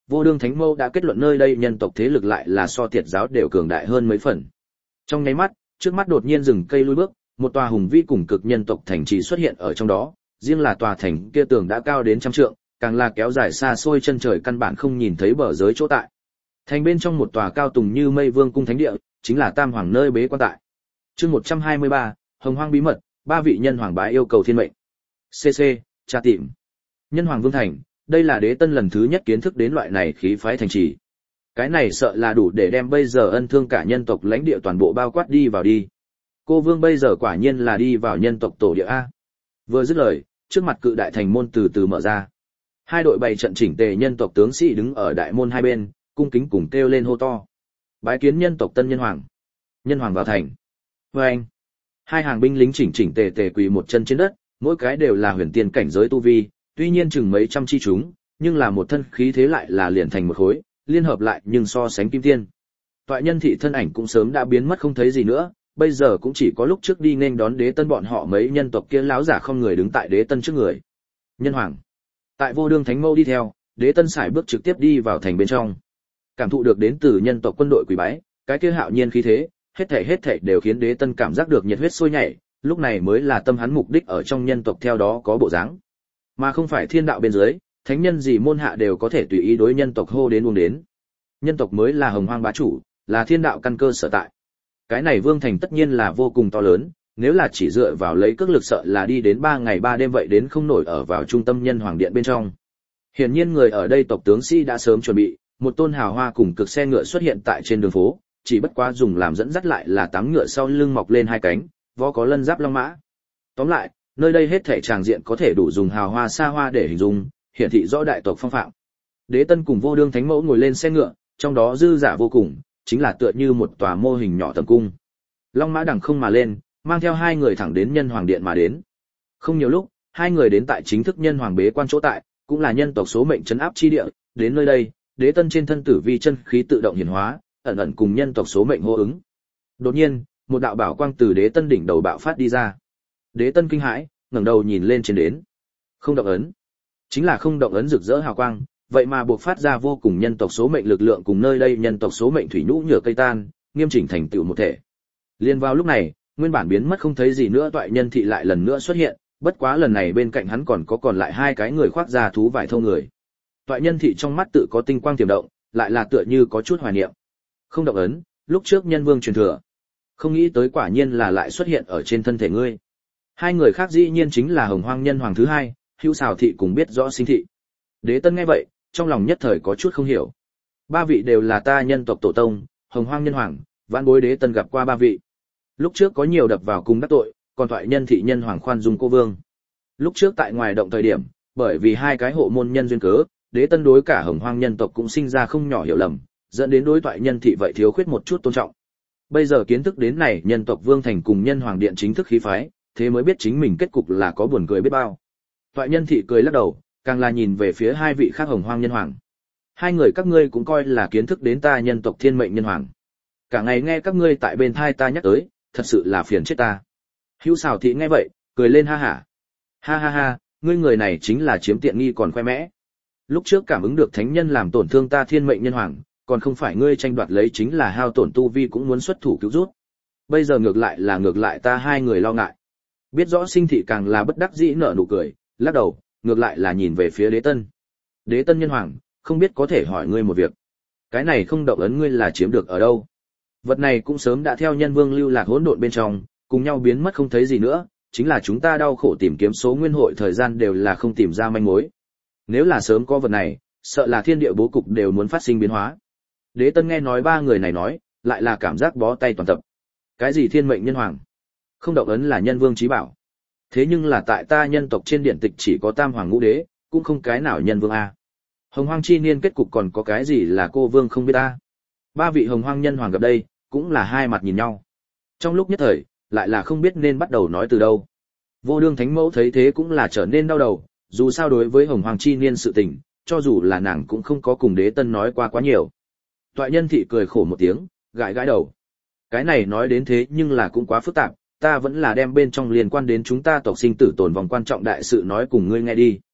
A: Vô Đương Thánh Mẫu đã kết luận nơi đây nhân tộc thế lực lại là so Tiệt giáo đều cường đại hơn mấy phần. Trong nháy mắt, trước mắt đột nhiên rừng cây lui bước, một tòa hùng vĩ cùng cực nhân tộc thành trì xuất hiện ở trong đó, riêng là tòa thành kia tường đã cao đến trăm trượng, càng là kéo dài xa xôi chân trời căn bản không nhìn thấy bờ giới chỗ tại. Thành bên trong một tòa cao tùng như mây vương cung thánh địa, chính là Tam Hoàng nơi bế quan tại. Chương một trăm hai mươi ba, Hồng Hoang bí mật, ba vị nhân hoàng bái yêu cầu thiên mệnh. xê xê, tra tìm. Nhân hoàng vương thành, đây là Đế Tân lần thứ nhất kiến thức đến loại này khí phái thành trì. Cái này sợ là đủ để đem bây giờ ân thương cả nhân tộc lãnh địa toàn bộ bao quát đi vào đi. Cô vương bây giờ quả nhiên là đi vào nhân tộc tổ địa a. Vừa dứt lời, trước mặt cự đại thành môn từ từ mở ra. Hai đội bày trận chỉnh tề nhân tộc tướng sĩ đứng ở đại môn hai bên, cung kính cùng kêu lên hô to. Bái kiến nhân tộc tân nhân hoàng. Nhân hoàng vào thành. Và anh. Hai hàng binh lính chỉnh chỉnh tề tề quỳ một chân trên đất, mỗi cái đều là huyền tiên cảnh giới tu vi, tuy nhiên chừng mấy trăm chi chúng, nhưng là một thân khí thế lại là liền thành một khối, liên hợp lại nhưng so sánh kim tiên. Toại nhân thị thân ảnh cũng sớm đã biến mất không thấy gì nữa, bây giờ cũng chỉ có lúc trước đi nên đón Đế Tân bọn họ mấy nhân tộc kia láo giả không người đứng tại Đế Tân trước người. Nhân hoàng. Tại Vô Đương Thánh Mẫu đi theo, Đế Tân sải bước trực tiếp đi vào thành bên trong. Cảm thụ được đến từ nhân tộc quân đội quỳ bái, cái kia hạo nhiên khí thế, hết thảy hết thảy đều khiến Đế Tân cảm giác được nhiệt huyết sôi nhảy, lúc này mới là tâm hắn mục đích ở trong nhân tộc theo đó có bộ dáng, mà không phải thiên đạo bên dưới, thánh nhân gì môn hạ đều có thể tùy ý đối nhân tộc hô đến uống đến. Nhân tộc mới là Hồng Hoang bá chủ, là thiên đạo căn cơ sở tại. Cái này vương thành tất nhiên là vô cùng to lớn, nếu là chỉ dựa vào lấy cước lực sợ là đi đến ba ngày ba đêm vậy đến không nổi ở vào trung tâm nhân hoàng điện bên trong. Hiển nhiên người ở đây tộc tướng sĩ đã sớm chuẩn bị, một tôn hào hoa cùng cực xe ngựa xuất hiện tại trên đường phố, chỉ bất quá dùng làm dẫn dắt lại là tám ngựa sau lưng mọc lên hai cánh, vó có lân giáp long mã. Tóm lại, nơi đây hết thảy tràng diện có thể đủ dùng hào hoa xa hoa để hình dung, hiển thị rõ đại tộc phong phạm. Đế Tân cùng Vô Đương Thánh Mẫu ngồi lên xe ngựa, trong đó dư giả vô cùng, chính là tựa như một tòa mô hình nhỏ tầm cung. Long mã đằng không mà lên, mang theo hai người thẳng đến nhân hoàng điện mà đến. Không nhiều lúc, hai người đến tại chính thức nhân hoàng bế quan chỗ tại, cũng là nhân tộc số mệnh trấn áp chi địa, đến nơi đây, Đế Tân trên thân tử vi chân khí tự động hiển hóa, ẩn ẩn cùng nhân tộc số mệnh hô ứng. Đột nhiên, một đạo bảo quang từ Đế Tân đỉnh đầu bạo phát đi ra. Đế Tân kinh hãi, ngẩng đầu nhìn lên trên đến. Không động ấn, chính là không động ấn rực rỡ hào quang, vậy mà buộc phát ra vô cùng nhân tộc số mệnh lực lượng cùng nơi đây nhân tộc số mệnh thủy nhũ nhựa cây tan, nghiêm chỉnh thành tựu một thể. Liên vào lúc này, nguyên bản biến mất không thấy gì nữa toại nhân thị lại lần nữa xuất hiện, bất quá lần này bên cạnh hắn còn có còn lại hai cái người khoác da thú vải thâu người. Toại nhân thị trong mắt tự có tinh quang tiềm động, lại là tựa như có chút hoài niệm. Không động ấn, lúc trước nhân vương truyền thừa, không nghĩ tới quả nhiên là lại xuất hiện ở trên thân thể ngươi. Hai người khác dĩ nhiên chính là Hồng Hoang nhân hoàng thứ hai, Hữu Sào thị cùng biết rõ Sinh thị. Đế Tân nghe vậy, trong lòng nhất thời có chút không hiểu. Ba vị đều là ta nhân tộc tổ tông, Hồng Hoang nhân hoàng, vãn bối Đế Tân gặp qua ba vị. Lúc trước có nhiều đập vào cùng đắc tội, còn thoại nhân thị nhân hoàng khoan dung cô vương. Lúc trước tại ngoài động thời điểm, bởi vì hai cái hộ môn nhân duyên cớ, Đế Tân đối cả Hồng Hoang nhân tộc cũng sinh ra không nhỏ hiểu lầm, dẫn đến đối thoại nhân thị vậy thiếu khuyết một chút tôn trọng. Bây giờ kiến thức đến này, nhân tộc vương thành cùng nhân hoàng điện chính thức khí phái, thế mới biết chính mình kết cục là có buồn cười biết bao. Thoại nhân thị cười lắc đầu, càng là nhìn về phía hai vị khác Hồng Hoang nhân hoàng. Hai người các ngươi cũng coi là kiến thức đến ta nhân tộc thiên mệnh nhân hoàng. Cả ngày nghe các ngươi tại bên thai ta nhắc tới, thật sự là phiền chết ta. Hữu Sào thị nghe vậy, cười lên ha hả. Ha ha ha, ngươi người này chính là chiếm tiện nghi còn khoe mẽ. Lúc trước cảm ứng được thánh nhân làm tổn thương ta thiên mệnh nhân hoàng, còn không phải ngươi tranh đoạt lấy chính là hao tổn tu vi cũng muốn xuất thủ cứu rút. Bây giờ ngược lại là ngược lại ta hai người lo ngại. Biết rõ Sinh thị càng là bất đắc dĩ nở nụ cười, lắc đầu, ngược lại là nhìn về phía Đế Tân. Đế Tân nhân hoàng, không biết có thể hỏi ngươi một việc. Cái này không động ấn ngươi là chiếm được ở đâu? Vật này cũng sớm đã theo nhân vương lưu lạc hỗn độn bên trong, cùng nhau biến mất không thấy gì nữa, chính là chúng ta đau khổ tìm kiếm số nguyên hội thời gian đều là không tìm ra manh mối. Nếu là sớm có vật này, sợ là thiên địa bố cục đều muốn phát sinh biến hóa. Đế Tân nghe nói ba người này nói, lại là cảm giác bó tay toàn tập. Cái gì thiên mệnh nhân hoàng? Không động ấn là nhân vương chí bảo. Thế nhưng là tại ta nhân tộc trên điển tịch chỉ có tam hoàng ngũ đế, cũng không cái nào nhân vương a. Hồng Hoang chi niên kết cục còn có cái gì là cô vương không biết ta. Ba vị Hồng Hoang nhân hoàng gặp đây, cũng là hai mặt nhìn nhau. Trong lúc nhất thời, lại là không biết nên bắt đầu nói từ đâu. Vô Đương Thánh Mẫu thấy thế cũng là trở nên đau đầu, dù sao đối với Hồng Hoang chi niên sự tình, cho dù là nàng cũng không có cùng Đế Tân nói qua quá nhiều. Toại nhân thị cười khổ một tiếng, gãi gãi đầu. Cái này nói đến thế nhưng là cũng quá phức tạp, ta vẫn là đem bên trong liên quan đến chúng ta tộc sinh tử tồn vòng quan trọng đại sự nói cùng ngươi nghe đi.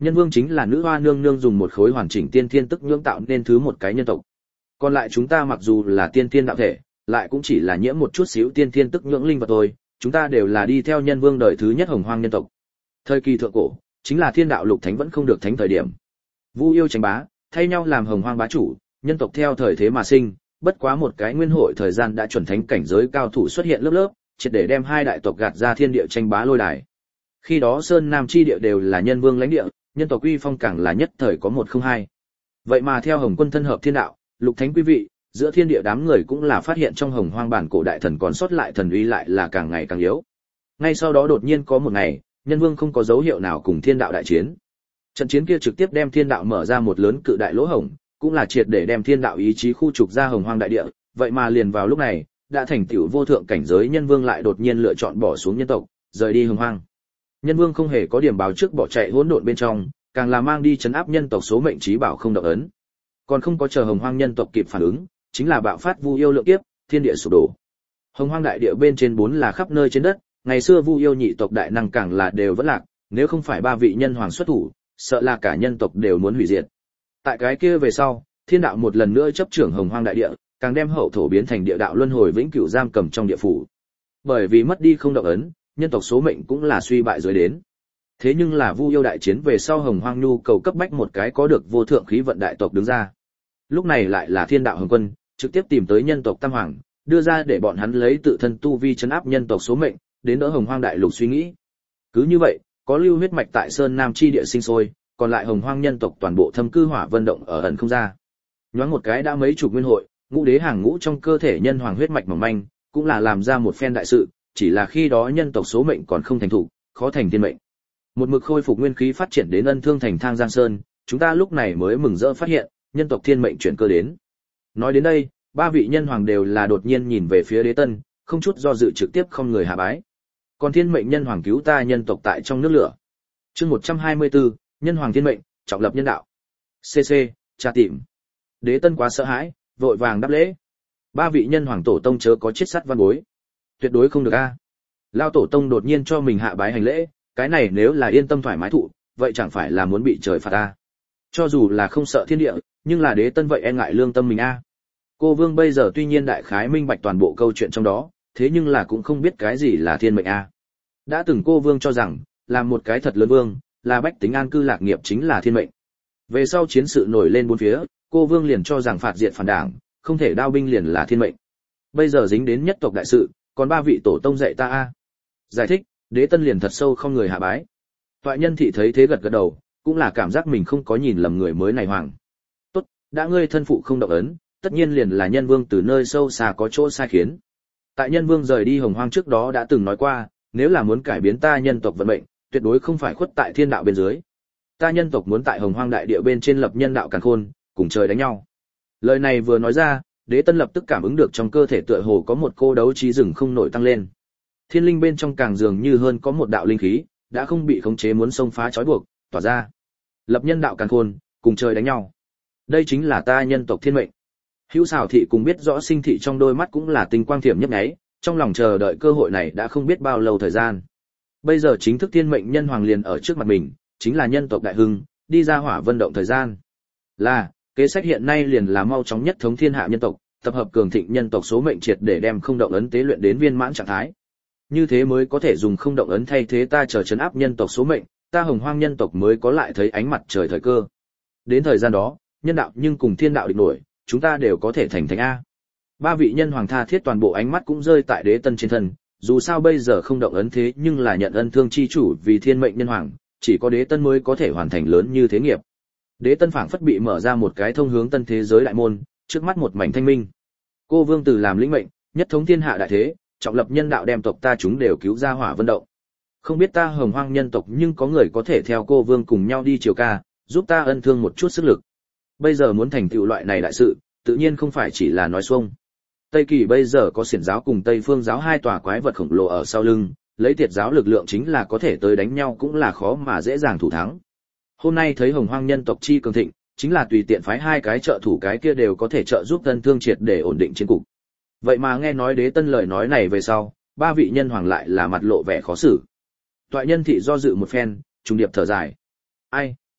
A: Nhân vương chính là nữ hoa nương nương dùng một khối hoàn chỉnh tiên thiên tức nhưỡng tạo nên thứ một cái nhân tộc. Còn lại chúng ta mặc dù là tiên thiên đạo thể, lại cũng chỉ là nhiễm một chút xíu tiên thiên tức nhưỡng linh vật thôi, chúng ta đều là đi theo nhân vương đời thứ nhất hồng hoang nhân tộc. Thời kỳ thượng cổ, chính là thiên đạo lục thánh vẫn không được thánh thời điểm. Vu yêu tranh bá, thay nhau làm hồng hoang bá chủ, nhân tộc theo thời thế mà sinh, bất quá một cái nguyên hội thời gian đã chuẩn thánh cảnh giới cao thủ xuất hiện lớp lớp, triệt để đem hai đại tộc gạt ra thiên địa tranh bá lôi đài. Khi đó sơn nam chi địa đều là nhân vương lãnh địa, nhân tộc uy phong càng là nhất thời có một không hai. Vậy mà theo Hồng Quân thân hợp thiên đạo, lục thánh quý vị, giữa thiên địa đám người cũng là phát hiện trong hồng hoang bản cổ đại thần còn sót lại thần uy lại là càng ngày càng yếu. Ngay sau đó đột nhiên có một ngày, nhân vương không có dấu hiệu nào cùng thiên đạo đại chiến. Trận chiến kia trực tiếp đem thiên đạo mở ra một lớn cự đại lỗ hổng, cũng là triệt để đem thiên đạo ý chí khu trục ra hồng hoang đại địa, vậy mà liền vào lúc này, đã thành tựu vô thượng cảnh giới nhân vương lại đột nhiên lựa chọn bỏ xuống nhân tộc, rời đi hồng hoang. Nhân vương không hề có điểm báo trước bỏ chạy hỗn độn bên trong, càng là mang đi trấn áp nhân tộc số mệnh trí bảo không động ấn. Còn không có chờ hồng hoang nhân tộc kịp phản ứng, chính là bạo phát vu yêu lượng kiếp, thiên địa sụp đổ. Hồng hoang đại địa bên trên bốn là khắp nơi trên đất, ngày xưa vu yêu nhị tộc đại năng càng là đều vẫn lạc, nếu không phải ba vị nhân hoàng xuất thủ, sợ là cả nhân tộc đều muốn hủy diệt. Tại cái kia về sau, thiên đạo một lần nữa chấp trưởng hồng hoang đại địa, càng đem hậu thổ biến thành địa đạo luân hồi vĩnh cửu giam cầm trong địa phủ. Bởi vì mất đi không động ấn, nhân tộc số mệnh cũng là suy bại rồi đến. Thế nhưng là vu yêu đại chiến về sau hồng hoang nhu cầu cấp bách một cái có được vô thượng khí vận đại tộc đứng ra. Lúc này lại là thiên đạo hồng quân, trực tiếp tìm tới nhân tộc tam hoàng, đưa ra để bọn hắn lấy tự thân tu vi trấn áp nhân tộc số mệnh, đến đỡ hồng hoang đại lục suy nghĩ. Cứ như vậy, có lưu huyết mạch tại sơn nam chi địa sinh sôi, còn lại hồng hoang nhân tộc toàn bộ thâm cư hỏa vân động ở ẩn không ra. Nhoáng một cái đã mấy chục nguyên hội, ngũ đế hàng ngũ trong cơ thể nhân hoàng huyết mạch mỏng manh, cũng là làm ra một phen đại sự, chỉ là khi đó nhân tộc số mệnh còn không thành thủ, khó thành thiên mệnh. Một mực khôi phục nguyên khí phát triển đến ân thương thành thang giang sơn, chúng ta lúc này mới mừng rỡ phát hiện, nhân tộc thiên mệnh chuyển cơ đến. Nói đến đây, ba vị nhân hoàng đều là đột nhiên nhìn về phía Đế Tân, không chút do dự trực tiếp không người hạ bái. Còn thiên mệnh nhân hoàng cứu ta nhân tộc tại trong nước lửa. Chương một trăm hai mươi tư, nhân hoàng thiên mệnh, trọng lập nhân đạo. xê xê, tra tìm. Đế Tân quá sợ hãi, vội vàng đáp lễ. Ba vị nhân hoàng tổ tông chớ có chết sắt văn bối. Tuyệt đối không được a. Lao tổ tông đột nhiên cho mình hạ bái hành lễ, cái này nếu là yên tâm thoải mái thụ, vậy chẳng phải là muốn bị trời phạt a. Cho dù là không sợ thiên địa, nhưng là Đế Tân vậy e ngại lương tâm mình a. Cô vương bây giờ tuy nhiên đại khái minh bạch toàn bộ câu chuyện trong đó, thế nhưng là cũng không biết cái gì là thiên mệnh a. Đã từng cô vương cho rằng, là một cái thật lớn vương, là bách tính an cư lạc nghiệp chính là thiên mệnh. Về sau chiến sự nổi lên bốn phía, cô vương liền cho rằng phạt diệt phản đảng, không thể đao binh liền là thiên mệnh. Bây giờ dính đến nhất tộc đại sự, còn ba vị tổ tông dạy ta a. Giải thích, Đế Tân liền thật sâu không người hạ bái. Toại nhân thị thấy thế gật gật đầu, cũng là cảm giác mình không có nhìn lầm người mới này hoàng. Tốt, đã ngươi thân phụ không động ấn, tất nhiên liền là nhân vương từ nơi sâu xa có chỗ sai khiến. Tại nhân vương rời đi hồng hoang trước đó đã từng nói qua, nếu là muốn cải biến ta nhân tộc vận mệnh, tuyệt đối không phải khuất tại thiên đạo bên dưới. Ta nhân tộc muốn tại hồng hoang đại địa bên trên lập nhân đạo càn khôn, cùng trời đánh nhau. Lời này vừa nói ra, Đế Tân lập tức cảm ứng được trong cơ thể tựa hồ có một cô đấu trí rừng không nổi tăng lên. Thiên linh bên trong càng dường như hơn có một đạo linh khí, đã không bị khống chế muốn xông phá trói buộc, tỏa ra. Lập nhân đạo càn khôn, cùng trời đánh nhau. Đây chính là ta nhân tộc thiên mệnh. Hữu Xảo thị cùng biết rõ Sinh thị trong đôi mắt cũng là tinh quang thiểm nhấp nháy, trong lòng chờ đợi cơ hội này đã không biết bao lâu thời gian. Bây giờ chính thức thiên mệnh nhân hoàng liền ở trước mặt mình, chính là nhân tộc đại hưng, đi ra hỏa vân động thời gian. Là, kế sách hiện nay liền là mau chóng nhất thống thiên hạ nhân tộc, tập hợp cường thịnh nhân tộc số mệnh triệt để đem không động ấn tế luyện đến viên mãn trạng thái. Như thế mới có thể dùng không động ấn thay thế ta chờ trấn áp nhân tộc số mệnh, ta hồng hoang nhân tộc mới có lại thấy ánh mặt trời thời cơ. Đến thời gian đó, nhân đạo nhưng cùng thiên đạo địch nổi, chúng ta đều có thể thành thánh a. Ba vị nhân hoàng tha thiết toàn bộ ánh mắt cũng rơi tại Đế Tân trên thân, dù sao bây giờ không động ấn thế nhưng là nhận ân thương chi chủ vì thiên mệnh nhân hoàng, chỉ có Đế Tân mới có thể hoàn thành lớn như thế nghiệp. Đế Tân phảng phất bị mở ra một cái thông hướng tân thế giới đại môn, trước mắt một mảnh thanh minh. Cô vương tử làm lĩnh mệnh, nhất thống thiên hạ đại thế, trọng lập nhân đạo đem tộc ta chúng đều cứu ra hỏa vân động. Không biết ta hồng hoang nhân tộc nhưng có người có thể theo cô vương cùng nhau đi chiều ca, giúp ta ân thương một chút sức lực. Bây giờ muốn thành tựu loại này đại sự, tự nhiên không phải chỉ là nói xuông. Tây Kỳ bây giờ có Xiển giáo cùng Tây Phương giáo hai tòa quái vật khổng lồ ở sau lưng, lấy Tiệt giáo lực lượng chính là có thể tới đánh nhau cũng là khó mà dễ dàng thủ thắng. Hôm nay thấy hồng hoang nhân tộc chi cường thịnh, chính là tùy tiện phái hai cái trợ thủ cái kia đều có thể trợ giúp tân thương triệt để ổn định chiến cục. Vậy mà nghe nói Đế Tân lời nói này về sau, ba vị nhân hoàng lại là mặt lộ vẻ khó xử. Toại nhân thị do dự một phen, trùng điệp thở dài. Ai,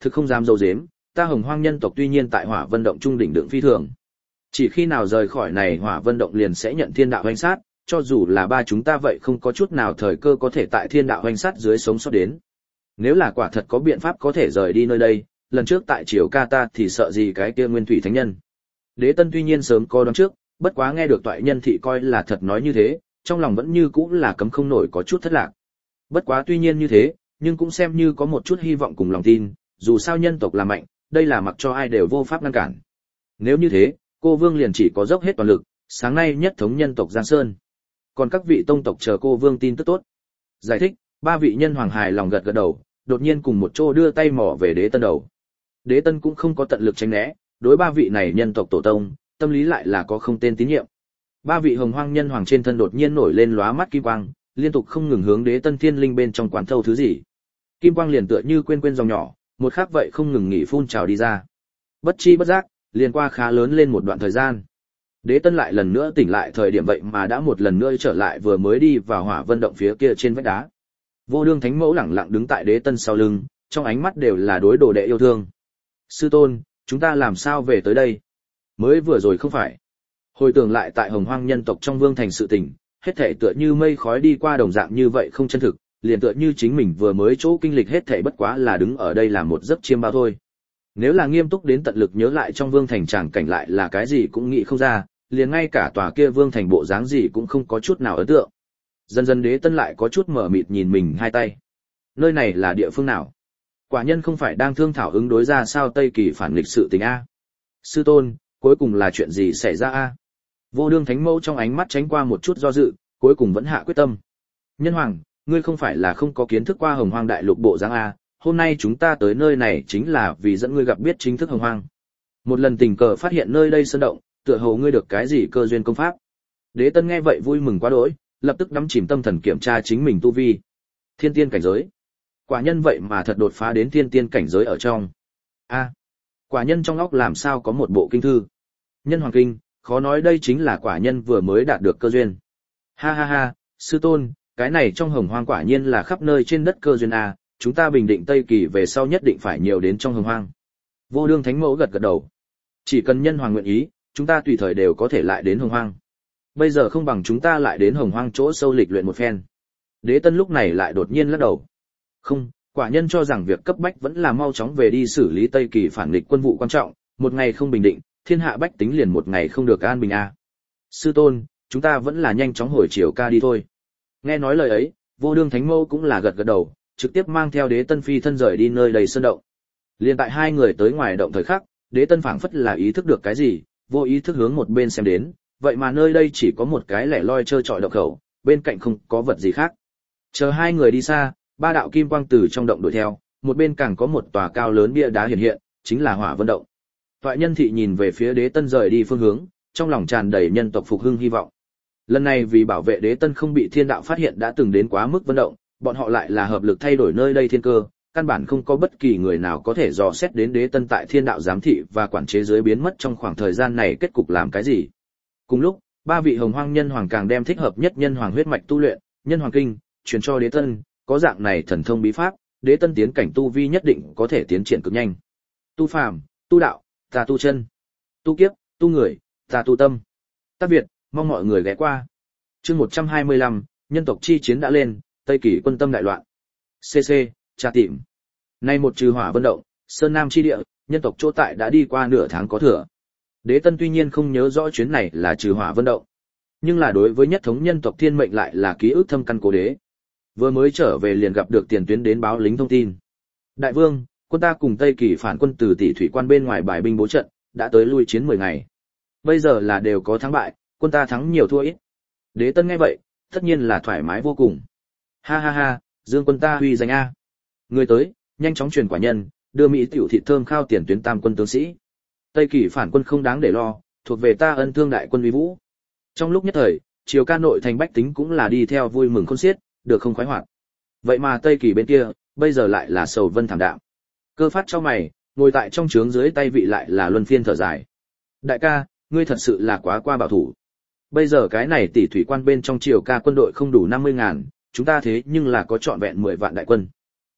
A: thực không dám dâu dếm, ta Hồng Hoang nhân tộc tuy nhiên tại Hỏa Vân động trung đỉnh đượng phi thường. Chỉ khi nào rời khỏi này Hỏa Vân động liền sẽ nhận thiên đạo hoành sát, cho dù là ba chúng ta vậy không có chút nào thời cơ có thể tại thiên đạo hoành sát dưới sống sót đến. Nếu là quả thật có biện pháp có thể rời đi nơi đây, lần trước tại triều ca ta thì sợ gì cái kia Nguyên Thủy Thánh Nhân. Đế Tân tuy nhiên sớm có đoán trước, bất quá nghe được toại nhân thị coi là thật nói như thế, trong lòng vẫn như cũ là cấm không nổi có chút thất lạc. Bất quá tuy nhiên như thế, nhưng cũng xem như có một chút hy vọng cùng lòng tin, dù sao nhân tộc là mạnh, đây là mặc cho ai đều vô pháp ngăn cản. Nếu như thế, cô Vương liền chỉ có dốc hết toàn lực, sáng nay nhất thống nhân tộc Giang Sơn. Còn các vị tông tộc chờ cô Vương tin tức tốt. Giải thích, ba vị nhân hoàng hài lòng gật gật đầu, đột nhiên cùng một chỗ đưa tay mỏ về Đế Tân đầu. Đế Tân cũng không có tận lực tránh né, đối ba vị này nhân tộc tổ tông, tâm lý lại là có không tên tín nhiệm. Ba vị hồng hoang nhân hoàng trên thân đột nhiên nổi lên lóa mắt kim quang, liên tục không ngừng hướng Đế Tân thiên linh bên trong quán thâu thứ gì. Kim quang liền tựa như quên quên dòng nhỏ, một khắc vậy không ngừng nghỉ phun trào đi ra. Bất chi bất giác, liền qua khá lớn lên một đoạn thời gian. Đế Tân lại lần nữa tỉnh lại thời điểm vậy mà đã một lần nữa trở lại vừa mới đi vào Hỏa Vân động phía kia trên vách đá. Vô Đương Thánh Mẫu lẳng lặng đứng tại Đế Tân sau lưng, trong ánh mắt đều là đối đồ đệ yêu thương. Sư tôn, chúng ta làm sao về tới đây? Mới vừa rồi không phải. Hồi tưởng lại tại Hồng Hoang nhân tộc trong vương thành sự tình, hết thảy tựa như mây khói đi qua đồng dạng như vậy không chân thực, liền tựa như chính mình vừa mới chỗ kinh lịch hết thảy bất quá là đứng ở đây làm một giấc chiêm bao thôi. Nếu là nghiêm túc đến tận lực nhớ lại trong vương thành tràng cảnh lại là cái gì cũng nghĩ không ra, liền ngay cả tòa kia vương thành bộ dáng gì cũng không có chút nào ấn tượng. Dần dần Đế Tân lại có chút mở mịt nhìn mình hai tay. Nơi này là địa phương nào? Quả nhân không phải đang thương thảo ứng đối ra sao Tây Kỳ phản nghịch sự tình a? Sư tôn, cuối cùng là chuyện gì xảy ra a? Vô Đương Thánh Mẫu trong ánh mắt tránh qua một chút do dự, cuối cùng vẫn hạ quyết tâm. Nhân hoàng, ngươi không phải là không có kiến thức qua Hồng Hoang đại lục bộ dáng a? Hôm nay chúng ta tới nơi này chính là vì dẫn ngươi gặp biết chính thức Hồng Hoang. Một lần tình cờ phát hiện nơi đây sơn động, tựa hồ ngươi được cái gì cơ duyên công pháp. Đế Tân nghe vậy vui mừng quá đỗi, lập tức đắm chìm tâm thần kiểm tra chính mình tu vi. Thiên tiên cảnh giới. Quả nhân vậy mà thật đột phá đến thiên tiên cảnh giới ở trong. A, quả nhân trong óc làm sao có một bộ kinh thư. Nhân hoàng kinh, khó nói đây chính là quả nhân vừa mới đạt được cơ duyên. Ha ha ha, sư tôn, cái này trong Hồng Hoang quả nhiên là khắp nơi trên đất cơ duyên a, chúng ta bình định Tây Kỳ về sau nhất định phải nhiều đến trong Hồng Hoang. Vô Đương Thánh Mẫu gật gật đầu. Chỉ cần nhân hoàng nguyện ý, chúng ta tùy thời đều có thể lại đến Hồng Hoang. Bây giờ không bằng chúng ta lại đến Hồng Hoang chỗ sâu lịch luyện một phen. Đế Tân lúc này lại đột nhiên lắc đầu. Không, quả nhân cho rằng việc cấp bách vẫn là mau chóng về đi xử lý Tây Kỳ phản nghịch quân vụ quan trọng, một ngày không bình định, thiên hạ bách tính liền một ngày không được an bình a. Sư tôn, chúng ta vẫn là nhanh chóng hồi chiều ca đi thôi. Nghe nói lời ấy, Vô Đương Thánh Mẫu cũng là gật gật đầu, trực tiếp mang theo Đế Tân phi thân rời đi nơi đầy sơn động. Liên tại hai người tới ngoài động thời khắc, Đế Tân phảng phất là ý thức được cái gì, vô ý thức hướng một bên xem đến, vậy mà nơi đây chỉ có một cái lẻ loi trơ trọi động khẩu, bên cạnh không có vật gì khác. Chờ hai người đi xa, ba đạo kim quang từ trong động đuổi theo, một bên càng có một tòa cao lớn bia đá hiện hiện, chính là Hỏa Vân động. Toại nhân thị nhìn về phía Đế Tân rời đi phương hướng, trong lòng tràn đầy nhân tộc phục hưng hy vọng. Lần này vì bảo vệ Đế Tân không bị thiên đạo phát hiện đã từng đến quá mức Vân động, bọn họ lại là hợp lực thay đổi nơi đây thiên cơ, căn bản không có bất kỳ người nào có thể dò xét đến Đế Tân tại thiên đạo giám thị và quản chế dưới biến mất trong khoảng thời gian này kết cục làm cái gì. Cùng lúc, ba vị Hồng Hoang nhân hoàng càng đem thích hợp nhất nhân hoàng huyết mạch tu luyện, nhân hoàng kinh, truyền cho Đế Tân, có dạng này thần thông bí pháp, Đế Tân tiến cảnh tu vi nhất định có thể tiến triển cực nhanh. Tu phàm, tu đạo, ta tu chân, tu kiếp, tu người, ta tu tâm. Tác Việt, mong mọi người ghé qua. Chương một trăm hai mươi lăm, nhân tộc chi chiến đã lên, Tây Kỳ quân tâm đại loạn. xê xê, tra tìm. Nay một trừ Hỏa Vân động, Sơn Nam chi địa, nhân tộc chỗ tại đã đi qua nửa tháng có thừa. Đế Tân tuy nhiên không nhớ rõ chuyến này là trừ Hỏa Vân động, nhưng là đối với nhất thống nhân tộc thiên mệnh lại là ký ức thâm căn cố đế. Vừa mới trở về liền gặp được tiền tuyến đến báo lính thông tin. Đại vương, quân ta cùng Tây Kỳ phản quân từ tỷ thủy quan bên ngoài bài binh bố trận, đã tới lui chiến mười ngày. Bây giờ là đều có thắng bại, quân ta thắng nhiều thua ít. Đế Tân nghe vậy, tất nhiên là thoải mái vô cùng. Ha ha ha, dương quân ta huy danh a. Người tới, nhanh chóng truyền quả nhân, đưa mỹ tiểu thịt thơm khao tiền tuyến tam quân tướng sĩ. Tây Kỳ phản quân không đáng để lo, thuộc về ta ân thương đại quân uy vũ. Trong lúc nhất thời, triều ca nội thành bách tính cũng là đi theo vui mừng khôn xiết, được không khoái hoạt. Vậy mà Tây Kỳ bên kia, bây giờ lại là sầu vân thảm đạm. Cơ phát cho mày, ngồi tại trong trướng dưới tay vị lại là luân phiên thở dài. Đại ca, ngươi thật sự là quá qua bảo thủ. Bây giờ cái này tỷ thủy quan bên trong triều ca quân đội không đủ năm mươi ngàn, chúng ta thế nhưng là có trọn vẹn mười vạn đại quân.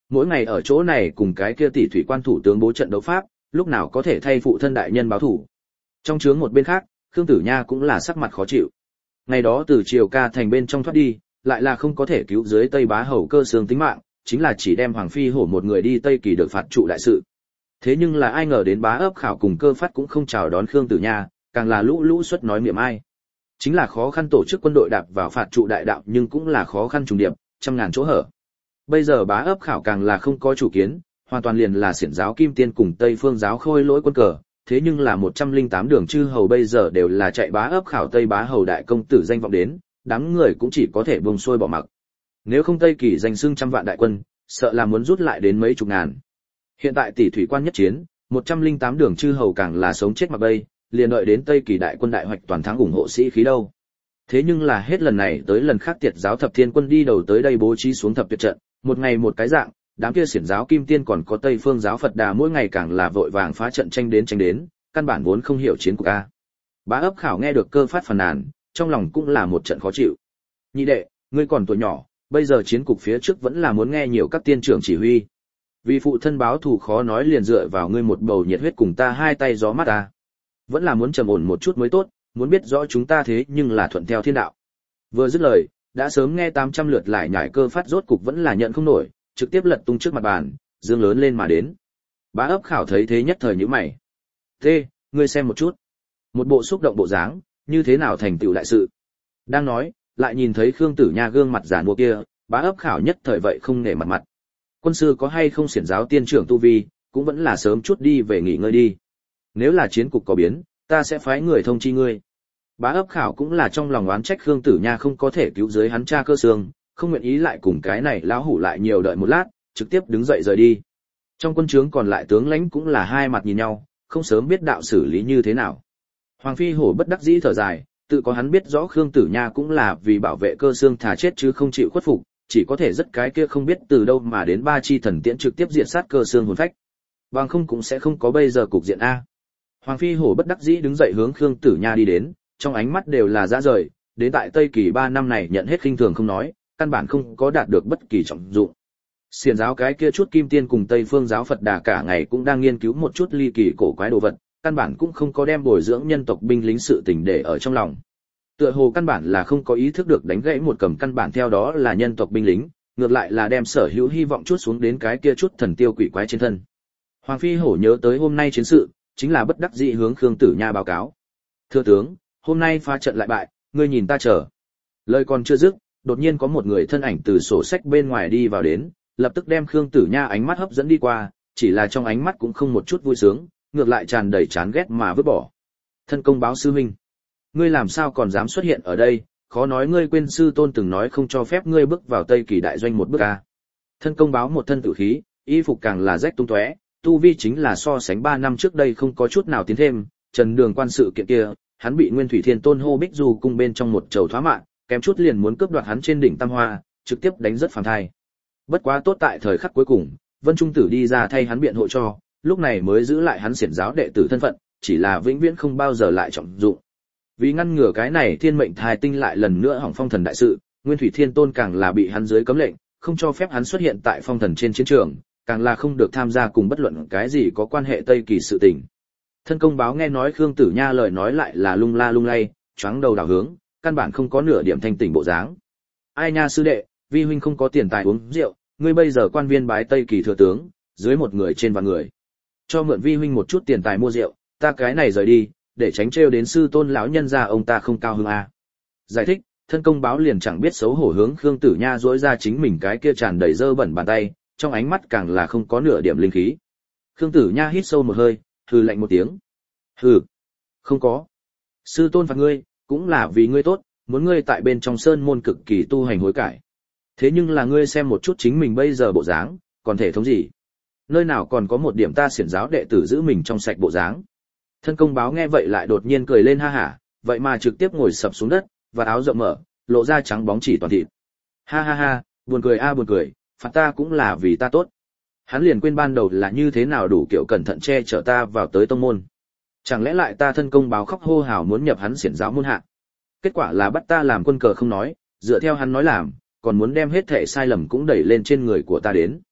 A: Mỗi ngày ở chỗ này cùng cái kia tỷ thủy quan thủ tướng bố trận đấu pháp, lúc nào có thể thay phụ thân đại nhân báo thủ. Trong chướng một bên khác, Khương Tử Nha cũng là sắc mặt khó chịu. Ngày đó từ Triều Ca thành bên trong thoát đi, lại là không có thể cứu dưới Tây Bá Hầu Cơ Sương tính mạng, chính là chỉ đem Hoàng Phi Hổ một người đi Tây Kỳ được phạt trụ đại sự. Thế nhưng là ai ngờ đến Bá Ấp Khảo cùng Cơ Phát cũng không chào đón Khương Tử Nha, càng là lũ lũ suất nói miệng ai. Chính là khó khăn tổ chức quân đội đạp vào phạt trụ đại đạo, nhưng cũng là khó khăn trùng điệp, trăm ngàn chỗ hở. Bây giờ Bá Ấp Khảo càng là không có chủ kiến, hoàn toàn liền là xiển giáo Kim Tiên cùng Tây Phương giáo Khôi Lỗi quân cờ, thế nhưng là một trăm lẻ tám đường chư hầu bây giờ đều là chạy Bá Ấp Khảo Tây Bá Hầu đại công tử danh vọng đến, đám người cũng chỉ có thể buông xuôi bỏ mặc. Nếu không Tây Kỳ danh xưng trăm vạn đại quân, sợ là muốn rút lại đến mấy chục ngàn. Hiện tại tỷ thủy quan nhất chiến, một trăm lẻ tám đường chư hầu càng là sống chết mặc bay, liền đợi đến Tây Kỳ đại quân đại hoạch toàn thắng ủng hộ sĩ khí đâu. Thế nhưng là hết lần này tới lần khác Tiệt giáo Thập Thiên quân đi đầu tới đây bố trí xuống thập tuyệt trận, một ngày một cái dạng, đám kia xiển giáo Kim Tiên còn có Tây Phương giáo Phật Đà mỗi ngày càng là vội vàng phá trận tranh đến tranh đến, căn bản vốn không hiểu chiến cuộc a. Bá Ấp Khảo nghe được Cơ Phát phàn nàn, trong lòng cũng là một trận khó chịu. Nhị đệ, ngươi còn tuổi nhỏ, bây giờ chiến cục phía trước vẫn là muốn nghe nhiều các tiên trưởng chỉ huy. Vì phụ thân báo thù khó nói liền dựa vào ngươi một bầu nhiệt huyết cùng ta hai tay gió mắt ta. Vẫn là muốn trầm ổn một chút mới tốt, muốn biết rõ chúng ta thế nhưng là thuận theo thiên đạo. Vừa dứt lời, đã sớm nghe tám trăm lượt lại nhảy Cơ Phát rốt cục vẫn là nhận không nổi, trực tiếp lật tung trước mặt bàn, dương lớn lên mà đến. Bá Ấp Khảo thấy thế nhất thời nhíu mày. "Thế, ngươi xem một chút." Một bộ xúc động bộ dáng, như thế nào thành tựu đại sự. Đang nói, lại nhìn thấy Khương Tử Nha gương mặt giàn mua kia, Bá Ấp Khảo nhất thời vậy không nể mặt mặt. Quân sư có hay không xiển giáo tiên trưởng tu vi, cũng vẫn là sớm chút đi về nghỉ ngơi đi. Nếu là chiến cục có biến, ta sẽ phái người thông chi ngươi. Bá Ấp Khảo cũng là trong lòng oán trách Khương Tử Nha không có thể cứu dưới hắn cha Cơ Sương, không nguyện ý lại cùng cái này lão hủ lại nhiều đợi một lát, trực tiếp đứng dậy rời đi. Trong quân trướng còn lại tướng lãnh cũng là hai mặt nhìn nhau, không sớm biết đạo xử lý như thế nào. Hoàng Phi Hổ bất đắc dĩ thở dài, tự có hắn biết rõ Khương Tử Nha cũng là vì bảo vệ Cơ Sương thà chết chứ không chịu khuất phục, chỉ có thể rất cái kia không biết từ đâu mà đến ba chi thần tiễn trực tiếp diệt sát Cơ Sương hồn phách. Bằng không cũng sẽ không có bây giờ cục diện a. Hoàng Phi Hổ bất đắc dĩ đứng dậy hướng Khương Tử Nha đi đến, trong ánh mắt đều là dã rời, đến tại Tây Kỳ ba năm này nhận hết khinh thường không nói, căn bản không có đạt được bất kỳ trọng dụng. Xiển giáo cái kia chút Kim Tiên cùng Tây Phương giáo Phật Đà cả ngày cũng đang nghiên cứu một chút ly kỳ cổ quái đồ vật, căn bản cũng không có đem bồi dưỡng nhân tộc binh lính sự tình để ở trong lòng. Tựa hồ căn bản là không có ý thức được đánh gãy một cầm căn bản theo đó là nhân tộc binh lính, ngược lại là đem sở hữu hy vọng chút xuống đến cái kia chút thần tiêu quỷ quái trên thân. Hoàng Phi Hổ nhớ tới hôm nay chiến sự, chính là bất đắc dĩ hướng Khương Tử Nha báo cáo. "Thưa tướng, hôm nay phá trận lại bại, ngươi nhìn ta chờ." Lời còn chưa dứt, đột nhiên có một người thân ảnh từ sổ sách bên ngoài đi vào đến, lập tức đem Khương Tử Nha ánh mắt hấp dẫn đi qua, chỉ là trong ánh mắt cũng không một chút vui sướng, ngược lại tràn đầy chán ghét mà vứt bỏ. "Thân công báo sư huynh, ngươi làm sao còn dám xuất hiện ở đây, khó nói ngươi quên sư tôn từng nói không cho phép ngươi bước vào Tây Kỳ đại doanh một bước a." Thân công báo một thân tử khí, y phục càng là rách tung tóe, tu vi chính là so sánh ba năm trước đây không có chút nào tiến thêm, Trần Đường quan sự kiện kia, hắn bị Nguyên Thủy Thiên Tôn hô Bích Du cung bên trong một chầu thoá mạng, kém chút liền muốn cướp đoạt hắn trên đỉnh Tam Hoa, trực tiếp đánh rất phàm thai. Bất quá tốt tại thời khắc cuối cùng, Vân Trung Tử đi ra thay hắn biện hộ cho, lúc này mới giữ lại hắn xiển giáo đệ tử thân phận, chỉ là vĩnh viễn không bao giờ lại trọng dụng. Vì ngăn ngừa cái này thiên mệnh thai tinh lại lần nữa hỏng phong thần đại sự, Nguyên Thủy Thiên Tôn càng là bị hắn dưới cấm lệnh, không cho phép hắn xuất hiện tại phong thần trên chiến trường, càng là không được tham gia cùng bất luận cái gì có quan hệ Tây Kỳ sự tình. Thân công báo nghe nói Khương Tử Nha lời nói lại là lung la lung lay, choáng đầu đảo hướng, căn bản không có nửa điểm thanh tỉnh bộ dáng. "Ai nha sư đệ, vi huynh không có tiền tài uống rượu, ngươi bây giờ quan viên bái Tây Kỳ thừa tướng, dưới một người trên vạn người. Cho mượn vi huynh một chút tiền tài mua rượu, ta cái này rời đi, để tránh trêu đến sư tôn lão nhân gia ông ta không cao hứng a." Giải thích, thân công báo liền chẳng biết xấu hổ hướng Khương Tử Nha duỗi ra chính mình cái kia tràn đầy dơ bẩn bàn tay, trong ánh mắt càng là không có nửa điểm linh khí. Khương Tử Nha hít sâu một hơi, hừ lạnh một tiếng. "Hừ, không có. Sư tôn phạt ngươi, cũng là vì ngươi tốt, muốn ngươi tại bên trong sơn môn cực kỳ tu hành hối cải. Thế nhưng là ngươi xem một chút chính mình bây giờ bộ dáng, còn thể thống gì? Nơi nào còn có một điểm ta xiển giáo đệ tử giữ mình trong sạch bộ dáng." Thân công báo nghe vậy lại đột nhiên cười lên ha hả, vậy mà trực tiếp ngồi sập xuống đất, và áo rộng mở, lộ ra trắng bóng chỉ toàn thịt. "Ha ha ha, buồn cười a buồn cười, phạt ta cũng là vì ta tốt. Hắn liền quên ban đầu là như thế nào đủ kiểu cẩn thận che chở ta vào tới tông môn. Chẳng lẽ lại ta thân công báo khóc hô hào muốn nhập hắn xiển giáo môn hạ. Kết quả là bắt ta làm quân cờ không nói, dựa theo hắn nói làm, còn muốn đem hết thảy sai lầm cũng đẩy lên trên người của ta đến.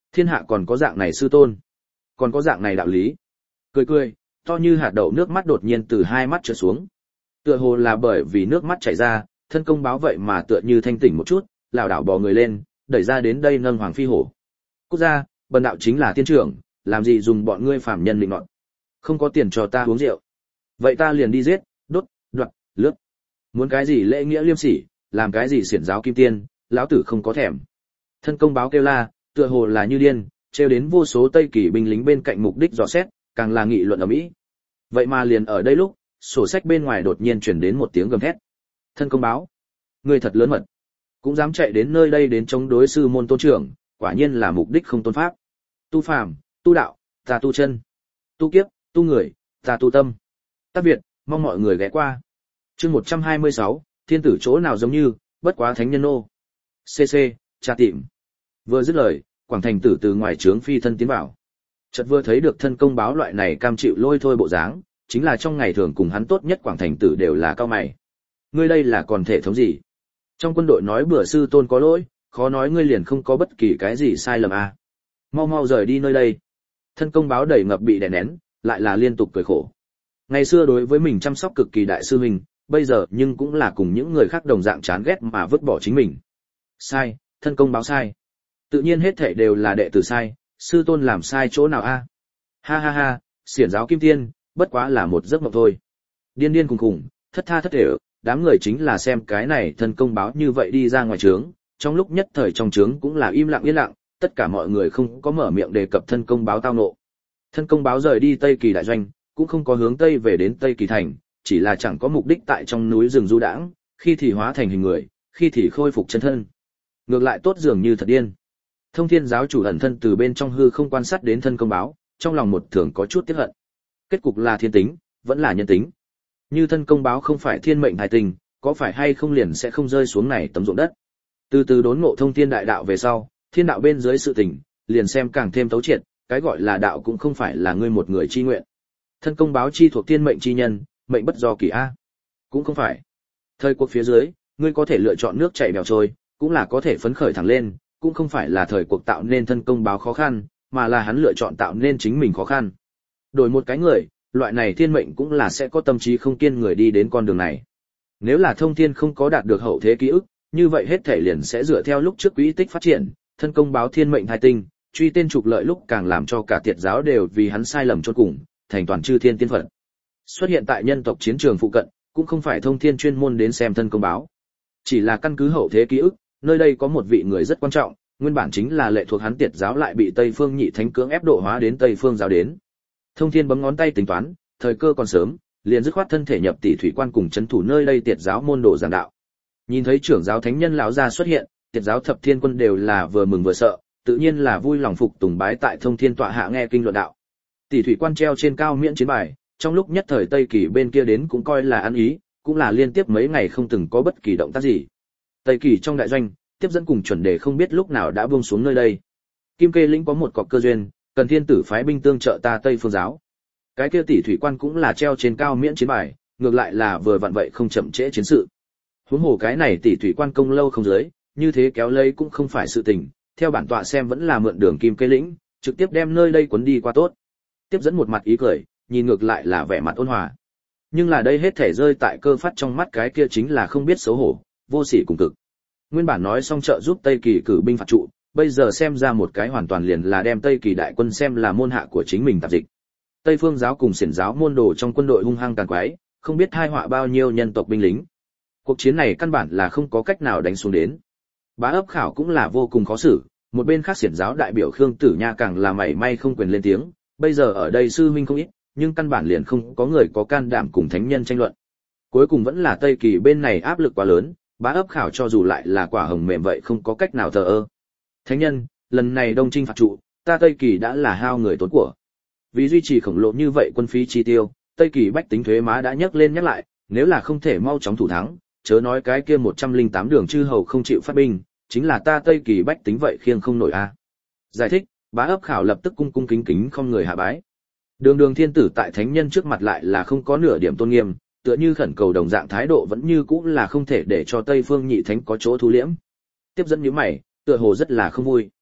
A: Thiên hạ còn có dạng này sư tôn, còn có dạng này đạo lý. Cười cười, to như hạt đậu nước mắt đột nhiên từ hai mắt trượt xuống. Tựa hồ là bởi vì nước mắt chảy ra, thân công báo vậy mà tựa như thanh tỉnh một chút, lảo đảo bò người lên, đẩy ra đến đây nâng Hoàng Phi Hổ. Cút ra, bần đạo chính là tiên trưởng, làm gì dùng bọn ngươi phàm nhân định nọt. Không có tiền cho ta uống rượu. Vậy ta liền đi giết, đốt, đoạt, lướt. Muốn cái gì lễ nghĩa liêm sỉ, làm cái gì xiển giáo kim tiên, lão tử không có thèm. Thân công báo kêu la, tựa hồ là như điên, trêu đến vô số Tây Kỳ binh lính bên cạnh mục đích dò xét, càng là nghị luận ở mỹ. Vậy mà liền ở đây lúc, sổ sách bên ngoài đột nhiên truyền đến một tiếng gầm thét. Thân công báo, ngươi thật lớn mật, cũng dám chạy đến nơi đây đến chống đối sư môn tôn trưởng, quả nhiên là mục đích không tôn pháp. Tu phàm, tu đạo, ta tu chân, tu kiếp, tu người, ta tu tâm. Tác Việt, mong mọi người ghé qua. Chương một trăm hai mươi sáu, thiên tử chỗ nào giống như, bất quá thánh nhân nô. xê xê, tra tìm. Vừa dứt lời, Quảng Thành tử từ ngoài trướng phi thân tiến vào. Chợt vừa thấy được thân công báo loại này cam chịu lôi thôi bộ dáng, chính là trong ngày thường cùng hắn tốt nhất Quảng Thành tử đều là cao mày. Ngươi đây là còn thể thống gì? Trong quân đội nói bữa sư tôn có lỗi, khó nói ngươi liền không có bất kỳ cái gì sai lầm à. Mau mau rời đi nơi đây. Thân công báo đầy ngập bị đè nén, lại là liên tục cười khổ. Ngày xưa đối với mình chăm sóc cực kỳ đại sư huynh, bây giờ nhưng cũng là cùng những người khác đồng dạng chán ghét mà vứt bỏ chính mình. Sai, thân công báo sai. Tự nhiên hết thảy đều là đệ tử sai, sư tôn làm sai chỗ nào a? Ha ha ha, xiển giáo kim tiên, bất quá là một giấc mộng thôi. Điên điên cùng cùng, thất tha thất thể, đám người chính là xem cái này thân công báo như vậy đi ra ngoài trướng, trong lúc nhất thời trong trướng cũng là im lặng yên lặng, tất cả mọi người không có mở miệng đề cập thân công báo tao nộ. Thân công báo rời đi Tây Kỳ đại doanh, cũng không có hướng tây về đến Tây Kỳ thành, chỉ là chẳng có mục đích tại trong núi rừng du đãng, khi thì hóa thành hình người, khi thì khôi phục chân thân. Ngược lại tốt dường như thật điên. Thông Thiên giáo chủ ẩn thân từ bên trong hư không quan sát đến thân công báo, trong lòng một thường có chút tiếc hận. Kết cục là thiên tính, vẫn là nhân tính. Như thân công báo không phải thiên mệnh hài tình, có phải hay không liền sẽ không rơi xuống này tấm ruộng đất. Từ từ đốn ngộ thông thiên đại đạo về sau, thiên đạo bên dưới sự tình, liền xem càng thêm tấu triệt, cái gọi là đạo cũng không phải là ngươi một người chi nguyện. Thân công báo chi thuộc thiên mệnh chi nhân, mệnh bất do kỳ a. Cũng không phải. Thời cuộc phía dưới, ngươi có thể lựa chọn nước chảy bèo trôi, cũng là có thể phấn khởi thẳng lên, cũng không phải là thời cuộc tạo nên thân công báo khó khăn, mà là hắn lựa chọn tạo nên chính mình khó khăn. Đổi một cái người, loại này thiên mệnh cũng là sẽ có tâm trí không kiên người đi đến con đường này. Nếu là thông thiên không có đạt được hậu thế ký ức, như vậy hết thể liền sẽ dựa theo lúc trước quỹ tích phát triển, thân công báo thiên mệnh hai tinh, truy tên trục lợi lúc càng làm cho cả tiệt giáo đều vì hắn sai lầm chôn cùng, thành toàn chư thiên tiên phật. Xuất hiện tại nhân tộc chiến trường phụ cận, cũng không phải thông thiên chuyên môn đến xem thân công báo. Chỉ là căn cứ hậu thế ký ức, nơi đây có một vị người rất quan trọng, nguyên bản chính là lệ thuộc hắn tiệt giáo lại bị Tây Phương Nhị Thánh cưỡng ép độ hóa đến Tây Phương giáo đến. Thông thiên bấm ngón tay tính toán, thời cơ còn sớm, liền dứt khoát thân thể nhập tỷ thủy quan cùng trấn thủ nơi đây tiệt giáo môn đồ giảng đạo. Nhìn thấy trưởng giáo thánh nhân lão gia xuất hiện, tiệt giáo thập thiên quân đều là vừa mừng vừa sợ, tự nhiên là vui lòng phục tùng bái tại thông thiên tọa hạ nghe kinh luận đạo. Tỷ thủy quan treo trên cao miễn chiến bài, trong lúc nhất thời Tây Kỳ bên kia đến cũng coi là ăn ý, cũng là liên tiếp mấy ngày không từng có bất kỳ động tác gì. Tây Kỳ trong đại doanh, tiếp dẫn cùng chuẩn đề không biết lúc nào đã buông xuống nơi đây. Kim Kê lĩnh có một cọc cơ duyên, cần thiên tử phái binh tương trợ ta Tây Phương giáo. Cái kia tỷ thủy quan cũng là treo trên cao miễn chiến bài, ngược lại là vừa vặn vậy không chậm trễ chiến sự. Huống hồ cái này tỷ thủy quan công lâu không dưới, như thế kéo lấy cũng không phải sự tình, theo bản tọa xem vẫn là mượn đường Kim Kê lĩnh, trực tiếp đem nơi đây cuốn đi qua tốt. Tiếp dẫn một mặt ý cười, nhìn ngược lại là vẻ mặt ôn hòa. Nhưng là đây hết thể rơi tại cơ phát trong mắt cái kia chính là không biết xấu hổ, vô sỉ cùng cực. Nguyên bản nói xong trợ giúp Tây Kỳ cử binh phạt trụ, bây giờ xem ra một cái hoàn toàn liền là đem Tây Kỳ đại quân xem là môn hạ của chính mình tạp dịch. Tây Phương giáo cùng xiển giáo môn đồ trong quân đội hung hăng tàn quái, không biết tai họa bao nhiêu nhân tộc binh lính. Cuộc chiến này căn bản là không có cách nào đánh xuống đến. Bá ấp khảo cũng là vô cùng khó xử, một bên khác xiển giáo đại biểu Khương Tử Nha càng là mảy may không quyền lên tiếng, bây giờ ở đây sư huynh không ít, nhưng căn bản liền không có người có can đảm cùng thánh nhân tranh luận. Cuối cùng vẫn là Tây Kỳ bên này áp lực quá lớn, bá ấp khảo cho dù lại là quả hồng mềm vậy không có cách nào thờ ơ. Thánh nhân, lần này đông chinh phạt trụ, ta Tây Kỳ đã là hao người tốn của. Vì duy trì khổng lồ như vậy quân phí chi tiêu, Tây Kỳ bách tính thuế má đã nhắc lên nhắc lại, nếu là không thể mau chóng thủ thắng, chớ nói cái kia một trăm lẻ tám đường chư hầu không chịu phát binh, chính là ta Tây Kỳ bách tính vậy khiêng không nổi a. À. Giải thích, bá ấp khảo lập tức cung cung kính kính không người hạ bái. Đường Đường thiên tử tại thánh nhân trước mặt lại là không có nửa điểm tôn nghiêm, tựa như khẩn cầu đồng dạng thái độ vẫn như cũ là không thể để cho Tây Phương Nhị Thánh có chỗ thu liễm. Tiếp dẫn nhíu mày, tựa hồ rất là không vui.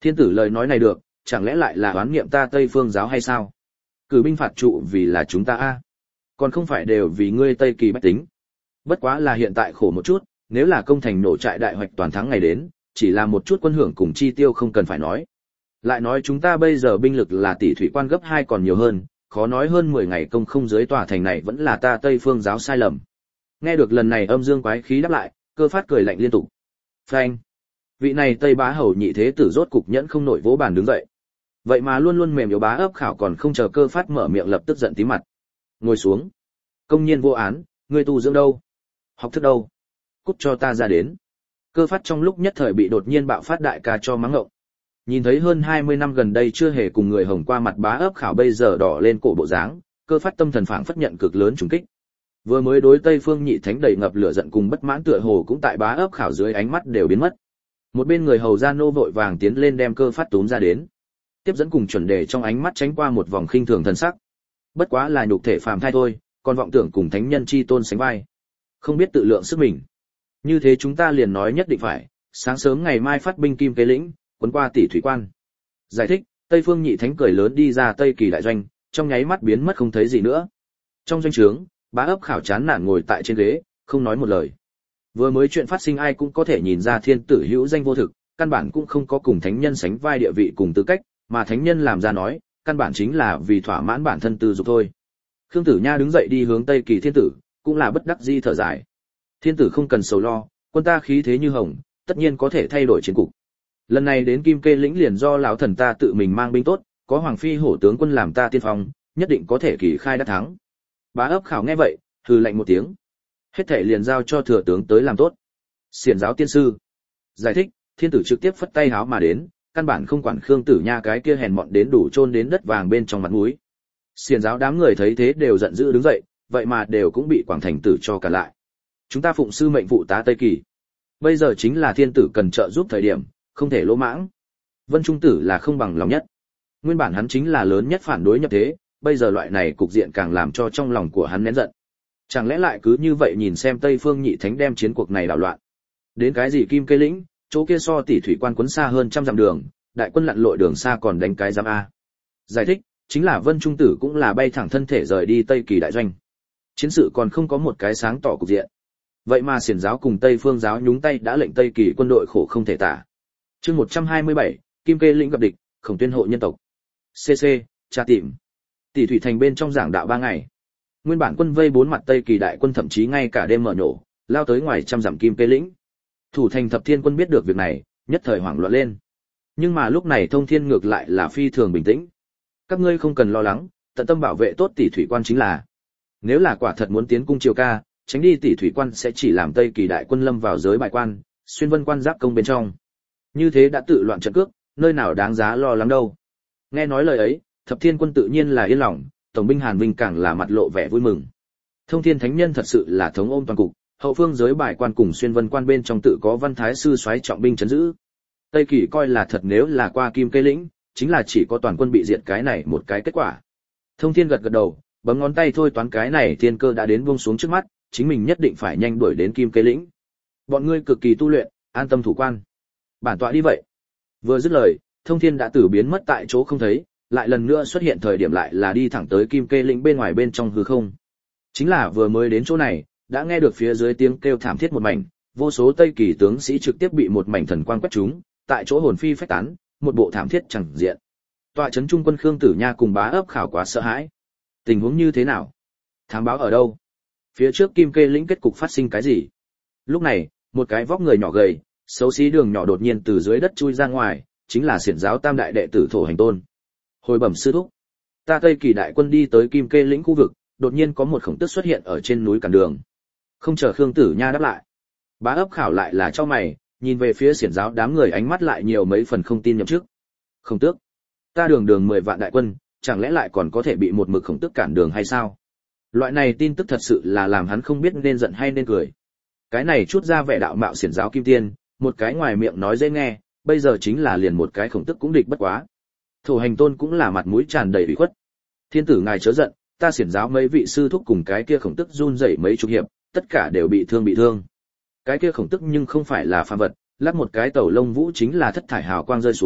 A: Thiên tử lời nói này được, chẳng lẽ lại là oán niệm ta Tây Phương giáo hay sao? Cử binh phạt trụ vì là chúng ta a, còn không phải đều vì ngươi Tây Kỳ bách tính. Bất quá là hiện tại khổ một chút, nếu là công thành nổ trại đại hoạch toàn thắng ngày đến, chỉ là một chút quân hưởng cùng chi tiêu không cần phải nói. Lại nói chúng ta bây giờ binh lực là tỷ thủy quan gấp hai còn nhiều hơn, khó nói hơn mười ngày công không dưới tòa thành này vẫn là ta Tây Phương giáo sai lầm. Nghe được lần này âm dương quái khí đáp lại, Cơ Phát cười lạnh liên tục. Phanh. Vị này Tây Bá hầu nhị thế tử rốt cục nhẫn không nổi vỗ bàn đứng dậy. Vậy mà luôn luôn mềm yếu Bá ấp khảo còn không chờ Cơ Phát mở miệng lập tức giận tím mặt. Ngồi xuống. Công nhiên vô án, ngươi tu dưỡng đâu? Học thức đâu? Cút cho ta ra đến. Cơ Phát trong lúc nhất thời bị đột nhiên bạo phát đại ca cho mắng ngộng. Nhìn thấy hơn hai mươi năm gần đây chưa hề cùng người hồng qua mặt Bá ấp khảo bây giờ đỏ lên cổ bộ dáng, Cơ Phát tâm thần phảng phất nhận cực lớn trùng kích. Vừa mới đối Tây Phương Nhị Thánh đầy ngập lửa giận cùng bất mãn tựa hồ cũng tại Bá ấp khảo dưới ánh mắt đều biến mất. Một bên người hầu gia nô vội vàng tiến lên đem Cơ Phát túm ra đến, tiếp dẫn cùng chuẩn đề trong ánh mắt tránh qua một vòng khinh thường thần sắc. Bất quá là nhục thể phàm thai thôi, còn vọng tưởng cùng thánh nhân chi tôn sánh vai, không biết tự lượng sức mình. Như thế chúng ta liền nói nhất định phải, sáng sớm ngày mai phát binh Kim Kế lĩnh, quấn qua tỷ thủy quan. Giải thích, Tây Phương Nhị Thánh cười lớn đi ra Tây Kỳ đại doanh, trong nháy mắt biến mất không thấy gì nữa. Trong doanh trướng, Bá ấp khảo chán nản ngồi tại trên ghế, không nói một lời. Vừa mới chuyện phát sinh ai cũng có thể nhìn ra thiên tử hữu danh vô thực, căn bản cũng không có cùng thánh nhân sánh vai địa vị cùng tư cách, mà thánh nhân làm ra nói, căn bản chính là vì thỏa mãn bản thân tư dục thôi. Khương Tử Nha đứng dậy đi hướng Tây Kỳ thiên tử, cũng là bất đắc dĩ thở dài. Thiên tử không cần sầu lo, quân ta khí thế như hồng, tất nhiên có thể thay đổi chiến cục. Lần này đến Kim Kê lĩnh liền do lão thần ta tự mình mang binh tốt, có hoàng phi hổ tướng quân làm ta tiên phong, nhất định có thể kỳ khai đắc thắng. Bá ấp khảo nghe vậy, hừ lạnh một tiếng. Hết thảy liền giao cho thừa tướng tới làm tốt. Xiển giáo tiên sư. Giải thích, thiên tử trực tiếp phất tay háo mà đến, căn bản không quản Khương Tử Nha cái kia hèn mọn đến đủ chôn đến đất vàng bên trong mặt mũi. Xiển giáo đám người thấy thế đều giận dữ đứng dậy, vậy mà đều cũng bị Quảng Thành tử cho cả lại. Chúng ta phụng sư mệnh phụ tá Tây Kỳ. Bây giờ chính là thiên tử cần trợ giúp thời điểm, không thể lỗ mãng. Vân Trung tử là không bằng lòng nhất. Nguyên bản hắn chính là lớn nhất phản đối nhập thế, bây giờ loại này cục diện càng làm cho trong lòng của hắn nén giận. Chẳng lẽ lại cứ như vậy nhìn xem Tây Phương Nhị Thánh đem chiến cuộc này đảo loạn. Đến cái gì Kim Kê lĩnh, chỗ kia so tỷ thủy quan quấn xa hơn trăm dặm đường, đại quân lặn lội đường xa còn đánh cái giám a. Giải thích, chính là Vân Trung tử cũng là bay thẳng thân thể rời đi Tây Kỳ đại doanh. Chiến sự còn không có một cái sáng tỏ cục diện. Vậy mà Xiển giáo cùng Tây Phương giáo nhúng tay đã lệnh Tây Kỳ quân đội khổ không thể tả. Chương một trăm hai mươi bảy, Kim Kê lĩnh gặp địch, Khổng Tuyên hộ nhân tộc. xê xê, tra tìm. Tỷ thủy thành bên trong giảng đạo ba ngày. Nguyên bản quân vây bốn mặt Tây Kỳ đại quân thậm chí ngay cả đêm mở nhổ, lao tới ngoài trăm dặm Kim Kê lĩnh. Thủ thành Thập Thiên quân biết được việc này, nhất thời hoảng loạn lên. Nhưng mà lúc này Thông Thiên ngược lại là phi thường bình tĩnh. Các ngươi không cần lo lắng, tận tâm bảo vệ tốt tỷ thủy quan chính là. Nếu là quả thật muốn tiến cung triều ca, tránh đi tỷ thủy quan sẽ chỉ làm Tây Kỳ đại quân lâm vào giới bại quan, xuyên vân quan giáp công bên trong. Như thế đã tự loạn trận cước, nơi nào đáng giá lo lắng đâu. Nghe nói lời ấy, Thập Thiên quân tự nhiên là yên lòng, tổng binh Hàn Vinh càng là mặt lộ vẻ vui mừng. Thông Thiên thánh nhân thật sự là thống ôm toàn cục, hậu phương giới bại quan cùng xuyên vân quan bên trong tự có Văn Thái sư soái trọng binh trấn giữ. Tây Kỳ coi là thật nếu là qua Kim Kê lĩnh, chính là chỉ có toàn quân bị diệt cái này một cái kết quả. Thông Thiên gật gật đầu, bấm ngón tay thôi toán cái này thiên cơ đã đến buông xuống trước mắt, chính mình nhất định phải nhanh đuổi đến Kim Kê lĩnh. Bọn ngươi cực kỳ tu luyện, an tâm thủ quan. Bản tọa đi vậy. Vừa dứt lời, Thông Thiên đã tử biến mất tại chỗ không thấy, lại lần nữa xuất hiện thời điểm lại là đi thẳng tới Kim Kê lĩnh bên ngoài bên trong hư không. Chính là vừa mới đến chỗ này, đã nghe được phía dưới tiếng kêu thảm thiết một mảnh, vô số Tây Kỳ tướng sĩ trực tiếp bị một mảnh thần quang quét trúng, tại chỗ hồn phi phách tán, một bộ thảm thiết chẳng diện. Tọa trấn trung quân Khương Tử Nha cùng Bá ấp khảo quá sợ hãi. Tình huống như thế nào? Thám báo ở đâu? Phía trước Kim Kê lĩnh kết cục phát sinh cái gì? Lúc này, một cái vóc người nhỏ gầy, xấu xí đường nhỏ đột nhiên từ dưới đất chui ra ngoài, chính là Xiển giáo tam đại đệ tử Thổ Hành Tôn. Hồi bẩm sư thúc, ta Tây Kỳ đại quân đi tới Kim Kê lĩnh khu vực, đột nhiên có một khổng tức xuất hiện ở trên núi cản đường. Không chờ Khương Tử Nha đáp lại, Bá ấp khảo lại là cho mày, nhìn về phía Xiển giáo đám người ánh mắt lại nhiều mấy phần không tin nhậm chức. Khổng tước, ta đường đường mười vạn đại quân, chẳng lẽ lại còn có thể bị một mực khổng tước cản đường hay sao? Loại này tin tức thật sự là làm hắn không biết nên giận hay nên cười. Cái này chút ra vẻ đạo mạo Xiển giáo kim tiên, một cái ngoài miệng nói dễ nghe, bây giờ chính là liền một cái khổng tức cũng địch bất quá. Thổ Hành Tôn cũng là mặt mũi tràn đầy ủy khuất. Thiên tử ngài chớ giận, ta Xiển giáo mấy vị sư thúc cùng cái kia khổng tức run rẩy mấy chục hiệp, tất cả đều bị thương bị thương. Cái kia khổng tức nhưng không phải là phàm vật, lắc một cái tẩu lông vũ chính là thất thải hào quang rơi xuống,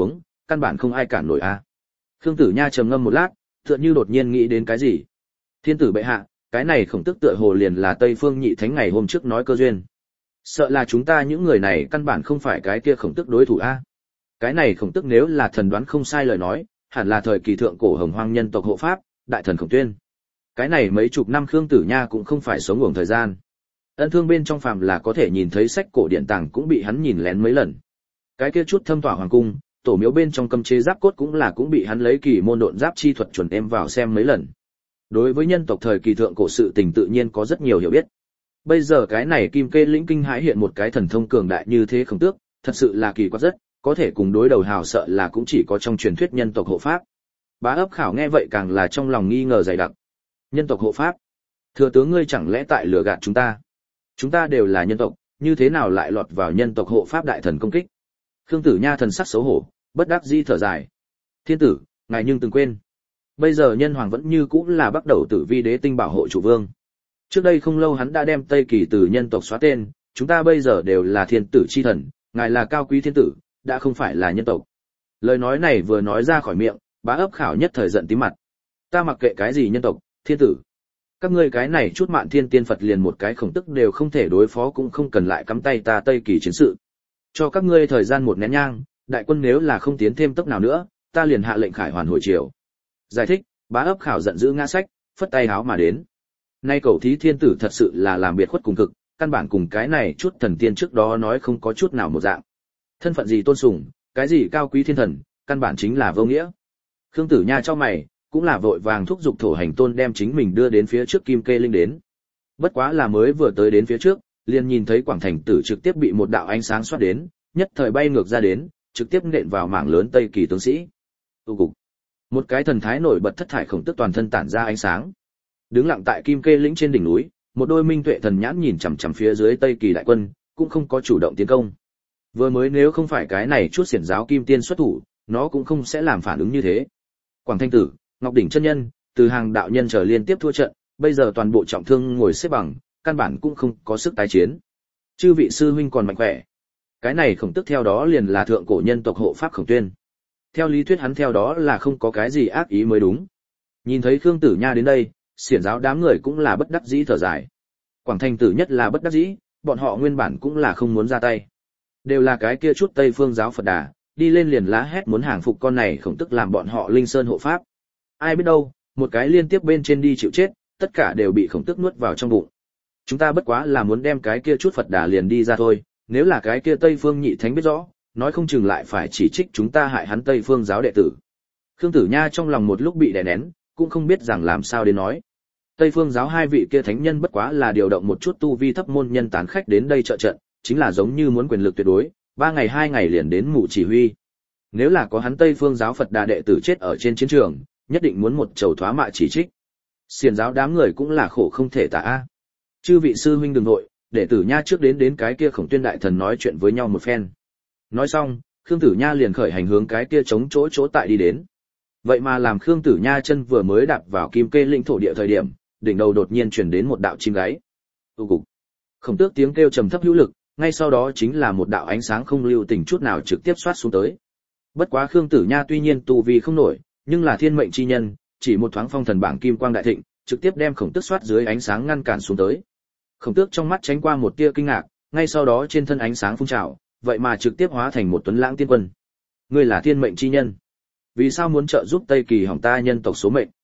A: căn bản không ai cản nổi a. Khương Tử Nha trầm ngâm một lát, tựa như đột nhiên nghĩ đến cái gì. Thiên tử bệ hạ, cái này Khổng Tước tựa hồ liền là Tây Phương Nhị Thánh ngày hôm trước nói cơ duyên. Sợ là chúng ta những người này căn bản không phải cái kia Khổng Tước đối thủ a. Cái này Khổng Tước nếu là thần đoán không sai lời nói, hẳn là thời kỳ thượng cổ Hồng Hoang nhân tộc hộ pháp, đại thần Khổng Tuyên. Cái này mấy chục năm Khương Tử Nha cũng không phải sống uổng thời gian. Ân thương bên trong phàm là có thể nhìn thấy sách cổ điện tàng cũng bị hắn nhìn lén mấy lần. Cái kia chút thâm tỏa hoàng cung, tổ miếu bên trong cấm chế giáp cốt cũng là cũng bị hắn lấy kỳ môn độn giáp chi thuật chuẩn em vào xem mấy lần. Đối với nhân tộc thời kỳ thượng cổ sự tình tự nhiên có rất nhiều hiểu biết. Bây giờ cái này Kim Kê lĩnh kinh hãi hiện một cái thần thông cường đại như thế Khổng Tước, thật sự là kỳ quái rất, có thể cùng đối đầu hào sợ là cũng chỉ có trong truyền thuyết nhân tộc hộ pháp. Bá Ấp Khảo nghe vậy càng là trong lòng nghi ngờ dày đặc. Nhân tộc hộ pháp? Thừa tướng ngươi chẳng lẽ tại lừa gạt chúng ta? Chúng ta đều là nhân tộc, như thế nào lại lọt vào nhân tộc hộ pháp đại thần công kích? Khương Tử Nha thần sắc xấu hổ, bất đắc dĩ thở dài. Thiên tử, ngài nhưng từng quên, bây giờ nhân hoàng vẫn như cũ là bắt đầu Tử Vi đế tinh bảo hộ chủ vương. Trước đây không lâu hắn đã đem Tây Kỳ từ nhân tộc xóa tên, chúng ta bây giờ đều là thiên tử chi thần, ngài là cao quý thiên tử, đã không phải là nhân tộc. Lời nói này vừa nói ra khỏi miệng, Bá Ấp Khảo nhất thời giận tím mặt. Ta mặc kệ cái gì nhân tộc, thiên tử. Các ngươi cái này chút Mạn Thiên tiên Phật liền một cái Khổng Tức đều không thể đối phó cũng không cần lại cắm tay ta Tây Kỳ chiến sự. Cho các ngươi thời gian một nén nhang, đại quân nếu là không tiến thêm tốc nào nữa, ta liền hạ lệnh khải hoàn hồi triều. Giải thích, Bá Ấp Khảo giận dữ ngã sách, phất tay háo mà đến. Nay cầu thí thiên tử thật sự là làm biệt khuất cùng cực, căn bản cùng cái này chút thần tiên trước đó nói không có chút nào một dạng. Thân phận gì tôn sùng, cái gì cao quý thiên thần, căn bản chính là vô nghĩa. Khương Tử Nha cho mày, cũng là vội vàng thúc giục thổ hành tôn đem chính mình đưa đến phía trước Kim Kê linh đến. Bất quá là mới vừa tới đến phía trước, liền nhìn thấy Quảng Thành Tử trực tiếp bị một đạo ánh sáng xoát đến, nhất thời bay ngược ra đến, trực tiếp nện vào mảng lớn Tây Kỳ tướng sĩ. Tu cục. Một cái thần thái nổi bật thất thải Khổng Tước toàn thân tản ra ánh sáng. Đứng lặng tại Kim Kê lĩnh trên đỉnh núi, một đôi minh tuệ thần nhãn nhìn chằm chằm phía dưới Tây Kỳ đại quân, cũng không có chủ động tiến công. Vừa mới nếu không phải cái này chút xiển giáo kim tiên xuất thủ, nó cũng không sẽ làm phản ứng như thế. Quảng Thanh Tử, Ngọc Đỉnh chân nhân, từ hàng đạo nhân trở liên tiếp thua trận, bây giờ toàn bộ trọng thương ngồi xếp bằng, căn bản cũng không có sức tái chiến. Chư vị sư huynh còn mạnh khỏe. Cái này Khổng Tước theo đó liền là thượng cổ nhân tộc hộ pháp Khổng Tuyên. Theo lý thuyết hắn theo đó là không có cái gì ác ý mới đúng. Nhìn thấy Khương Tử Nha đến đây, xiển giáo đám người cũng là bất đắc dĩ thở dài. Quảng Thành Tử nhất là bất đắc dĩ, bọn họ nguyên bản cũng là không muốn ra tay. Đều là cái kia chút Tây Phương giáo Phật Đà, đi lên liền lá hét muốn hàng phục con này Khổng Tước làm bọn họ linh sơn hộ pháp. Ai biết đâu, một cái liên tiếp bên trên đi chịu chết, tất cả đều bị Khổng Tước nuốt vào trong bụng. Chúng ta bất quá là muốn đem cái kia chút Phật Đà liền đi ra thôi, nếu là cái kia Tây Phương Nhị Thánh biết rõ, nói không chừng lại phải chỉ trích chúng ta hại hắn Tây Phương giáo đệ tử. Khương Tử Nha trong lòng một lúc bị đè nén, cũng không biết rằng làm sao đến nói. Tây Phương giáo hai vị kia thánh nhân bất quá là điều động một chút tu vi thấp môn nhân tán khách đến đây trợ trận, chính là giống như muốn quyền lực tuyệt đối, ba ngày hai ngày liền đến mụ chỉ huy. Nếu là có hắn Tây Phương giáo Phật Đà đệ tử chết ở trên chiến trường, nhất định muốn một chầu thoá mạ chỉ trích. Xiển giáo đám người cũng là khổ không thể tả a. Chư vị sư huynh đừng nội, đệ tử Nha trước đến đến cái kia Khổng Tuyên đại thần nói chuyện với nhau một phen. Nói xong, Khương Tử Nha liền khởi hành hướng cái kia chống chỗ chỗ tại đi đến. Vậy mà làm Khương Tử Nha chân vừa mới đạp vào Kim Kê lĩnh thổ địa thời điểm, đỉnh đầu đột nhiên truyền đến một đạo chim gáy. Tu cục. Khổng Tước tiếng kêu trầm thấp hữu lực, ngay sau đó chính là một đạo ánh sáng không lưu tình chút nào trực tiếp xoát xuống tới. Bất quá Khương Tử Nha tuy nhiên tu vi không nổi, nhưng là thiên mệnh chi nhân, chỉ một thoáng phong thần bảng kim quang đại thịnh, trực tiếp đem Khổng Tước xoát dưới ánh sáng ngăn cản xuống tới. Khổng Tước trong mắt tránh qua một tia kinh ngạc, ngay sau đó trên thân ánh sáng phun trào, vậy mà trực tiếp hóa thành một tuấn lãng tiên quân. Ngươi là thiên mệnh chi nhân, vì sao muốn trợ giúp Tây Kỳ hỏng ta nhân tộc số mệnh?